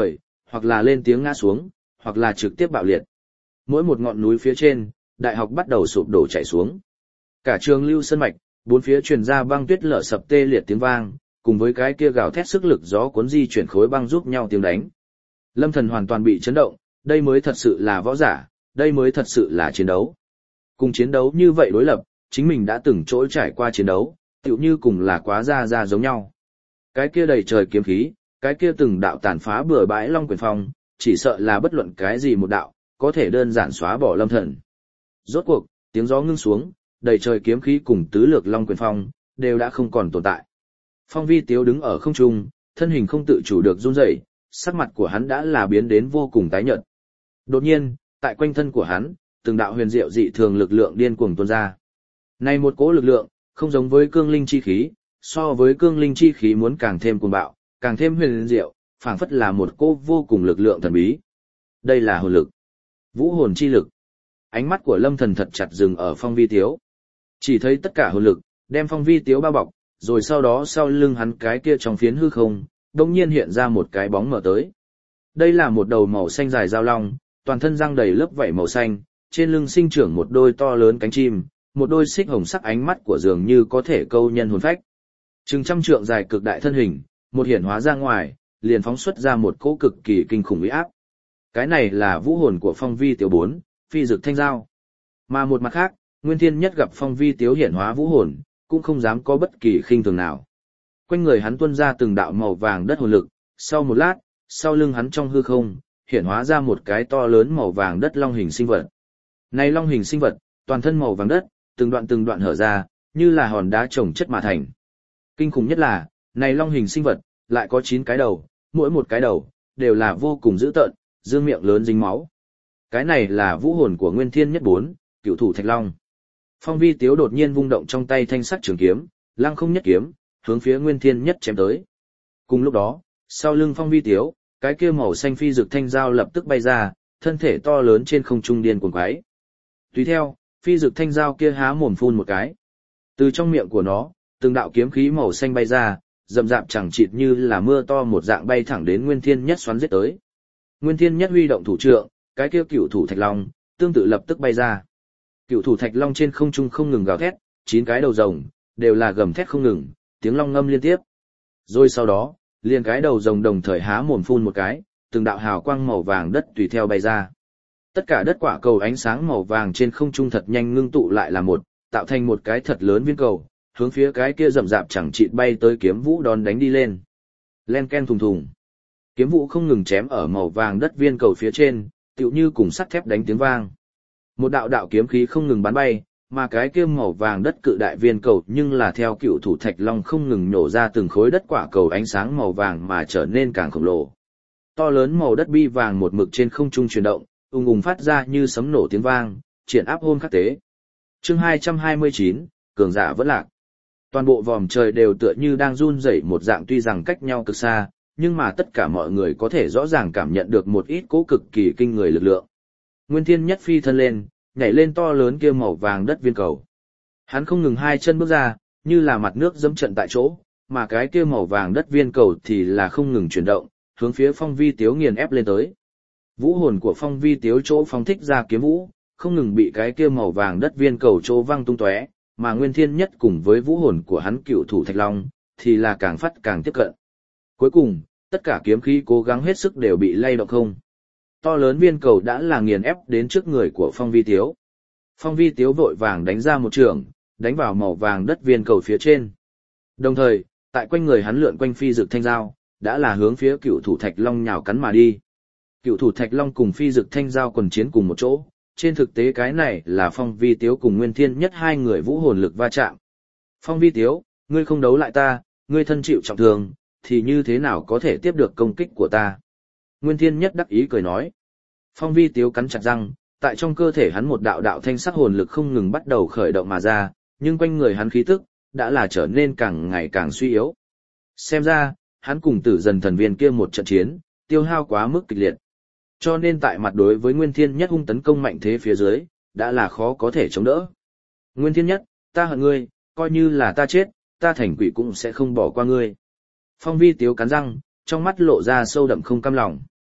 hoặc là lên tiếng ngã xuống, hoặc là trực tiếp bạo liệt. Mỗi một ngọn núi phía trên, đại học bắt đầu sụp đổ chảy xuống. Cả trường lưu sơn mạch, bốn phía truyền ra băng tuyết lở sập tê liệt tiếng vang, cùng với cái kia gào thét sức lực gió cuốn di chuyển khối băng giúp nhau tiếng đánh. Lâm Thần hoàn toàn bị chấn động, đây mới thật sự là võ giả, đây mới thật sự là chiến đấu. Cùng chiến đấu như vậy đối lập, chính mình đã từng trỗi trải qua chiến đấu, tựu như cùng là quá ra ra giống nhau. Cái kia đầy trời kiếm khí, cái kia từng đạo tàn phá bừa bãi long quyền phong, chỉ sợ là bất luận cái gì một đạo, có thể đơn giản xóa bỏ Lâm Thần. Rốt cuộc, tiếng gió ngưng xuống, đầy trời kiếm khí cùng tứ lược long quyền phong, đều đã không còn tồn tại. Phong Vi Tiếu đứng ở không trung, thân hình không tự chủ được run rẩy, sắc mặt của hắn đã là biến đến vô cùng tái nhợt. Đột nhiên, tại quanh thân của hắn, từng đạo huyền diệu dị thường lực lượng điên cuồng tuôn ra. Này một cỗ lực lượng, không giống với cương linh chi khí, so với cương linh chi khí muốn càng thêm cuồng bạo, càng thêm huyền diệu, phảng phất là một cỗ vô cùng lực lượng thần bí. Đây là hồn lực, vũ hồn chi lực. Ánh mắt của Lâm Thần thật chặt dừng ở Phong Vi Tiếu. Chỉ thấy tất cả hồn lực đem Phong Vi Tiếu bao bọc, rồi sau đó sau lưng hắn cái kia trong phiến hư không, đột nhiên hiện ra một cái bóng mở tới. Đây là một đầu màu xanh dài dao long, toàn thân răng đầy lớp vảy màu xanh, trên lưng sinh trưởng một đôi to lớn cánh chim, một đôi xích hồng sắc ánh mắt của dường như có thể câu nhân hồn phách. Chừng trăm trượng dài cực đại thân hình, một hiển hóa ra ngoài, liền phóng xuất ra một cỗ cực kỳ kinh khủng uy áp. Cái này là vũ hồn của Phong Vi Tiếu bốn, phi dực thanh giao. Mà một mặt khác, Nguyên Thiên Nhất gặp Phong Vi Tiếu hiển hóa vũ hồn, cũng không dám có bất kỳ khinh thường nào. Quanh người hắn tuôn ra từng đạo màu vàng đất hồn lực, sau một lát, sau lưng hắn trong hư không, hiển hóa ra một cái to lớn màu vàng đất long hình sinh vật. Này long hình sinh vật, toàn thân màu vàng đất, từng đoạn từng đoạn hở ra, như là hòn đá chồng chất mà thành. Kinh khủng nhất là, này long hình sinh vật, lại có chín cái đầu, mỗi một cái đầu, đều là vô cùng dữ tợn, dương miệng lớn dính máu. Cái này là vũ hồn của Nguyên Thiên Nhất bốn, cựu thủ Thạch Long. Phong Vi Tiếu đột nhiên vung động trong tay thanh sắc trường kiếm, lăng không nhất kiếm, hướng phía Nguyên Thiên Nhất chém tới. Cùng lúc đó, sau lưng Phong Vi Tiếu, cái kia màu xanh phi dực thanh dao lập tức bay ra, thân thể to lớn trên không trung điên cuồng quái. Tùy theo, phi dực thanh dao kia há mồm phun một cái. Từ trong miệng của nó, từng đạo kiếm khí màu xanh bay ra, rậm rạp chẳng chịt như là mưa to một dạng bay thẳng đến Nguyên Thiên Nhất xoắn giết tới. Nguyên Thiên Nhất huy động thủ trượng, cái kia cựu thủ Thạch Long, tương tự lập tức bay ra. Cựu thủ Thạch Long trên không trung không ngừng gào thét, chín cái đầu rồng, đều là gầm thét không ngừng, tiếng long ngâm liên tiếp. Rồi sau đó, liền cái đầu rồng đồng thời há mồm phun một cái, từng đạo hào quang màu vàng đất tùy theo bay ra. Tất cả đất quả cầu ánh sáng màu vàng trên không trung thật nhanh ngưng tụ lại là một, tạo thành một cái thật lớn viên cầu, hướng phía cái kia rậm rạp chẳng chịt bay tới kiếm vũ đón đánh đi lên. Len ken thùng thùng. Kiếm vũ không ngừng chém ở màu vàng đất viên cầu phía trên, tựu như cùng sắt thép đánh tiếng vang. Một đạo đạo kiếm khí không ngừng bắn bay, mà cái kia màu vàng đất cự đại viên cầu nhưng là theo cựu thủ Thạch Long không ngừng nhổ ra từng khối đất quả cầu ánh sáng màu vàng mà trở nên càng khổng lồ. To lớn màu đất bi vàng một mực trên không trung chuyển động, ùng ùng phát ra như sấm nổ tiếng vang, triển áp hôn khắc tế. Chương hai trăm hai mươi chín, cường giả vẫn lạc. Toàn bộ vòm trời đều tựa như đang run rẩy một dạng, tuy rằng cách nhau cực xa, nhưng mà tất cả mọi người có thể rõ ràng cảm nhận được một ít cố cực kỳ kinh người lực lượng. Nguyên Thiên Nhất phi thân lên, nhảy lên to lớn kia màu vàng đất viên cầu. Hắn không ngừng hai chân bước ra, như là mặt nước dẫm trận tại chỗ, mà cái kia màu vàng đất viên cầu thì là không ngừng chuyển động, hướng phía Phong Vi Tiếu nghiền ép lên tới. Vũ hồn của Phong Vi Tiếu chỗ phóng thích ra kiếm vũ, không ngừng bị cái kia màu vàng đất viên cầu chỗ văng tung tóe, mà Nguyên Thiên Nhất cùng với vũ hồn của hắn cựu thủ Thạch Long, thì là càng phát càng tiếp cận. Cuối cùng, tất cả kiếm khí cố gắng hết sức đều bị lay động không. To lớn viên cầu đã là nghiền ép đến trước người của Phong Vi Tiếu. Phong Vi Tiếu vội vàng đánh ra một trường, đánh vào màu vàng đất viên cầu phía trên. Đồng thời, tại quanh người hắn lượn quanh phi dực thanh dao, đã là hướng phía cựu thủ Thạch Long nhào cắn mà đi. Cựu thủ Thạch Long cùng phi dực thanh dao quần chiến cùng một chỗ, trên thực tế cái này là Phong Vi Tiếu cùng Nguyên Thiên Nhất hai người vũ hồn lực va chạm. Phong Vi Tiếu, ngươi không đấu lại ta, ngươi thân chịu trọng thương, thì như thế nào có thể tiếp được công kích của ta? Nguyên Thiên Nhất đắc ý cười nói. Phong Vi Tiếu cắn chặt răng, tại trong cơ thể hắn một đạo đạo thanh sắc hồn lực không ngừng bắt đầu khởi động mà ra, nhưng quanh người hắn khí tức đã là trở nên càng ngày càng suy yếu. Xem ra, hắn cùng Tử Dần thần viên kia một trận chiến, tiêu hao quá mức kịch liệt. Cho nên tại mặt đối với Nguyên Thiên Nhất hung tấn công mạnh thế phía dưới, đã là khó có thể chống đỡ. Nguyên Thiên Nhất, ta hận ngươi, coi như là ta chết, ta thành quỷ cũng sẽ không bỏ qua ngươi. Phong Vi Tiếu cắn răng, trong mắt lộ ra sâu đậm không cam lòng.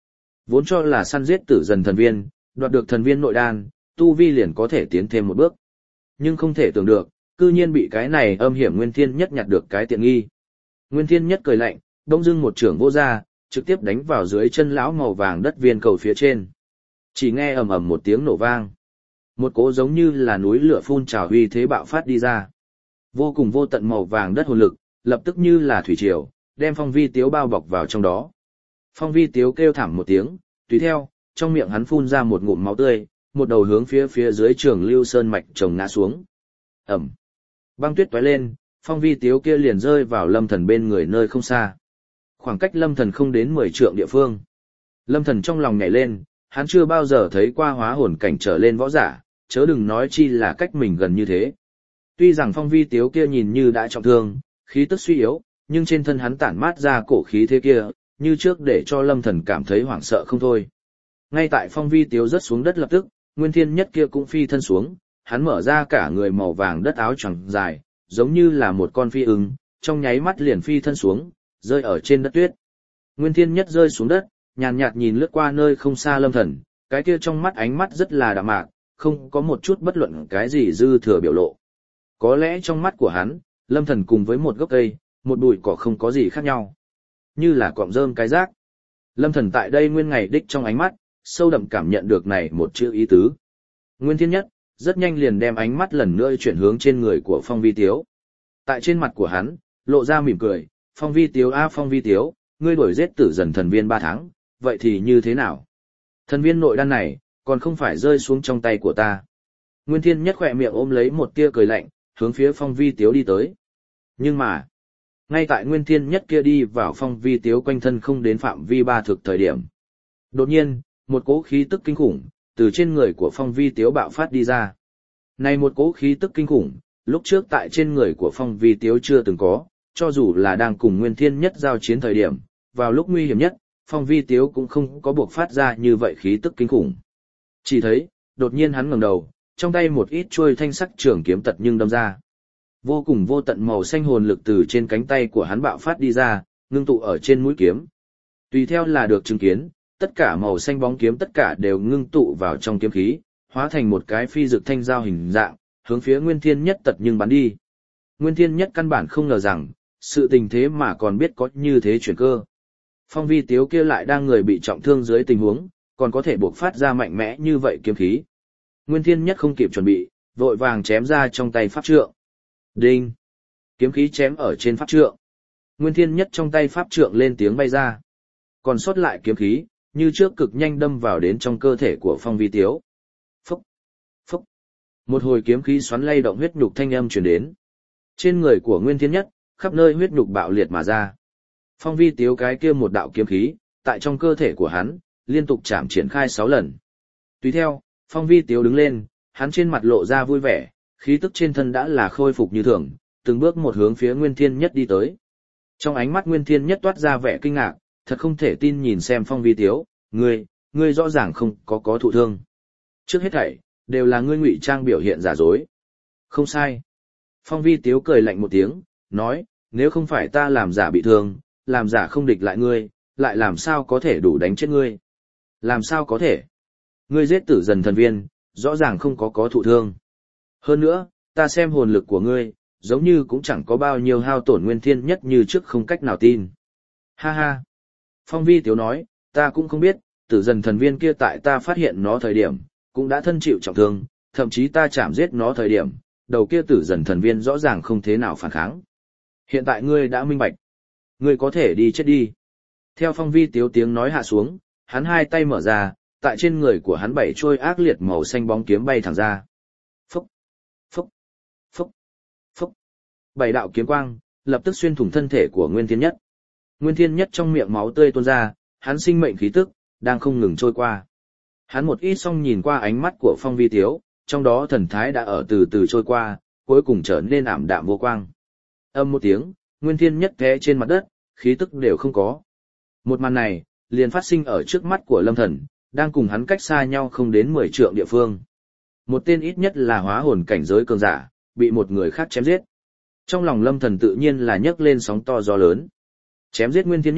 Vốn cho là săn giết tử dần thần viên, đoạt được thần viên nội đan, tu vi liền có thể tiến thêm một bước. Nhưng không thể tưởng được, cư nhiên bị cái này âm hiểm Nguyên Thiên Nhất nhặt được cái tiện nghi. Nguyên Thiên Nhất cười lạnh, đông dưng một trưởng vô ra, trực tiếp đánh vào dưới chân lão màu vàng đất viên cầu phía trên. Chỉ nghe ầm ầm một tiếng nổ vang. Một cỗ giống như là núi lửa phun trào uy thế bạo phát đi ra. Vô cùng vô tận màu vàng đất hồn lực, lập tức như là thủy triều, đem Phong Vi Tiếu bao bọc vào trong đó. Phong Vi Tiếu kêu thảm một tiếng, tùy theo, trong miệng hắn phun ra một ngụm máu tươi, một đầu hướng phía phía dưới Trường Lưu Sơn mạch trồng ngã xuống. Ầm. Băng tuyết tóe lên, Phong Vi Tiếu kia liền rơi vào Lâm Thần bên người nơi không xa. Khoảng cách Lâm Thần không đến mười trượng địa phương. Lâm Thần trong lòng nhảy lên, hắn chưa bao giờ thấy qua hóa hồn cảnh trở lên võ giả, chớ đừng nói chi là cách mình gần như thế. Tuy rằng Phong Vi Tiếu kia nhìn như đã trọng thương, khí tức suy yếu, nhưng trên thân hắn tản mát ra cổ khí thế kia, như trước để cho Lâm Thần cảm thấy hoảng sợ không thôi. Ngay tại Phong Vi Tiếu rớt xuống đất lập tức, Nguyên Thiên Nhất kia cũng phi thân xuống, hắn mở ra cả người màu vàng đất áo choàng dài, giống như là một con phi ưng, trong nháy mắt liền phi thân xuống, rơi ở trên đất tuyết. Nguyên Thiên Nhất rơi xuống đất, nhàn nhạt nhìn lướt qua nơi không xa Lâm Thần, cái kia trong mắt ánh mắt rất là đạm mạc, không có một chút bất luận cái gì dư thừa biểu lộ. Có lẽ trong mắt của hắn, Lâm Thần cùng với một gốc cây, một bụi cỏ không có gì khác nhau. Như là cọng rơm cái rác. Lâm Thần tại đây nguyên ngày đích trong ánh mắt, sâu đậm cảm nhận được này một chữ ý tứ. Nguyên Thiên Nhất, rất nhanh liền đem ánh mắt lần nữa chuyển hướng trên người của Phong Vi Tiếu. Tại trên mặt của hắn, lộ ra mỉm cười, Phong Vi Tiếu a Phong Vi Tiếu, ngươi đuổi giết tử dần thần viên ba tháng, vậy thì như thế nào? Thần viên nội đan này, còn không phải rơi xuống trong tay của ta. Nguyên Thiên Nhất khỏe miệng ôm lấy một tia cười lạnh, hướng phía Phong Vi Tiếu đi tới. Nhưng mà, ngay tại Nguyên Thiên Nhất kia đi vào Phong Vi Tiếu quanh thân không đến phạm vi ba thực thời điểm. Đột nhiên, một cỗ khí tức kinh khủng, từ trên người của Phong Vi Tiếu bạo phát đi ra. Này một cỗ khí tức kinh khủng, lúc trước tại trên người của Phong Vi Tiếu chưa từng có, cho dù là đang cùng Nguyên Thiên Nhất giao chiến thời điểm, vào lúc nguy hiểm nhất, Phong Vi Tiếu cũng không có buộc phát ra như vậy khí tức kinh khủng. Chỉ thấy, đột nhiên hắn ngẩng đầu, trong tay một ít chuôi thanh sắc trường kiếm tật nhưng đâm ra. Vô cùng vô tận màu xanh hồn lực từ trên cánh tay của hắn bạo phát đi ra, ngưng tụ ở trên mũi kiếm. Tùy theo là được chứng kiến, tất cả màu xanh bóng kiếm tất cả đều ngưng tụ vào trong kiếm khí, hóa thành một cái phi dược thanh dao hình dạng, hướng phía Nguyên Thiên Nhất tật nhưng bắn đi. Nguyên Thiên Nhất căn bản không ngờ rằng, sự tình thế mà còn biết có như thế chuyển cơ. Phong Vi Tiếu kia lại đang người bị trọng thương dưới tình huống, còn có thể buộc phát ra mạnh mẽ như vậy kiếm khí. Nguyên Thiên Nhất không kịp chuẩn bị, vội vàng chém ra trong tay pháp trượng. Đinh! Kiếm khí chém ở trên pháp trượng. Nguyên Thiên Nhất trong tay pháp trượng lên tiếng bay ra. Còn sót lại kiếm khí, như trước cực nhanh đâm vào đến trong cơ thể của Phong Vi Tiếu. Phúc! Phúc! Một hồi kiếm khí xoắn lay động huyết nhục thanh âm truyền đến. Trên người của Nguyên Thiên Nhất, khắp nơi huyết nhục bạo liệt mà ra. Phong Vi Tiếu cái kia một đạo kiếm khí, tại trong cơ thể của hắn, liên tục chạm triển khai sáu lần. Tùy theo, Phong Vi Tiếu đứng lên, hắn trên mặt lộ ra vui vẻ, khí tức trên thân đã là khôi phục như thường, từng bước một hướng phía Nguyên Thiên Nhất đi tới. Trong ánh mắt Nguyên Thiên Nhất toát ra vẻ kinh ngạc, thật không thể tin nhìn xem Phong Vi Tiếu, ngươi, ngươi rõ ràng không có có thụ thương. Trước hết thảy, đều là ngươi ngụy trang biểu hiện giả dối. Không sai. Phong Vi Tiếu cười lạnh một tiếng, nói, nếu không phải ta làm giả bị thương, làm giả không địch lại ngươi, lại làm sao có thể đủ đánh chết ngươi? Làm sao có thể? Ngươi giết tử dần thần viên, rõ ràng không có có thụ thương. Hơn nữa, ta xem hồn lực của ngươi, giống như cũng chẳng có bao nhiêu hao tổn Nguyên Thiên Nhất như trước không cách nào tin. Ha ha. Phong Vi Tiếu nói, ta cũng không biết, tử dần thần viên kia tại ta phát hiện nó thời điểm, cũng đã thân chịu trọng thương, thậm chí ta chạm giết nó thời điểm, đầu kia tử dần thần viên rõ ràng không thế nào phản kháng. Hiện tại ngươi đã minh bạch. Ngươi có thể đi chết đi. Theo Phong Vi Tiếu tiếng nói hạ xuống, hắn hai tay mở ra, tại trên người của hắn bảy trôi ác liệt màu xanh bóng kiếm bay thẳng ra. Phúc, phúc, phúc, phúc. Bảy đạo kiếm quang, lập tức xuyên thủng thân thể của Nguyên Thiên Nhất. Nguyên Thiên Nhất trong miệng máu tươi tuôn ra, hắn sinh mệnh khí tức, đang không ngừng trôi qua. Hắn một ít xong nhìn qua ánh mắt của Phong Vi Tiếu, trong đó thần thái đã ở từ từ trôi qua, cuối cùng trở nên ảm đạm vô quang. Âm một tiếng, Nguyên Thiên Nhất té trên mặt đất, khí tức đều không có. Một màn này, liền phát sinh ở trước mắt của Lâm Thần, đang cùng hắn cách xa nhau không đến mười trượng địa phương. Một tên ít nhất là hóa hồn cảnh giới cường giả, bị một người khác chém giết. Trong lòng Lâm Thần tự nhiên là nhấc lên sóng to gió lớn. Chém giết Nguyên Thiên Nhất,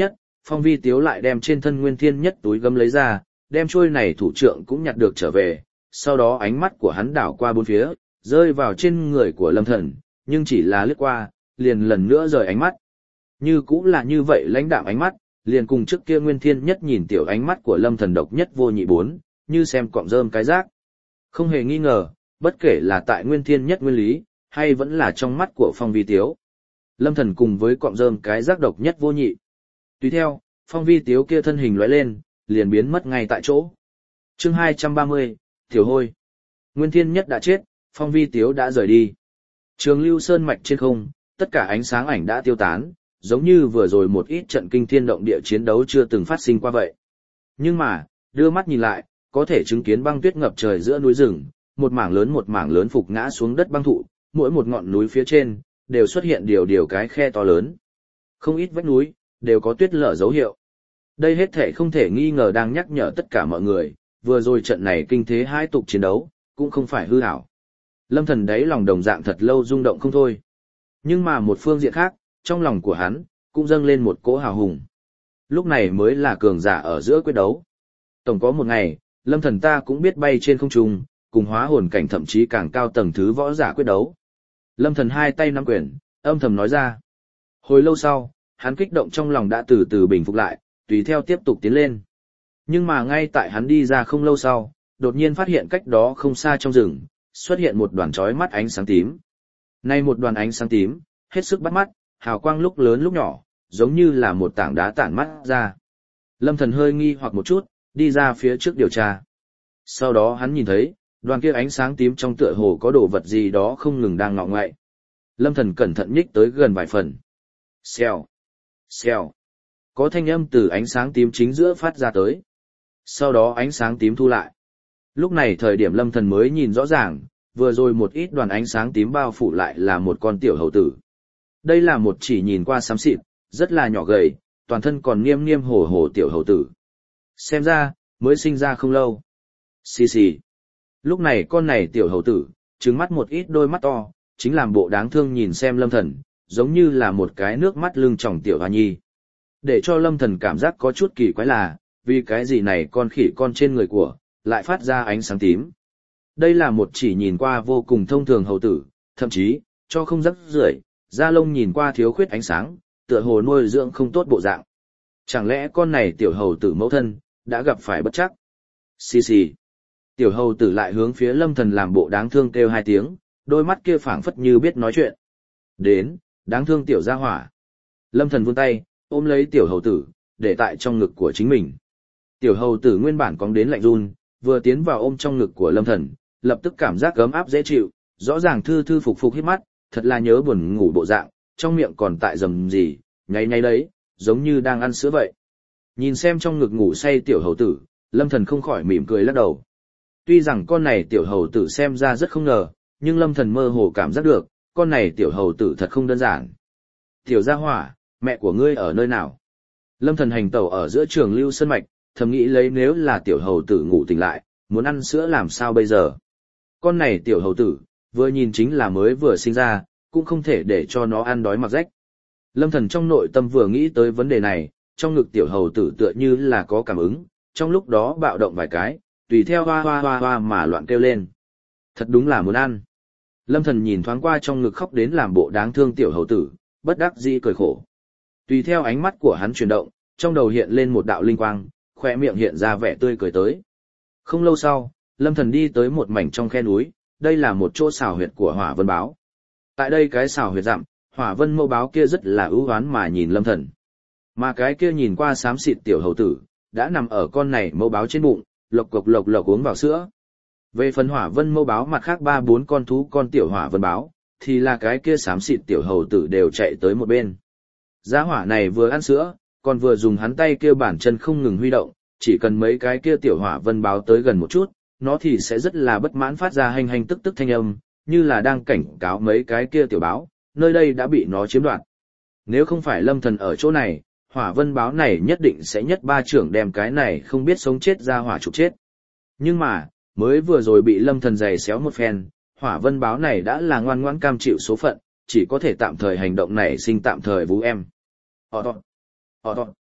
Phong Vi Tiếu lại đem trên thân Nguyên Thiên Nhất túi gấm lấy ra, đem trôi này thủ trượng cũng nhặt được trở về, sau đó ánh mắt của hắn đảo qua bốn phía, rơi vào trên người của Lâm Thần, nhưng chỉ là lướt qua, liền lần nữa rời ánh mắt. Như cũng là như vậy lãnh đạm ánh mắt, liền cùng trước kia Nguyên Thiên Nhất nhìn tiểu ánh mắt của Lâm Thần độc nhất vô nhị bốn, như xem cọng rơm cái rác. Không hề nghi ngờ, bất kể là tại Nguyên Thiên Nhất nguyên lý, hay vẫn là trong mắt của Phong Vi Tiếu. Lâm Thần cùng với cọng rơm cái rác độc nhất vô nhị. Tùy theo, Phong Vi Tiếu kia thân hình lóe lên, liền biến mất ngay tại chỗ. Chương hai trăm ba mươi, Tiểu Hôi. Nguyên Thiên Nhất đã chết, Phong Vi Tiếu đã rời đi. Trường Lưu Sơn mạch trên không, tất cả ánh sáng ảnh đã tiêu tán, giống như vừa rồi một ít trận kinh thiên động địa chiến đấu chưa từng phát sinh qua vậy. Nhưng mà, đưa mắt nhìn lại, có thể chứng kiến băng tuyết ngập trời giữa núi rừng, một mảng lớn một mảng lớn phục ngã xuống đất băng thụ, mỗi một ngọn núi phía trên, đều xuất hiện điều điều cái khe to lớn. Không ít vách núi, đều có tuyết lở dấu hiệu. Đây hết thể không thể nghi ngờ đang nhắc nhở tất cả mọi người, vừa rồi trận này kinh thế hai tục chiến đấu, cũng không phải hư ảo. Lâm Thần đáy lòng đồng dạng thật lâu rung động không thôi. Nhưng mà một phương diện khác, trong lòng của hắn, cũng dâng lên một cỗ hào hùng. Lúc này mới là cường giả ở giữa quyết đấu. Tổng có một ngày, Lâm Thần ta cũng biết bay trên không trung, cùng hóa hồn cảnh thậm chí càng cao tầng thứ võ giả quyết đấu. Lâm Thần hai tay nắm quyền, âm thầm nói ra. Hồi lâu sau, hắn kích động trong lòng đã từ từ bình phục lại, tùy theo tiếp tục tiến lên. Nhưng mà ngay tại hắn đi ra không lâu sau, đột nhiên phát hiện cách đó không xa trong rừng, xuất hiện một đoàn chói mắt ánh sáng tím. Nay một đoàn ánh sáng tím, hết sức bắt mắt, hào quang lúc lớn lúc nhỏ, giống như là một tảng đá tản mắt ra. Lâm Thần hơi nghi hoặc một chút, đi ra phía trước điều tra. Sau đó hắn nhìn thấy, đoàn kia ánh sáng tím trong tựa hồ có đồ vật gì đó không ngừng đang ngọ ngoại. Lâm Thần cẩn thận nhích tới gần vài phần. Xèo, xèo. Có thanh âm từ ánh sáng tím chính giữa phát ra tới. Sau đó ánh sáng tím thu lại. Lúc này thời điểm Lâm Thần mới nhìn rõ ràng, vừa rồi một ít đoàn ánh sáng tím bao phủ lại là một con tiểu hầu tử. Đây là một chỉ nhìn qua xám xịt, rất là nhỏ gầy, toàn thân còn niêm niêm hổ hổ tiểu hầu tử. Xem ra, mới sinh ra không lâu. Xì xì. Lúc này con này tiểu hầu tử, trừng mắt một ít đôi mắt to, chính làm bộ đáng thương nhìn xem Lâm Thần, giống như là một cái nước mắt lưng tròng tiểu hoa nhi. Để cho Lâm Thần cảm giác có chút kỳ quái là, vì cái gì này con khỉ con trên người của, lại phát ra ánh sáng tím. Đây là một chỉ nhìn qua vô cùng thông thường hầu tử, thậm chí, cho không rắc rưởi, da lông nhìn qua thiếu khuyết ánh sáng, tựa hồ nuôi dưỡng không tốt bộ dạng. Chẳng lẽ con này tiểu hầu tử mẫu thân, đã gặp phải bất trắc? Xì xì. Tiểu hầu tử lại hướng phía Lâm Thần làm bộ đáng thương kêu hai tiếng, đôi mắt kia phảng phất như biết nói chuyện. Đến, đáng thương tiểu gia hỏa. Lâm Thần vươn tay, ôm lấy tiểu hầu tử, để tại trong ngực của chính mình. Tiểu hầu tử nguyên bản cong đến lạnh run, vừa tiến vào ôm trong ngực của Lâm Thần, lập tức cảm giác ấm áp dễ chịu, rõ ràng thư thư phục phục hít mắt, thật là nhớ buồn ngủ bộ dạng, trong miệng còn tại rầm gì, nháy nháy đấy, giống như đang ăn sữa vậy. Nhìn xem trong ngực ngủ say tiểu hầu tử, Lâm Thần không khỏi mỉm cười lắc đầu. Tuy rằng con này tiểu hầu tử xem ra rất không ngờ, nhưng Lâm Thần mơ hồ cảm giác được, con này tiểu hầu tử thật không đơn giản. Tiểu gia hỏa, mẹ của ngươi ở nơi nào? Lâm Thần hành tẩu ở giữa Trường Lưu Sơn mạch, thầm nghĩ lấy nếu là tiểu hầu tử ngủ tỉnh lại, muốn ăn sữa làm sao bây giờ? Con này tiểu hầu tử, vừa nhìn chính là mới vừa sinh ra, cũng không thể để cho nó ăn đói mặc rách. Lâm Thần trong nội tâm vừa nghĩ tới vấn đề này, trong ngực tiểu hầu tử tựa như là có cảm ứng, trong lúc đó bạo động vài cái, tùy theo hoa hoa hoa hoa mà loạn kêu lên. Thật đúng là muốn ăn. Lâm Thần nhìn thoáng qua trong ngực khóc đến làm bộ đáng thương tiểu hầu tử, bất đắc dĩ cười khổ. Tùy theo ánh mắt của hắn chuyển động, trong đầu hiện lên một đạo linh quang, khóe miệng hiện ra vẻ tươi cười tới. Không lâu sau, Lâm Thần đi tới một mảnh trong khe núi, đây là một chỗ xào huyệt của Hỏa Vân Báo. Tại đây cái xào huyệt dặm, Hỏa Vân Mâu Báo kia rất là ưu oán mà nhìn Lâm Thần. Mà cái kia nhìn qua xám xịt tiểu hầu tử, đã nằm ở con này mâu báo trên bụng, lộc cộc lộc lộc uống vào sữa. Về phần Hỏa Vân Mâu Báo mặt khác ba bốn con thú con tiểu Hỏa Vân Báo, thì là cái kia xám xịt tiểu hầu tử đều chạy tới một bên. Giá hỏa này vừa ăn sữa, còn vừa dùng hắn tay kia bản chân không ngừng huy động, chỉ cần mấy cái kia tiểu Hỏa Vân Báo tới gần một chút, nó thì sẽ rất là bất mãn phát ra hành hành tức tức thanh âm, như là đang cảnh cáo mấy cái kia tiểu báo, nơi đây đã bị nó chiếm đoạt. Nếu không phải Lâm Thần ở chỗ này, Hỏa Vân Báo này nhất định sẽ nhất ba trưởng đem cái này không biết sống chết ra hỏa trục chết. Nhưng mà, mới vừa rồi bị Lâm Thần giày xéo một phen, Hỏa Vân Báo này đã là ngoan ngoãn cam chịu số phận, chỉ có thể tạm thời hành động này sinh tạm thời vú em. Ọ đọt, ọ đọt.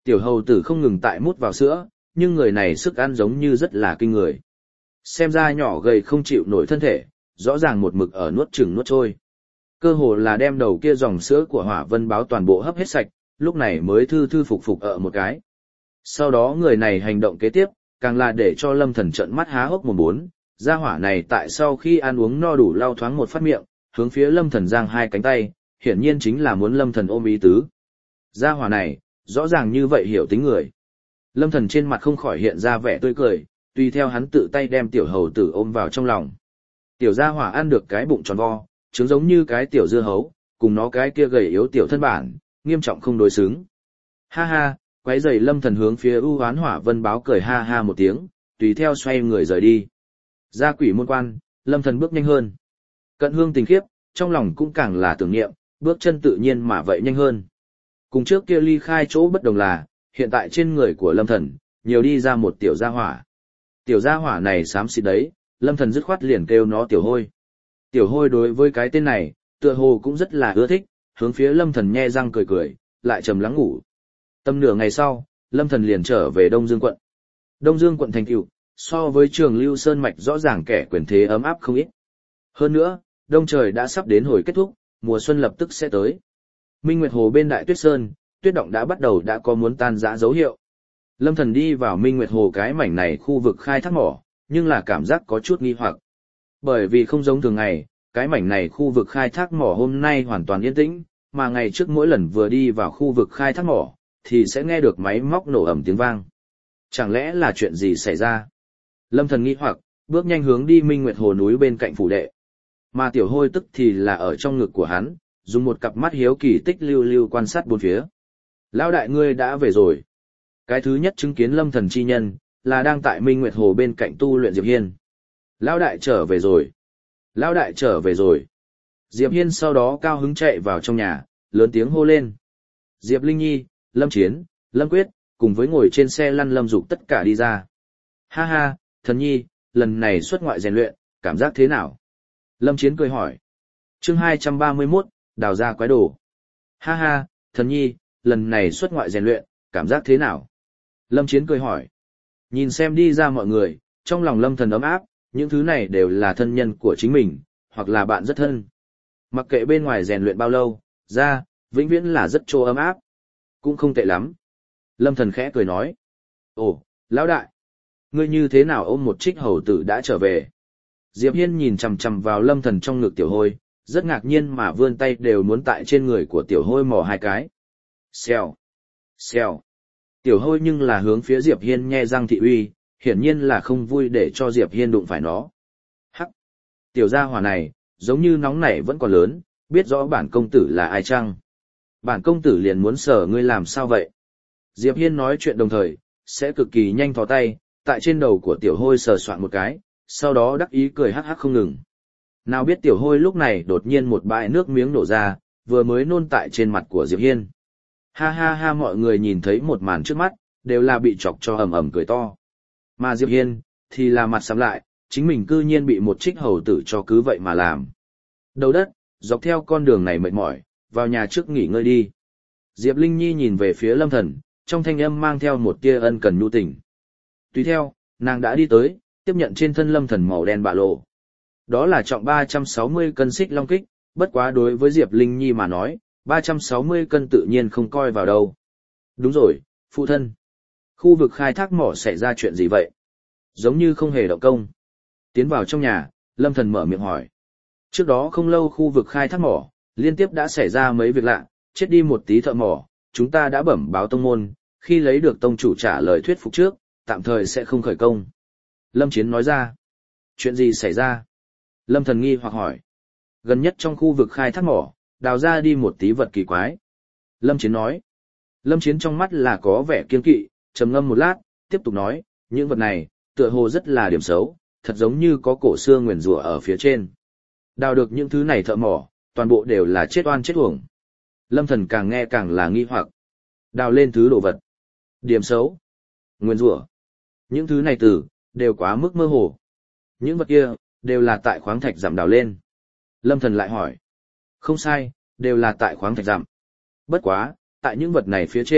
Tiểu hầu tử không ngừng tại mút vào sữa, nhưng người này sức ăn giống như rất là kinh người. Xem ra nhỏ gầy không chịu nổi thân thể, rõ ràng một mực ở nuốt chừng nuốt trôi. Cơ hồ là đem đầu kia dòng sữa của Hỏa Vân báo toàn bộ hấp hết sạch, lúc này mới thư thư phục phục ở một cái. Sau đó người này hành động kế tiếp, càng là để cho Lâm Thần trợn mắt há hốc mồm bốn, gia hỏa này tại sau khi ăn uống no đủ lau thoáng một phát miệng, hướng phía Lâm Thần giang hai cánh tay, hiển nhiên chính là muốn Lâm Thần ôm ý tứ. Gia hỏa này, rõ ràng như vậy hiểu tính người. Lâm Thần trên mặt không khỏi hiện ra vẻ tươi cười, tùy theo hắn tự tay đem tiểu hầu tử ôm vào trong lòng. Tiểu gia hỏa ăn được cái bụng tròn vo, trứng giống như cái tiểu dưa hấu, cùng nó cái kia gầy yếu tiểu thân bản, nghiêm trọng không đối xứng. Ha ha, quấy rầy Lâm Thần hướng phía ưu hoán Hỏa Vân báo cười ha ha một tiếng, tùy theo xoay người rời đi. Ra quỷ môn quan, Lâm Thần bước nhanh hơn. Cận hương tình khiếp, trong lòng cũng càng là tưởng niệm, bước chân tự nhiên mà vậy nhanh hơn. Cùng trước kia ly khai chỗ bất đồng là, hiện tại trên người của Lâm Thần, nhiều đi ra một tiểu gia hỏa. Tiểu gia hỏa này xám xịt đấy, Lâm Thần dứt khoát liền kêu nó tiểu hôi. Tiểu hôi đối với cái tên này, tựa hồ cũng rất là ưa thích, hướng phía Lâm Thần nhe răng cười cười, lại trầm lắng ngủ. Tầm nửa ngày sau, Lâm Thần liền trở về Đông Dương quận. Đông Dương quận thành tựu, so với Trường Lưu Sơn mạch rõ ràng kẻ quyền thế ấm áp không ít. Hơn nữa, đông trời đã sắp đến hồi kết thúc, mùa xuân lập tức sẽ tới. Minh Nguyệt Hồ bên Đại Tuyết Sơn, tuyết động đã bắt đầu đã có muốn tan rã dấu hiệu. Lâm Thần đi vào Minh Nguyệt Hồ cái mảnh này khu vực khai thác mỏ, nhưng là cảm giác có chút nghi hoặc. Bởi vì không giống thường ngày, cái mảnh này khu vực khai thác mỏ hôm nay hoàn toàn yên tĩnh, mà ngày trước mỗi lần vừa đi vào khu vực khai thác mỏ, thì sẽ nghe được máy móc nổ ầm tiếng vang. Chẳng lẽ là chuyện gì xảy ra? Lâm Thần nghi hoặc, bước nhanh hướng đi Minh Nguyệt Hồ núi bên cạnh phủ đệ. Mà tiểu hôi tức thì là ở trong ngực của hắn, dùng một cặp mắt hiếu kỳ tích lưu lưu quan sát bốn phía. Lão đại ngươi đã về rồi. Cái thứ nhất chứng kiến Lâm Thần chi nhân, là đang tại Minh Nguyệt Hồ bên cạnh tu luyện Diệp Hiên. Lão đại trở về rồi. Lão đại trở về rồi. Diệp Hiên sau đó cao hứng chạy vào trong nhà, lớn tiếng hô lên. Diệp Linh Nhi, Lâm Chiến, Lâm Quyết, cùng với ngồi trên xe lăn Lâm Dục tất cả đi ra. Ha ha, thần nhi, lần này xuất ngoại rèn luyện, cảm giác thế nào? Lâm Chiến cười hỏi. Chương hai trăm ba mươi mốt, đào ra quái đồ. Ha ha, thần nhi, lần này xuất ngoại rèn luyện, cảm giác thế nào? Lâm Chiến cười hỏi. Nhìn xem đi ra mọi người, trong lòng Lâm Thần ấm áp, những thứ này đều là thân nhân của chính mình, hoặc là bạn rất thân. Mặc kệ bên ngoài rèn luyện bao lâu, ra, vĩnh viễn là rất trô ấm áp. Cũng không tệ lắm. Lâm Thần khẽ cười nói. Ồ, lão đại, ngươi như thế nào ôm một trích hầu tử đã trở về? Diệp Hiên nhìn chằm chằm vào Lâm Thần trong ngực tiểu hôi, rất ngạc nhiên mà vươn tay đều muốn tại trên người của tiểu hôi mò hai cái. Xèo, xèo. Tiểu hôi nhưng là hướng phía Diệp Hiên nhe răng thị uy, hiển nhiên là không vui để cho Diệp Hiên đụng phải nó. Hắc, tiểu gia hỏa này, giống như nóng nảy vẫn còn lớn, biết rõ bản công tử là ai chăng? Bản công tử liền muốn sờ ngươi làm sao vậy? Diệp Hiên nói chuyện đồng thời, sẽ cực kỳ nhanh thò tay, tại trên đầu của tiểu hôi sờ soạn một cái, sau đó đắc ý cười hắc hắc không ngừng. Nào biết tiểu hôi lúc này đột nhiên một bãi nước miếng nổ ra, vừa mới nôn tại trên mặt của Diệp Hiên. Ha ha ha, mọi người nhìn thấy một màn trước mắt, đều là bị chọc cho ầm ầm cười to. Mà Diệp Hiên, thì là mặt sắm lại, chính mình cư nhiên bị một trích hầu tử cho cứ vậy mà làm. Đầu đất, dọc theo con đường này mệt mỏi, vào nhà trước nghỉ ngơi đi. Diệp Linh Nhi nhìn về phía Lâm Thần, trong thanh âm mang theo một tia ân cần nhu tình. Tùy theo, nàng đã đi tới, tiếp nhận trên thân Lâm Thần màu đen bạ lộ. Đó là trọng ba trăm sáu mươi cân xích long kích, bất quá đối với Diệp Linh Nhi mà nói, ba trăm sáu mươi cân tự nhiên không coi vào đâu. Đúng rồi, phụ thân. Khu vực khai thác mỏ xảy ra chuyện gì vậy? Giống như không hề động công. Tiến vào trong nhà, Lâm Thần mở miệng hỏi. Trước đó không lâu khu vực khai thác mỏ, liên tiếp đã xảy ra mấy việc lạ, chết đi một tí thợ mỏ, chúng ta đã bẩm báo tông môn, khi lấy được tông chủ trả lời thuyết phục trước, tạm thời sẽ không khởi công. Lâm Chiến nói ra. Chuyện gì xảy ra? Lâm Thần nghi hoặc hỏi. Gần nhất trong khu vực khai thác mỏ, đào ra đi một tí vật kỳ quái. Lâm Chiến nói. Lâm Chiến trong mắt là có vẻ kiên kỵ, trầm ngâm một lát, tiếp tục nói, những vật này, tựa hồ rất là điểm xấu, thật giống như có cổ xưa nguyền rủa ở phía trên. Đào được những thứ này thợ mỏ, toàn bộ đều là chết oan chết uổng. Lâm Thần càng nghe càng là nghi hoặc. Đào lên thứ đồ vật. Điểm xấu. Nguyền rủa. Những thứ này từ, đều quá mức mơ hồ. Những vật kia, đều là tại khoáng thạch giảm đào lên. Lâm Thần lại hỏi. Không sai, đều là tại khoáng thạch giảm. Bất quá, tại những vật này phía trên,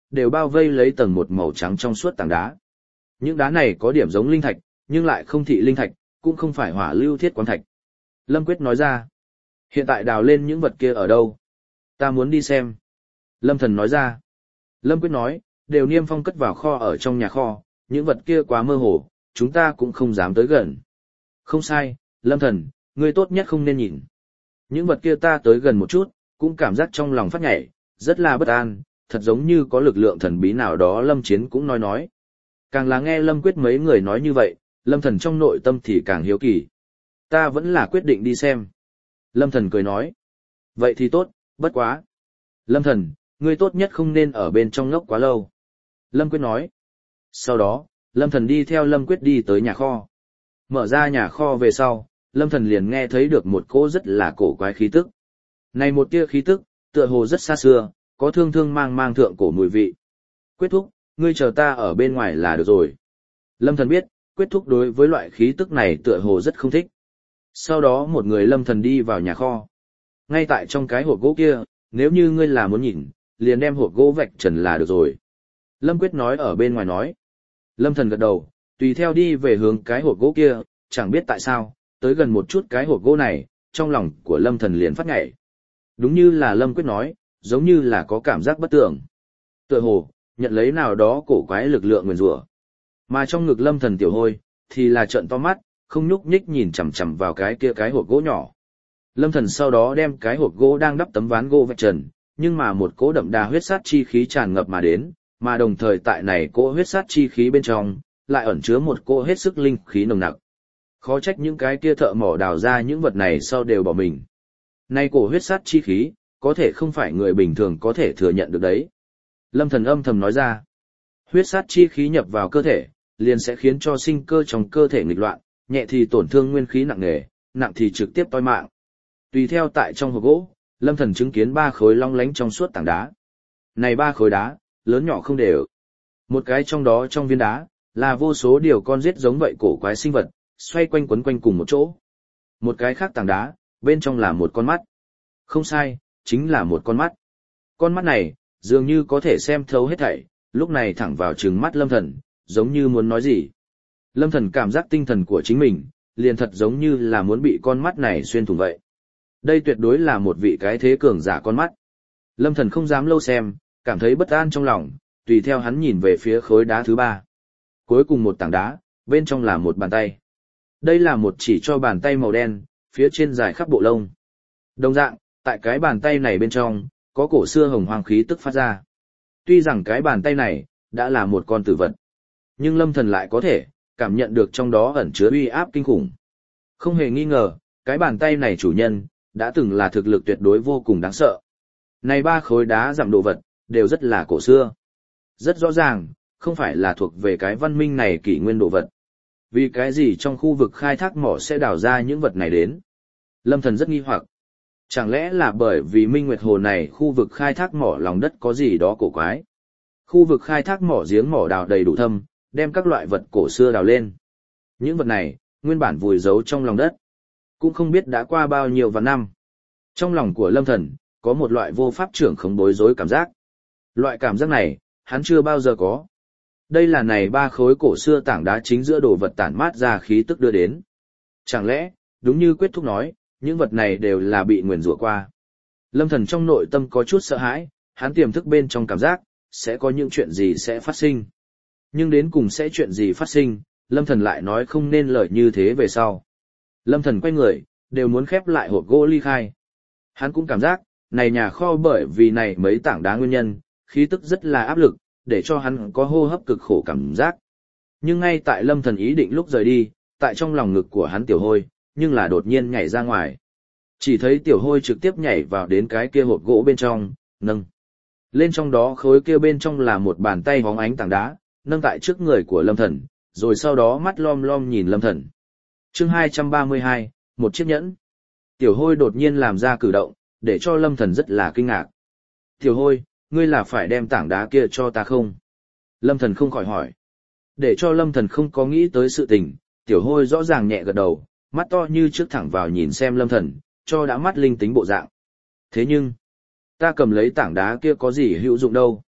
đều bao vây lấy tầng một màu trắng trong suốt tảng đá. Những đá này có điểm giống linh thạch, nhưng lại không thị linh thạch, cũng không phải hỏa lưu thiết quán thạch. Lâm Quyết nói ra, hiện tại đào lên những vật kia ở đâu? Ta muốn đi xem. Lâm Thần nói ra. Lâm Quyết nói, đều niêm phong cất vào kho ở trong nhà kho, những vật kia quá mơ hồ, chúng ta cũng không dám tới gần. Không sai, Lâm Thần, ngươi tốt nhất không nên nhìn. Những vật kia ta tới gần một chút, cũng cảm giác trong lòng phát nhảy, rất là bất an, thật giống như có lực lượng thần bí nào đó. Lâm Chiến cũng nói nói. Càng là nghe Lâm Quyết mấy người nói như vậy, Lâm Thần trong nội tâm thì càng hiếu kỳ. Ta vẫn là quyết định đi xem. Lâm Thần cười nói. Vậy thì tốt, bất quá. Lâm Thần, ngươi tốt nhất không nên ở bên trong ngốc quá lâu. Lâm Quyết nói. Sau đó, Lâm Thần đi theo Lâm Quyết đi tới nhà kho. Mở ra nhà kho về sau, Lâm Thần liền nghe thấy được một cỗ rất là cổ quái khí tức. Này một tia khí tức, tựa hồ rất xa xưa, có thương thương mang mang thượng cổ mùi vị. Quyết thúc, ngươi chờ ta ở bên ngoài là được rồi. Lâm Thần biết, Quyết thúc đối với loại khí tức này tựa hồ rất không thích. Sau đó một người Lâm Thần đi vào nhà kho. Ngay tại trong cái hộp gỗ kia, nếu như ngươi là muốn nhìn, liền đem hộp gỗ vạch trần là được rồi. Lâm Quyết nói ở bên ngoài nói. Lâm Thần gật đầu, tùy theo đi về hướng cái hộp gỗ kia, chẳng biết tại sao, tới gần một chút cái hộp gỗ này, trong lòng của Lâm Thần liền phát nhảy. Đúng như là Lâm Quyết nói, giống như là có cảm giác bất tưởng. Tựa hồ, nhận lấy nào đó cổ quái lực lượng nguyền rủa. Mà trong ngực Lâm Thần tiểu hôi, thì là trợn to mắt, không nhúc nhích nhìn chằm chằm vào cái kia cái hộp gỗ nhỏ. Lâm Thần sau đó đem cái hộp gỗ đang đắp tấm ván gỗ vạch trần, nhưng mà một cỗ đậm đà huyết sát chi khí tràn ngập mà đến, mà đồng thời tại này cỗ huyết sát chi khí bên trong, lại ẩn chứa một cỗ hết sức linh khí nồng nặc. Khó trách những cái kia thợ mỏ đào ra những vật này sau đều bỏ mình. Nay cổ huyết sát chi khí, có thể không phải người bình thường có thể thừa nhận được đấy. Lâm Thần âm thầm nói ra, huyết sát chi khí nhập vào cơ thể, liền sẽ khiến cho sinh cơ trong cơ thể nghịch loạn, nhẹ thì tổn thương nguyên khí nặng nề, nặng thì trực tiếp toi mạng. Tùy theo tại trong hộp gỗ, Lâm Thần chứng kiến ba khối long lánh trong suốt tảng đá. Này ba khối đá, lớn nhỏ không đều. Một cái trong đó trong viên đá, là vô số điều con giết giống vậy cổ quái sinh vật, xoay quanh quấn quanh cùng một chỗ. Một cái khác tảng đá, bên trong là một con mắt. Không sai, chính là một con mắt. Con mắt này, dường như có thể xem thấu hết thảy, lúc này thẳng vào trừng mắt Lâm Thần, giống như muốn nói gì. Lâm Thần cảm giác tinh thần của chính mình, liền thật giống như là muốn bị con mắt này xuyên thủng vậy. Đây tuyệt đối là một vị cái thế cường giả con mắt. Lâm Thần không dám lâu xem, cảm thấy bất an trong lòng, tùy theo hắn nhìn về phía khối đá thứ ba. Cuối cùng một tảng đá, bên trong là một bàn tay. Đây là một chỉ cho bàn tay màu đen, phía trên dài khắp bộ lông. Đồng dạng, tại cái bàn tay này bên trong, có cổ xưa hồng hoàng khí tức phát ra. Tuy rằng cái bàn tay này, đã là một con tử vật. Nhưng Lâm Thần lại có thể, cảm nhận được trong đó ẩn chứa uy áp kinh khủng. Không hề nghi ngờ, cái bàn tay này chủ nhân, đã từng là thực lực tuyệt đối vô cùng đáng sợ. Này ba khối đá giảm đồ vật, đều rất là cổ xưa. Rất rõ ràng, không phải là thuộc về cái văn minh này kỷ nguyên đồ vật. Vì cái gì trong khu vực khai thác mỏ sẽ đào ra những vật này đến? Lâm Thần rất nghi hoặc. Chẳng lẽ là bởi vì Minh Nguyệt Hồ này khu vực khai thác mỏ lòng đất có gì đó cổ quái? Khu vực khai thác mỏ giếng mỏ đào đầy đủ thâm, đem các loại vật cổ xưa đào lên. Những vật này, nguyên bản vùi giấu trong lòng đất. Cũng không biết đã qua bao nhiêu vạn năm. Trong lòng của Lâm Thần, có một loại vô pháp trưởng không bối rối cảm giác. Loại cảm giác này, hắn chưa bao giờ có. Đây là này ba khối cổ xưa tảng đá chính giữa đồ vật tản mát ra khí tức đưa đến. Chẳng lẽ, đúng như Quyết thúc nói, những vật này đều là bị nguyền rủa qua. Lâm Thần trong nội tâm có chút sợ hãi, hắn tiềm thức bên trong cảm giác, sẽ có những chuyện gì sẽ phát sinh. Nhưng đến cùng sẽ chuyện gì phát sinh, Lâm Thần lại nói không nên lời như thế về sau. Lâm Thần quay người, đều muốn khép lại hộp gỗ ly khai. Hắn cũng cảm giác, này nhà kho bởi vì này mấy tảng đá nguyên nhân, khí tức rất là áp lực, để cho hắn có hô hấp cực khổ cảm giác. Nhưng ngay tại Lâm Thần ý định lúc rời đi, tại trong lòng ngực của hắn tiểu hôi, nhưng là đột nhiên nhảy ra ngoài. Chỉ thấy tiểu hôi trực tiếp nhảy vào đến cái kia hộp gỗ bên trong, nâng. Lên trong đó khối kia bên trong là một bàn tay hóng ánh tảng đá, nâng tại trước người của Lâm Thần, rồi sau đó mắt lom lom nhìn Lâm Thần. Chương hai trăm ba mươi hai, một chiếc nhẫn. Tiểu hôi đột nhiên làm ra cử động, để cho Lâm Thần rất là kinh ngạc. Tiểu hôi, ngươi là phải đem tảng đá kia cho ta không? Lâm Thần không khỏi hỏi. Để cho Lâm Thần không có nghĩ tới sự tình, tiểu hôi rõ ràng nhẹ gật đầu, mắt to như trước thẳng vào nhìn xem Lâm Thần, cho đã mắt linh tính bộ dạng. Thế nhưng, ta cầm lấy tảng đá kia có gì hữu dụng đâu?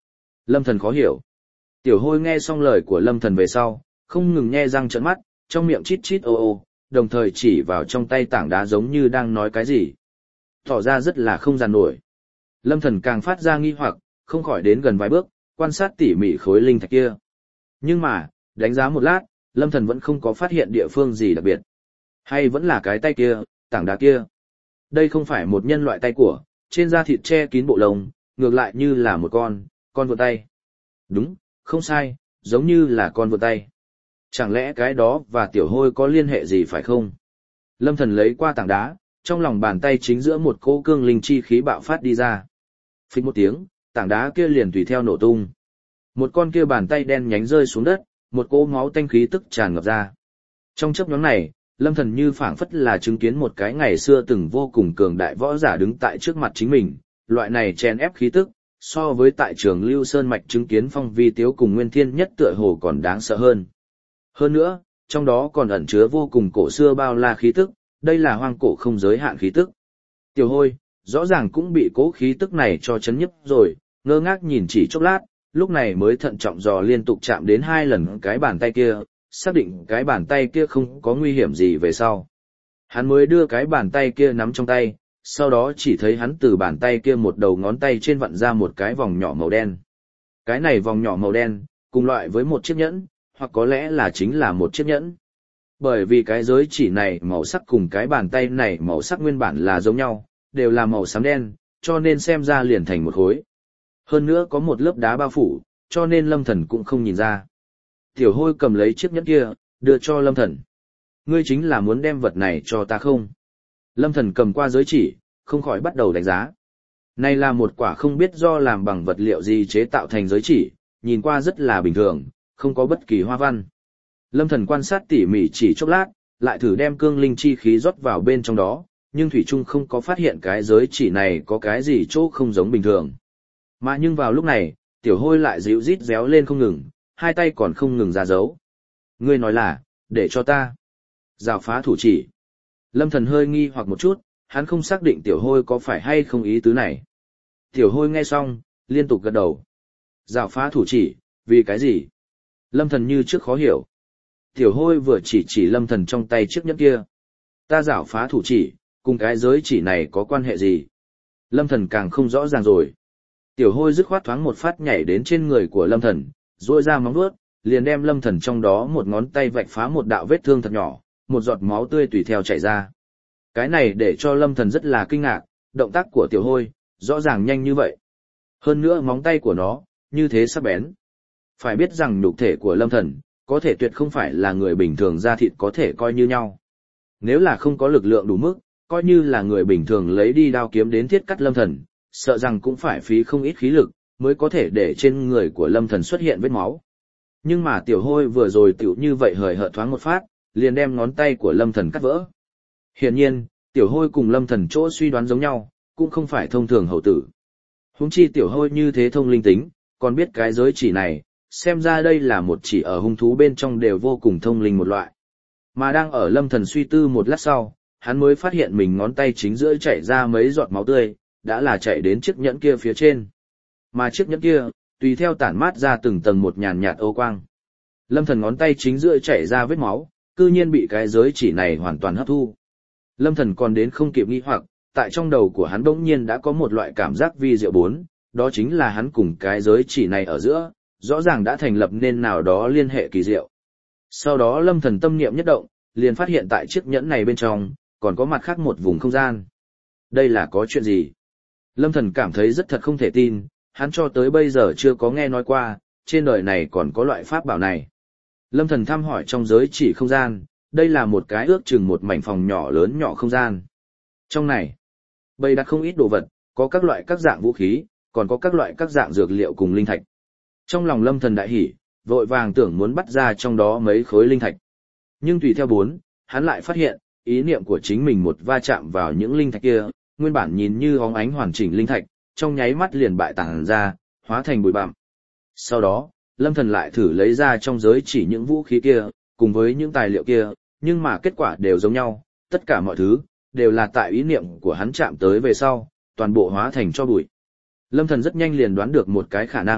Lâm Thần khó hiểu. Tiểu Hôi nghe xong lời của Lâm Thần về sau, không ngừng nhe răng trợn mắt, trong miệng chít chít ô ô, đồng thời chỉ vào trong tay tảng đá giống như đang nói cái gì. Tỏ ra rất là không dàn nổi. Lâm Thần càng phát ra nghi hoặc, không khỏi đến gần vài bước, quan sát tỉ mỉ khối linh thạch kia. Nhưng mà, đánh giá một lát, Lâm Thần vẫn không có phát hiện địa phương gì đặc biệt. Hay vẫn là cái tay kia, tảng đá kia. Đây không phải một nhân loại tay của, trên da thịt che kín bộ lông, ngược lại như là một con, con vượn tay. Đúng, không sai, giống như là con vượn tay. Chẳng lẽ cái đó và Tiểu Hôi có liên hệ gì phải không? Lâm Thần lấy qua tảng đá, trong lòng bàn tay chính giữa một cỗ cương linh chi khí bạo phát đi ra. Phích một tiếng, tảng đá kia liền tùy theo nổ tung. Một con kia bàn tay đen nhánh rơi xuống đất, một cỗ máu tanh khí tức tràn ngập ra. Trong chớp nhoáng này, Lâm Thần như phảng phất là chứng kiến một cái ngày xưa từng vô cùng cường đại võ giả đứng tại trước mặt chính mình, loại này chèn ép khí tức, so với tại trường Lưu Sơn mạch chứng kiến Phong Vi Tiếu cùng Nguyên Thiên Nhất tựa hồ còn đáng sợ hơn. Hơn nữa, trong đó còn ẩn chứa vô cùng cổ xưa bao la khí tức, đây là hoang cổ không giới hạn khí tức. Tiểu Hôi, rõ ràng cũng bị cố khí tức này cho chấn nhấp rồi, ngơ ngác nhìn chỉ chốc lát, lúc này mới thận trọng dò liên tục chạm đến hai lần cái bàn tay kia, xác định cái bàn tay kia không có nguy hiểm gì về sau. Hắn mới đưa cái bàn tay kia nắm trong tay, sau đó chỉ thấy hắn từ bàn tay kia một đầu ngón tay trên vặn ra một cái vòng nhỏ màu đen. Cái này vòng nhỏ màu đen, cùng loại với một chiếc nhẫn, hoặc có lẽ là chính là một chiếc nhẫn. Bởi vì cái giới chỉ này màu sắc cùng cái bàn tay này màu sắc nguyên bản là giống nhau, đều là màu xám đen, cho nên xem ra liền thành một khối. Hơn nữa có một lớp đá bao phủ, cho nên Lâm Thần cũng không nhìn ra. Tiểu Hôi cầm lấy chiếc nhẫn kia, đưa cho Lâm Thần. Ngươi chính là muốn đem vật này cho ta không? Lâm Thần cầm qua giới chỉ, không khỏi bắt đầu đánh giá. Này là một quả không biết do làm bằng vật liệu gì chế tạo thành giới chỉ, nhìn qua rất là bình thường, không có bất kỳ hoa văn. Lâm Thần quan sát tỉ mỉ chỉ chốc lát, lại thử đem cương linh chi khí rót vào bên trong đó, nhưng thủy chung không có phát hiện cái giới chỉ này có cái gì chỗ không giống bình thường. Mà nhưng vào lúc này, Tiểu Hôi lại dịu rít réo lên không ngừng, hai tay còn không ngừng ra dấu. Ngươi nói là, để cho ta rào phá thủ chỉ. Lâm Thần hơi nghi hoặc một chút, hắn không xác định Tiểu Hôi có phải hay không ý tứ này. Tiểu Hôi nghe xong, liên tục gật đầu. Rào phá thủ chỉ, vì cái gì? Lâm Thần như trước khó hiểu. Tiểu Hôi vừa chỉ chỉ Lâm Thần trong tay chiếc nhẫn kia. Ta rảo phá thủ chỉ, cùng cái giới chỉ này có quan hệ gì? Lâm Thần càng không rõ ràng rồi. Tiểu Hôi dứt khoát thoáng một phát nhảy đến trên người của Lâm Thần, duỗi ra móng vuốt, liền đem Lâm Thần trong đó một ngón tay vạch phá một đạo vết thương thật nhỏ, một giọt máu tươi tùy theo chảy ra. Cái này để cho Lâm Thần rất là kinh ngạc, động tác của Tiểu Hôi, rõ ràng nhanh như vậy. Hơn nữa móng tay của nó, như thế sắc bén. Phải biết rằng nhục thể của Lâm Thần, có thể tuyệt không phải là người bình thường da thịt có thể coi như nhau. Nếu là không có lực lượng đủ mức, coi như là người bình thường lấy đi đao kiếm đến thiết cắt Lâm Thần, sợ rằng cũng phải phí không ít khí lực, mới có thể để trên người của Lâm Thần xuất hiện vết máu. Nhưng mà Tiểu Hôi vừa rồi tiểu như vậy hời hợt thoáng một phát, liền đem ngón tay của Lâm Thần cắt vỡ. Hiển nhiên, Tiểu Hôi cùng Lâm Thần chỗ suy đoán giống nhau, cũng không phải thông thường hậu tử. Huống chi Tiểu Hôi như thế thông linh tính, còn biết cái giới chỉ này, xem ra đây là một chỉ ở hung thú bên trong đều vô cùng thông linh một loại. Mà đang ở Lâm Thần suy tư một lát sau, hắn mới phát hiện mình ngón tay chính giữa chảy ra mấy giọt máu tươi, đã là chảy đến chiếc nhẫn kia phía trên. Mà chiếc nhẫn kia, tùy theo tản mát ra từng tầng một nhàn nhạt ô quang. Lâm Thần ngón tay chính giữa chảy ra vết máu, cư nhiên bị cái giới chỉ này hoàn toàn hấp thu. Lâm Thần còn đến không kịp nghi hoặc, tại trong đầu của hắn bỗng nhiên đã có một loại cảm giác vi diệu bốn, đó chính là hắn cùng cái giới chỉ này ở giữa, rõ ràng đã thành lập nên nào đó liên hệ kỳ diệu. Sau đó Lâm Thần tâm niệm nhất động, liền phát hiện tại chiếc nhẫn này bên trong, còn có mặt khác một vùng không gian. Đây là có chuyện gì? Lâm Thần cảm thấy rất thật không thể tin, hắn cho tới bây giờ chưa có nghe nói qua, trên đời này còn có loại pháp bảo này. Lâm Thần thăm hỏi trong giới chỉ không gian, đây là một cái ước chừng một mảnh phòng nhỏ lớn nhỏ không gian. Trong này, bày đặt không ít đồ vật, có các loại các dạng vũ khí, còn có các loại các dạng dược liệu cùng linh thạch. Trong lòng Lâm Thần đại hỉ, vội vàng tưởng muốn bắt ra trong đó mấy khối linh thạch. Nhưng tùy theo bốn, hắn lại phát hiện, ý niệm của chính mình một va chạm vào những linh thạch kia, nguyên bản nhìn như óng ánh hoàn chỉnh linh thạch, trong nháy mắt liền bại tản ra, hóa thành bụi bặm. Sau đó, Lâm Thần lại thử lấy ra trong giới chỉ những vũ khí kia, cùng với những tài liệu kia, nhưng mà kết quả đều giống nhau, tất cả mọi thứ, đều là tại ý niệm của hắn chạm tới về sau, toàn bộ hóa thành cho bụi. Lâm Thần rất nhanh liền đoán được một cái khả năng,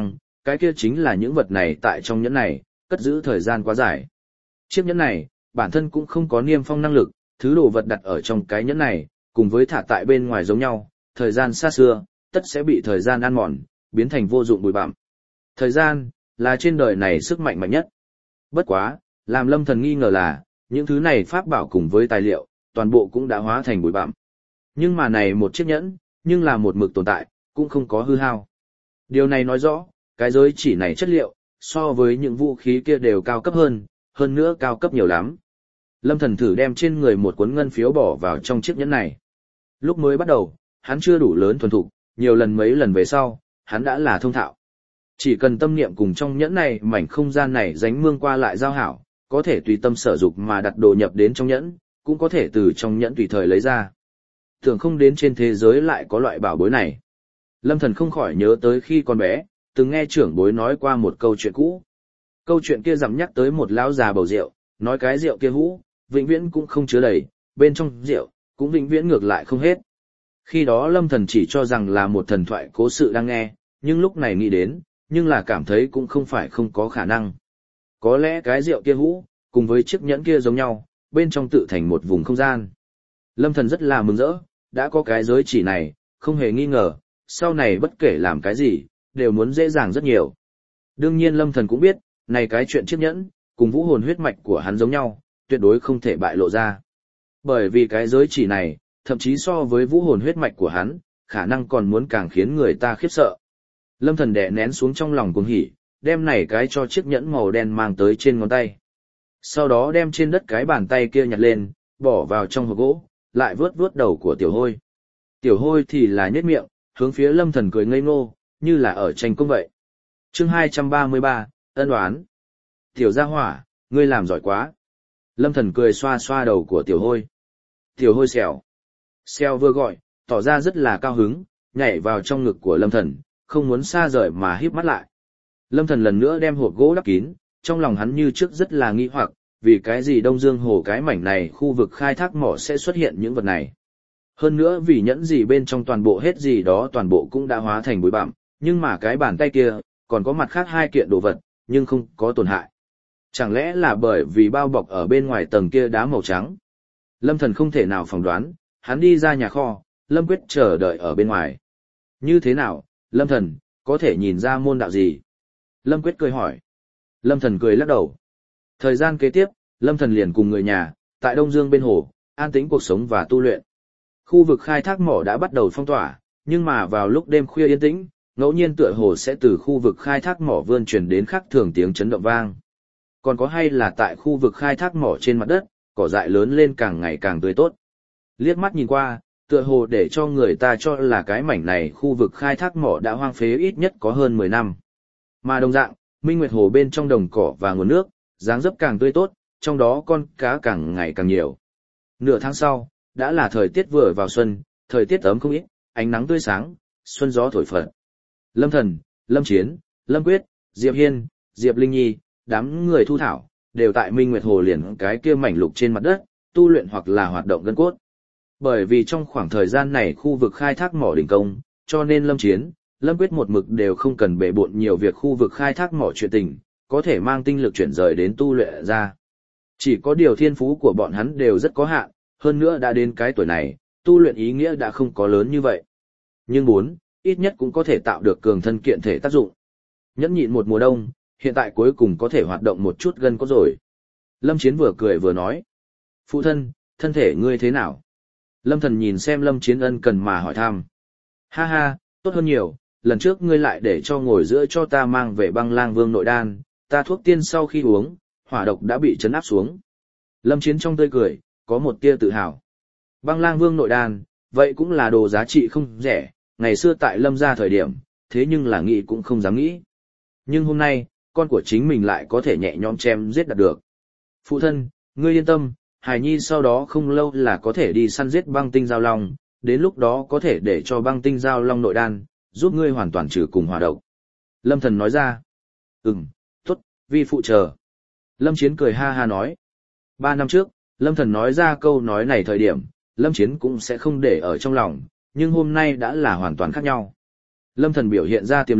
cái kia chính là những vật này tại trong nhẫn này, cất giữ thời gian quá dài. Chiếc nhẫn này, bản thân cũng không có niêm phong năng lực, thứ đồ vật đặt ở trong cái nhẫn này, cùng với thả tại bên ngoài giống nhau, thời gian xa xưa, tất sẽ bị thời gian ăn mòn, biến thành vô dụng bụi bặm. Thời gian, là trên đời này sức mạnh mạnh nhất. Bất quá, làm Lâm Thần nghi ngờ là, những thứ này pháp bảo cùng với tài liệu, toàn bộ cũng đã hóa thành bụi bặm. Nhưng mà này một chiếc nhẫn, nhưng là một mực tồn tại, cũng không có hư hao. Điều này nói rõ, cái giới chỉ này chất liệu, so với những vũ khí kia đều cao cấp hơn, hơn nữa cao cấp nhiều lắm. Lâm Thần thử đem trên người một cuốn ngân phiếu bỏ vào trong chiếc nhẫn này. Lúc mới bắt đầu, hắn chưa đủ lớn thuần thục, nhiều lần mấy lần về sau, hắn đã là thông thạo. Chỉ cần tâm niệm cùng trong nhẫn này mảnh không gian này dánh mương qua lại giao hảo, có thể tùy tâm sở dục mà đặt đồ nhập đến trong nhẫn, cũng có thể từ trong nhẫn tùy thời lấy ra. Tưởng không đến trên thế giới lại có loại bảo bối này. Lâm Thần không khỏi nhớ tới khi còn bé, từng nghe trưởng bối nói qua một câu chuyện cũ. Câu chuyện kia dặm nhắc tới một lão già bầu rượu, nói cái rượu kia hũ, vĩnh viễn cũng không chứa đầy, bên trong rượu, cũng vĩnh viễn ngược lại không hết. Khi đó Lâm Thần chỉ cho rằng là một thần thoại cố sự đang nghe, nhưng lúc này nghĩ đến, nhưng là cảm thấy cũng không phải không có khả năng. Có lẽ cái rượu kia hũ, cùng với chiếc nhẫn kia giống nhau, bên trong tự thành một vùng không gian. Lâm Thần rất là mừng rỡ, đã có cái giới chỉ này, không hề nghi ngờ, sau này bất kể làm cái gì, đều muốn dễ dàng rất nhiều. Đương nhiên Lâm Thần cũng biết, này cái chuyện chiếc nhẫn, cùng vũ hồn huyết mạch của hắn giống nhau, tuyệt đối không thể bại lộ ra. Bởi vì cái giới chỉ này, thậm chí so với vũ hồn huyết mạch của hắn, khả năng còn muốn càng khiến người ta khiếp sợ. Lâm Thần đè nén xuống trong lòng cuồng hỉ, đem này cái cho chiếc nhẫn màu đen mang tới trên ngón tay. Sau đó đem trên đất cái bàn tay kia nhặt lên, bỏ vào trong hộp gỗ, lại vướt vướt đầu của tiểu hôi. Tiểu hôi thì là nhếch miệng, hướng phía Lâm Thần cười ngây ngô, như là ở tranh công vậy. Chương hai trăm ba mươi ba, ân oán. Tiểu gia hỏa, ngươi làm giỏi quá. Lâm Thần cười xoa xoa đầu của tiểu hôi. Tiểu hôi xèo. Xèo vừa gọi, tỏ ra rất là cao hứng, nhảy vào trong ngực của Lâm Thần, không muốn xa rời mà híp mắt lại. Lâm Thần lần nữa đem hộp gỗ đắp kín, trong lòng hắn như trước rất là nghi hoặc, vì cái gì Đông Dương Hồ cái mảnh này khu vực khai thác mỏ sẽ xuất hiện những vật này. Hơn nữa vì nhẫn gì bên trong toàn bộ hết gì đó toàn bộ cũng đã hóa thành bụi bặm, nhưng mà cái bàn tay kia, còn có mặt khác hai kiện đồ vật, nhưng không có tổn hại. Chẳng lẽ là bởi vì bao bọc ở bên ngoài tầng kia đá màu trắng? Lâm Thần không thể nào phỏng đoán, hắn đi ra nhà kho, Lâm Quyết chờ đợi ở bên ngoài. Như thế nào, Lâm Thần, có thể nhìn ra môn đạo gì? Lâm Quyết cười hỏi. Lâm Thần cười lắc đầu. Thời gian kế tiếp, Lâm Thần liền cùng người nhà, tại Đông Dương bên hồ, an tĩnh cuộc sống và tu luyện. Khu vực khai thác mỏ đã bắt đầu phong tỏa, nhưng mà vào lúc đêm khuya yên tĩnh, ngẫu nhiên tựa hồ sẽ từ khu vực khai thác mỏ vươn truyền đến khác thường tiếng chấn động vang. Còn có hay là tại khu vực khai thác mỏ trên mặt đất, cỏ dại lớn lên càng ngày càng tươi tốt. Liếc mắt nhìn qua, tựa hồ để cho người ta cho là cái mảnh này khu vực khai thác mỏ đã hoang phế ít nhất có hơn mười năm. Mà đồng dạng, Minh Nguyệt Hồ bên trong đồng cỏ và nguồn nước, dáng dấp càng tươi tốt, trong đó con cá càng ngày càng nhiều. Nửa tháng sau, đã là thời tiết vừa vào xuân, thời tiết ấm không ít, ánh nắng tươi sáng, xuân gió thổi phật. Lâm Thần, Lâm Chiến, Lâm Quyết, Diệp Hiên, Diệp Linh Nhi, đám người thu thảo, đều tại Minh Nguyệt Hồ liền cái kia mảnh lục trên mặt đất, tu luyện hoặc là hoạt động gân cốt. Bởi vì trong khoảng thời gian này khu vực khai thác mỏ đình công, cho nên Lâm Chiến, Lâm Quyết một mực đều không cần bề bộn nhiều việc khu vực khai thác mỏ chuyện tình, có thể mang tinh lực chuyển rời đến tu luyện ra. Chỉ có điều thiên phú của bọn hắn đều rất có hạn, hơn nữa đã đến cái tuổi này, tu luyện ý nghĩa đã không có lớn như vậy. Nhưng bốn, ít nhất cũng có thể tạo được cường thân kiện thể tác dụng. Nhẫn nhịn một mùa đông, hiện tại cuối cùng có thể hoạt động một chút gân cốt rồi. Lâm Chiến vừa cười vừa nói. Phụ thân, thân thể ngươi thế nào? Lâm Thần nhìn xem Lâm Chiến ân cần mà hỏi thăm. Ha ha, tốt hơn nhiều, lần trước ngươi lại để cho ngồi giữa cho ta mang về băng lang vương nội đan, ta thuốc tiên sau khi uống, hỏa độc đã bị trấn áp xuống. Lâm Chiến trong tươi cười, có một tia tự hào. Băng lang vương nội đan, vậy cũng là đồ giá trị không rẻ, ngày xưa tại Lâm gia thời điểm, thế nhưng là nghĩ cũng không dám nghĩ. Nhưng hôm nay, con của chính mình lại có thể nhẹ nhõm chém giết đạt được. Phụ thân, ngươi yên tâm, Hải Nhi sau đó không lâu là có thể đi săn giết băng tinh giao long, đến lúc đó có thể để cho băng tinh giao long nội đan, giúp ngươi hoàn toàn trừ cùng hỏa độc. Lâm Thần nói ra. Ừm, tốt, vi phụ chờ. Lâm Chiến cười ha ha nói. Ba năm trước, Lâm Thần nói ra câu nói này thời điểm, Lâm Chiến cũng sẽ không để ở trong lòng, nhưng hôm nay đã là hoàn toàn khác nhau. Lâm Thần biểu hiện ra tiềm lực,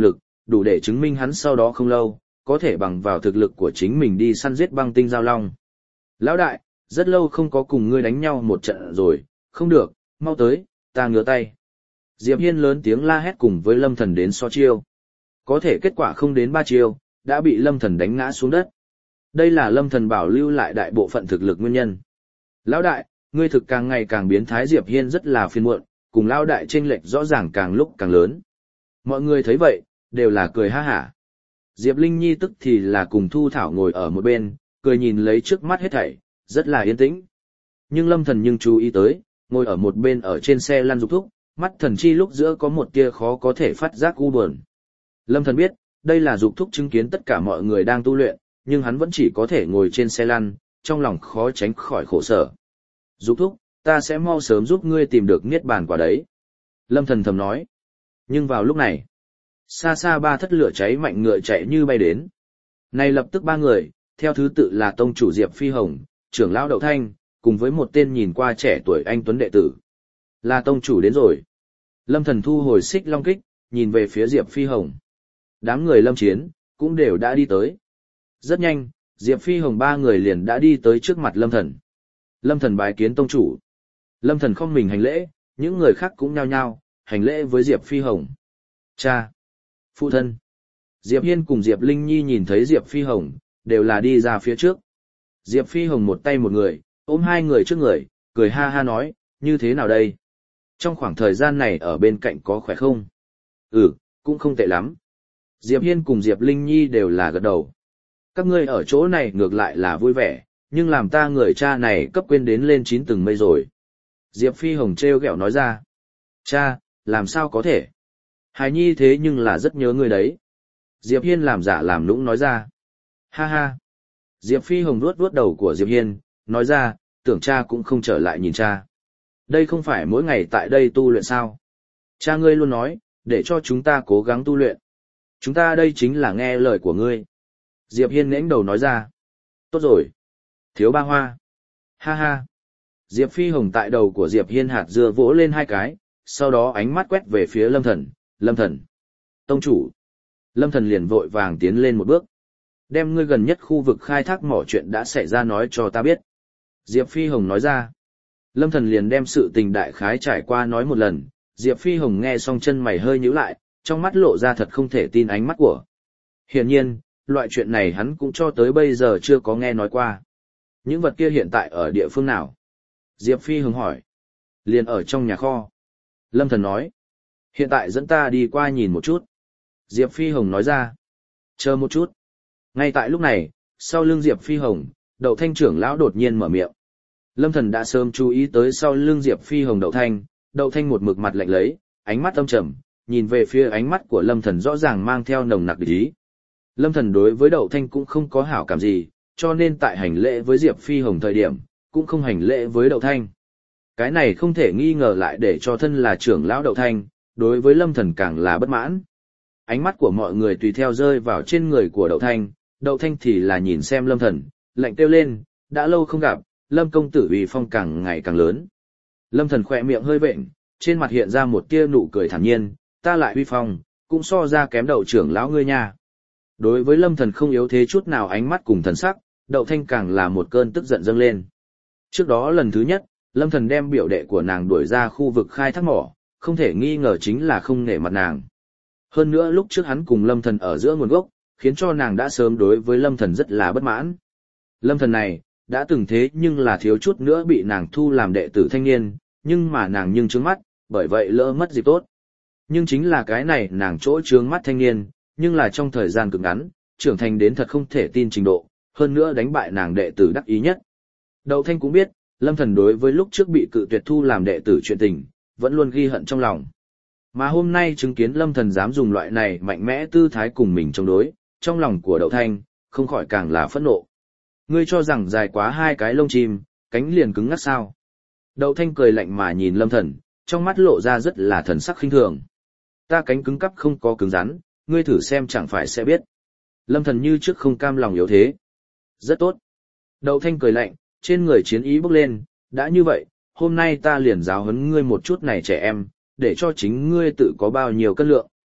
đủ để chứng minh hắn sau đó không lâu, có thể bằng vào thực lực của chính mình đi săn giết băng tinh giao long. Lão đại, rất lâu không có cùng ngươi đánh nhau một trận rồi, không được, mau tới, ta ngứa tay. Diệp Hiên lớn tiếng la hét cùng với Lâm Thần đến so chiêu. Có thể kết quả không đến ba chiêu, đã bị Lâm Thần đánh ngã xuống đất. Đây là Lâm Thần bảo lưu lại đại bộ phận thực lực nguyên nhân. Lão đại, ngươi thực càng ngày càng biến thái. Diệp Hiên rất là phiền muộn, cùng lão đại chênh lệch rõ ràng càng lúc càng lớn. Mọi người thấy vậy, đều là cười ha hả. Diệp Linh Nhi tức thì là cùng Thu Thảo ngồi ở một bên, cười nhìn lấy trước mắt hết thảy, rất là yên tĩnh. Nhưng Lâm Thần nhưng chú ý tới, ngồi ở một bên ở trên xe lăn Dục Thúc, mắt thần chi lúc giữa có một tia khó có thể phát giác u buồn. Lâm Thần biết, đây là Dục Thúc chứng kiến tất cả mọi người đang tu luyện, nhưng hắn vẫn chỉ có thể ngồi trên xe lăn, trong lòng khó tránh khỏi khổ sở. Dục Thúc, ta sẽ mau sớm giúp ngươi tìm được niết bàn quả đấy. Lâm Thần thầm nói. Nhưng vào lúc này, xa xa ba thất lửa cháy mạnh ngựa chạy như bay đến. Này lập tức ba người, theo thứ tự là tông chủ Diệp Phi Hồng, trưởng lão Đậu Thanh, cùng với một tên nhìn qua trẻ tuổi anh tuấn đệ tử. Là tông chủ đến rồi. Lâm Thần thu hồi xích long kích, nhìn về phía Diệp Phi Hồng. Đám người Lâm Chiến, cũng đều đã đi tới. Rất nhanh, Diệp Phi Hồng ba người liền đã đi tới trước mặt Lâm Thần. Lâm Thần bái kiến tông chủ. Lâm Thần không mình hành lễ, những người khác cũng nhao nhao, hành lễ với Diệp Phi Hồng. Cha! Phụ thân! Diệp Hiên cùng Diệp Linh Nhi nhìn thấy Diệp Phi Hồng, đều là đi ra phía trước. Diệp Phi Hồng một tay một người, ôm hai người trước người, cười ha ha nói, như thế nào đây? Trong khoảng thời gian này ở bên cạnh có khỏe không? Ừ, cũng không tệ lắm. Diệp Hiên cùng Diệp Linh Nhi đều là gật đầu. Các ngươi ở chỗ này ngược lại là vui vẻ, nhưng làm ta người cha này cấp quên đến lên chín tầng mây rồi. Diệp Phi Hồng trêu ghẹo nói ra. Cha, làm sao có thể? Hài Nhi thế nhưng là rất nhớ người đấy. Diệp Hiên làm giả làm nũng nói ra. Ha ha. Diệp Phi Hồng vuốt vuốt đầu của Diệp Hiên, nói ra, tưởng cha cũng không trở lại nhìn cha. Đây không phải mỗi ngày tại đây tu luyện sao? Cha ngươi luôn nói, để cho chúng ta cố gắng tu luyện. Chúng ta đây chính là nghe lời của ngươi. Diệp Hiên nghẽn đầu nói ra. Tốt rồi. Thiếu ba hoa. Ha ha. Diệp Phi Hồng tại đầu của Diệp Hiên hạt dưa vỗ lên hai cái, sau đó ánh mắt quét về phía Lâm Thần. Lâm Thần. Tông chủ. Lâm Thần liền vội vàng tiến lên một bước. Đem ngươi gần nhất khu vực khai thác mỏ chuyện đã xảy ra nói cho ta biết. Diệp Phi Hồng nói ra. Lâm Thần liền đem sự tình đại khái trải qua nói một lần. Diệp Phi Hồng nghe xong chân mày hơi nhíu lại, trong mắt lộ ra thật không thể tin ánh mắt của. Hiển nhiên, loại chuyện này hắn cũng cho tới bây giờ chưa có nghe nói qua. Những vật kia hiện tại ở địa phương nào? Diệp Phi Hồng hỏi. Liền ở trong nhà kho. Lâm Thần nói. Hiện tại dẫn ta đi qua nhìn một chút. Diệp Phi Hồng nói ra. Chờ một chút. Ngay tại lúc này, sau lưng Diệp Phi Hồng, Đậu Thanh trưởng lão đột nhiên mở miệng. Lâm Thần đã sớm chú ý tới sau lưng Diệp Phi Hồng Đậu Thanh, Đậu Thanh một mực mặt lạnh lấy, ánh mắt âm trầm, nhìn về phía ánh mắt của Lâm Thần rõ ràng mang theo nồng nặc địch ý. Lâm Thần đối với Đậu Thanh cũng không có hảo cảm gì, cho nên tại hành lễ với Diệp Phi Hồng thời điểm, cũng không hành lễ với Đậu Thanh. Cái này không thể nghi ngờ lại để cho thân là trưởng lão Đậu Thanh, đối với Lâm Thần càng là bất mãn. Ánh mắt của mọi người tùy theo rơi vào trên người của Đậu Thanh, Đậu Thanh thì là nhìn xem Lâm Thần, lạnh kêu lên, đã lâu không gặp, Lâm công tử uy phong càng ngày càng lớn. Lâm Thần khỏe miệng hơi vện, trên mặt hiện ra một tia nụ cười thản nhiên, ta lại uy phong, cũng so ra kém Đậu trưởng lão ngươi nha. Đối với Lâm Thần không yếu thế chút nào ánh mắt cùng thần sắc, Đậu Thanh càng là một cơn tức giận dâng lên. Trước đó lần thứ nhất, Lâm Thần đem biểu đệ của nàng đuổi ra khu vực khai thác mỏ, không thể nghi ngờ chính là không nể mặt nàng. Hơn nữa lúc trước hắn cùng Lâm Thần ở giữa nguồn gốc, khiến cho nàng đã sớm đối với Lâm Thần rất là bất mãn. Lâm Thần này, đã từng thế nhưng là thiếu chút nữa bị nàng thu làm đệ tử thanh niên, nhưng mà nàng nhưng trướng mắt, bởi vậy lỡ mất dịp tốt. Nhưng chính là cái này nàng chỗ trướng mắt thanh niên, nhưng là trong thời gian cực ngắn, trưởng thành đến thật không thể tin trình độ, hơn nữa đánh bại nàng đệ tử đắc ý nhất. Đậu Thanh cũng biết, Lâm Thần đối với lúc trước bị cự tuyệt thu làm đệ tử chuyện tình, vẫn luôn ghi hận trong lòng. Mà hôm nay chứng kiến Lâm Thần dám dùng loại này mạnh mẽ tư thái cùng mình chống đối, trong lòng của Đậu Thanh, không khỏi càng là phẫn nộ. Ngươi cho rằng dài quá hai cái lông chim, cánh liền cứng ngắc sao? Đậu Thanh cười lạnh mà nhìn Lâm Thần, trong mắt lộ ra rất là thần sắc khinh thường. Ta cánh cứng cắp không có cứng rắn, ngươi thử xem chẳng phải sẽ biết. Lâm Thần như trước không cam lòng yếu thế. Rất tốt. Đậu Thanh cười lạnh, trên người chiến ý bốc lên, đã như vậy, hôm nay ta liền giáo huấn ngươi một chút này trẻ em, để cho chính ngươi tự có bao nhiêu cân lượng.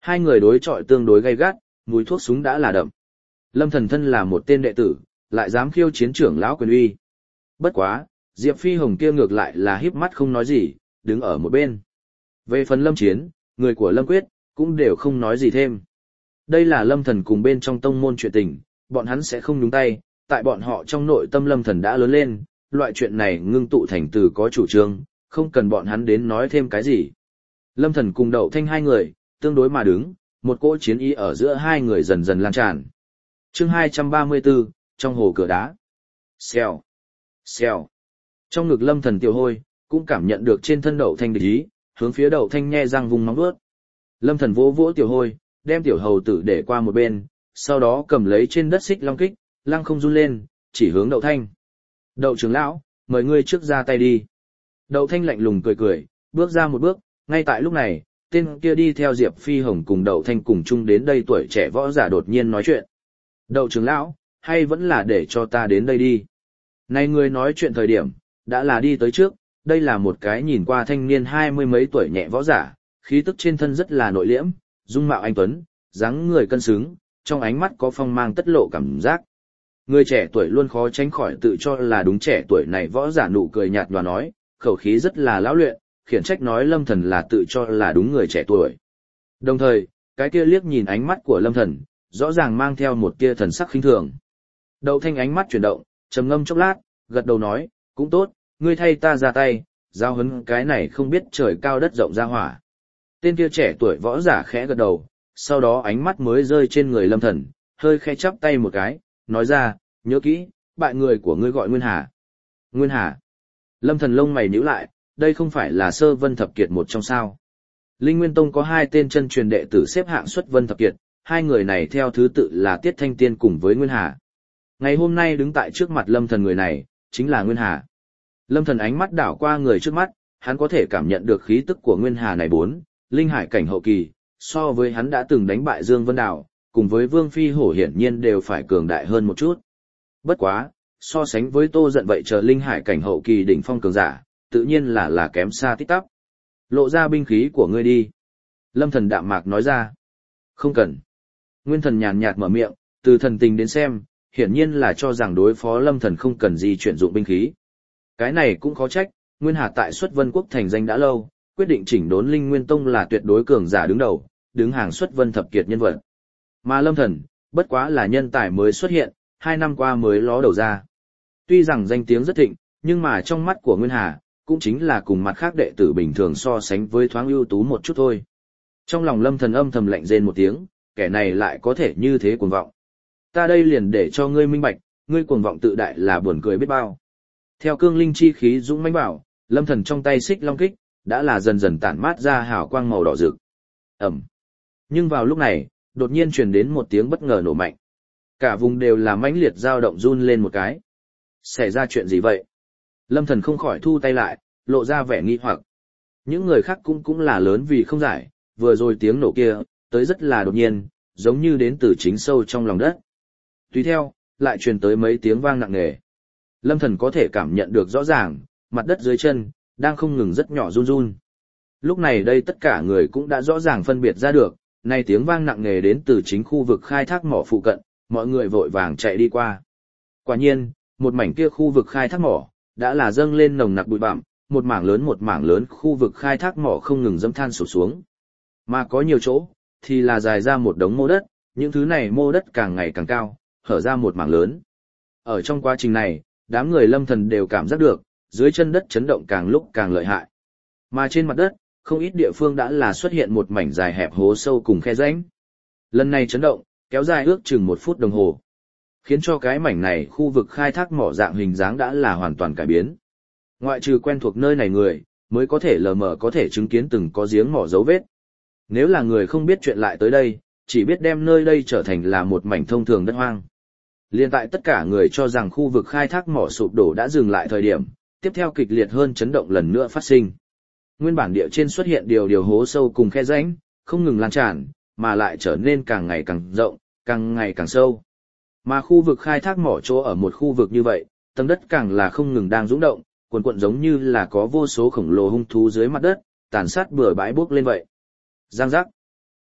Hai người đối chọi tương đối gay gắt, mùi thuốc súng đã là đậm. Lâm Thần thân là một tên đệ tử, lại dám khiêu chiến trưởng lão quyền uy. Bất quá, Diệp Phi Hồng kia ngược lại là híp mắt không nói gì, đứng ở một bên. Về phần Lâm Chiến, người của Lâm Quyết, cũng đều không nói gì thêm. Đây là Lâm Thần cùng bên trong tông môn chuyện tình, bọn hắn sẽ không nhúng tay, tại bọn họ trong nội tâm Lâm Thần đã lớn lên, loại chuyện này ngưng tụ thành từ có chủ trương, không cần bọn hắn đến nói thêm cái gì. Lâm Thần cùng Đậu Thanh hai người, tương đối mà đứng, một cỗ chiến ý ở giữa hai người dần dần lan tràn. Chương hai trăm ba mươi tư, trong hồ cửa đá. Xèo, xèo. Trong ngực Lâm Thần tiểu hôi, cũng cảm nhận được trên thân Đậu Thanh địch ý, hướng phía Đậu Thanh nhe răng vùng móng vuốt. Lâm Thần vỗ vỗ tiểu hôi, đem tiểu hầu tử để qua một bên, sau đó cầm lấy trên đất xích long kích, lăng không run lên, chỉ hướng Đậu Thanh. Đậu trưởng lão, mời ngươi trước ra tay đi. Đậu Thanh lạnh lùng cười cười, bước ra một bước, ngay tại lúc này, tên kia đi theo Diệp Phi Hồng cùng Đậu Thanh cùng chung đến đây tuổi trẻ võ giả đột nhiên nói chuyện. Đậu trưởng lão, hay vẫn là để cho ta đến đây đi. Này người nói chuyện thời điểm, đã là đi tới trước, đây là một cái nhìn qua thanh niên hai mươi mấy tuổi nhẹ võ giả, khí tức trên thân rất là nội liễm, dung mạo anh tuấn, dáng người cân xứng, trong ánh mắt có phong mang tất lộ cảm giác. Người trẻ tuổi luôn khó tránh khỏi tự cho là đúng trẻ tuổi này võ giả nụ cười nhạt và nói, khẩu khí rất là lão luyện, khiển trách nói Lâm Thần là tự cho là đúng người trẻ tuổi. Đồng thời, cái kia liếc nhìn ánh mắt của Lâm Thần, rõ ràng mang theo một tia thần sắc khinh thường. Đậu Thanh ánh mắt chuyển động, trầm ngâm chốc lát, gật đầu nói, cũng tốt, ngươi thay ta ra tay, giao hấn cái này không biết trời cao đất rộng ra hỏa. Tên kia trẻ tuổi võ giả khẽ gật đầu, sau đó ánh mắt mới rơi trên người Lâm Thần, hơi khẽ chắp tay một cái, nói ra, nhớ kỹ, bại người của ngươi gọi Nguyên Hà. Nguyên Hà. Lâm Thần lông mày nhíu lại, đây không phải là Sơ Vân Thập Kiệt một trong sao. Linh Nguyên Tông có hai tên chân truyền đệ tử xếp hạng xuất Vân Thập Kiệt, hai người này theo thứ tự là Tiết Thanh Tiên cùng với Nguyên Hà. Ngày hôm nay đứng tại trước mặt Lâm Thần người này, chính là Nguyên Hà. Lâm Thần ánh mắt đảo qua người trước mắt, hắn có thể cảm nhận được khí tức của Nguyên Hà này bốn, linh hải cảnh hậu kỳ, so với hắn đã từng đánh bại Dương Vân Đào, cùng với Vương Phi Hổ hiển nhiên đều phải cường đại hơn một chút. Bất quá, so sánh với Tô Dận vậy chờ linh hải cảnh hậu kỳ đỉnh phong cường giả, tự nhiên là là kém xa tít tắp. Lộ ra binh khí của ngươi đi. Lâm Thần đạm mạc nói ra. Không cần. Nguyên Thần nhàn nhạt mở miệng, từ thần tình đến xem, hiển nhiên là cho rằng đối phó Lâm Thần không cần gì chuyển dụng binh khí. Cái này cũng khó trách, Nguyên Hà tại Xuất Vân Quốc thành danh đã lâu, quyết định chỉnh đốn Linh Nguyên Tông là tuyệt đối cường giả đứng đầu, đứng hàng Xuất Vân Thập Kiệt nhân vật. Mà Lâm Thần, bất quá là nhân tài mới xuất hiện, hai năm qua mới ló đầu ra. Tuy rằng danh tiếng rất thịnh, nhưng mà trong mắt của Nguyên Hà, cũng chính là cùng mặt khác đệ tử bình thường so sánh với thoáng ưu tú một chút thôi. Trong lòng Lâm Thần âm thầm lạnh rên một tiếng, kẻ này lại có thể như thế cuồng vọng. Ta đây liền để cho ngươi minh bạch, ngươi cuồng vọng tự đại là buồn cười biết bao. Theo cương linh chi khí dũng mãnh bảo, Lâm Thần trong tay xích long kích, đã là dần dần tản mát ra hào quang màu đỏ rực. Ầm. Nhưng vào lúc này, đột nhiên truyền đến một tiếng bất ngờ nổ mạnh. Cả vùng đều là mãnh liệt dao động run lên một cái. Xảy ra chuyện gì vậy? Lâm Thần không khỏi thu tay lại, lộ ra vẻ nghi hoặc. Những người khác cũng cũng là lớn vì không giải, vừa rồi tiếng nổ kia, tới rất là đột nhiên, giống như đến từ chính sâu trong lòng đất. Tùy theo, lại truyền tới mấy tiếng vang nặng nề. Lâm Thần có thể cảm nhận được rõ ràng, mặt đất dưới chân, đang không ngừng rất nhỏ run run. Lúc này đây tất cả người cũng đã rõ ràng phân biệt ra được, này tiếng vang nặng nề đến từ chính khu vực khai thác mỏ phụ cận, mọi người vội vàng chạy đi qua. Quả nhiên, một mảnh kia khu vực khai thác mỏ, đã là dâng lên nồng nặc bụi bặm, một mảng lớn một mảng lớn khu vực khai thác mỏ không ngừng dẫm than sụp xuống. Mà có nhiều chỗ, thì là dài ra một đống mô đất, những thứ này mô đất càng ngày càng cao, hở ra một mảng lớn. Ở trong quá trình này, đám người Lâm Thần đều cảm giác được, dưới chân đất chấn động càng lúc càng lợi hại. Mà trên mặt đất, không ít địa phương đã là xuất hiện một mảnh dài hẹp hố sâu cùng khe rãnh. Lần này chấn động, kéo dài ước chừng một phút đồng hồ, khiến cho cái mảnh này khu vực khai thác mỏ dạng hình dáng đã là hoàn toàn cải biến. Ngoại trừ quen thuộc nơi này người, mới có thể lờ mờ có thể chứng kiến từng có giếng mỏ dấu vết. Nếu là người không biết chuyện lại tới đây, chỉ biết đem nơi đây trở thành là một mảnh thông thường đất hoang. Liên tại tất cả người cho rằng khu vực khai thác mỏ sụp đổ đã dừng lại thời điểm, tiếp theo kịch liệt hơn chấn động lần nữa phát sinh. Nguyên bản địa trên xuất hiện điều điều hố sâu cùng khe rãnh, không ngừng lan tràn, mà lại trở nên càng ngày càng rộng, càng ngày càng sâu. Mà khu vực khai thác mỏ chỗ ở một khu vực như vậy, tầng đất càng là không ngừng đang rung động, cuồn cuộn giống như là có vô số khổng lồ hung thú dưới mặt đất, tàn sát bừa bãi bốc lên vậy. Giang giác.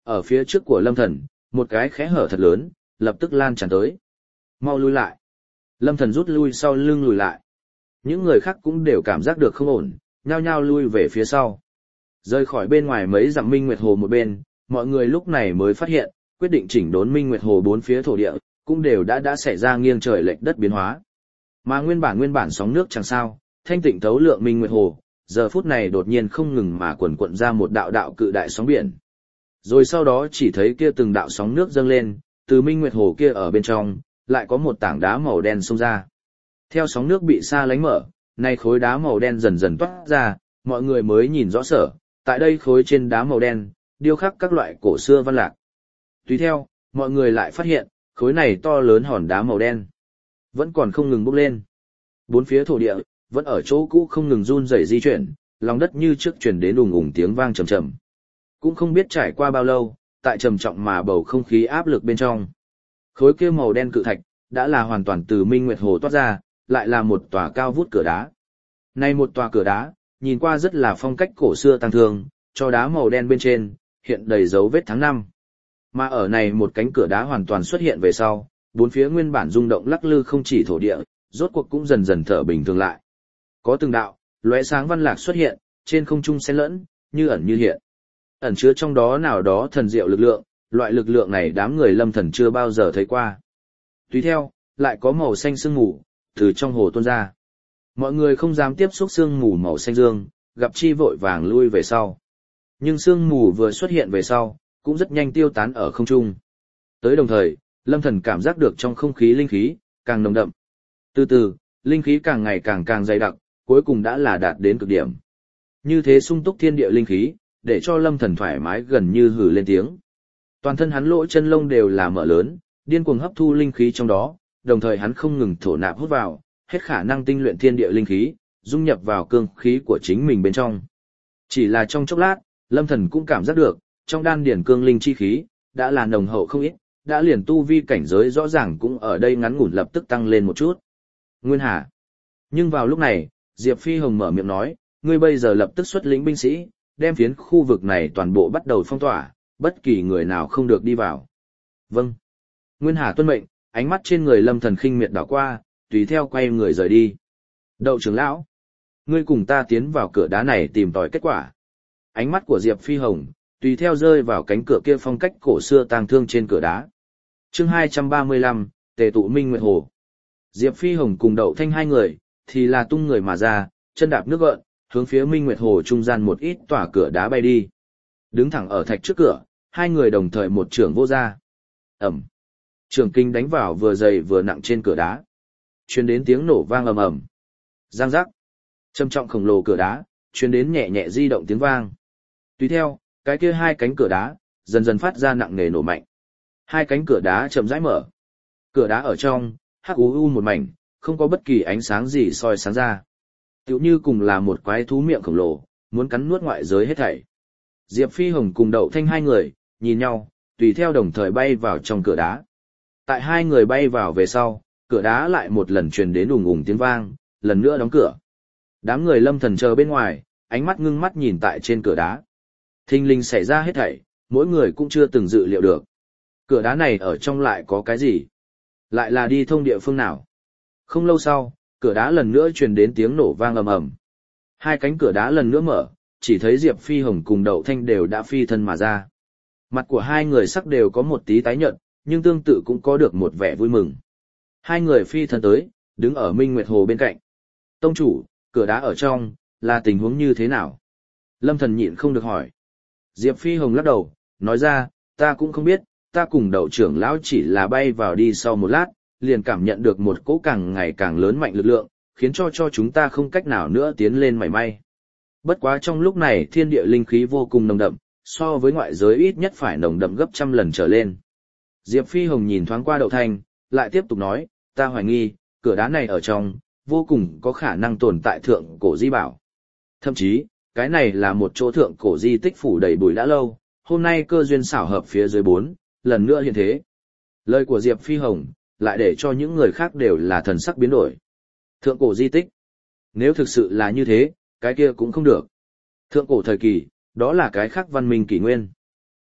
Ở phía trước của Lâm Thần, một cái khẽ hở thật lớn, lập tức lan tràn tới. Mau lui lại. Lâm Thần rút lui sau lưng lùi lại. Những người khác cũng đều cảm giác được không ổn, nhao nhao lui về phía sau. Rời khỏi bên ngoài mấy dặm Minh Nguyệt Hồ một bên, mọi người lúc này mới phát hiện, quyết định chỉnh đốn Minh Nguyệt Hồ bốn phía thổ địa, cũng đều đã đã xảy ra nghiêng trời lệch đất biến hóa. Mà nguyên bản nguyên bản sóng nước chẳng sao, thanh tịnh thấu lượng Minh Nguyệt Hồ, giờ phút này đột nhiên không ngừng mà quần quận ra một đạo đạo cự đại sóng biển. Rồi sau đó chỉ thấy kia từng đạo sóng nước dâng lên, từ Minh Nguyệt Hồ kia ở bên trong, lại có một tảng đá màu đen xông ra. Theo sóng nước bị xa lánh mở, nay khối đá màu đen dần dần toát ra, mọi người mới nhìn rõ sở, tại đây khối trên đá màu đen, điêu khắc các loại cổ xưa văn lạc. Tùy theo, mọi người lại phát hiện, khối này to lớn hòn đá màu đen, vẫn còn không ngừng bốc lên. Bốn phía thổ địa, vẫn ở chỗ cũ không ngừng run rẩy di chuyển, lòng đất như trước truyền đến ùng ùng tiếng vang trầm trầm. Cũng không biết trải qua bao lâu, tại trầm trọng mà bầu không khí áp lực bên trong. Khối kia màu đen cự thạch, đã là hoàn toàn từ Minh Nguyệt Hồ toát ra, lại là một tòa cao vút cửa đá. Này một tòa cửa đá, nhìn qua rất là phong cách cổ xưa tăng thương, cho đá màu đen bên trên, hiện đầy dấu vết tháng năm. Mà ở này một cánh cửa đá hoàn toàn xuất hiện về sau, bốn phía nguyên bản rung động lắc lư không chỉ thổ địa, rốt cuộc cũng dần dần thở bình thường lại. Có từng đạo, lóe sáng văn lạc xuất hiện, trên không trung xen lẫn, như ẩn như hiện. Ẩn chứa trong đó nào đó thần diệu lực lượng, loại lực lượng này đám người Lâm Thần chưa bao giờ thấy qua. Tùy theo, lại có màu xanh sương mù, từ trong hồ tuôn ra. Mọi người không dám tiếp xúc sương mù màu xanh dương, gặp chi vội vàng lui về sau. Nhưng sương mù vừa xuất hiện về sau, cũng rất nhanh tiêu tán ở không trung. Tới đồng thời, Lâm Thần cảm giác được trong không khí linh khí, càng nồng đậm. Từ từ, linh khí càng ngày càng càng dày đặc, cuối cùng đã là đạt đến cực điểm. Như thế sung túc thiên địa linh khí, để cho Lâm Thần thoải mái gần như hừ lên tiếng. Toàn thân hắn lỗ chân lông đều là mở lớn, điên cuồng hấp thu linh khí trong đó, đồng thời hắn không ngừng thổ nạp hút vào, hết khả năng tinh luyện thiên địa linh khí, dung nhập vào cương khí của chính mình bên trong. Chỉ là trong chốc lát, Lâm Thần cũng cảm giác được, trong đan điển cương linh chi khí, đã là nồng hậu không ít, đã liền tu vi cảnh giới rõ ràng cũng ở đây ngắn ngủn lập tức tăng lên một chút. Nguyên Hà. Nhưng vào lúc này, Diệp Phi Hồng mở miệng nói, ngươi bây giờ lập tức xuất lĩnh binh sĩ, đem phiến khu vực này toàn bộ bắt đầu phong tỏa, bất kỳ người nào không được đi vào. Vâng. Nguyên Hà tuân mệnh, ánh mắt trên người Lâm Thần khinh miệt đảo qua, tùy theo quay người rời đi. Đậu trưởng lão, ngươi cùng ta tiến vào cửa đá này tìm tòi kết quả. Ánh mắt của Diệp Phi Hồng, tùy theo rơi vào cánh cửa kia phong cách cổ xưa tang thương trên cửa đá. Chương hai trăm ba mươi lăm, Tề tụ Minh Nguyệt Hồ. Diệp Phi Hồng cùng Đậu Thanh hai người, thì là tung người mà ra, chân đạp nước gợn, hướng phía Minh Nguyệt Hồ trung gian một ít tỏa cửa đá bay đi. Đứng thẳng ở thạch trước cửa, hai người đồng thời một trường vô ra. Ẩm. Trường kinh đánh vào vừa dày vừa nặng trên cửa đá. Truyền đến tiếng nổ vang ầm ầm. Giang giác. Trầm trọng khổng lồ cửa đá, truyền đến nhẹ nhẹ di động tiếng vang. Tùy theo, cái kia hai cánh cửa đá, dần dần phát ra nặng nề nổ mạnh. Hai cánh cửa đá chậm rãi mở. Cửa đá ở trong, hắc u u một mảnh, không có bất kỳ ánh sáng gì soi sáng ra. Tựu như cùng là một quái thú miệng khổng lồ, muốn cắn nuốt ngoại giới hết thảy. Diệp Phi Hồng cùng Đậu Thanh hai người, nhìn nhau, tùy theo đồng thời bay vào trong cửa đá. Tại hai người bay vào về sau, cửa đá lại một lần truyền đến ùng ùng tiếng vang, lần nữa đóng cửa. Đám người Lâm Thần chờ bên ngoài, ánh mắt ngưng mắt nhìn tại trên cửa đá. Thình lình xảy ra hết thảy, mỗi người cũng chưa từng dự liệu được. Cửa đá này ở trong lại có cái gì? Lại là đi thông địa phương nào? Không lâu sau, cửa đá lần nữa truyền đến tiếng nổ vang ầm ầm. Hai cánh cửa đá lần nữa mở, chỉ thấy Diệp Phi Hồng cùng Đậu Thanh đều đã phi thân mà ra. Mặt của hai người sắc đều có một tí tái nhợt, nhưng tương tự cũng có được một vẻ vui mừng. Hai người phi thân tới, đứng ở Minh Nguyệt Hồ bên cạnh. Tông chủ, cửa đá ở trong, là tình huống như thế nào? Lâm Thần nhịn không được hỏi. Diệp Phi Hồng lắc đầu, nói ra, ta cũng không biết, ta cùng Đậu trưởng lão chỉ là bay vào đi sau một lát, liền cảm nhận được một cỗ càng ngày càng lớn mạnh lực lượng, khiến cho cho chúng ta không cách nào nữa tiến lên mảy may. Bất quá trong lúc này thiên địa linh khí vô cùng nồng đậm, so với ngoại giới ít nhất phải nồng đậm gấp trăm lần trở lên. Diệp Phi Hồng nhìn thoáng qua Đậu Thanh, lại tiếp tục nói, ta hoài nghi, cửa đá này ở trong, vô cùng có khả năng tồn tại thượng cổ di bảo. Thậm chí, cái này là một chỗ thượng cổ di tích phủ đầy bụi đã lâu, hôm nay cơ duyên xảo hợp phía dưới bốn, lần nữa hiện thế. Lời của Diệp Phi Hồng, lại để cho những người khác đều là thần sắc biến đổi. Thượng cổ di tích. Nếu thực sự là như thế, cái kia cũng không được. Thượng cổ thời kỳ, đó là cái khác văn minh kỷ nguyên.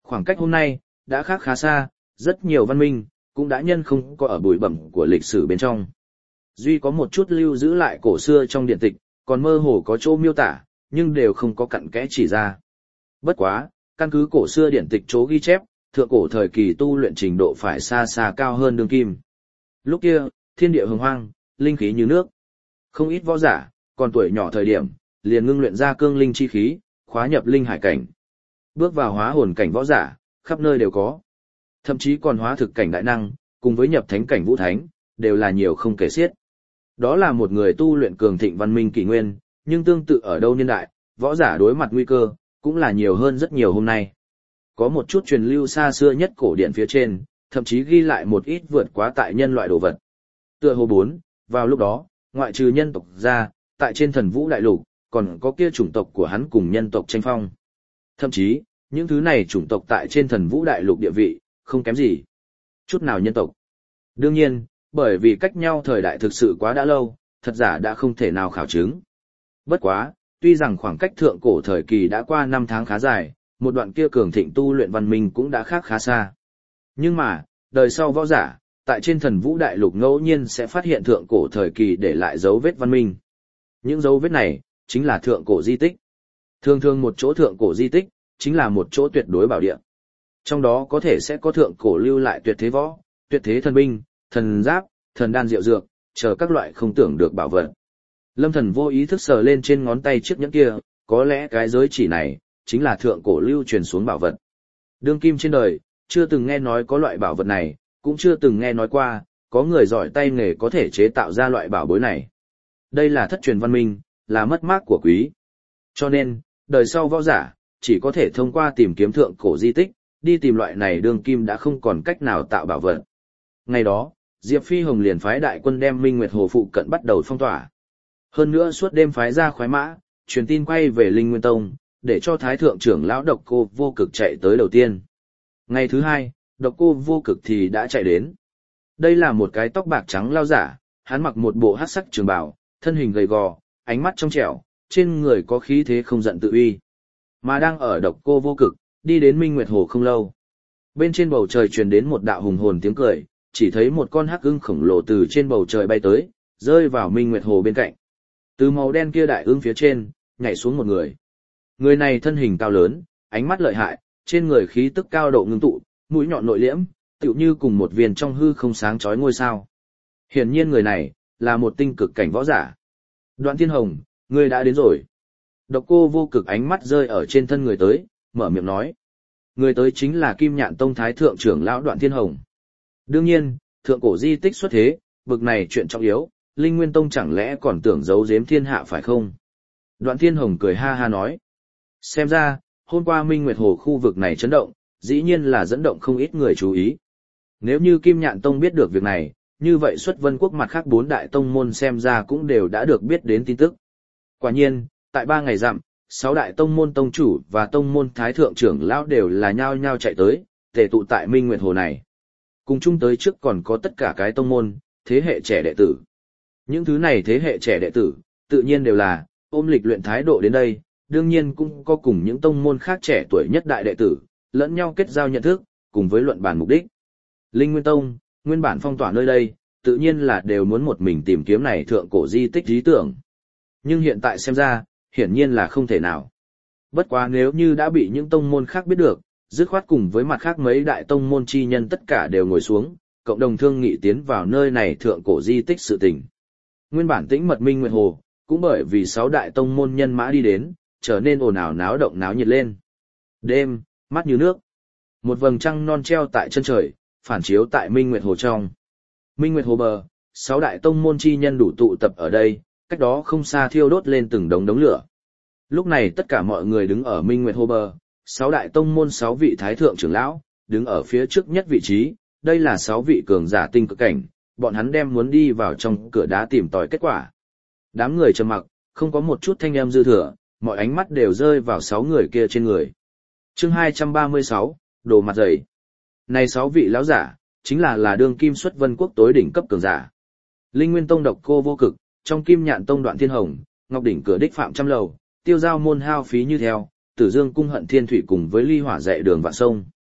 Khoảng cách hôm nay, đã khác khá xa, rất nhiều văn minh, cũng đã nhân không có ở bụi bẩm của lịch sử bên trong. Duy có một chút lưu giữ lại cổ xưa trong điện tịch, còn mơ hồ có chỗ miêu tả, nhưng đều không có cặn kẽ chỉ ra. Bất quá, căn cứ cổ xưa điện tịch chỗ ghi chép, thượng cổ thời kỳ tu luyện trình độ phải xa xa cao hơn đương kim. Lúc kia, thiên địa hồng hoang, linh khí như nước. Không ít võ giả, còn tuổi nhỏ thời điểm, liền ngưng luyện ra cương linh chi khí, khóa nhập linh hải cảnh. Bước vào hóa hồn cảnh võ giả, khắp nơi đều có. Thậm chí còn hóa thực cảnh đại năng, cùng với nhập thánh cảnh vũ thánh, đều là nhiều không kể xiết. Đó là một người tu luyện cường thịnh văn minh kỷ nguyên, nhưng tương tự ở đâu niên đại, võ giả đối mặt nguy cơ, cũng là nhiều hơn rất nhiều hôm nay. Có một chút truyền lưu xa xưa nhất cổ điển phía trên, thậm chí ghi lại một ít vượt quá tại nhân loại đồ vật. Tựa hồ bốn, vào lúc đó, ngoại trừ nhân tộc ra, tại trên thần vũ đại lục, còn có kia chủng tộc của hắn cùng nhân tộc tranh phong. Thậm chí, những thứ này chủng tộc tại trên thần vũ đại lục địa vị, không kém gì. Chút nào nhân tộc. Đương nhiên, bởi vì cách nhau thời đại thực sự quá đã lâu, thật giả đã không thể nào khảo chứng. Bất quá, tuy rằng khoảng cách thượng cổ thời kỳ đã qua năm tháng khá dài, một đoạn kia cường thịnh tu luyện văn minh cũng đã khác khá xa. Nhưng mà, đời sau võ giả, tại trên thần vũ đại lục ngẫu nhiên sẽ phát hiện thượng cổ thời kỳ để lại dấu vết văn minh. Những dấu vết này, chính là thượng cổ di tích. Thường thường một chỗ thượng cổ di tích, chính là một chỗ tuyệt đối bảo địa. Trong đó có thể sẽ có thượng cổ lưu lại tuyệt thế võ, tuyệt thế thần binh, thần giáp, thần đan diệu dược, chờ các loại không tưởng được bảo vật. Lâm Thần vô ý thức sờ lên trên ngón tay chiếc nhẫn kia, có lẽ cái giới chỉ này, chính là thượng cổ lưu truyền xuống bảo vật. Đương kim trên đời, chưa từng nghe nói có loại bảo vật này, cũng chưa từng nghe nói qua, có người giỏi tay nghề có thể chế tạo ra loại bảo bối này. Đây là thất truyền văn minh, là mất mát của quý. Cho nên, đời sau võ giả, chỉ có thể thông qua tìm kiếm thượng cổ di tích, đi tìm loại này đương kim đã không còn cách nào tạo bảo vật. Ngày đó, Diệp Phi Hồng liền phái đại quân đem Minh Nguyệt Hồ phụ cận bắt đầu phong tỏa. Hơn nữa suốt đêm phái ra khoái mã, truyền tin quay về Linh Nguyên Tông, để cho Thái Thượng trưởng lão Độc Cô Vô Cực chạy tới đầu tiên. Ngày thứ hai, Độc Cô Vô Cực thì đã chạy đến. Đây là một cái tóc bạc trắng lao giả, hắn mặc một bộ hắc sắc trường bào, thân hình gầy gò, ánh mắt trong trẻo, trên người có khí thế không giận tự uy. Mà đang ở Độc Cô Vô Cực, đi đến Minh Nguyệt Hồ không lâu. Bên trên bầu trời truyền đến một đạo hùng hồn tiếng cười, chỉ thấy một con hắc ưng khổng lồ từ trên bầu trời bay tới, rơi vào Minh Nguyệt Hồ bên cạnh. Từ màu đen kia đại ưng phía trên, nhảy xuống một người. Người này thân hình cao lớn, ánh mắt lợi hại, trên người khí tức cao độ ngưng tụ, mũi nhọn nội liễm, tựu như cùng một viên trong hư không sáng chói ngôi sao. Hiển nhiên người này, là một tinh cực cảnh võ giả. Đoạn Thiên Hồng, ngươi đã đến rồi. Độc Cô Vô Cực ánh mắt rơi ở trên thân người tới, mở miệng nói. Người tới chính là Kim Nhạn Tông Thái Thượng trưởng lão Đoạn Thiên Hồng. Đương nhiên, thượng cổ di tích xuất thế, bực này chuyện trọng yếu, Linh Nguyên Tông chẳng lẽ còn tưởng giấu giếm thiên hạ phải không? Đoạn Thiên Hồng cười ha ha nói. Xem ra, hôm qua Minh Nguyệt Hồ khu vực này chấn động, dĩ nhiên là dẫn động không ít người chú ý. Nếu như Kim Nhạn Tông biết được việc này, như vậy xuất Vân Quốc mặt khác bốn đại tông môn xem ra cũng đều đã được biết đến tin tức. Quả nhiên, tại ba ngày dặm, sáu đại tông môn tông chủ và tông môn thái thượng trưởng lão đều là nhao nhao chạy tới, tề tụ tại Minh Nguyệt Hồ này. Cùng chung tới trước còn có tất cả cái tông môn, thế hệ trẻ đệ tử. Những thứ này thế hệ trẻ đệ tử, tự nhiên đều là ôm lịch luyện thái độ đến đây, đương nhiên cũng có cùng những tông môn khác trẻ tuổi nhất đại đệ tử, lẫn nhau kết giao nhận thức, cùng với luận bàn mục đích. Linh Nguyên Tông, nguyên bản phong tỏa nơi đây, tự nhiên là đều muốn một mình tìm kiếm này thượng cổ di tích lý tưởng. Nhưng hiện tại xem ra, hiển nhiên là không thể nào. Bất quá nếu như đã bị những tông môn khác biết được, dứt khoát cùng với mặt khác mấy đại tông môn chi nhân tất cả đều ngồi xuống, cộng đồng thương nghị tiến vào nơi này thượng cổ di tích sự tình. Nguyên bản tĩnh mật Minh Nguyệt Hồ, cũng bởi vì sáu đại tông môn nhân mã đi đến, trở nên ồn ào náo động náo nhiệt lên. Đêm, mắt như nước. Một vầng trăng non treo tại chân trời, phản chiếu tại Minh Nguyệt Hồ trong. Minh Nguyệt Hồ bờ, sáu đại tông môn chi nhân đủ tụ tập ở đây, cách đó không xa thiêu đốt lên từng đống đống lửa. Lúc này tất cả mọi người đứng ở Minh Nguyệt Hồ bờ, sáu đại tông môn sáu vị thái thượng trưởng lão, đứng ở phía trước nhất vị trí, đây là sáu vị cường giả tinh cực cảnh, bọn hắn đem muốn đi vào trong cửa đá tìm tòi kết quả. Đám người trầm mặc, không có một chút thanh âm dư thừa, mọi ánh mắt đều rơi vào sáu người kia trên người. Chương hai trăm ba mươi sáu, đồ mặt dày. Này sáu vị lão giả, chính là là đương kim xuất Vân Quốc tối đỉnh cấp cường giả. Linh Nguyên Tông Độc Cô Vô Cực, trong Kim Nhạn Tông Đoạn Thiên Hồng, Ngọc đỉnh cửa đích Phạm Trăm Lầu, Tiêu Giao môn hao phí như theo, Tử Dương cung Hận Thiên Thủy cùng với Ly Hỏa dạy đường vạn sông,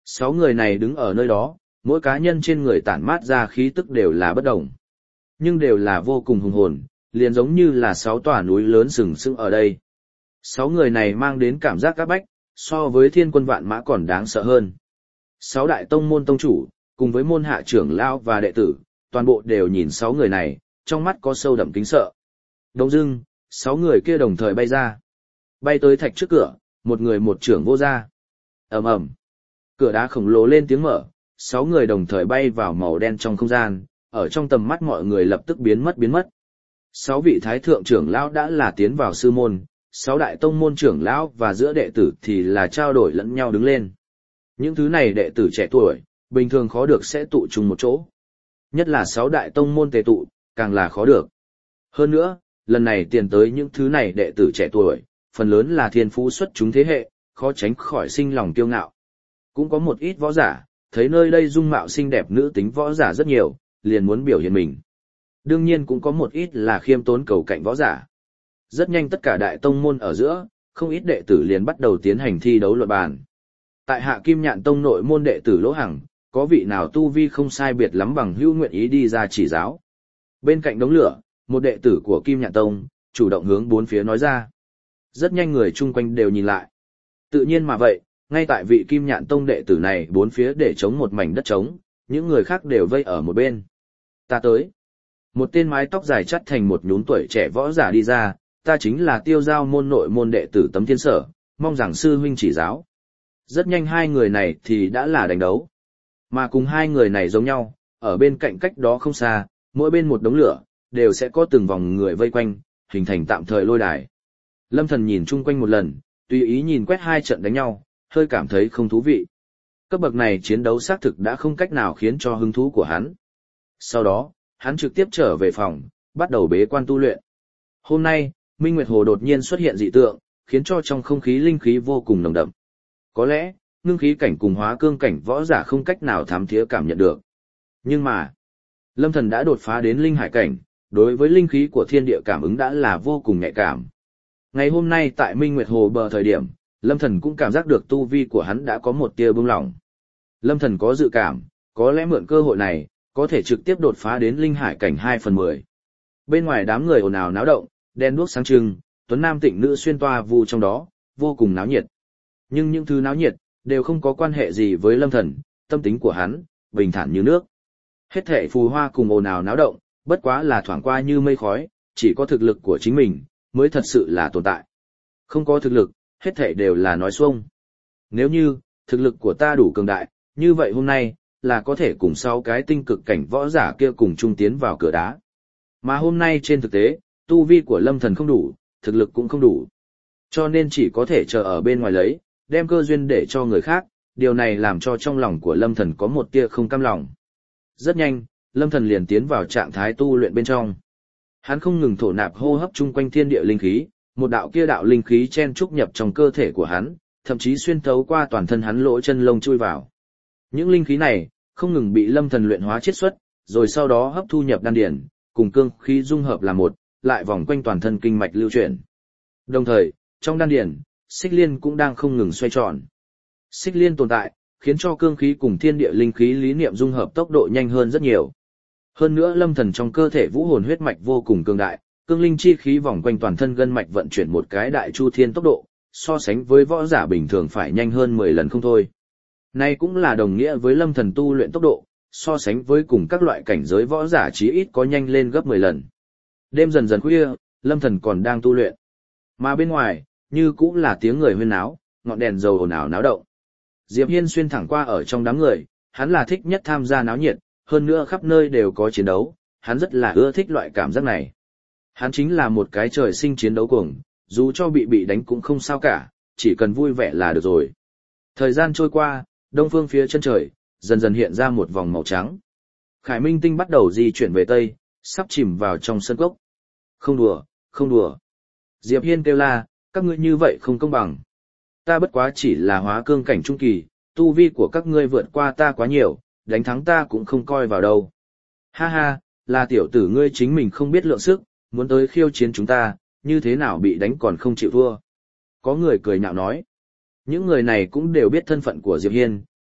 Sáu người này đứng ở nơi đó, mỗi cá nhân trên người tản mát ra khí tức đều là bất đồng. Nhưng đều là vô cùng hùng hồn, liền giống như là sáu tòa núi lớn sừng sững ở đây. Sáu người này mang đến cảm giác các bách, so với thiên quân vạn mã còn đáng sợ hơn. Sáu đại tông môn tông chủ, cùng với môn hạ trưởng lao và đệ tử, toàn bộ đều nhìn sáu người này, trong mắt có sâu đậm kính sợ. Đông dưng, sáu người kia đồng thời bay ra. Bay tới thạch trước cửa, một người một trưởng vô ra. Ầm ầm. Cửa đá khổng lồ lên tiếng mở, sáu người đồng thời bay vào màu đen trong không gian, ở trong tầm mắt mọi người lập tức biến mất biến mất. Sáu vị thái thượng trưởng lão đã là tiến vào sư môn, sáu đại tông môn trưởng lão và giữa đệ tử thì là trao đổi lẫn nhau đứng lên. Những thứ này đệ tử trẻ tuổi, bình thường khó được sẽ tụ chung một chỗ. Nhất là sáu đại tông môn tề tụ, càng là khó được. Hơn nữa, lần này tiền tới những thứ này đệ tử trẻ tuổi, phần lớn là thiên phú xuất chúng thế hệ, khó tránh khỏi sinh lòng kiêu ngạo. Cũng có một ít võ giả, thấy nơi đây dung mạo xinh đẹp nữ tính võ giả rất nhiều, liền muốn biểu hiện mình. Đương nhiên cũng có một ít là khiêm tốn cầu cạnh võ giả. Rất nhanh tất cả đại tông môn ở giữa, không ít đệ tử liền bắt đầu tiến hành thi đấu luận bàn. Tại Hạ Kim Nhạn Tông nội môn đệ tử Lỗ Hằng, có vị nào tu vi không sai biệt lắm bằng hữu nguyện ý đi ra chỉ giáo. Bên cạnh đống lửa, một đệ tử của Kim Nhạn Tông, chủ động hướng bốn phía nói ra. Rất nhanh người chung quanh đều nhìn lại. Tự nhiên mà vậy, ngay tại vị Kim Nhạn Tông đệ tử này bốn phía để chống một mảnh đất trống, những người khác đều vây ở một bên. Ta tới. Một tên mái tóc dài chắt thành một nhún tuổi trẻ võ giả đi ra, ta chính là Tiêu Giao môn nội môn đệ tử Tấm Thiên Sở, mong rằng sư huynh chỉ giáo. Rất nhanh hai người này thì đã là đánh đấu. Mà cùng hai người này giống nhau, ở bên cạnh cách đó không xa, mỗi bên một đống lửa, đều sẽ có từng vòng người vây quanh, hình thành tạm thời lôi đài. Lâm Thần nhìn chung quanh một lần, tùy ý nhìn quét hai trận đánh nhau, hơi cảm thấy không thú vị. Cấp bậc này chiến đấu xác thực đã không cách nào khiến cho hứng thú của hắn. Sau đó, hắn trực tiếp trở về phòng, bắt đầu bế quan tu luyện. Hôm nay, Minh Nguyệt Hồ đột nhiên xuất hiện dị tượng, khiến cho trong không khí linh khí vô cùng nồng đậm. Có lẽ, ngưng khí cảnh cùng hóa cương cảnh võ giả không cách nào thám thía cảm nhận được. Nhưng mà, Lâm Thần đã đột phá đến linh hải cảnh, đối với linh khí của thiên địa cảm ứng đã là vô cùng nhạy cảm. Ngày hôm nay tại Minh Nguyệt Hồ bờ thời điểm, Lâm Thần cũng cảm giác được tu vi của hắn đã có một tia bừng lỏng. Lâm Thần có dự cảm, có lẽ mượn cơ hội này, có thể trực tiếp đột phá đến linh hải cảnh hai phần mười. Bên ngoài đám người ồn ào náo động, đèn đuốc sáng trưng, tuấn nam tịnh nữ xuyên toa vu trong đó, vô cùng náo nhiệt. Nhưng những thứ náo nhiệt, đều không có quan hệ gì với Lâm Thần, tâm tính của hắn, bình thản như nước. Hết thảy phù hoa cùng ồn ào náo động, bất quá là thoảng qua như mây khói, chỉ có thực lực của chính mình, mới thật sự là tồn tại. Không có thực lực, hết thảy đều là nói xuông. Nếu như, thực lực của ta đủ cường đại, như vậy hôm nay, là có thể cùng sáu cái tinh cực cảnh võ giả kia cùng chung tiến vào cửa đá. Mà hôm nay trên thực tế, tu vi của Lâm Thần không đủ, thực lực cũng không đủ. Cho nên chỉ có thể chờ ở bên ngoài lấy, đem cơ duyên để cho người khác, điều này làm cho trong lòng của Lâm Thần có một tia không cam lòng. Rất nhanh, Lâm Thần liền tiến vào trạng thái tu luyện bên trong. Hắn không ngừng thổ nạp hô hấp chung quanh thiên địa linh khí, một đạo kia đạo linh khí chen trúc nhập trong cơ thể của hắn, thậm chí xuyên thấu qua toàn thân hắn lỗ chân lông chui vào. Những linh khí này không ngừng bị Lâm Thần luyện hóa chiết xuất, rồi sau đó hấp thu nhập đan điển, cùng cương khí dung hợp làm một, lại vòng quanh toàn thân kinh mạch lưu chuyển. Đồng thời, trong đan điển, xích liên cũng đang không ngừng xoay tròn. Xích liên tồn tại, khiến cho cương khí cùng thiên địa linh khí lý niệm dung hợp tốc độ nhanh hơn rất nhiều. Hơn nữa Lâm Thần trong cơ thể vũ hồn huyết mạch vô cùng cường đại, cương linh chi khí vòng quanh toàn thân gân mạch vận chuyển một cái đại chu thiên tốc độ, so sánh với võ giả bình thường phải nhanh hơn mười lần không thôi. Này cũng là đồng nghĩa với Lâm Thần tu luyện tốc độ, so sánh với cùng các loại cảnh giới võ giả chí ít có nhanh lên gấp mười lần. Đêm dần dần khuya, Lâm Thần còn đang tu luyện. Mà bên ngoài, như cũng là tiếng người huyên náo, ngọn đèn dầu ồn ào náo động. Diệp Hiên xuyên thẳng qua ở trong đám người, hắn là thích nhất tham gia náo nhiệt, hơn nữa khắp nơi đều có chiến đấu, hắn rất là ưa thích loại cảm giác này. Hắn chính là một cái trời sinh chiến đấu cuồng, dù cho bị bị đánh cũng không sao cả, chỉ cần vui vẻ là được rồi. Thời gian trôi qua, đông phương phía chân trời, dần dần hiện ra một vòng màu trắng. Khải Minh tinh bắt đầu di chuyển về tây, sắp chìm vào trong sân cốc. Không đùa, không đùa. Diệp Hiên kêu la, các ngươi như vậy không công bằng. Ta bất quá chỉ là hóa cương cảnh trung kỳ, tu vi của các ngươi vượt qua ta quá nhiều, đánh thắng ta cũng không coi vào đâu. Ha ha, là tiểu tử ngươi chính mình không biết lượng sức, muốn tới khiêu chiến chúng ta, như thế nào bị đánh còn không chịu thua. Có người cười nhạo nói. Những người này cũng đều biết thân phận của Diệp Hiên,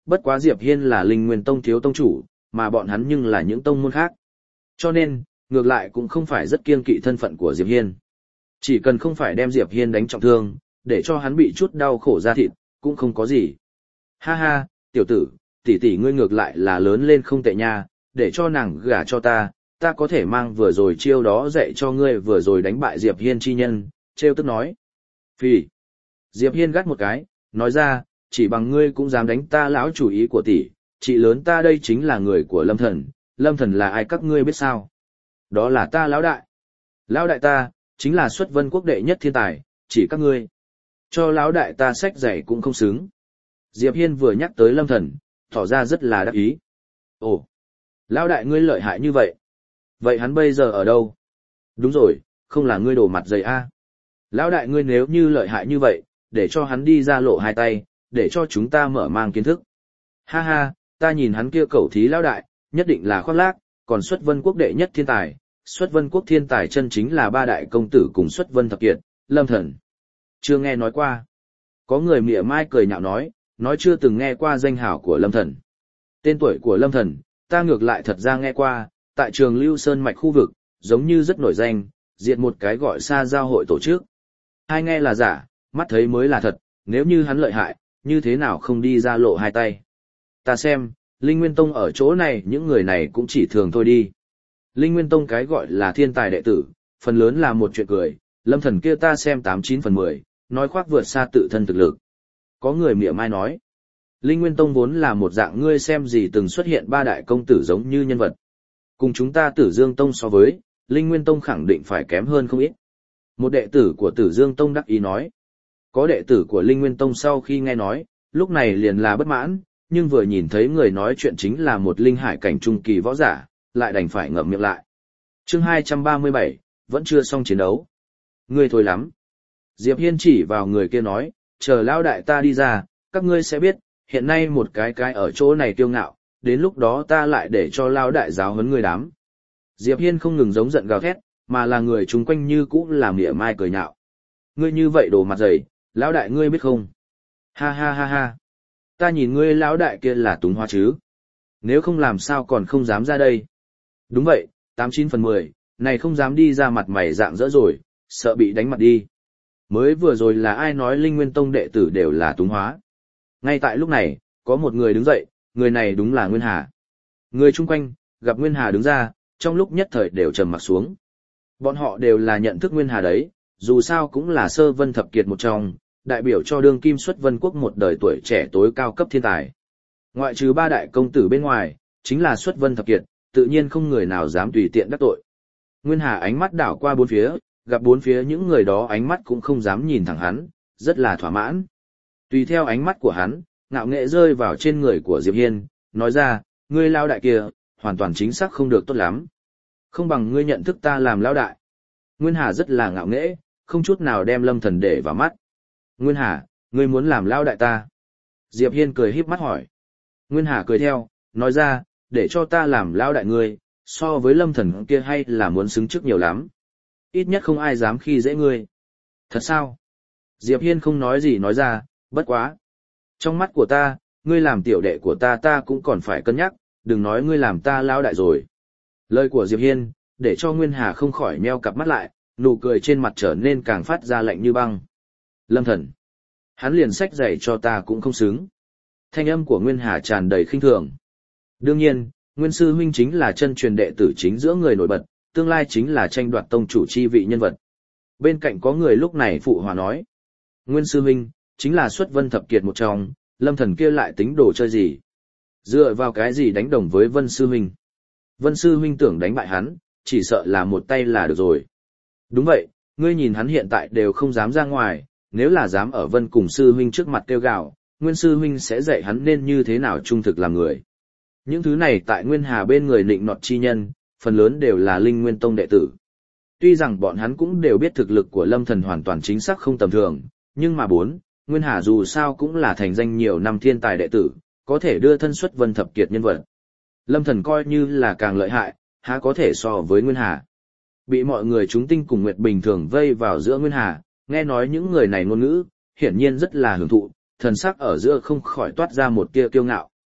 bất quá Diệp Hiên là Linh Nguyên Tông thiếu tông chủ, mà bọn hắn nhưng là những tông môn khác. Cho nên, ngược lại cũng không phải rất kiêng kỵ thân phận của Diệp Hiên. Chỉ cần không phải đem Diệp Hiên đánh trọng thương, để cho hắn bị chút đau khổ da thịt, cũng không có gì. Ha ha, tiểu tử, tỷ tỷ ngươi ngược lại là lớn lên không tệ nha, để cho nàng gả cho ta, ta có thể mang vừa rồi chiêu đó dạy cho ngươi vừa rồi đánh bại Diệp Hiên chi nhân, trêu tức nói. Phì. Diệp Hiên gắt một cái, nói ra, chỉ bằng ngươi cũng dám đánh ta lão chủ ý của tỷ, chị lớn ta đây chính là người của Lâm Thần, Lâm Thần là ai các ngươi biết sao? Đó là ta lão đại. Lão đại ta, chính là xuất vân quốc đệ nhất thiên tài, chỉ các ngươi. Cho lão đại ta sách giày cũng không xứng. Diệp Hiên vừa nhắc tới Lâm Thần, tỏ ra rất là đắc ý. Ồ, lão đại ngươi lợi hại như vậy. Vậy hắn bây giờ ở đâu? Đúng rồi, không là ngươi đổ mặt dày a. Lão đại ngươi nếu như lợi hại như vậy, để cho hắn đi ra lộ hai tay, để cho chúng ta mở mang kiến thức. Ha ha, ta nhìn hắn kia cẩu thí lão đại, nhất định là khoác lác, còn xuất vân quốc đệ nhất thiên tài, xuất vân quốc thiên tài chân chính là ba đại công tử cùng xuất vân thập kiệt, Lâm Thần. Chưa nghe nói qua. Có người mỉa mai cười nhạo nói, nói chưa từng nghe qua danh hào của Lâm Thần. Tên tuổi của Lâm Thần, ta ngược lại thật ra nghe qua, tại trường Lưu Sơn Mạch khu vực, giống như rất nổi danh, diệt một cái gọi xa giao hội tổ chức. Hai nghe là giả, mắt thấy mới là thật, nếu như hắn lợi hại, như thế nào không đi ra lộ hai tay. Ta xem, Linh Nguyên Tông ở chỗ này những người này cũng chỉ thường thôi đi. Linh Nguyên Tông cái gọi là thiên tài đệ tử, phần lớn là một chuyện cười, Lâm Thần kia ta xem tám chín phần mười, nói khoác vượt xa tự thân thực lực. Có người mỉa mai nói, Linh Nguyên Tông vốn là một dạng ngươi xem gì từng xuất hiện ba đại công tử giống như nhân vật. Cùng chúng ta Tử Dương Tông so với, Linh Nguyên Tông khẳng định phải kém hơn không ít. Một đệ tử của Tử Dương Tông đắc ý nói. Có đệ tử của Linh Nguyên Tông sau khi nghe nói, lúc này liền là bất mãn, nhưng vừa nhìn thấy người nói chuyện chính là một linh hải cảnh trung kỳ võ giả, lại đành phải ngậm miệng lại. Chương hai trăm ba mươi bảy, vẫn chưa xong chiến đấu. Ngươi thôi lắm. Diệp Hiên chỉ vào người kia nói, chờ lão đại ta đi ra, các ngươi sẽ biết, hiện nay một cái cái ở chỗ này kiêu ngạo, đến lúc đó ta lại để cho lão đại giáo huấn người đám. Diệp Hiên không ngừng giống giận gào thét, mà là người chung quanh như cũ làm mỉa mai cười nhạo. Ngươi như vậy đồ mặt dày, lão đại ngươi biết không? Ha ha ha ha. Ta nhìn ngươi lão đại kia là túng hoa chứ. Nếu không làm sao còn không dám ra đây. Đúng vậy, tám chín phần mười, này không dám đi ra mặt mày dạng dỡ rồi, sợ bị đánh mặt đi. Mới vừa rồi là ai nói Linh Nguyên Tông đệ tử đều là túng hóa. Ngay tại lúc này, có một người đứng dậy, người này đúng là Nguyên Hà. Người chung quanh, gặp Nguyên Hà đứng ra, trong lúc nhất thời đều trầm mặt xuống. Bọn họ đều là nhận thức Nguyên Hà đấy, dù sao cũng là sơ vân thập kiệt một trong, đại biểu cho đương kim xuất vân quốc một đời tuổi trẻ tối cao cấp thiên tài. Ngoại trừ ba đại công tử bên ngoài, chính là xuất vân thập kiệt, tự nhiên không người nào dám tùy tiện đắc tội. Nguyên Hà ánh mắt đảo qua bốn phía, gặp bốn phía những người đó ánh mắt cũng không dám nhìn thẳng hắn, rất là thỏa mãn. Tùy theo ánh mắt của hắn, ngạo nghệ rơi vào trên người của Diệp Hiên, nói ra, ngươi lao đại kia, hoàn toàn chính xác không được tốt lắm. Không bằng ngươi nhận thức ta làm lao đại. Nguyên Hà rất là ngạo nghễ, không chút nào đem Lâm Thần để vào mắt. Nguyên Hà, ngươi muốn làm lao đại ta? Diệp Hiên cười híp mắt hỏi. Nguyên Hà cười theo, nói ra, để cho ta làm lao đại ngươi, so với Lâm Thần kia hay là muốn xứng trước nhiều lắm. Ít nhất không ai dám khi dễ ngươi. Thật sao? Diệp Hiên không nói gì nói ra, bất quá. Trong mắt của ta, ngươi làm tiểu đệ của ta ta cũng còn phải cân nhắc, đừng nói ngươi làm ta lao đại rồi. Lời của Diệp Hiên, để cho Nguyên Hà không khỏi meo cặp mắt lại, nụ cười trên mặt trở nên càng phát ra lạnh như băng. Lâm Thần, hắn liền sách giày cho ta cũng không xứng. Thanh âm của Nguyên Hà tràn đầy khinh thường. Đương nhiên, Nguyên sư huynh chính là chân truyền đệ tử chính giữa người nổi bật, tương lai chính là tranh đoạt tông chủ chi vị nhân vật. Bên cạnh có người lúc này phụ hòa nói. Nguyên sư huynh, chính là xuất vân thập kiệt một trong, Lâm Thần kia lại tính đồ chơi gì? Dựa vào cái gì đánh đồng với Vân sư huynh? Vân sư huynh tưởng đánh bại hắn, chỉ sợ là một tay là được rồi. Đúng vậy, ngươi nhìn hắn hiện tại đều không dám ra ngoài, nếu là dám ở Vân cùng sư huynh trước mặt kêu gào, Nguyên sư huynh sẽ dạy hắn nên như thế nào trung thực làm người. Những thứ này tại Nguyên Hà bên người nịnh nọt chi nhân, phần lớn đều là Linh Nguyên Tông đệ tử. Tuy rằng bọn hắn cũng đều biết thực lực của Lâm Thần hoàn toàn chính xác không tầm thường, nhưng mà bốn, Nguyên Hà dù sao cũng là thành danh nhiều năm thiên tài đệ tử, có thể đưa thân xuất Vân thập kiệt nhân vật. Lâm Thần coi như là càng lợi hại, há có thể so với Nguyên Hà. Bị mọi người chúng tinh cùng nguyệt bình thường vây vào giữa Nguyên Hà, nghe nói những người này ngôn ngữ, hiển nhiên rất là hưởng thụ, thần sắc ở giữa không khỏi toát ra một tia kiêu ngạo,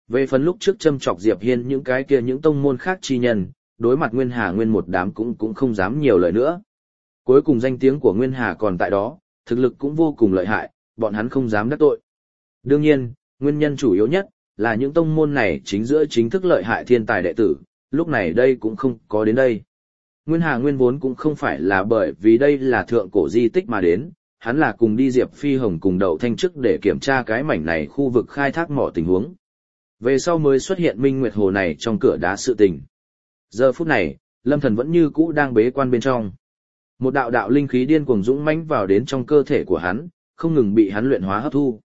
Về phần lúc trước châm chọc Diệp Hiên những cái kia những tông môn khác chi nhân, đối mặt Nguyên Hà Nguyên một đám cũng cũng không dám nhiều lời nữa. Cuối cùng danh tiếng của Nguyên Hà còn tại đó, thực lực cũng vô cùng lợi hại, bọn hắn không dám đắc tội. Đương nhiên, nguyên nhân chủ yếu nhất là những tông môn này chính giữa chính thức lợi hại thiên tài đệ tử, lúc này đây cũng không có đến đây. Nguyên Hà Nguyên vốn cũng không phải là bởi vì đây là thượng cổ di tích mà đến, hắn là cùng đi Diệp Phi Hồng cùng Đậu Thanh trước để kiểm tra cái mảnh này khu vực khai thác mỏ tình huống. Về sau mới xuất hiện Minh Nguyệt Hồ này trong cửa đá sự tình. Giờ phút này, Lâm Thần vẫn như cũ đang bế quan bên trong. Một đạo đạo linh khí điên cuồng dũng mãnh vào đến trong cơ thể của hắn, không ngừng bị hắn luyện hóa hấp thu.